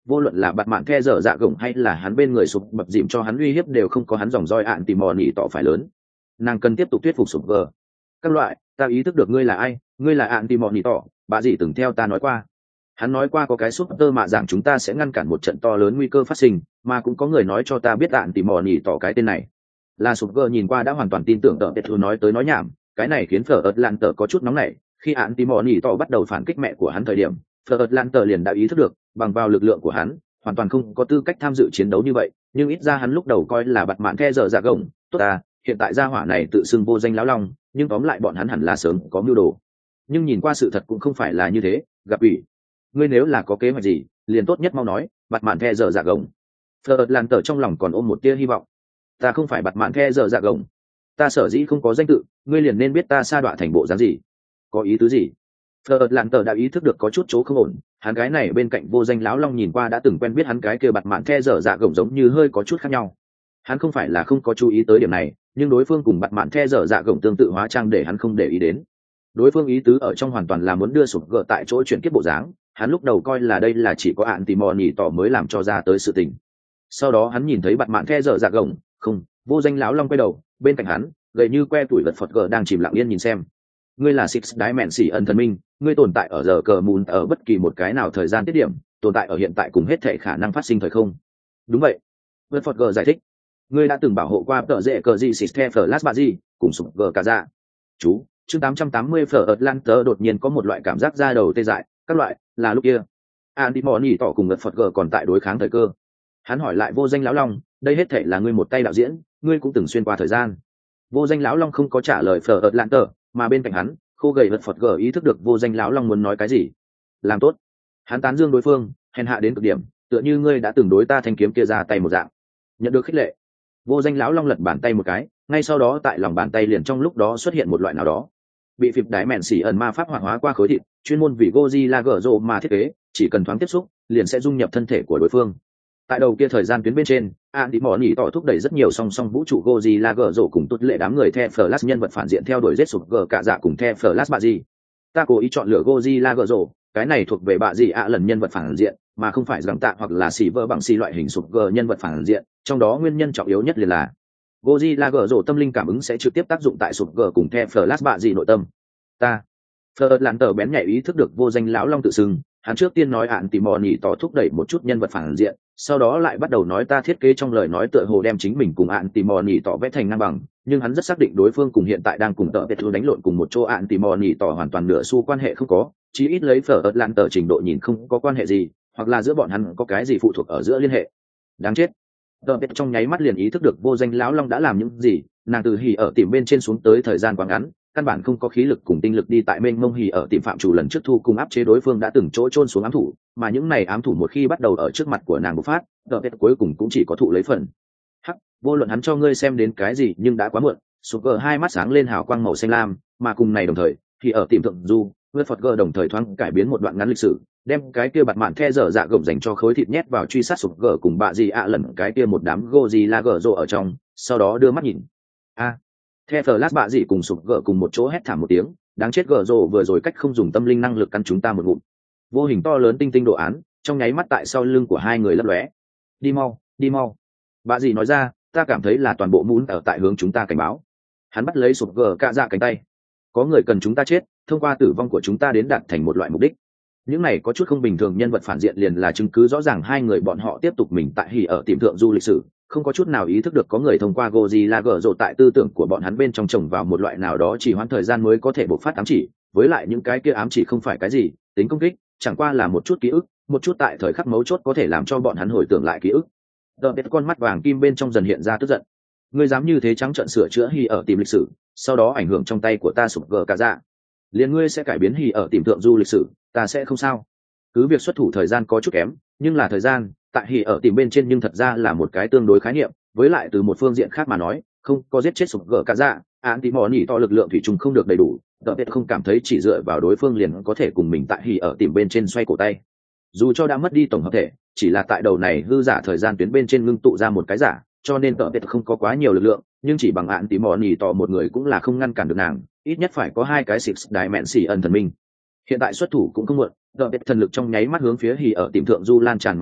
vô luận là bạt mạn the dở dạ gồng hay là hắn bên người sụp bập dìm cho hắn uy hiếp đều không có hắn dòng roi ạn tìm mò nỉ tỏ phải lớn. Nàng cần tiếp tục thuyết phục sụp gờ. Các loại, ta ý thức được ngươi là ai, ngươi là ạn tìm mò nỉ tỏ, bà dì từng theo ta nói qua. Hắn nói qua có cái súp tơ mạ rằng chúng ta sẽ ngăn cản một trận to lớn nguy cơ phát sinh, mà cũng có người nói cho ta biết ạn tìm mò nỉ tỏ cái tên này. Là sụp gờ nhìn qua đã hoàn toàn tin tưởng tợ tết thư nói tới nói nhảm, cái này khiến phở ớt lan tờ có chút nóng nảy. Khi ạn tìm mò nỉ tỏ bắt đầu phản kích mẹ của hắn thời điểm, phở ớt lan tờ liền đã ý thức được bằng vào lực lượng của hắn hoàn toàn không có tư cách tham dự chiến đấu như vậy, nhưng ít ra hắn lúc đầu coi là bặt mạn the dở dạ gồng tốt à, hiện tại gia hỏa này tự xưng vô danh lão long, nhưng tóm lại bọn hắn hẳn là sớm có mưu đồ. Nhưng nhìn qua sự thật cũng không phải là như thế. Gặp ủy, ngươi nếu là có kế hoạch gì liền tốt nhất mau nói. Bặt mạn the dở dạ gồng. Phở lan tờ trong lòng còn ôm một tia hy vọng. Ta không phải bặt mạn the dở dạ gồng, ta sở dĩ không có danh tự, ngươi liền nên biết ta sa đọa thành bộ dáng gì. Có ý tứ gì? Phở lan tờ đã ý thức được có chút chỗ không ổn. Hắn gái này bên cạnh vô danh lão long nhìn qua đã từng quen biết hắn cái kia bặt mạn the dở dạ gồng giống như hơi có chút khác nhau. Hắn không phải là không có chú ý tới điểm này, nhưng đối phương cùng bặt mạn the dở dạ gồng tương tự hóa trang để hắn không để ý đến. Đối phương ý tứ ở trong hoàn toàn là muốn đưa sụp gỡ tại chỗ chuyển kiếp bộ dáng. Hắn lúc đầu coi là đây là chỉ có ạn tìm mò nhỉ tỏ mới làm cho ra tới sự tình. Sau đó hắn nhìn thấy bặt mạn the dở dạ gồng, không, vô danh lão long quay đầu, bên cạnh hắn gầy như que tuổi vật phật gỡ đang chìm lặng yên nhìn xem. Ngươi là Six Dimension ẩn thần minh, ngươi tồn tại ở giờ cờ mùn ở bất kỳ một cái nào thời gian tiết điểm, tồn tại ở hiện tại cùng hết thể khả năng phát sinh thời không. Đúng vậy. Vật phật gỡ giải thích. Ngươi đã từng bảo hộ qua tợ rễ cờ gì System Flash Bazi, cùng sụp gỡ cả dạ. Chú, chương tám trăm tám mươi Phở Atlantis đột nhiên có một loại cảm giác da đầu tê dại, các loại, là lúc kia. Andy Moni tỏ cùng vật phật gỡ còn tại đối kháng thời cơ. Hắn hỏi lại vô danh lão long, đây hết thể là ngươi một tay đạo diễn, ngươi cũng từng xuyên qua thời gian. Vô danh lão long không có trả lời Phở Atlantis, mà bên cạnh hắn khô gầy vật phật gờ ý thức được vô danh lão long muốn nói cái gì. Làm tốt. Hắn tán dương đối phương, hèn hạ đến cực điểm, tựa như ngươi đã từng đối ta thanh kiếm kia ra tay một dạng. Nhận được khích lệ, vô danh lão long lật bàn tay một cái, ngay sau đó tại lòng bàn tay liền trong lúc đó xuất hiện một loại nào đó bị phịp đáy mèn xỉ ẩn ma pháp hoạt hóa qua khối thịt, chuyên môn vì Godzilla gở rộ mà thiết kế, chỉ cần thoáng tiếp xúc liền sẽ dung nhập thân thể của đối phương. Tại đầu kia thời gian tuyến bên trên, Andy mỏ nhỉ tỏ thúc đẩy rất nhiều song song vũ trụ Godzilla gở rộ cùng tốt lệ đám người theo Flash nhân vật phản diện theo đuổi giết sụp gở cả dạ cùng theo Flash bạ gì. Ta cố ý chọn lựa Godzilla gở rộ, cái này thuộc về bạ gì ạ lần nhân vật phản diện, mà không phải gẳng tạ hoặc là xỉ vỡ bằng xỉ loại hình sụp gở nhân vật phản diện, trong đó nguyên nhân trọng yếu nhất liền là Godzilla gở rộ tâm linh cảm ứng sẽ trực tiếp tác dụng tại sụp gở cùng theo Flash bạ gì nội tâm. Ta Phở lạn tờ bén nhạy ý thức được vô danh lão long tự xưng, hắn trước tiên nói ạn tìm mò nhỉ tỏ thúc đẩy một chút nhân vật phản diện, sau đó lại bắt đầu nói ta thiết kế trong lời nói tựa hồ đem chính mình cùng ạn tìm mò nhỉ tỏ vẽ thành ngang bằng, nhưng hắn rất xác định đối phương cùng hiện tại đang cùng tợ Petru đánh lộn cùng một chỗ, ạn tìm mò nhỉ tỏ hoàn toàn nửa xu quan hệ không có, chí ít lấy Phở lạn tờ trình độ nhìn không có quan hệ gì, hoặc là giữa bọn hắn có cái gì phụ thuộc ở giữa liên hệ. Đáng chết. Tợ Petru trong nháy mắt liền ý thức được vô danh lão long đã làm những gì, nàng từ hỉ ở tìm bên trên xuống tới thời gian quá ngắn, căn bản không có khí lực cùng tinh lực đi tại mênh mông hỉ ở tìm phạm chủ lần trước thu cùng áp chế đối phương đã từng chỗ chôn xuống ám thủ, mà những này ám thủ một khi bắt đầu ở trước mặt của nàng bộc phát, đợt kết cuối cùng cũng chỉ có thụ lấy phần. Hắc, vô luận hắn cho ngươi xem đến cái gì nhưng đã quá muộn. Sụp gờ hai mắt sáng lên hào quang màu xanh lam, mà cùng này đồng thời thì ở tìm thượng du, Nguyệt Phật gờ đồng thời thoáng cải biến một đoạn ngắn lịch sử, đem cái kia bạt mạn the dở dạ gồng dành cho khối thịt nhét vào truy sát sụp gờ cùng bạ gì ạ lần cái kia một đám Godzilla gở rộ ở trong, sau đó đưa mắt nhìn. A The Flash bạ dị cùng sụp gỡ cùng một chỗ hét thảm một tiếng, đáng chết gỡ rồ vừa rồi cách không dùng tâm linh năng lực căn chúng ta một ngụm. Vô hình to lớn tinh tinh đồ án, trong nháy mắt tại sau lưng của hai người lấp lóe. Đi mau, đi mau. Bạ dị nói ra, ta cảm thấy là toàn bộ muốn ở tại hướng chúng ta cảnh báo. Hắn bắt lấy sụp gỡ cạ dạ cánh tay. Có người cần chúng ta chết, thông qua tử vong của chúng ta đến đạt thành một loại mục đích. Những này có chút không bình thường nhân vật phản diện liền là chứng cứ rõ ràng hai người bọn họ tiếp tục mình tại hỉ ở tiệm thượng du lịch sử. Không có chút nào ý thức được có người thông qua Godzilla gở rộ tại tư tưởng của bọn hắn bên trong trồng vào một loại nào đó chỉ hoãn thời gian mới có thể bộc phát ám chỉ, với lại những cái kia ám chỉ không phải cái gì tính công kích, chẳng qua là một chút ký ức, một chút tại thời khắc mấu chốt có thể làm cho bọn hắn hồi tưởng lại ký ức. Đợt biết con mắt vàng kim bên trong dần hiện ra tức giận. Ngươi dám như thế trắng trợn sửa chữa hỉ ở tìm lịch sử, sau đó ảnh hưởng trong tay của ta sụp gờ cả dạ. Liền ngươi sẽ cải biến hỉ ở tìm thượng du lịch sử, ta sẽ không sao. Cứ việc xuất thủ thời gian có chút kém, nhưng là thời gian tại hỉ ở tìm bên trên nhưng thật ra là một cái tương đối khái niệm, với lại từ một phương diện khác mà nói, không có giết chết sụp gỡ cả dạ, án tí mò nhỉ to lực lượng thủy chung không được đầy đủ, đặc biệt không cảm thấy chỉ dựa vào đối phương liền có thể cùng mình tại hỉ ở tìm bên trên xoay cổ tay. Dù cho đã mất đi tổng hợp thể, chỉ là tại đầu này hư giả thời gian tuyến bên trên ngưng tụ ra một cái giả, cho nên đặc biệt không có quá nhiều lực lượng, nhưng chỉ bằng án tí mò nhỉ to một người cũng là không ngăn cản được nàng, ít nhất phải có hai cái Six Dimension thần minh. Hiện tại xuất thủ cũng không muộn, đặc biệt thần lực trong nháy mắt hướng phía hỉ ở tìm thượng du lan tràn mà đi,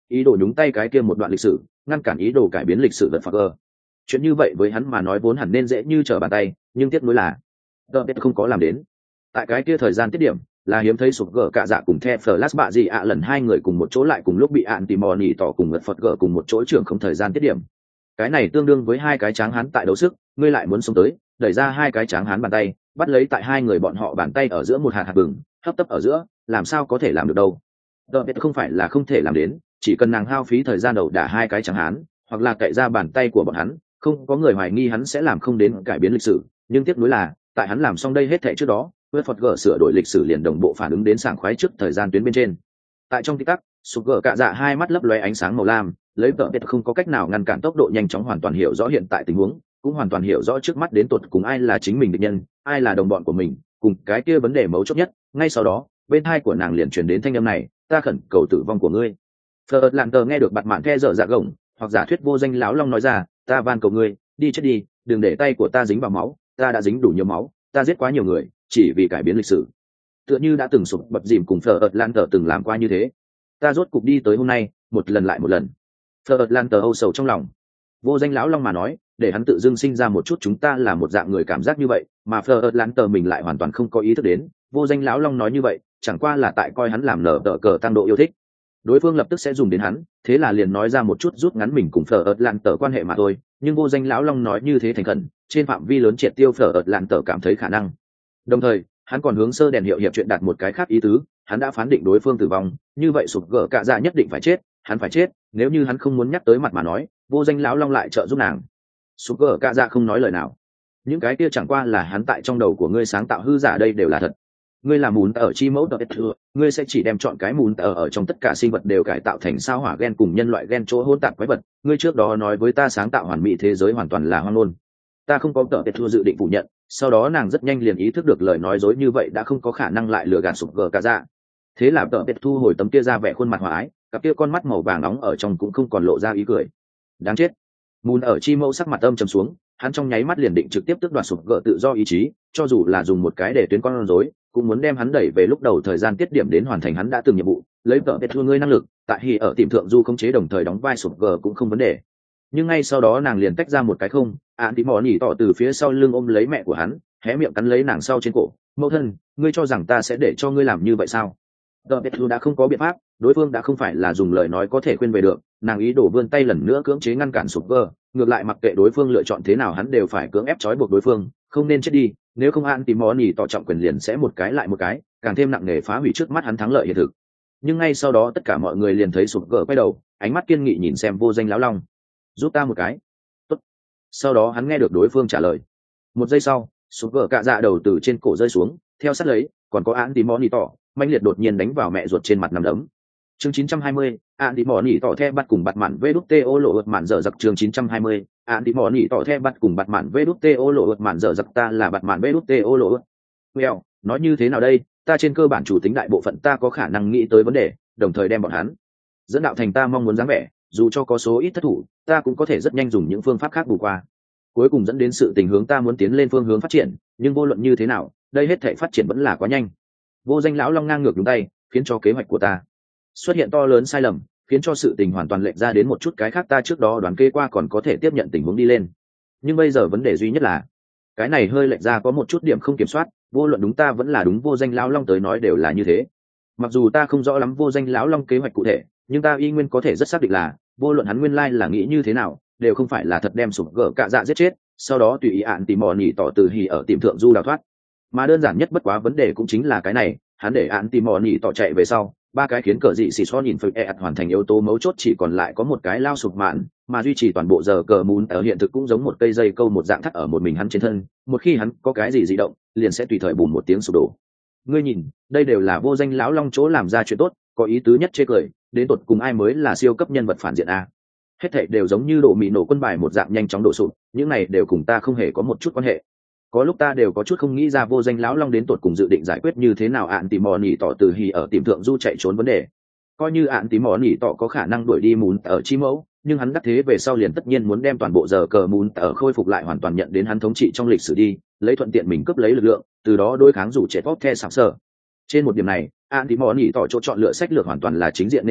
ý đồ nhúng tay cái kia một đoạn lịch sử, ngăn cản ý đồ cải biến lịch sử vật phật gờ. Chuyện như vậy với hắn mà nói vốn hẳn nên dễ như trở bàn tay, nhưng tiếc nuối là tờ biết không có làm đến. Tại cái kia thời gian tiết điểm là hiếm thấy sụp gờ cả dạ cùng the flash bạ gì ạ lần hai người cùng một chỗ lại cùng lúc bị ạn tìm mò nỉ tỏ cùng vật phật gờ cùng một chỗ trưởng không thời gian tiết điểm. Cái này tương đương với hai cái tráng hán tại đấu sức, ngươi lại muốn sống tới đẩy ra hai cái tráng hán bàn tay, bắt lấy tại hai người bọn họ bàn tay ở giữa một hạt hạt bừng, hấp tấp ở giữa, làm sao có thể làm được đâu. Tờ biết không phải là không thể làm đến, chỉ cần nàng hao phí thời gian đầu đả hai cái tráng hán, hoặc là cậy ra bàn tay của bọn hắn, không có người hoài nghi hắn sẽ làm không đến cải biến lịch sử. Nhưng tiếc nuối là tại hắn làm xong đây hết thảy trước đó, với Phật gở sửa đổi lịch sử liền đồng bộ phản ứng đến sảng khoái trước thời gian tuyến bên trên. Tại trong tích tắc, sụp gở cạ dạ hai mắt lấp lóe ánh sáng màu lam, lấy vợ biết không có cách nào ngăn cản tốc độ nhanh chóng hoàn toàn hiểu rõ hiện tại tình huống, cũng hoàn toàn hiểu rõ trước mắt đến tột cùng ai là chính mình địch nhân, ai là đồng bọn của mình, cùng cái kia vấn đề mấu chốt nhất. Ngay sau đó, bên hai của nàng liền truyền đến thanh âm này, ta khẩn cầu tử vong của ngươi. Phật lạn tờ nghe được bạt mạn the dở dạ gồng, hoặc giả thuyết vô danh láo long nói ra, ta van cầu ngươi, đi chết đi, đừng để tay của ta dính vào máu, ta đã dính đủ nhiều máu, ta giết quá nhiều người, chỉ vì cải biến lịch sử. Tựa như đã từng sụp bập dìm cùng Phật lạn tờ từng làm qua như thế, ta rốt cục đi tới hôm nay, một lần lại một lần. Phật lạn tờ âu sầu trong lòng. Vô danh lão long mà nói, để hắn tự dưng sinh ra một chút chúng ta là một dạng người cảm giác như vậy, mà Phật lạn tờ mình lại hoàn toàn không có ý thức đến. Vô danh lão long nói như vậy, chẳng qua là tại coi hắn làm nở tờ cờ tăng độ yêu thích. Đối phương lập tức sẽ dùng đến hắn, thế là liền nói ra một chút rút ngắn mình cùng Phật lạn tờ quan hệ mà thôi. Nhưng vô danh lão long nói như thế thành khẩn, trên phạm vi lớn triệt tiêu Phật lạn tờ cảm thấy khả năng. Đồng thời, hắn còn hướng sơ đèn hiệu hiệp chuyện đặt một cái khác ý tứ, hắn đã phán định đối phương tử vong, như vậy sụp gở cạ dạ nhất định phải chết, hắn phải chết, nếu như hắn không muốn nhắc tới mặt mà nói, vô danh lão long lại trợ giúp nàng. Sụp gở cạ dạ không nói lời nào. Những cái kia chẳng qua là hắn tại trong đầu của ngươi sáng tạo hư giả, đây đều là thật. Ngươi là mùn ở chi mẫu tờ thừa, ngươi sẽ chỉ đem chọn cái mùn ở ở trong tất cả sinh vật đều cải tạo thành sao hỏa gen cùng nhân loại gen chỗ hỗn tạp quái vật. Ngươi trước đó nói với ta sáng tạo hoàn mỹ thế giới hoàn toàn là hoang ngôn. Ta không có tờ thừa dự định phủ nhận, sau đó nàng rất nhanh liền ý thức được lời nói dối như vậy đã không có khả năng lại lừa gạt sụp gờ cả dạ. Thế là tờ biệt thu hồi tấm kia ra vẻ khuôn mặt hòa ái, cặp kia con mắt màu vàng nóng ở trong cũng không còn lộ ra ý cười. Đáng chết. Mùn ở chi mẫu sắc mặt âm trầm xuống, hắn trong nháy mắt liền định trực tiếp tước đoạt sụp gờ tự do ý chí, cho dù là dùng một cái để tuyến con rối, cũng muốn đem hắn đẩy về lúc đầu thời gian tiết điểm đến hoàn thành hắn đã từng nhiệm vụ, lấy tờ biệt thua ngươi năng lực, tại khi ở tìm thượng du khống chế đồng thời đóng vai sụp gờ cũng không vấn đề. Nhưng ngay sau đó nàng liền tách ra một cái không, ạn tí mò nhỉ tỏ từ phía sau lưng ôm lấy mẹ của hắn, hé miệng cắn lấy nàng sau trên cổ. Mẫu thân, ngươi cho rằng ta sẽ để cho ngươi làm như vậy sao? Tờ biệt thua đã không có biện pháp, đối phương đã không phải là dùng lời nói có thể khuyên về được, nàng ý đổ vươn tay lần nữa cưỡng chế ngăn cản sụp gờ, ngược lại mặc kệ đối phương lựa chọn thế nào hắn đều phải cưỡng ép trói buộc đối phương, không nên chết đi, nếu không ạn tí mò nhỉ tỏ trọng quyền liền sẽ một cái lại một cái, càng thêm nặng nề phá hủy trước mắt hắn thắng lợi hiện thực. Nhưng ngay sau đó tất cả mọi người liền thấy sụp gờ quay đầu, ánh mắt kiên nghị nhìn xem vô danh lão long. Giúp ta một cái. Tốt. Sau đó hắn nghe được đối phương trả lời. Một giây sau, sụp gờ cạ dạ đầu từ trên cổ rơi xuống, theo sát lấy còn có án tí mò nỉ tỏ manh liệt đột nhiên đánh vào mẹ ruột trên mặt nằm đấm. Chương chín trăm hai mươi, án tí mò nỉ tỏ the bắt cùng bạt mạn vê đút tê ô lộ ợt mạn dở giặc. Chương chín trăm hai mươi, án tí mò nỉ tỏ the bắt cùng bạt mạn vê đút tê ô lộ ợt mạn dở giặc. Ta là bạt mạn vê đút tê ô lộ ợt. Well, nói như thế nào đây, ta trên cơ bản chủ tính đại bộ phận ta có khả năng nghĩ tới vấn đề, đồng thời đem bọn hắn dẫn đạo thành ta mong muốn dáng vẻ, dù cho có số ít thất thủ, ta cũng có thể rất nhanh dùng những phương pháp khác bù qua, cuối cùng dẫn đến sự tình hướng ta muốn tiến lên phương hướng phát triển. Nhưng vô luận như thế nào, đây hết thể phát triển vẫn là quá nhanh. Vô danh lão long ngang ngược đúng tay, khiến cho kế hoạch của ta xuất hiện to lớn sai lầm, khiến cho sự tình hoàn toàn lệch ra đến một chút cái khác ta trước đó đoán kê qua còn có thể tiếp nhận tình huống đi lên. Nhưng bây giờ vấn đề duy nhất là cái này hơi lệch ra có một chút điểm không kiểm soát, vô luận đúng ta vẫn là đúng vô danh lão long tới nói đều là như thế. Mặc dù ta không rõ lắm vô danh lão long kế hoạch cụ thể, nhưng ta y nguyên có thể rất xác định là vô luận hắn nguyên lai là nghĩ như thế nào, đều không phải là thật đem sụp gỡ cạ dạ giết chết, sau đó tùy ý ạn tìm mò nhỉ tỏ từ hỉ ở tìm thượng du đào thoát. Mà đơn giản nhất bất quá vấn đề cũng chính là cái này, hắn để ạn tìm mò nhỉ tỏ chạy về sau, ba cái khiến cờ dị xì xó nhìn phơi ẹt hoàn thành yếu tố mấu chốt chỉ còn lại có một cái lao sụp mạn, mà duy trì toàn bộ giờ cờ mún ở hiện thực cũng giống một cây dây câu một dạng thắt ở một mình hắn trên thân, một khi hắn có cái gì dị động, liền sẽ tùy thời bùn một tiếng sụp đổ. Ngươi nhìn, đây đều là vô danh lão long chỗ làm ra chuyện tốt, có ý tứ nhất chê cười, đến tột cùng ai mới là siêu cấp nhân vật phản diện a? Hết thảy đều giống như đổ mì nổ quân bài một dạng nhanh chóng đổ sụp, những này đều cùng ta không hề có một chút quan hệ. Có lúc ta đều có chút không nghĩ ra vô danh lão long đến tột cùng dự định giải quyết như thế nào ạn tìm mò nỉ tỏ từ hì ở tìm thượng du chạy trốn vấn đề. Coi như ạn tìm mò nỉ tỏ có khả năng đuổi đi mún ở chi mẫu, nhưng hắn đắc thế về sau liền tất nhiên muốn đem toàn bộ giờ cờ mún ở khôi phục lại hoàn toàn nhận đến hắn thống trị trong lịch sử đi, lấy thuận tiện mình cướp lấy lực lượng, từ đó đối kháng rủ trẻ pop the sảng sở. Trên một điểm này, ạn tìm mò nỉ tỏ chỗ chọn lựa sách lược hoàn toàn là chính diện nên kích,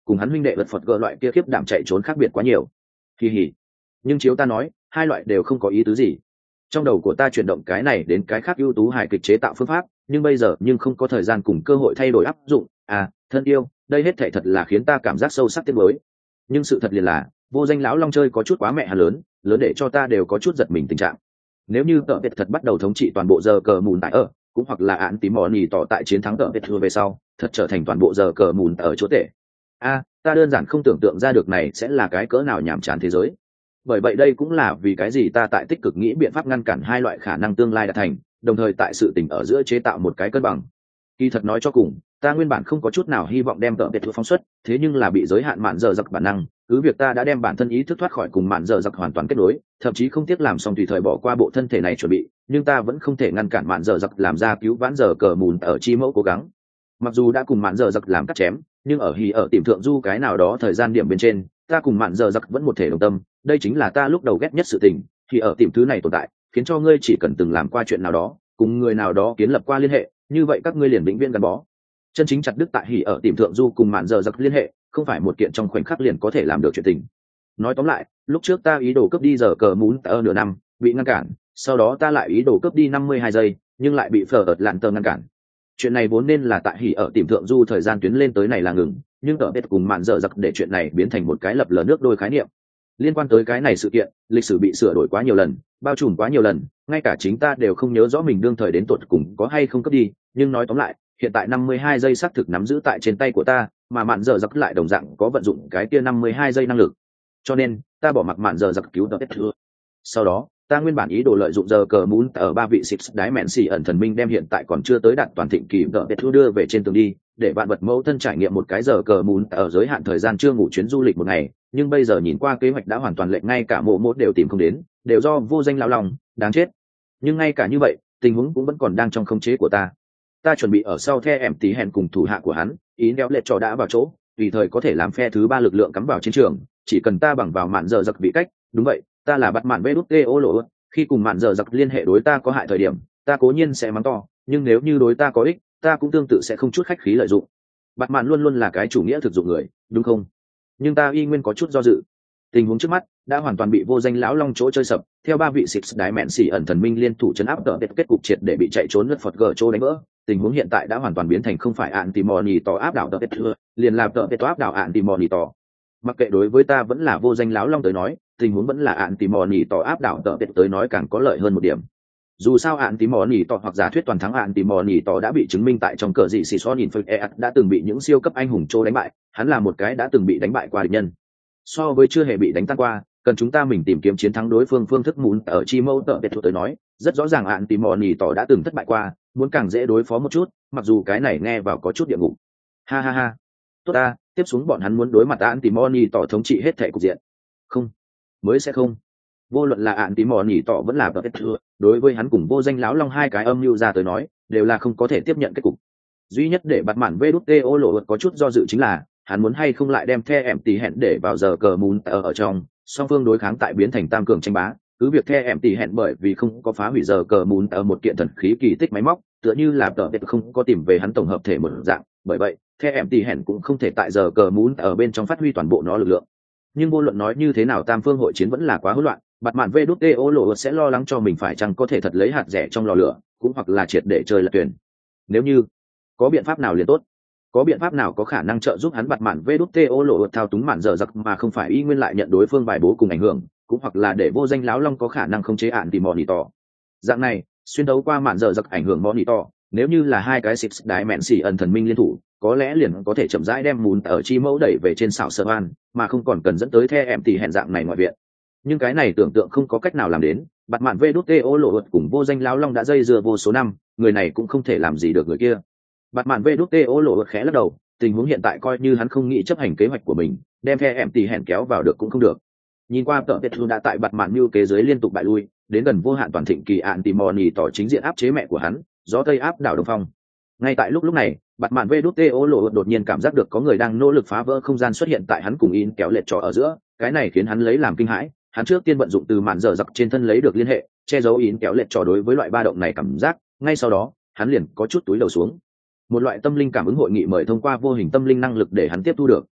cùng hắn huynh đệ vật phật gỡ loại kia khiếp đảm chạy trốn khác biệt quá nhiều. Kỳ hỉ. Nhưng chiếu ta nói, hai loại đều không có ý tứ gì. Trong đầu của ta chuyển động cái này đến cái khác ưu tú hài kịch chế tạo phương pháp, nhưng bây giờ nhưng không có thời gian cùng cơ hội thay đổi áp dụng. À, thân yêu, đây hết thảy thật là khiến ta cảm giác sâu sắc tiếc nuối. Nhưng sự thật liền là, vô danh lão long chơi có chút quá mẹ hà lớn, lớn để cho ta đều có chút giật mình tình trạng. Nếu như tợ biệt thật bắt đầu thống trị toàn bộ giờ cờ mùn tại ở, cũng hoặc là án tí mò nỉ tỏ tại chiến thắng tợ biệt thua về sau, thật trở thành toàn bộ giờ cờ mùn ở chỗ tệ. A, ta đơn giản không tưởng tượng ra được này sẽ là cái cỡ nào nhàm chán thế giới. Bởi vậy đây cũng là vì cái gì ta tại tích cực nghĩ biện pháp ngăn cản hai loại khả năng tương lai đạt thành, đồng thời tại sự tình ở giữa chế tạo một cái cân bằng. Kỳ thật nói cho cùng, ta nguyên bản không có chút nào hy vọng đem tợ biệt thua phóng xuất, thế nhưng là bị giới hạn mạn giờ giặc bản năng, cứ việc ta đã đem bản thân ý thức thoát khỏi cùng mạn giờ giặc hoàn toàn kết nối, thậm chí không tiếc làm xong tùy thời bỏ qua bộ thân thể này chuẩn bị, nhưng ta vẫn không thể ngăn cản mạn giờ giặc làm ra cứu vãn giờ cờ mùn ở chi mẫu cố gắng. Mặc dù đã cùng mạn giờ giặc làm cắt chém, nhưng ở hì ở tìm thượng du cái nào đó thời gian điểm bên trên, ta cùng mạn giờ giặc vẫn một thể đồng tâm, đây chính là ta lúc đầu ghét nhất sự tình. Thì ở tìm thứ này tồn tại, khiến cho ngươi chỉ cần từng làm qua chuyện nào đó, cùng người nào đó kiến lập qua liên hệ, như vậy các ngươi liền vĩnh viễn gắn bó. Chân chính chặt đứt tại hỉ ở tìm thượng du cùng mạn giờ giặc liên hệ, không phải một kiện trong khoảnh khắc liền có thể làm được chuyện tình. Nói tóm lại, lúc trước ta ý đồ cướp đi giờ cờ mún tờ nửa năm, bị ngăn cản, sau đó ta lại ý đồ cướp đi năm mươi hai giây, nhưng lại bị phở ợt lạn tờ ngăn cản. Chuyện này vốn nên là tại hỉ ở tìm thượng du thời gian tuyến lên tới này là ngừng, nhưng tờ biết cùng mạn giờ giặc để chuyện này biến thành một cái lập lờ nước đôi khái niệm. Liên quan tới cái này sự kiện, lịch sử bị sửa đổi quá nhiều lần, bao trùm quá nhiều lần, ngay cả chính ta đều không nhớ rõ mình đương thời đến tột cùng có hay không cướp đi, nhưng nói tóm lại, hiện tại năm mươi hai giây xác thực nắm giữ tại trên tay của ta, mà mạn giờ giặc lại đồng dạng có vận dụng cái kia năm mươi hai giây năng lực. Cho nên, ta bỏ mặc mạn giờ giặc cứu tờ thừa. Sau đó, ta nguyên bản ý đồ lợi dụng giờ cờ muốn ở ba vị six đái mẹn xì ẩn thần minh đem hiện tại còn chưa tới đạt toàn thịnh kỳ tờ thừa đưa về trên tường đi, để bạn vật mẫu thân trải nghiệm một cái giờ cờ muốn ở giới hạn thời gian chưa ngủ chuyến du lịch một ngày, nhưng bây giờ nhìn qua kế hoạch đã hoàn toàn lệch, ngay cả mộ mốt đều tìm không đến, đều do vô danh lão lòng, đáng chết. Nhưng ngay cả như vậy, tình huống cũng vẫn còn đang trong khống chế của ta. Ta chuẩn bị ở sau the em tí hẹn cùng thủ hạ của hắn, ý đeo lệ trò đã vào chỗ, tùy thời có thể làm phe thứ ba lực lượng cắm vào chiến trường, chỉ cần ta bằng vào mạn giờ giặc vị cách. Đúng vậy, ta là bắt mạn vê đút tê ô lộ, khi cùng mạn giờ giặc liên hệ đối ta có hại thời điểm, ta cố nhiên sẽ mắng to, nhưng nếu như đối ta có ích, ta cũng tương tự sẽ không chút khách khí lợi dụng. Bắt mạn luôn luôn là cái chủ nghĩa thực dụng người, đúng không? Nhưng ta y nguyên có chút do dự. Tình huống trước mắt đã hoàn toàn bị vô danh lão long chỗ chơi sập, theo ba vị six đái mẹn xỉ ẩn thần minh liên thủ chấn áp tờ kết cục triệt để bị chạy trốn lướt phật gờ chỗ đánh vỡ. Tình huống hiện tại đã hoàn toàn biến thành không phải ạn tìm mò nỉ tỏ áp đảo tờ kết thừa, liền làm tờ kết áp đảo ạn tìm mò nỉ tỏ. Mặc kệ đối với ta vẫn là vô danh lão long tới nói, tình huống vẫn là ạn tìm mò nỉ tỏ áp đảo tờ kết tới nói càng có lợi hơn một điểm. Dù sao ạn tìm mò nỉ tỏ hoặc giả thuyết toàn thắng ạn tìm mò nỉ tỏ đã bị chứng minh tại trong cờ dị xì xóa nhìn phật e đã từng bị những siêu cấp anh hùng chỗ đánh bại, hắn là một cái đã từng bị đánh bại qua địch nhân. So với chưa hề bị đánh tan qua, cần chúng ta mình tìm kiếm chiến thắng đối phương phương thức muốn ở chi mẫu tợ biệt thuộc tới nói, rất rõ ràng ạn tìm mò nỉ tỏ đã từng thất bại qua, muốn càng dễ đối phó một chút, mặc dù cái này nghe vào có chút địa ngục. Ha ha ha, tốt ta, tiếp xuống bọn hắn muốn đối mặt ạn tìm mò nỉ tỏ thống trị hết thể cục diện. Không, mới sẽ không. Vô luận là ạn tìm mò nỉ tỏ vẫn là tợ biệt thừa, đối với hắn cùng vô danh lão long hai cái âm mưu ra tới nói, đều là không có thể tiếp nhận kết cục. Duy nhất để bắt mạn vê đút tê ô lộ có chút do dự chính là hắn muốn hay không lại đem the em tỷ hẹn để vào giờ cờ mùn ở, ở trong song phương đối kháng tại biến thành tam cường tranh bá, cứ việc the em tỷ hẹn bởi vì không có phá hủy giờ cờ mùn ở một kiện thần khí kỳ tích máy móc, tựa như là tờ tết không có tìm về hắn tổng hợp thể một dạng, bởi vậy the em tỷ hẹn cũng không thể tại giờ cờ mùn ở bên trong phát huy toàn bộ nó lực lượng. Nhưng vô luận nói như thế nào tam phương hội chiến vẫn là quá hỗn loạn, bạt mạn vê đút tê ô lộ sẽ lo lắng cho mình phải chăng có thể thật lấy hạt rẻ trong lò lửa, cũng hoặc là triệt để chơi lật tuyển. Nếu như có biện pháp nào liền tốt, có biện pháp nào có khả năng trợ giúp hắn bạt mạn vê đút tê ô lộ thao túng mạn giờ giặc mà không phải y nguyên lại nhận đối phương bài bố cùng ảnh hưởng, cũng hoặc là để vô danh láo long có khả năng không chế ạn tìm mò nỉ tỏ. Dạng này xuyên đấu qua mạn giờ giặc ảnh hưởng mò nỉ tỏ, nếu như là hai cái six đái mẹn xỉ ẩn thần minh liên thủ, có lẽ liền có thể chậm rãi đem mùn ở chi mẫu đẩy về trên xảo sơ an, mà không còn cần dẫn tới the em tỷ hẹn dạng này ngoại viện. Nhưng cái này tưởng tượng không có cách nào làm đến, bạt mạn vê đút tê ô lộ cùng vô danh láo long đã dây dưa vô số năm, người này cũng không thể làm gì được người kia. Bạt mạn vê đút tê ô lộ khẽ lắc đầu, tình huống hiện tại coi như hắn không nghĩ chấp hành kế hoạch của mình, đem the em tỷ hẹn kéo vào được cũng không được. Nhìn qua tợ tết đã tại bạt mạn mưu kế giới liên tục bại lui, đến gần vô hạn toàn thịnh kỳ ạn tìm mò nỉ tỏ chính diện áp chế mẹ của hắn, gió tây áp đảo đông phong. Ngay tại lúc lúc này, bạt mạn vê đút tê ô lộ đột nhiên cảm giác được có người đang nỗ lực phá vỡ không gian xuất hiện tại hắn cùng in kéo lệch trò ở giữa, cái này khiến hắn lấy làm kinh hãi. Hắn trước tiên vận dụng từ mạn dở giặc trên thân lấy được liên hệ, che giấu in kéo lệch trò đối với loại ba động này cảm giác, ngay sau đó hắn liền có chút túi đầu xuống. Một loại tâm linh cảm ứng hội nghị mời thông qua vô hình tâm linh năng lực để hắn tiếp thu được.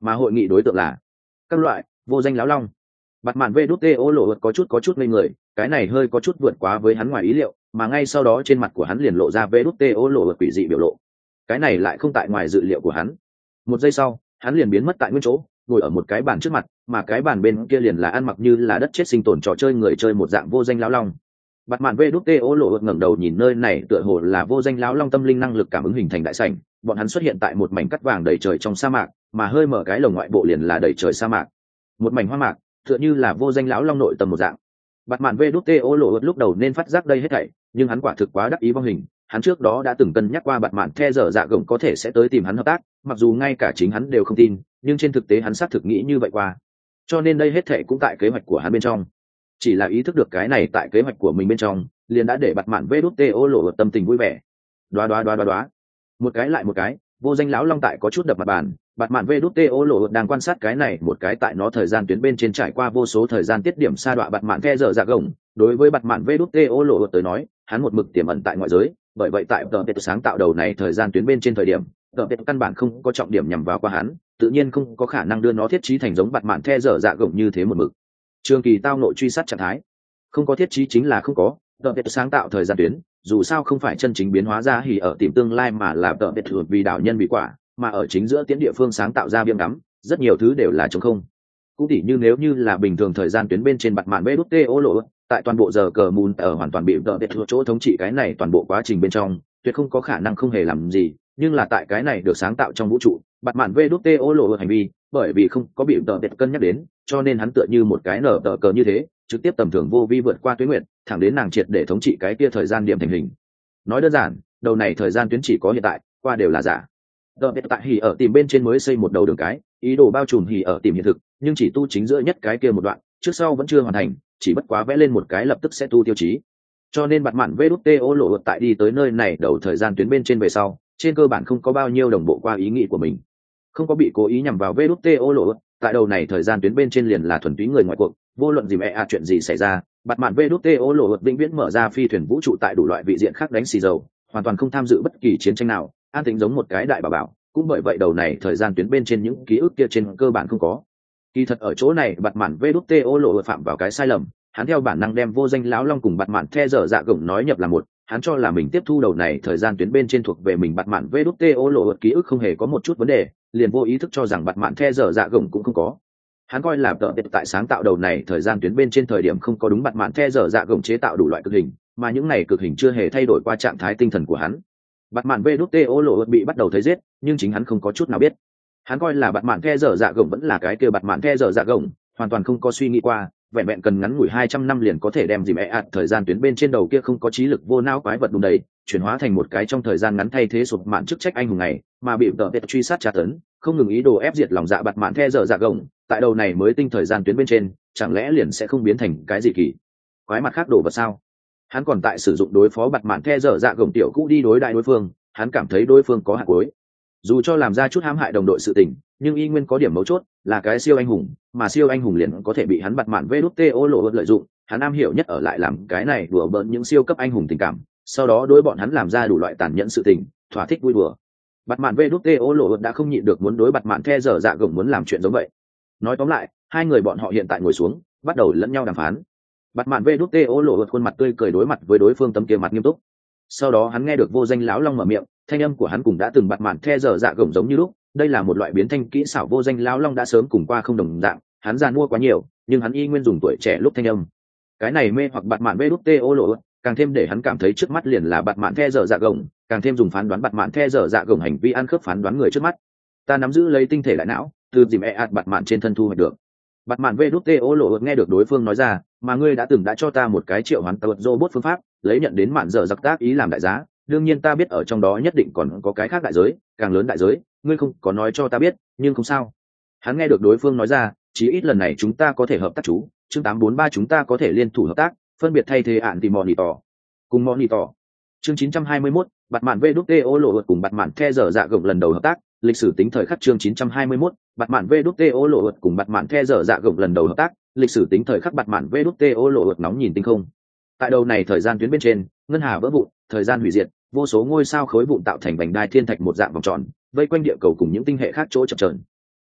mà hội nghị đối tượng là các loại vô danh lão long. Bạt mạn vê đút tê ô lộ có chút có chút ngây người, cái này hơi có chút vượt quá với hắn ngoài ý liệu, mà ngay sau đó trên mặt của hắn liền lộ ra vê đút tê ô lộ quỷ dị biểu lộ. Cái này lại không tại ngoài dự liệu của hắn. Một giây sau, hắn liền biến mất tại nguyên chỗ, ngồi ở một cái bàn trước mặt, mà cái bàn bên kia liền là ăn mặc như là đất chết sinh tồn trò chơi người chơi một dạng vô danh lão long. Bạt mạn vê đút tê ô lộ ngẩng đầu nhìn nơi này, tựa hồ là vô danh lão long tâm linh năng lực cảm ứng hình thành đại sảnh, bọn hắn xuất hiện tại một mảnh cắt vàng đầy trời trong sa mạc, mà hơi mở cái lồng ngoại bộ liền là đầy trời sa mạc. Một mảnh hoa mạc, tựa như là vô danh lão long nội tâm một dạng. Bạt mạn vê đút tê ô lộ lúc đầu nên phát giác đây hết thảy, nhưng hắn quả thực quá đắc ý vong hình, hắn trước đó đã từng cân nhắc qua bạt mạn the dở dạ gồng có thể sẽ tới tìm hắn hợp tác, mặc dù ngay cả chính hắn đều không tin, nhưng trên thực tế hắn xác thực nghĩ như vậy qua. Cho nên đây hết thảy cũng tại kế hoạch của hắn bên trong. Chỉ là ý thức được cái này tại kế hoạch của mình bên trong, liền đã để bạt mạn vê đút tê ô lộ tâm tình vui vẻ. Đoá đoá đoá đoá đoá. Một cái lại một cái, vô danh lão long tại có chút đập mặt bàn. Bạt mạn vê đút tê ô lộ đang quan sát cái này một cái tại nó thời gian tuyến bên trên trải qua vô số thời gian tiết điểm sa đọa bạt mạn the dở dạ gồng. Đối với bạt mạn vê đút tê ô lộ tới nói, hắn một mực tiềm ẩn tại ngoại giới, bởi vậy tại tờ tết sáng tạo đầu này thời gian tuyến bên trên thời điểm, tờ tết căn bản không có trọng điểm nhằm vào qua hắn, tự nhiên không có khả năng đưa nó thiết trí thành giống bạt mạn the dở dạ gồng như thế một mực. Trường kỳ tao nội truy sát trạng thái, không có thiết trí chính là không có. Tờ tết sáng tạo thời gian tuyến, dù sao không phải chân chính biến hóa ra hỉ ở tìm tương lai mà là tờ tết thường vì đạo nhân bị quả, mà ở chính giữa tiến địa phương sáng tạo ra viêm đắm, rất nhiều thứ đều là trống không. Cũng tỉ như nếu như là bình thường thời gian tuyến bên trên bạt mạn vê đút tê ô lộ, tại toàn bộ giờ cờ mùn ở hoàn toàn bị tờ tết chỗ thống trị cái này toàn bộ quá trình bên trong, tuyệt không có khả năng không hề làm gì, nhưng là tại cái này được sáng tạo trong vũ trụ, bạt mạn vê đút tê ô lộ hành vi, bởi vì không có bị tờ tết cân nhắc đến, cho nên hắn tựa như một cái nở tờ cờ như thế, trực tiếp tầm thường vô vi vượt qua tuyến nguyện, thẳng đến nàng triệt để thống trị cái kia thời gian điểm thành hình. Nói đơn giản, đầu này thời gian tuyến chỉ có hiện tại, qua đều là giả. Tờ tết tại hỉ ở tìm bên trên mới xây một đầu đường cái, ý đồ bao trùm hỉ ở tìm hiện thực, nhưng chỉ tu chính giữa nhất cái kia một đoạn, trước sau vẫn chưa hoàn thành, chỉ bất quá vẽ lên một cái lập tức sẽ tu tiêu chí. Cho nên bạt mạn vê đút tê ô lộ tại đi tới nơi này đầu thời gian tuyến bên trên về sau, trên cơ bản không có bao nhiêu đồng bộ qua ý nghĩ của mình, không có bị cố ý nhằm vào vê đút tê ô lộ. Tại đầu này thời gian tuyến bên trên liền là thuần túy người ngoại cuộc, vô luận gì mẹ à chuyện gì xảy ra, bạt mạn vê đút tê ô lộ vĩnh viễn mở ra phi thuyền vũ trụ tại đủ loại vị diện khác đánh xì dầu, hoàn toàn không tham dự bất kỳ chiến tranh nào, an tính giống một cái đại bà bảo. Cũng bởi vậy đầu này thời gian tuyến bên trên những ký ức kia trên cơ bản không có. Kỳ thật ở chỗ này bạt mạn vê đút tê ô lộ phạm vào cái sai lầm, hắn theo bản năng đem vô danh lão long cùng bạt mạn the dở dạ gồng nói nhập là một, hắn cho là mình tiếp thu đầu này thời gian tuyến bên trên thuộc về mình bạt mạn vê đút tê ô lộ ký ức không hề có một chút vấn đề, liền vô ý thức cho rằng bạt mạn the dở dạ gồng cũng không có. Hắn coi là tờ tại sáng tạo đầu này thời gian tuyến bên trên thời điểm không có đúng bạt mạn the dở dạ gồng chế tạo đủ loại cực hình, mà những này cực hình chưa hề thay đổi qua trạng thái tinh thần của hắn. Bạt mạn vê đút tê ô lộ bị bắt đầu thấy giết, nhưng chính hắn không có chút nào biết. Hắn coi là bạt mạn the dở dạ gồng vẫn là cái kia bạt mạn the dở dạ gồng, hoàn toàn không có suy nghĩ qua, vẹn vẹn cần ngắn ngủi hai trăm năm liền có thể đem dìm ẹ ạt thời gian tuyến bên trên đầu kia không có trí lực vô não quái vật đùng đầy, chuyển hóa thành một cái trong thời gian ngắn thay thế sụp mạn chức trách anh hùng này, mà bị tờ tết truy sát tra tấn, không ngừng ý đồ ép diệt lòng dạ bạt mạn the dở dạ gồng, tại đầu này mới tinh thời gian tuyến bên trên, chẳng lẽ liền sẽ không biến thành cái gì kỳ quái mặt khác đồ vật sao? Hắn còn tại sử dụng đối phó bạt mạn the dở dạ gồng tiểu cũ đi đối đại đối phương, hắn cảm thấy đối phương có hạt cuối, dù cho làm ra chút hãm hại đồng đội sự tình, nhưng y nguyên có điểm mấu chốt là cái siêu anh hùng, mà siêu anh hùng liền có thể bị hắn bạt mạn vê đút tê ô lộ lợi dụng. Hắn am hiểu nhất ở lại làm cái này đùa bỡn những siêu cấp anh hùng tình cảm, sau đó đối bọn hắn làm ra đủ loại tàn nhẫn sự tình, thỏa thích vui đùa. Bạt mạn vê đút tê ô lộ đã không nhịn được muốn đối bạt mạn the dở dạ gồng muốn làm chuyện giống vậy. Nói tóm lại, hai người bọn họ hiện tại ngồi xuống, bắt đầu lẫn nhau đàm phán. Bạt mạn vê đút tê ô lộ khuôn mặt tươi cười đối mặt với đối phương tấm kia mặt nghiêm túc. Sau đó hắn nghe được vô danh lão long mở miệng, thanh âm của hắn cùng đã từng bạt mạn the dở dạ gồng giống như lúc, đây là một loại biến thanh kỹ xảo vô danh lão long đã sớm cùng qua không đồng dạng, hắn già mua quá nhiều, nhưng hắn y nguyên dùng tuổi trẻ lúc thanh âm. Cái này mê hoặc bạt mạn vê đút tê ô lộ, càng thêm để hắn cảm thấy trước mắt liền là bạt mạn the dở dạ gồng, càng thêm dùng phán đoán bạt mạn the dở dạ gồng hành vi ăn khớp phán đoán người trước mắt. Ta nắm giữ lấy tinh thể đại não, từ dìm e ạt bạt mạn trên thân thu hoạch được. Bạt mạn vê đút tê ô lộ nghe được đối phương nói ra, mà ngươi đã từng đã cho ta một cái triệu hoán tật robot phương pháp, lấy nhận đến mạn dở giặc tác ý làm đại giá, đương nhiên ta biết ở trong đó nhất định còn có cái khác đại giới, càng lớn đại giới, ngươi không có nói cho ta biết, nhưng không sao. Hắn nghe được đối phương nói ra, chí ít lần này chúng ta có thể hợp tác chú, chương tám bốn ba chúng ta có thể liên thủ hợp tác, phân biệt thay thế ạn tìm monitor. Cùng monitor. Chương chín trăm hai mươi mốt, bạt mạn vê đút tê ô lộ cùng bạt mạn the dở dạ gồng lần đầu hợp tác, lịch sử tính thời khắc chương chín trăm hai mươi mốt, bạt mạn vê đút tê ô lộ cùng bạt mạn the dở dạ gồng lần đầu hợp tác, lịch sử tính thời khắc bạt mạn vê đút tê ô lộ nóng nhìn tinh không. Tại đầu này thời gian tuyến bên trên, ngân hà vỡ vụn, thời gian hủy diệt, vô số ngôi sao khối vụn tạo thành vành đai thiên thạch một dạng vòng tròn, vây quanh địa cầu cùng những tinh hệ khác chỗ chập chờn.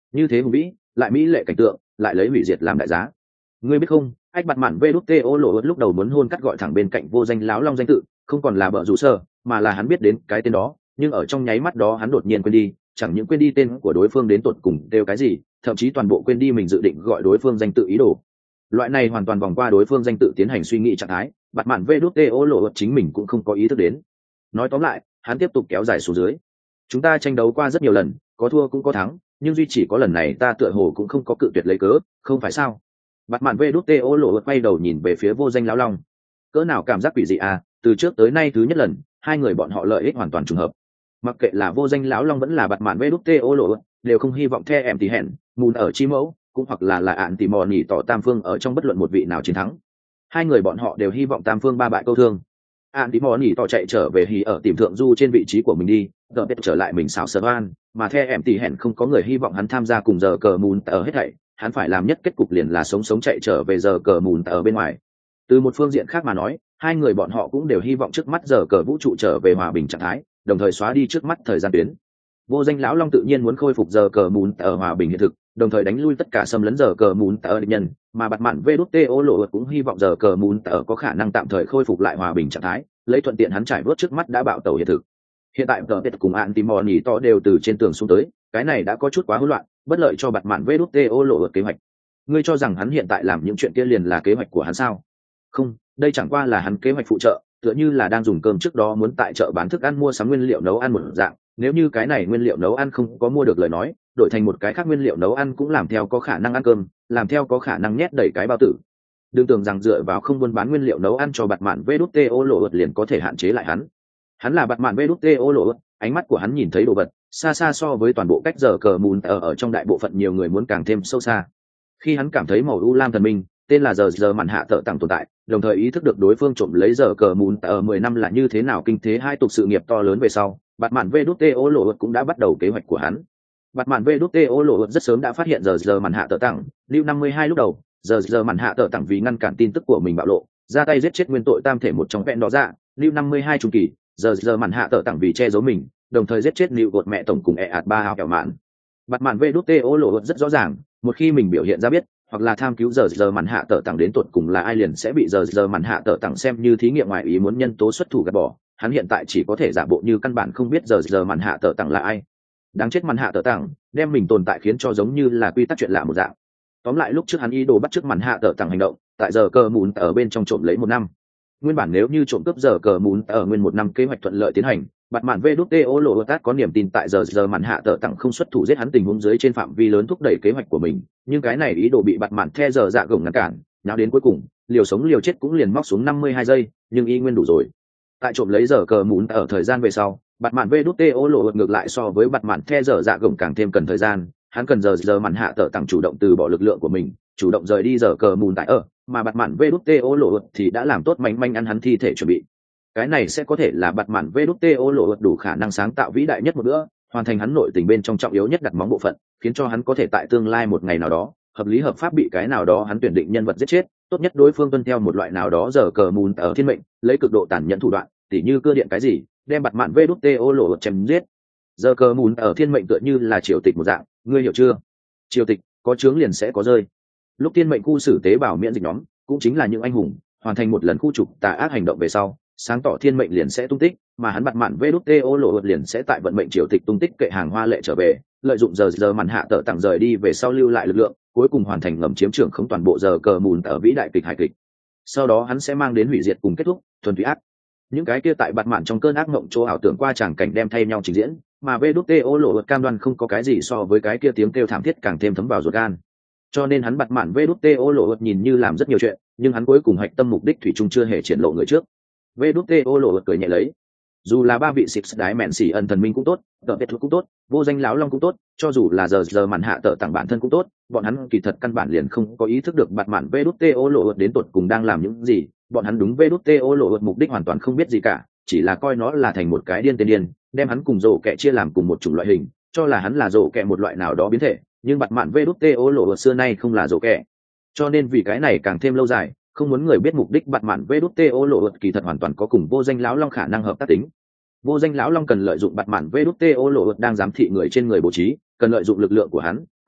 như thế hùng vĩ lại mỹ lệ cảnh tượng lại lấy hủy diệt làm đại giá. Ngươi biết không, ách bạt mạn vê đút tê ô lộ lúc đầu muốn hôn cắt gọi thẳng bên cạnh vô danh láo long danh tự, không còn là bợ rủ sơ mà là hắn biết đến cái tên đó, nhưng ở trong nháy mắt đó hắn đột nhiên quên đi, chẳng những quên đi tên của đối phương đến tột cùng đều cái gì, thậm chí toàn bộ quên đi mình dự định gọi đối phương danh tự ý đồ. Loại này hoàn toàn vòng qua đối phương danh tự tiến hành suy nghĩ trạng thái, bạt mạn vê đút tê ô lộ chính mình cũng không có ý thức đến. Nói tóm lại, hắn tiếp tục kéo dài xuống dưới. Chúng ta tranh đấu qua rất nhiều lần, có thua cũng có thắng, nhưng duy chỉ có lần này ta tựa hồ cũng không có cự tuyệt lấy cớ, không phải sao? Bạt mạn vê đút tê ô lộ quay đầu nhìn về phía vô danh lão long. Cỡ nào cảm giác quỷ dị à, từ trước tới nay thứ nhất lần, hai người bọn họ lợi ích hoàn toàn trùng hợp. Mặc kệ là vô danh lão long vẫn là bạt mạn vê đút tê ô lộ, đều không hy vọng the em tí hẹn, mùn ở chi mẫu, cũng hoặc là là ạn tỉ mò nhỉ tỏ tam phương ở trong bất luận một vị nào chiến thắng. Hai người bọn họ đều hy vọng tam phương ba bại câu thương. Ạn tỉ mò nhỉ tỏ chạy trở về hì ở tìm thượng du trên vị trí của mình đi, giờ biết trở lại mình xảo sờ van, mà the em tí hẹn không có người hy vọng hắn tham gia cùng giờ cờ mùn ở hết thảy, hắn phải làm nhất kết cục liền là sống sống chạy trở về giờ cờ mùn ở bên ngoài. Từ một phương diện khác mà nói, hai người bọn họ cũng đều hy vọng trước mắt giờ cờ vũ trụ trở về hòa bình trạng thái, đồng thời xóa đi trước mắt thời gian tuyến. Vô danh lão long tự nhiên muốn khôi phục giờ cờ mùn ở hòa bình hiện thực, đồng thời đánh lui tất cả xâm lấn giờ cờ mùn ở địch nhân, mà bạt mạn vê đút tê ô lộ cũng hy vọng giờ cờ mùn ở có khả năng tạm thời khôi phục lại hòa bình trạng thái, lấy thuận tiện hắn trải vớt trước mắt đã bạo tẩu hiện thực. Hiện tại tờ tết cùng ạn tìm mò nhỉ to đều từ trên tường xuống tới, cái này đã có chút quá hỗn loạn, bất lợi cho bạt mạn vê đút tê ô lộ kế hoạch. Ngươi cho rằng hắn hiện tại làm những chuyện kia liền là kế hoạch của hắn sao? Không, đây chẳng qua là hắn kế hoạch phụ trợ, tựa như là đang dùng cơm trước đó muốn tại chợ bán thức ăn mua sắm nguyên liệu nấu ăn một dạng, nếu như cái này nguyên liệu nấu ăn không có mua được lời nói, đổi thành một cái khác nguyên liệu nấu ăn cũng làm theo có khả năng ăn cơm, làm theo có khả năng nhét đầy cái bao tử. Đừng tưởng rằng dựa vào không buôn bán nguyên liệu nấu ăn cho bạt mạn vê đút tê ô lộ liền có thể hạn chế lại hắn. Hắn là bạt mạn vê đút tê ô lộ, ánh mắt của hắn nhìn thấy đồ vật xa xa so với toàn bộ cách giờ cờ mùn ở ở trong đại bộ phận nhiều người muốn càng thêm sâu xa. Khi hắn cảm thấy màu u lam thần minh tên là giờ giờ màn hạ tợ tặng tồn tại, đồng thời ý thức được đối phương trộm lấy giờ cờ mùn ở mười năm là như thế nào kinh thế hai tục sự nghiệp to lớn về sau, bạt mạn vê đút tê ô lộ cũng đã bắt đầu kế hoạch của hắn. Bạt mạn vê đút tê ô lộ rất sớm đã phát hiện giờ giờ màn hạ tợ tặng lưu năm mươi hai lúc đầu, giờ giờ màn hạ tợ tặng vì ngăn cản tin tức của mình bạo lộ, ra tay giết chết nguyên tội tam thể một trong vẹn đó ra, lưu năm mươi hai trung kỳ, giờ giờ màn hạ tợ tặng vì che giấu mình, đồng thời giết chết lưu gột mẹ tổng cùng ẹ ạt ba hào kẹo mạn. Bạt mạn vê đút tê ô lộ rất rõ ràng, một khi mình biểu hiện ra biết hoặc là tham cứu giờ giờ màn hạ tợ tặng đến tột cùng là ai liền sẽ bị giờ giờ màn hạ tợ tặng xem như thí nghiệm ngoài ý muốn nhân tố xuất thủ gạt bỏ. Hắn hiện tại chỉ có thể giả bộ như căn bản không biết giờ giờ màn hạ tợ tặng là ai. Đáng chết màn hạ tợ tặng đem mình tồn tại khiến cho giống như là quy tắc chuyện lạ một dạng. Tóm lại lúc trước hắn ý đồ bắt trước màn hạ tợ tặng hành động tại giờ cờ mùn ở bên trong trộm lấy một năm. Nguyên bản nếu như trộm cướp giờ cờ mùn ở nguyên một năm kế hoạch thuận lợi tiến hành, bạt mạn vê đút tê ô lộ tát có niềm tin tại giờ giờ màn hạ tợ tặng không xuất thủ giết hắn tình huống dưới trên phạm vi lớn thúc đẩy kế hoạch của mình, nhưng cái này ý đồ bị bạt mạn the giờ dạ gồng ngăn cản, nháo đến cuối cùng liều sống liều chết cũng liền móc xuống năm mươi hai giây, nhưng y nguyên đủ rồi. Tại trộm lấy giờ cờ mùn ở thời gian về sau, bạt mạn vê đút tê ô lộ ngược lại so với bạt mạn the giờ dạ gồng càng thêm cần thời gian, hắn cần giờ giờ màn hạ tợ tặng chủ động từ bỏ lực lượng của mình, chủ động rời đi giờ cờ mùn tại ở, mà bạt mạn vê đút tê ô lộ thì đã làm tốt manh manh ăn hắn thi thể chuẩn bị. Cái này sẽ có thể là bạt mạn vê đút tê ô lộ đủ khả năng sáng tạo vĩ đại nhất một bữa, hoàn thành hắn nội tình bên trong trọng yếu nhất đặt móng bộ phận, khiến cho hắn có thể tại tương lai một ngày nào đó hợp lý hợp pháp bị cái nào đó hắn tuyển định nhân vật giết chết, tốt nhất đối phương tuân theo một loại nào đó giờ cờ mùn ở thiên mệnh, lấy cực độ tàn nhẫn thủ đoạn, tỉ như cưa điện cái gì, đem bạt mạn vê đút tê ô lộ chém giết. Giờ cờ mùn ở thiên mệnh tựa như là triều tịch một dạng, ngươi hiểu chưa? Triều tịch có chướng liền sẽ có rơi. Lúc thiên mệnh khu xử tế bào miễn dịch nhóm cũng chính là những anh hùng hoàn thành một lần khu trục tà ác hành động về sau, sáng tỏ thiên mệnh liền sẽ tung tích, mà hắn bạt mạn vê đút tê ô lộ liền sẽ tại vận mệnh triều tịch tung tích kệ hàng hoa lệ trở về, lợi dụng giờ giờ màn hạ tợ tặng rời đi về sau lưu lại lực lượng, cuối cùng hoàn thành ngầm chiếm trưởng không toàn bộ giờ cờ mùn ở vĩ đại kịch hài kịch. Sau đó hắn sẽ mang đến hủy diệt cùng kết thúc thuần túy ác. Những cái kia tại bạt mạn trong cơn ác mộng chỗ ảo tưởng qua tràng cảnh đem thay nhau trình diễn, mà vê đút tê ô lộ cam đoan không có cái gì so với cái kia tiếng kêu thảm thiết càng thêm thấm vào ruột gan. Cho nên hắn bạt mạn vê đút tê ô lộ nhìn như làm rất nhiều chuyện, nhưng hắn cuối cùng hạch tâm mục đích thủy chung chưa hề triển lộ người trước. Vê đút tê ô lộ cười nhẹ lấy, dù là ba vị xịt đái mẹn xỉ ẩn thần minh cũng tốt, tợ biệt cũng tốt, vô danh láo long cũng tốt, cho dù là giờ giờ màn hạ tợ tặng bản thân cũng tốt, bọn hắn kỳ thật căn bản liền không có ý thức được bạt mạn vê đút tê ô lộ đến tột cùng đang làm những gì. Bọn hắn đúng vê đút tê ô lộ mục đích hoàn toàn không biết gì cả, chỉ là coi nó là thành một cái điên tên điên, đem hắn cùng rổ kẹ chia làm cùng một chủng loại hình, cho là hắn là rổ kẹ một loại nào đó biến thể, nhưng bạt mạn vê đút tê ô lộ xưa nay không là rổ kẹ. Cho nên vì cái này càng thêm lâu dài, không muốn người biết mục đích bạt mạn vê đút tê ô lộ kỳ thật hoàn toàn có cùng vô danh lão long khả năng hợp tác tính. Vô danh lão long cần lợi dụng bạt mạn vê đút tê ô lộ đang giám thị người trên người bố trí, cần lợi dụng lực lượng của hắn,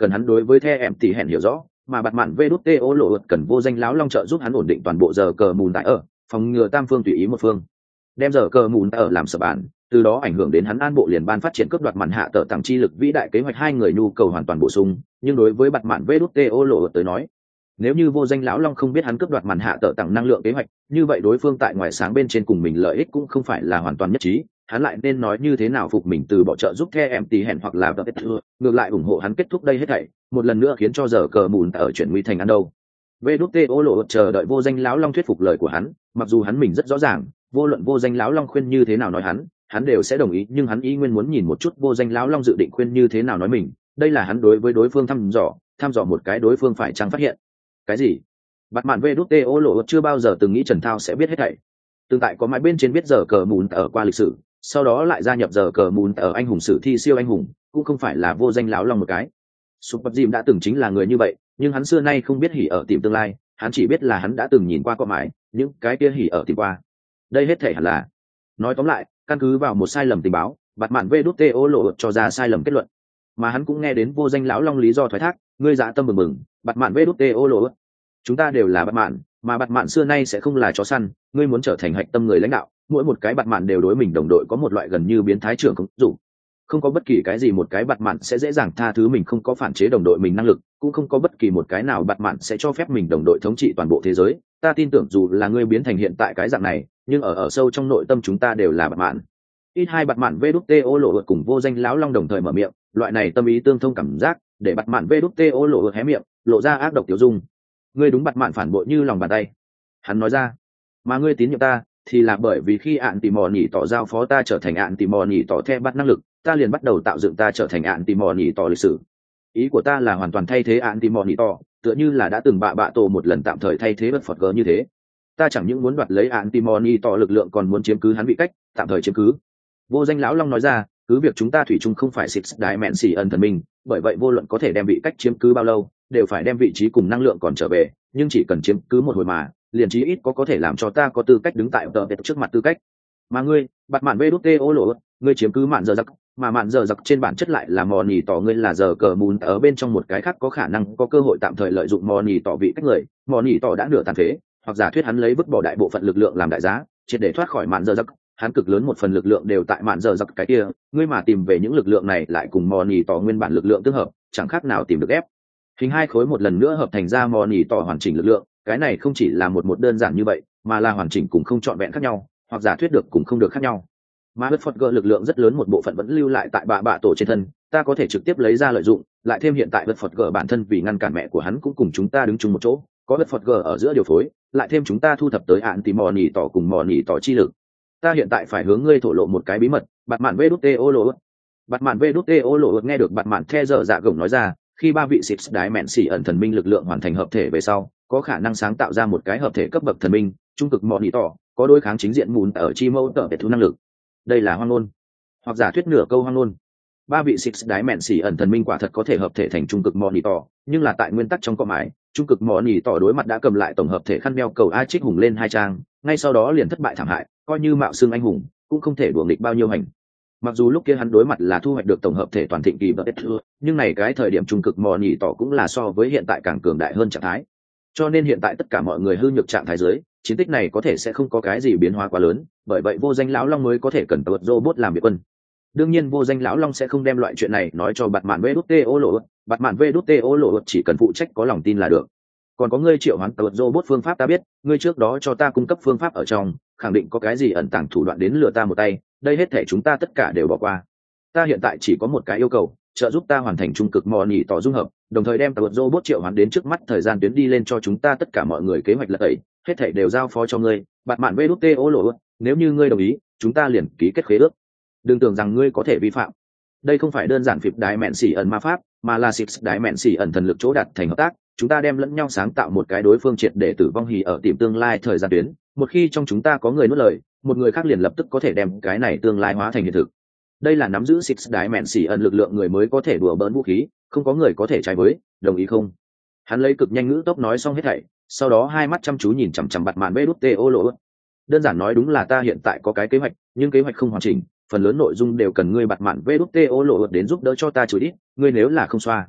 cần hắn đối với the em tỷ hẹn hiểu rõ, mà bạt mạn vê đút tê ô lộ cần vô danh lão long trợ giúp hắn ổn định toàn bộ giờ cờ mùn tại ở, phòng ngừa tam phương tùy ý một phương. Đem giờ cờ mùn tại ở làm sở bản, từ đó ảnh hưởng đến hắn an bộ liền ban phát triển cướp đoạt mạn hạ tờ tặng chi lực vĩ đại kế hoạch hai người nhu cầu hoàn toàn bổ sung, nhưng đối với bạt mạn vê đút tê ô lộ tới nói, nếu như vô danh lão long không biết hắn cướp đoạt màn hạ tợ tặng năng lượng kế hoạch, như vậy đối phương tại ngoài sáng bên trên cùng mình lợi ích cũng không phải là hoàn toàn nhất trí, hắn lại nên nói như thế nào phục mình từ bỏ trợ giúp the em tì hẹn hoặc là ngược lại ủng hộ hắn kết thúc đây hết thảy, một lần nữa khiến cho giờ cờ mùn ở chuyển nguy thành ăn đâu. Vê đút tê ô lộ chờ đợi vô danh lão long thuyết phục lời của hắn, mặc dù hắn mình rất rõ ràng, vô luận vô danh lão long khuyên như thế nào nói hắn, hắn đều sẽ đồng ý, nhưng hắn ý nguyên muốn nhìn một chút vô danh lão long dự định khuyên như thế nào nói mình, đây là hắn đối với đối phương thăm dò, thăm dò một cái đối phương phải chăng phát hiện. Cái gì? Bạt mạn vê đút tê ô lộ chưa bao giờ từng nghĩ Trần Thao sẽ biết hết thảy. Tương tại có mãi bên trên biết giờ cờ mùn ở qua lịch sử, sau đó lại gia nhập giờ cờ mùn ở anh hùng sử thi siêu anh hùng, cũng không phải là vô danh lão long một cái. Super Jim đã từng chính là người như vậy, nhưng hắn xưa nay không biết hỉ ở tìm tương lai, hắn chỉ biết là hắn đã từng nhìn qua có mãi, những cái kia hỉ ở tìm qua. Đây hết thảy hẳn là. Nói tóm lại, căn cứ vào một sai lầm tình báo, bạt mạn vê đút tê ô lộ cho ra sai lầm kết luận. Mà hắn cũng nghe đến vô danh lão long lý do thoái thác, ngươi dạ tâm mừng mừng, bạt mạn vê đút tê ô lộ. Chúng ta đều là bạt mạn, mà bạt mạn xưa nay sẽ không là chó săn, ngươi muốn trở thành hạch tâm người lãnh đạo, mỗi một cái bạt mạn đều đối mình đồng đội có một loại gần như biến thái trưởng công dụng. Không có bất kỳ cái gì một cái bạt mạn sẽ dễ dàng tha thứ mình không có phản chế đồng đội mình năng lực, cũng không có bất kỳ một cái nào bạt mạn sẽ cho phép mình đồng đội thống trị toàn bộ thế giới. Ta tin tưởng dù là ngươi biến thành hiện tại cái dạng này, nhưng ở ở sâu trong nội tâm chúng ta đều là bạt mạn. Ít hai bạt mạn vê đút tê ô lộ cùng vô danh lão long đồng thời mở miệng, loại này tâm ý tương thông cảm giác, để bạt mạn vê đút tê ô lộ hé miệng, lộ ra ác độc tiểu dung. Ngươi đúng bạt mạn phản bội như lòng bàn tay. Hắn nói ra, mà ngươi tín nhiệm ta, thì là bởi vì khi ạn tỉ mò nhỉ tỏ giao phó ta trở thành ạn tỉ mò nhỉ tỏ the bắt năng lực, ta liền bắt đầu tạo dựng ta trở thành ạn tỉ mò nhỉ tỏ lịch sử. Ý của ta là hoàn toàn thay thế ạn tỉ mò nhỉ tỏ, tựa như là đã từng bạ bạ tổ một lần tạm thời thay thế bất phật gờ như thế. Ta chẳng những muốn đoạt lấy ạn tỉ mò nhỉ tỏ lực lượng còn muốn chiếm cứ hắn vị cách, tạm thời chiếm cứ. Vô danh lão long nói ra, cứ việc chúng ta thủy chung không phải six đại mẹn xỉ ẩn thần minh, bởi vậy vô luận có thể đem vị cách chiếm cứ bao lâu, đều phải đem vị trí cùng năng lượng còn trở về, nhưng chỉ cần chiếm cứ một hồi mà, liền chí ít có có thể làm cho ta có tư cách đứng tại tờ vẹt trước mặt tư cách. Mà ngươi, bạt mạn vê đút tê ô lộ, ngươi chiếm cứ mạn giờ giặc, mà mạn giờ giặc trên bản chất lại là mò nhì tỏ ngươi là giờ cờ mùn ở bên trong một cái khác có khả năng có cơ hội tạm thời lợi dụng mò nhì tỏ vị cách người, mò nhì tỏ đã nửa tàn phế, hoặc giả thuyết hắn lấy vứt bỏ đại bộ phận lực lượng làm đại giá, triệt để thoát khỏi mạn giờ giặc. Hắn cực lớn một phần lực lượng đều tại mạn giờ giặc cái kia, ngươi mà tìm về những lực lượng này lại cùng mò nhì tỏ nguyên bản lực lượng tương hợp, chẳng khác nào tìm được ép hình hai khối một lần nữa hợp thành ra mò nhì tỏ hoàn chỉnh lực lượng. Cái này không chỉ là một một đơn giản như vậy, mà là hoàn chỉnh cùng không trọn vẹn khác nhau, hoặc giả thuyết được cùng không được khác nhau. Mà bất phật gỡ lực lượng rất lớn một bộ phận vẫn lưu lại tại bạ bạ tổ trên thân, ta có thể trực tiếp lấy ra lợi dụng, lại thêm hiện tại bất phật gỡ bản thân vì ngăn cản mẹ của hắn cũng cùng chúng ta đứng chung một chỗ, có bất phật gỡ ở giữa điều phối, lại thêm chúng ta thu thập tới ạn tí mò nhì tỏ cùng mò nhì tỏ chi lực. Ta hiện tại phải hướng ngươi thổ lộ một cái bí mật, bạt mạn vê đút tê ô lộ. Bạt mạn vê đút tê ô lộ nghe được bạt mạn the dở dạ gồng nói ra, khi ba vị six đái mẹn xỉ ẩn thần minh lực lượng hoàn thành hợp thể về sau, có khả năng sáng tạo ra một cái hợp thể cấp bậc thần minh, trung cực mò nhì tỏ, có đối kháng chính diện mùn ở chi mâu tở về thu năng lực. Đây là hoang ngôn, hoặc giả thuyết nửa câu hoang ngôn. Ba vị six đái mẹn xỉ ẩn thần minh quả thật có thể hợp thể thành trung cực mò nhì tỏ, nhưng là tại nguyên tắc trong cọ mái, trung cực mò nhì tỏ đối mặt đã cầm lại tổng hợp thể khăn đeo cầu a trích hùng lên hai trang, ngay sau đó liền thất bại thảm hại, coi như mạo xương anh hùng cũng không thể đuổi nghịch bao nhiêu hành. Mặc dù lúc kia hắn đối mặt là thu hoạch được tổng hợp thể toàn thịnh kỳ và nhưng này cái thời điểm trung cực mò nhì tỏ cũng là so với hiện tại càng cường đại hơn trạng thái. Cho nên hiện tại tất cả mọi người hư nhược trạng thái dưới, chiến tích này có thể sẽ không có cái gì biến hóa quá lớn, bởi vậy vô danh lão long mới có thể cần tật robot làm việc quân. Đương nhiên vô danh lão long sẽ không đem loại chuyện này nói cho bạt mạn vê đút tê ô lộ, bạt mạn vê đút tê ô lộ chỉ cần phụ trách có lòng tin là được. Còn có ngươi triệu hoán tật robot phương pháp ta biết, ngươi trước đó cho ta cung cấp phương pháp ở trong, khẳng định có cái gì ẩn tàng thủ đoạn đến lừa ta một tay, đây hết thể chúng ta tất cả đều bỏ qua. Ta hiện tại chỉ có một cái yêu cầu, trợ giúp ta hoàn thành trung cực mò nhì tỏ dung hợp, đồng thời đem tật robot triệu hoán đến trước mắt thời gian tuyến đi lên cho chúng ta tất cả mọi người kế hoạch lật tẩy, hết thể đều giao phó cho ngươi, bạt mạn vê đút tê ô lộ, nếu như ngươi đồng ý, chúng ta liền ký kết khế ước. Đừng tưởng rằng ngươi có thể vi phạm. Đây không phải đơn giản phịp đái mẹn xỉ ẩn ma pháp, mà là six đái mẹn xỉ ẩn thần lực chỗ đặt thành hợp tác, chúng ta đem lẫn nhau sáng tạo một cái đối phương triệt để tử vong hì ở tìm tương lai thời gian tuyến, một khi trong chúng ta có người nuốt lời, một người khác liền lập tức có thể đem cái này tương lai hóa thành hiện thực. Đây là nắm giữ six đái mẹn xỉ ẩn lực lượng người mới có thể đùa bỡn vũ khí, không có người có thể trái với, đồng ý không? Hắn lấy cực nhanh ngữ tốc nói xong hết thảy, sau đó hai mắt chăm chú nhìn chằm chằm bạt mạn vê đút tê ô lộ. Đơn giản nói đúng là ta hiện tại có cái kế hoạch, nhưng kế hoạch không hoàn chỉnh, phần lớn nội dung đều cần ngươi bạt mạn vê đút tê ô lộ đến giúp đỡ cho ta chửi ít, ngươi nếu là không xoa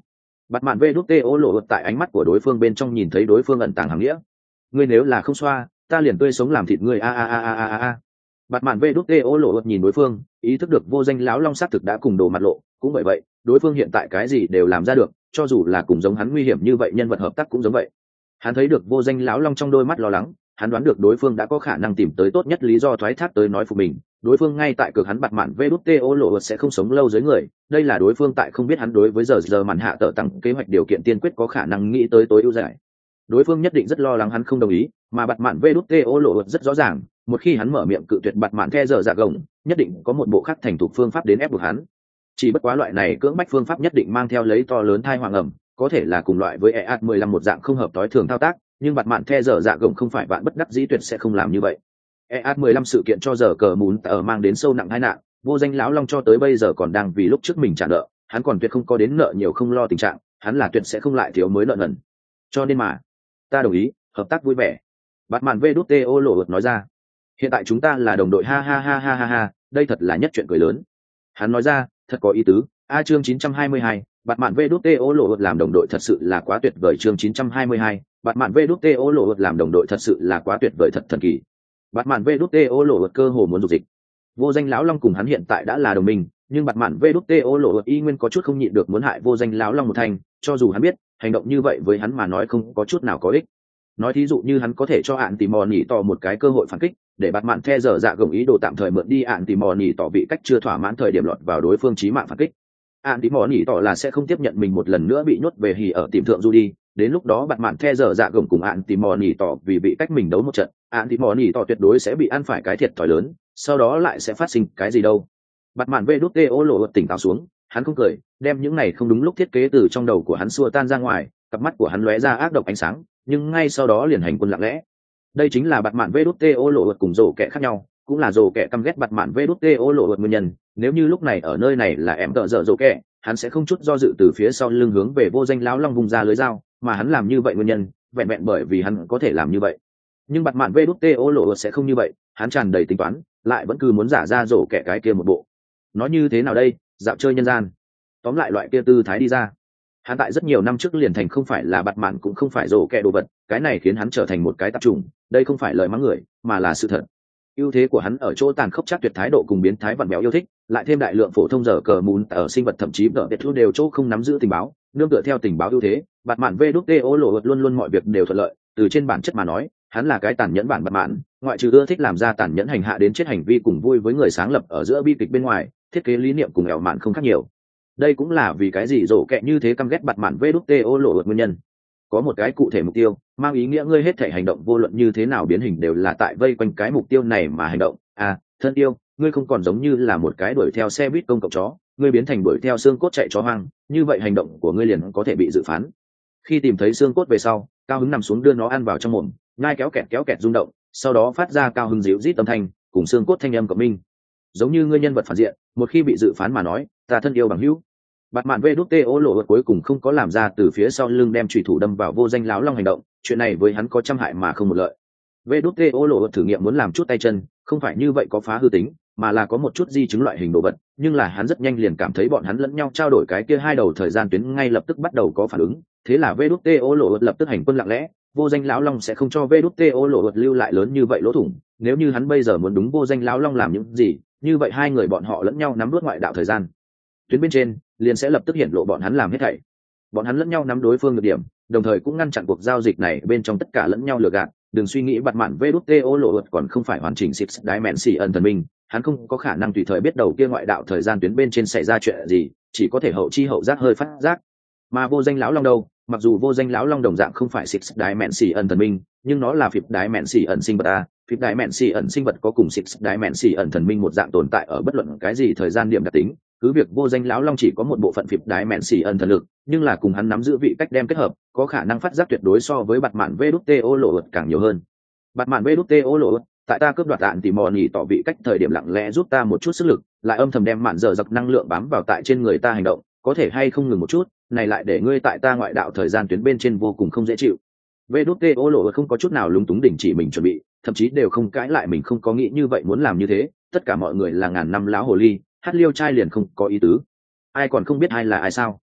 Bạt mạn vê đút tê ô lộ tại ánh mắt của đối phương bên trong nhìn thấy đối phương ẩn tàng hàng nghĩa. Ngươi nếu là không xoa, ta liền tươi sống làm thịt ngươi a a a a a a. Bạt mạn vê đút tê ô lộ nhìn đối phương, ý thức được vô danh lão long xác thực đã cùng đồ mặt lộ, cũng bởi vậy, đối phương hiện tại cái gì đều làm ra được, cho dù là cùng giống hắn nguy hiểm như vậy nhân vật hợp tác cũng giống vậy. Hắn thấy được vô danh lão long trong đôi mắt lo lắng, hắn đoán được đối phương đã có khả năng tìm tới tốt nhất lý do thoái thác tới nói phục mình. Đối phương ngay tại cược hắn bạt mạn vê đút tê ô lộ sẽ không sống lâu dưới người, đây là đối phương tại không biết hắn đối với giờ giờ màn hạ tở tăng kế hoạch điều kiện tiên quyết có khả năng nghĩ tới tối ưu giải. Đối phương nhất định rất lo lắng hắn không đồng ý, mà bạt mạn vê đút tê ô lộ rất rõ ràng, một khi hắn mở miệng cự tuyệt bạt mạn the giờ dạ gồng, nhất định có một bộ khác thành thục phương pháp đến ép buộc hắn. Chỉ bất quá loại này cưỡng bách phương pháp nhất định mang theo lấy to lớn thai hoàng ẩm, có thể là cùng loại với e a mười lăm một dạng không hợp tối thường thao tác, nhưng bạt mạn the giờ dạ gồng không phải bạn bất đắc dĩ tuyệt sẽ không làm như vậy. e a mười lăm sự kiện cho giờ cờ mún ở mang đến sâu nặng tai nạn, vô danh lão long cho tới bây giờ còn đang vì lúc trước mình trả nợ, hắn còn tuyệt không có đến nợ nhiều không lo tình trạng, hắn là tuyệt sẽ không lại thiếu mới nợ nần. Cho nên mà, ta đồng ý, hợp tác vui vẻ. Bạt mạn vê đút tê ô lộ nói ra, hiện tại chúng ta là đồng đội ha ha ha ha ha ha, đây thật là nhất chuyện cười lớn. Hắn nói ra, thật có ý tứ. A chương chín trăm hai mươi hai, bạt mạn vê đút tê ô lộ làm đồng đội thật sự là quá tuyệt vời. Chương chín trăm hai mươi hai, bạt mạn vê đút tê ô lộ làm đồng đội thật sự là quá tuyệt vời, thật thần kỳ. Bạt mạn vê đút tê ô lộ cơ hồ muốn dục dịch. Vô danh lão long cùng hắn hiện tại đã là đồng minh, nhưng bạt mạn vê đút tê ô lộ y nguyên có chút không nhịn được muốn hại vô danh lão long một thành, cho dù hắn biết hành động như vậy với hắn mà nói không có chút nào có ích. Nói thí dụ như hắn có thể cho hạn tìm mò nỉ tỏ một cái cơ hội phản kích, để bạt mạn the giờ dạ gồng ý đồ tạm thời mượn đi hạn tìm mò nỉ tỏ bị cách chưa thỏa mãn thời điểm lọt vào đối phương chí mạng phản kích. Hạn tìm mò nỉ tỏ là sẽ không tiếp nhận mình một lần nữa bị nhốt về hì ở tìm thượng du đi, đến lúc đó bạt mạn the giờ dạ gồng cùng hạn tìm mò nỉ tỏ vì bị cách mình đấu một trận, hạn tìm mò nỉ tỏ tuyệt đối sẽ bị ăn phải cái thiệt thòi lớn, sau đó lại sẽ phát sinh cái gì đâu. Bạt mạn vê đút tê ô lộ tỉnh táo xuống, hắn không cười, đem những này không đúng lúc thiết kế từ trong đầu của hắn xua tan ra ngoài, cặp mắt của hắn lóe ra ác độc ánh sáng, nhưng ngay sau đó liền hành quân lặng lẽ. Đây chính là bạt mạn vê đút tê ô lộ cùng rổ kẹ khác nhau, cũng là rổ kẹ căm ghét bạt mạn vê đút tê ô lộ nguyên nhân. Nếu như lúc này ở nơi này là em tợ dở rổ kẹ, hắn sẽ không chút do dự từ phía sau lưng hướng về vô danh lão long vùng ra lưới dao, mà hắn làm như vậy nguyên nhân vẹn vẹn bởi vì hắn có thể làm như vậy. Nhưng bạt mạn vê đút tê ô lộ sẽ không như vậy, hắn tràn đầy tính toán, lại vẫn cứ muốn giả ra rổ kẹ cái kia một bộ. Nói như thế nào đây, dạo chơi nhân gian, tóm lại loại kia tư thái đi ra. Hắn tại rất nhiều năm trước liền thành không phải là bạt mạn cũng không phải rổ kẹ đồ vật, cái này khiến hắn trở thành một cái tạp chủng, đây không phải lời mắng người mà là sự thật. Ưu thế của hắn ở chỗ tàn khốc chắc tuyệt thái độ cùng biến thái vặn béo yêu thích, lại thêm đại lượng phổ thông giờ cờ mún ở sinh vật thậm chí đỡ biệt thu đều chỗ không nắm giữ tình báo, nương tựa theo tình báo ưu thế, bạt mạn vê đút tê ô lộ luôn luôn mọi việc đều thuận lợi. Từ trên bản chất mà nói, hắn là cái tàn nhẫn bản bạt mạn, ngoại trừ ưa thích làm ra tàn nhẫn hành hạ đến chết hành vi cùng vui với người sáng lập ở giữa bi kịch bên ngoài, thiết kế lý niệm cùng ẻo mạn không khác nhiều. Đây cũng là vì cái gì rổ kẹ như thế căm ghét bạt mạn vê đút tê ô lộ nguyên nhân. Có một cái cụ thể mục tiêu, mang ý nghĩa ngươi hết thể hành động vô luận như thế nào biến hình đều là tại vây quanh cái mục tiêu này mà hành động. À, thân yêu, ngươi không còn giống như là một cái đuổi theo xe buýt công cộng chó, ngươi biến thành đuổi theo xương cốt chạy chó hoang, như vậy hành động của ngươi liền có thể bị dự phán. Khi tìm thấy xương cốt về sau, cao hứng nằm xuống đưa nó ăn vào trong mồm, ngai kéo kẹt kéo kẹt rung động, sau đó phát ra cao hứng dịu rít âm thanh, cùng xương cốt thanh âm cộng minh. Giống như ngươi nhân vật phản diện, một khi bị dự phán mà nói, ta thân yêu bằng hữu. Bạt mạn vê đút tê ô lộ cuối cùng không có làm ra từ phía sau lưng đem chủy thủ đâm vào vô danh lão long hành động, chuyện này với hắn có trăm hại mà không một lợi. Vê đút tê ô lộ thử nghiệm muốn làm chút tay chân, không phải như vậy có phá hư tính, mà là có một chút di chứng loại hình đồ vật, nhưng là hắn rất nhanh liền cảm thấy bọn hắn lẫn nhau trao đổi cái kia hai đầu thời gian tuyến ngay lập tức bắt đầu có phản ứng, thế là vê đút tê ô lộ lập tức hành quân lặng lẽ, vô danh lão long sẽ không cho vê đút tê ô lộ lưu lại lớn như vậy lỗ thủng, nếu như hắn bây giờ muốn đúng vô danh lão long làm những gì, như vậy hai người bọn họ lẫn nhau nắm đuốt ngoại đạo thời gian tuyến bên trên liền sẽ lập tức hiện lộ bọn hắn làm hết thảy. Bọn hắn lẫn nhau nắm đối phương được điểm, đồng thời cũng ngăn chặn cuộc giao dịch này bên trong tất cả lẫn nhau lừa gạt. Đừng suy nghĩ bạt mạn vê đút tê ô lộ còn không phải hoàn chỉnh six dimension thần minh, hắn không có khả năng tùy thời biết đầu kia ngoại đạo thời gian tuyến bên trên xảy ra chuyện gì, chỉ có thể hậu chi hậu giác hơi phát giác. Mà vô danh lão long đâu, mặc dù vô danh lão long đồng dạng không phải six dimension thần minh, nhưng nó là phịp dimension sinh vật a, phịp dimension sinh vật có cùng six dimension thần minh một dạng tồn tại ở bất luận cái gì thời gian điểm đặc tính. Cứ việc vô danh lão long chỉ có một bộ phận phịp đái mẹn xì ẩn thần lực, nhưng là cùng hắn nắm giữ vị cách đem kết hợp, có khả năng phát giác tuyệt đối so với bạt mạn vê đút tê ô lộ càng nhiều hơn. Bạt mạn vê đút tê ô lộ, tại ta cướp đoạt đạn thì mò nhì tỏ vị cách thời điểm lặng lẽ giúp ta một chút sức lực, lại âm thầm đem mạn giờ dập năng lượng bám vào tại trên người ta hành động, có thể hay không ngừng một chút, này lại để ngươi tại ta ngoại đạo thời gian tuyến bên trên vô cùng không dễ chịu. Vê đút tê ô lộ không có chút nào lúng túng đình chỉ mình chuẩn bị, thậm chí đều không cãi lại mình không có nghĩ như vậy muốn làm như thế, tất cả mọi người là ngàn năm láo hồ ly. Hát liêu trai liền không có ý tứ, ai còn không biết ai là ai sao?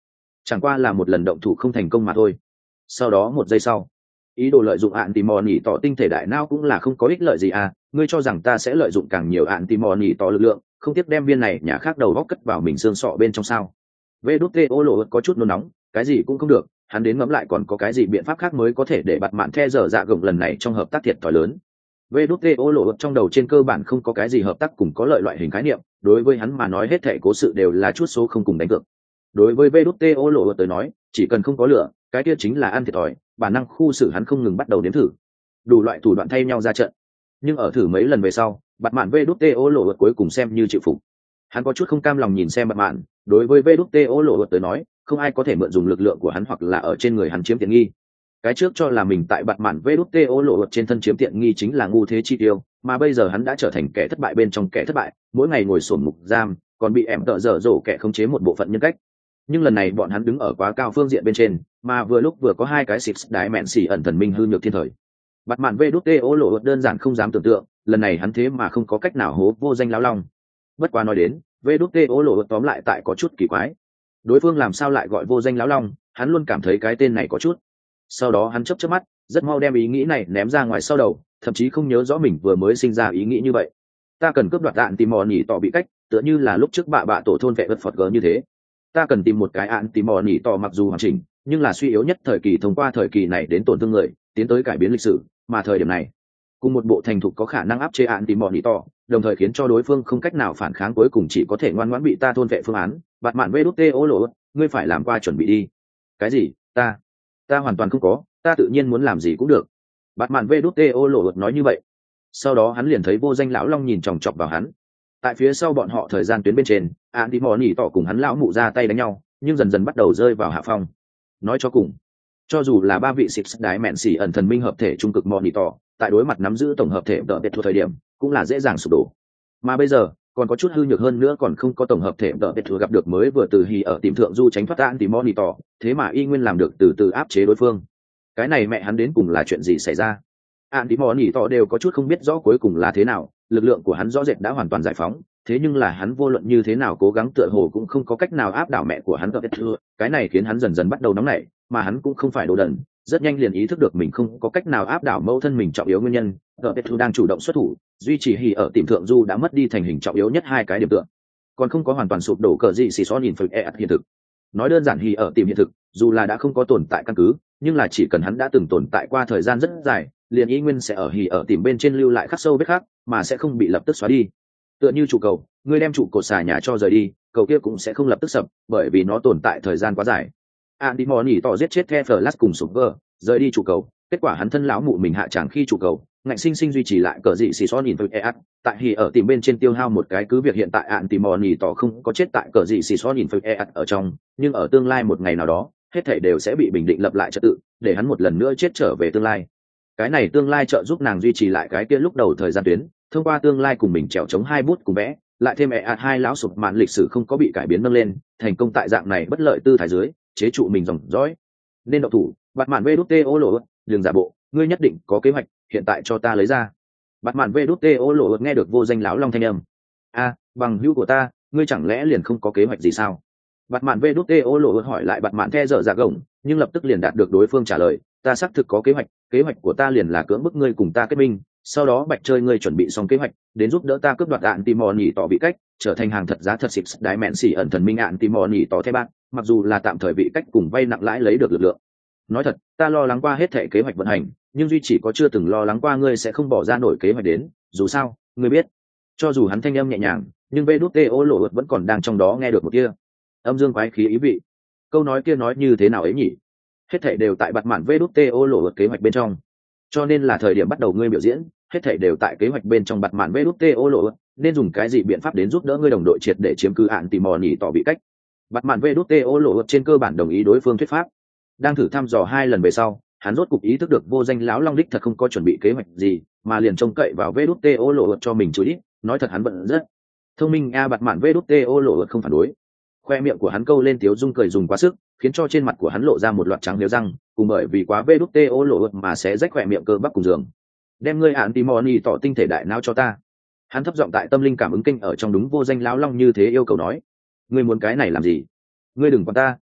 chẳng qua là một lần động thủ không thành công mà thôi. Sau đó một giây sau, ý đồ lợi dụng ạn tì mò nỉ tỏ tinh thể đại não cũng là không có ích lợi gì à, ngươi cho rằng ta sẽ lợi dụng càng nhiều ạn tì mò nỉ tỏ lực lượng, không tiếc đem viên này nhà khác đầu góc cất vào mình xương sọ bên trong sao? Vê đút tê ô lộ có chút nôn nóng, cái gì cũng không được, hắn đến ngẫm lại còn có cái gì biện pháp khác mới có thể để bạt mạn the dở dạ gồng lần này trong hợp tác thiệt thòi lớn. Vê đút tê ô lộ trong đầu trên cơ bản không có cái gì hợp tác cùng có lợi loại hình khái niệm, đối với hắn mà nói hết thảy cố sự đều là chút số không cùng đánh cược. Đối với Vê đút tê ô lộ tới nói, chỉ cần không có lửa, cái kia chính là ăn thiệt thòi, bản năng khu xử hắn không ngừng bắt đầu nếm thử, đủ loại thủ đoạn thay nhau ra trận. Nhưng ở thử mấy lần về sau, bạt mạn Vê đút tê ô lộ cuối cùng xem như chịu phục. Hắn có chút không cam lòng nhìn xem bạt mạn, đối với Vê đút tê ô lộ tới nói, không ai có thể mượn dùng lực lượng của hắn hoặc là ở trên người hắn chiếm tiện nghi. Cái trước cho là mình tại bạt mạn Vê đút tê ô lộ trên thân chiếm tiện nghi chính là ngu thế chi tiêu, mà bây giờ hắn đã trở thành kẻ thất bại bên trong kẻ thất bại, mỗi ngày ngồi sổm ngục giam, còn bị ẻm tợ dở dỗ kẻ khống chế một bộ phận nhân cách. Nhưng lần này bọn hắn đứng ở quá cao phương diện bên trên, mà vừa lúc vừa có hai cái xịt đái mẹn xỉ ẩn thần minh hư nhược thiên thời. Bạt mạn Vê đút tê ô lộ đơn giản không dám tưởng tượng, lần này hắn thế mà không có cách nào hố vô danh lão long. Bất quá nói đến, Vê đút tê ô lộ tóm lại tại có chút kỳ quái. Đối phương làm sao lại gọi vô danh lão long, hắn luôn cảm thấy cái tên này có chút. Sau đó hắn chớp chớp mắt, rất mau đem ý nghĩ này ném ra ngoài sau đầu, thậm chí không nhớ rõ mình vừa mới sinh ra ý nghĩ như vậy. Ta cần cướp đoạt đạn tìm mò nhỉ tỏ bị cách, tựa như là lúc trước bạ bạ tổ thôn vệ vật phật gờ như thế. Ta cần tìm một cái ạn tìm mò nhỉ tỏ mặc dù hoàn chỉnh, nhưng là suy yếu nhất thời kỳ thông qua thời kỳ này đến tổn thương người, tiến tới cải biến lịch sử, mà thời điểm này, cùng một bộ thành thục có khả năng áp chế ạn tìm mò nhỉ tỏ, đồng thời khiến cho đối phương không cách nào phản kháng, cuối cùng chỉ có thể ngoan ngoãn bị ta thôn vệ phương án. Bạt mạn vê đút tê ô lộ, ngươi phải làm qua chuẩn bị đi. Cái gì? Ta ta hoàn toàn không có, ta tự nhiên muốn làm gì cũng được. Bạt mạn vê đút tê ô lộ nói như vậy. Sau đó hắn liền thấy vô danh lão long nhìn chòng chọc vào hắn. Tại phía sau bọn họ thời gian tuyến bên trên, ạn đi mò nỉ tỏ cùng hắn lão mụ ra tay đánh nhau, nhưng dần dần bắt đầu rơi vào hạ phong. Nói cho cùng, cho dù là ba vị xịt đái mẹn xỉ ẩn thần minh hợp thể trung cực mò nỉ tỏ, tại đối mặt nắm giữ tổng hợp thể đỡ biệt thuộc thời điểm, cũng là dễ dàng sụp đổ. Mà bây giờ còn có chút hư nhược hơn nữa, còn không có tổng hợp thể đỡ biệt thuộc gặp được mới vừa từ hì ở tìm thượng du tránh thoát ạn đi mò nỉ tỏ, thế mà y nguyên làm được từ từ áp chế đối phương. Cái này mẹ hắn đến cùng là chuyện gì xảy ra? ạn đi mò nỉ tỏ đều có chút không biết rõ cuối cùng là thế nào. Lực lượng của hắn rõ rệt đã hoàn toàn giải phóng, thế nhưng là hắn vô luận như thế nào cố gắng tựa hồ cũng không có cách nào áp đảo mẹ của hắn đỡ biệt thuộc. Cái này khiến hắn dần dần bắt đầu nóng nảy, mà hắn cũng không phải đồ đần, rất nhanh liền ý thức được mình không có cách nào áp đảo mẫu thân mình trọng yếu nguyên nhân. Đỡ biệt thuộc đang chủ động xuất thủ, duy trì hì ở tìm thượng du đã mất đi thành hình trọng yếu nhất hai cái điểm tựa, còn không có hoàn toàn sụp đổ cờ gì xì xó nhìn phơi e hiện thực. Nói đơn giản hì ở tìm hiện thực, dù là đã không có tồn tại căn cứ, nhưng là chỉ cần hắn đã từng tồn tại qua thời gian rất dài, liền y nguyên sẽ ở hì ở tìm bên trên lưu lại khắc sâu vết khắc, mà sẽ không bị lập tức xóa đi. Tựa như trụ cầu, ngươi đem trụ cột xà nhà cho rời đi, cầu kia cũng sẽ không lập tức sập, bởi vì nó tồn tại thời gian quá dài. Andy Moni tỏ giết chết The Flash cùng Super, rời đi trụ cầu, kết quả hắn thân lão mụ mình hạ tràng khi trụ cầu, ngạnh sinh sinh duy trì lại cờ dị xì xó nhìn với e át, tại hì ở tìm bên trên tiêu hao một cái, cứ việc hiện tại Andy Moni tỏ không có chết tại cờ dị xì xó nhìn với e át ở trong, nhưng ở tương lai một ngày nào đó, hết thảy đều sẽ bị bình định lập lại trật tự, để hắn một lần nữa chết trở về tương lai. Cái này tương lai trợ giúp nàng duy trì lại cái kia lúc đầu thời gian tuyến, thông qua tương lai cùng mình trèo chống hai bút cùng vẽ, lại thêm e át hai lão sụp mạn lịch sử không có bị cải biến nâng lên, thành công tại dạng này bất lợi tư thái dưới, chế trụ mình dòng dõi. Nên động thủ, bạt mạn vê đút tê ô lộ, đừng giả bộ, ngươi nhất định có kế hoạch, hiện tại cho ta lấy ra. Bạt mạn vê đút tê ô lộ nghe được vô danh lão long thanh âm. A, bằng hữu của ta, ngươi chẳng lẽ liền không có kế hoạch gì sao? Bạt mạn vê đút tê ô lộ hỏi lại bạt mạn the dở dạ gồng, nhưng lập tức liền đạt được đối phương trả lời, ta xác thực có kế hoạch, kế hoạch của ta liền là cưỡng bức ngươi cùng ta kết minh, sau đó bạch chơi ngươi chuẩn bị xong kế hoạch, đến giúp đỡ ta cướp đoạt đạn tìm mò nhỉ tỏ bị cách, trở thành hàng thật giá thật xịt đái mẹn xỉ ẩn thần minh ạn tìm mò nhỉ tỏ theo bạn, mặc dù là tạm thời bị cách cùng vay nặng lãi lấy được lực lượng. Nói thật, ta lo lắng qua hết thể kế hoạch vận hành, nhưng duy chỉ có chưa từng lo lắng qua ngươi sẽ không bỏ ra nổi kế hoạch đến, dù sao, ngươi biết. Cho dù hắn thanh âm nhẹ nhàng, nhưng vê đút tê ô lộ vẫn còn đang trong đó nghe được một kia âm dương quái khí ý vị. Câu nói kia nói như thế nào ấy nhỉ? Hết thảy đều tại bạt mạn vê đút tê ô lộ kế hoạch bên trong, cho nên là thời điểm bắt đầu ngươi biểu diễn, hết thảy đều tại kế hoạch bên trong bạt mạn vê đút tê ô lộ, nên dùng cái gì biện pháp đến giúp đỡ ngươi đồng đội triệt để chiếm cứ ạn tìm mò nhỉ tỏ bị cách. Bạt mạn vê đút tê ô lộ trên cơ bản đồng ý đối phương thuyết pháp. Đang thử thăm dò hai lần về sau, hắn rốt cục ý thức được vô danh lão long đích thật không có chuẩn bị kế hoạch gì, mà liền trông cậy vào vê đút tê ô lộ cho mình chú ý. Nói thật hắn bận rất thông minh a. Bạt mạn vê đút tê ô lộ không phản đối, khoe miệng của hắn câu lên tiếu dung cười dùng quá sức, khiến cho trên mặt của hắn lộ ra một loạt trắng liếu răng, cùng bởi vì quá vê đút tê ô lộ mà sẽ rách khoe miệng cơ bắp cùng giường. Đem ngươi ạn tìm mò nhỉ tỏ tinh thể đại não cho ta. Hắn thấp giọng tại tâm linh cảm ứng kinh ở trong đúng vô danh lão long như thế yêu cầu nói. Ngươi muốn cái này làm gì? Ngươi đừng quan ta,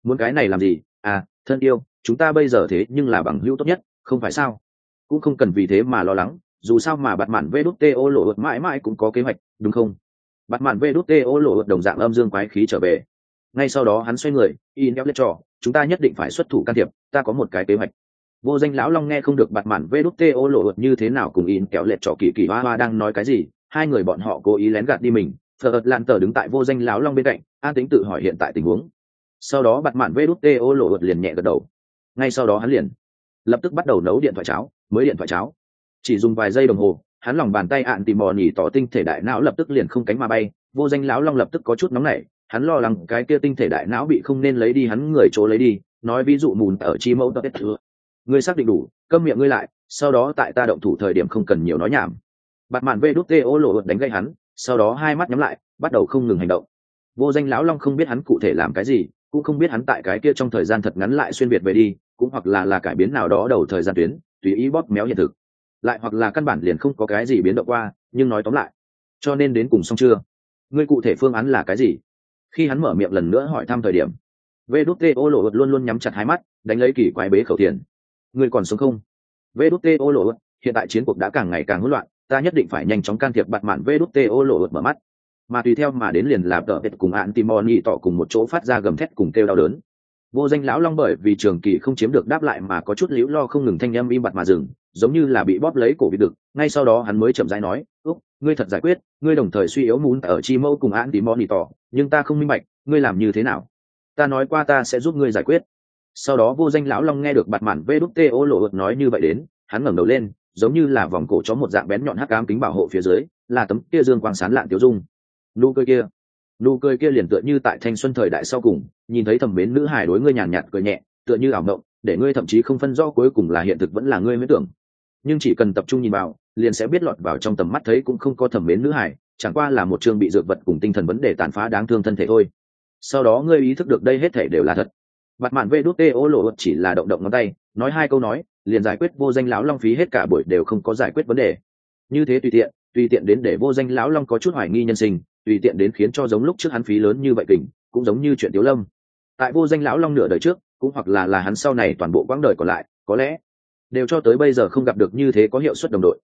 Muốn cái này làm gì? À, thân yêu, chúng ta bây giờ thế nhưng là bằng hữu tốt nhất, không phải sao? Cũng không cần vì thế mà lo lắng, dù sao mà bạt mạn vê đút tê ô lộ ợt mãi mãi cũng có kế hoạch, đúng không? Bạt mạn vê đút tê ô lộ ợt đồng dạng âm dương quái khí trở về. Ngay sau đó hắn xoay người, in eo lên trò, chúng ta nhất định phải xuất thủ can thiệp, ta có một cái kế hoạch. Vô danh lão long nghe không được bạt mạn vê đút tê ô lộ ợt như thế nào cùng in kéo lệch trò kỳ kỳ hoa hoa đang nói cái gì, hai người bọn họ cố ý lén gạt đi mình. Phở ợt lạn tờ đứng tại vô danh lão long bên cạnh, an tính tự hỏi hiện tại tình huống. Sau đó bạt mạn vê đút tê ô lộ ợt liền nhẹ gật đầu. Ngay sau đó hắn liền lập tức bắt đầu nấu điện thoại cháo, mới điện thoại cháo chỉ dùng vài giây đồng hồ, hắn lòng bàn tay ạn tìm mò nhỉ tỏ tinh thể đại não lập tức liền không cánh mà bay. Vô danh lão long lập tức có chút nóng nảy, hắn lo lắng cái kia tinh thể đại não bị không nên lấy đi hắn người chỗ lấy đi, nói ví dụ mùn ở chi mẫu tết thừa. Ngươi xác định đủ, câm miệng ngươi lại, sau đó tại ta động thủ thời điểm không cần nhiều nói nhảm. Bạt mạn vê đút tê ô lộ đánh gây hắn, sau đó hai mắt nhắm lại, bắt đầu không ngừng hành động. Vô danh lão long không biết hắn cụ thể làm cái gì, cũng không biết hắn tại cái kia trong thời gian thật ngắn lại xuyên việt về đi, cũng hoặc là là cải biến nào đó đầu thời gian tuyến, tùy ý bóp méo hiện thực, lại hoặc là căn bản liền không có cái gì biến động qua. Nhưng nói tóm lại, cho nên đến cùng xong chưa? Ngươi cụ thể phương án là cái gì? Khi hắn mở miệng lần nữa hỏi thăm thời điểm, vê đút tê ô lộ luôn luôn nhắm chặt hai mắt, đánh lấy kỳ quái bế khẩu tiền. Ngươi còn sống không? vê đút tê ô lộ, hiện tại chiến cuộc đã càng ngày càng hỗn loạn, ta nhất định phải nhanh chóng can thiệp. Bạt mạn vê đút tê ô lộ mở mắt, mà tùy theo mà đến liền là tợ tết cùng ạn timoni tỏ cùng một chỗ phát ra gầm thét cùng kêu đau đớn. Vô danh lão long bởi vì trường kỳ không chiếm được đáp lại mà có chút liễu lo không ngừng, thanh âm im bặt mà dừng, giống như là bị bóp lấy cổ bị đực. Ngay sau đó hắn mới chậm rãi nói, úc, ngươi thật giải quyết, ngươi đồng thời suy yếu muốn ở chi mẫu cùng ạn timoni tỏ, nhưng ta không minh bạch, ngươi làm như thế nào? Ta nói qua ta sẽ giúp ngươi giải quyết. Sau đó vô danh lão long nghe được bạt mạn vê đút tê ô lộ nói như vậy đến, hắn ngẩng đầu lên, giống như là vòng cổ chó một dạng bén nhọn hắc ám kính bảo hộ phía dưới là tấm kia dương quang sáng lạn tiêu dung. Nụ cười kia, nụ cười kia liền tựa như tại thanh xuân thời đại sau cùng, nhìn thấy thầm mến nữ hài đối ngươi nhàn nhạt cười nhẹ, tựa như ảo mộng, để ngươi thậm chí không phân rõ cuối cùng là hiện thực vẫn là ngươi mới tưởng. Nhưng chỉ cần tập trung nhìn vào, liền sẽ biết lọt vào trong tầm mắt thấy cũng không có thầm mến nữ hài, chẳng qua là một chương bị dược vật cùng tinh thần vấn đề tàn phá đáng thương thân thể thôi. Sau đó ngươi ý thức được đây hết thể đều là thật. Bạt mạn vê đút tê ô lộ chỉ là động động ngón tay, nói hai câu nói, liền giải quyết vô danh lão long, phí hết cả buổi đều không có giải quyết vấn đề. Như thế tùy tiện, tùy tiện đến để vô danh lão long có chút hoài nghi nhân sinh, tùy tiện đến khiến cho giống lúc trước hắn phí lớn như vậy kình, cũng giống như chuyện Tiếu Lâm. Tại vô danh lão long nửa đời trước, cũng hoặc là là hắn sau này toàn bộ quãng đời còn lại, có lẽ đều cho tới bây giờ không gặp được như thế có hiệu suất đồng đội,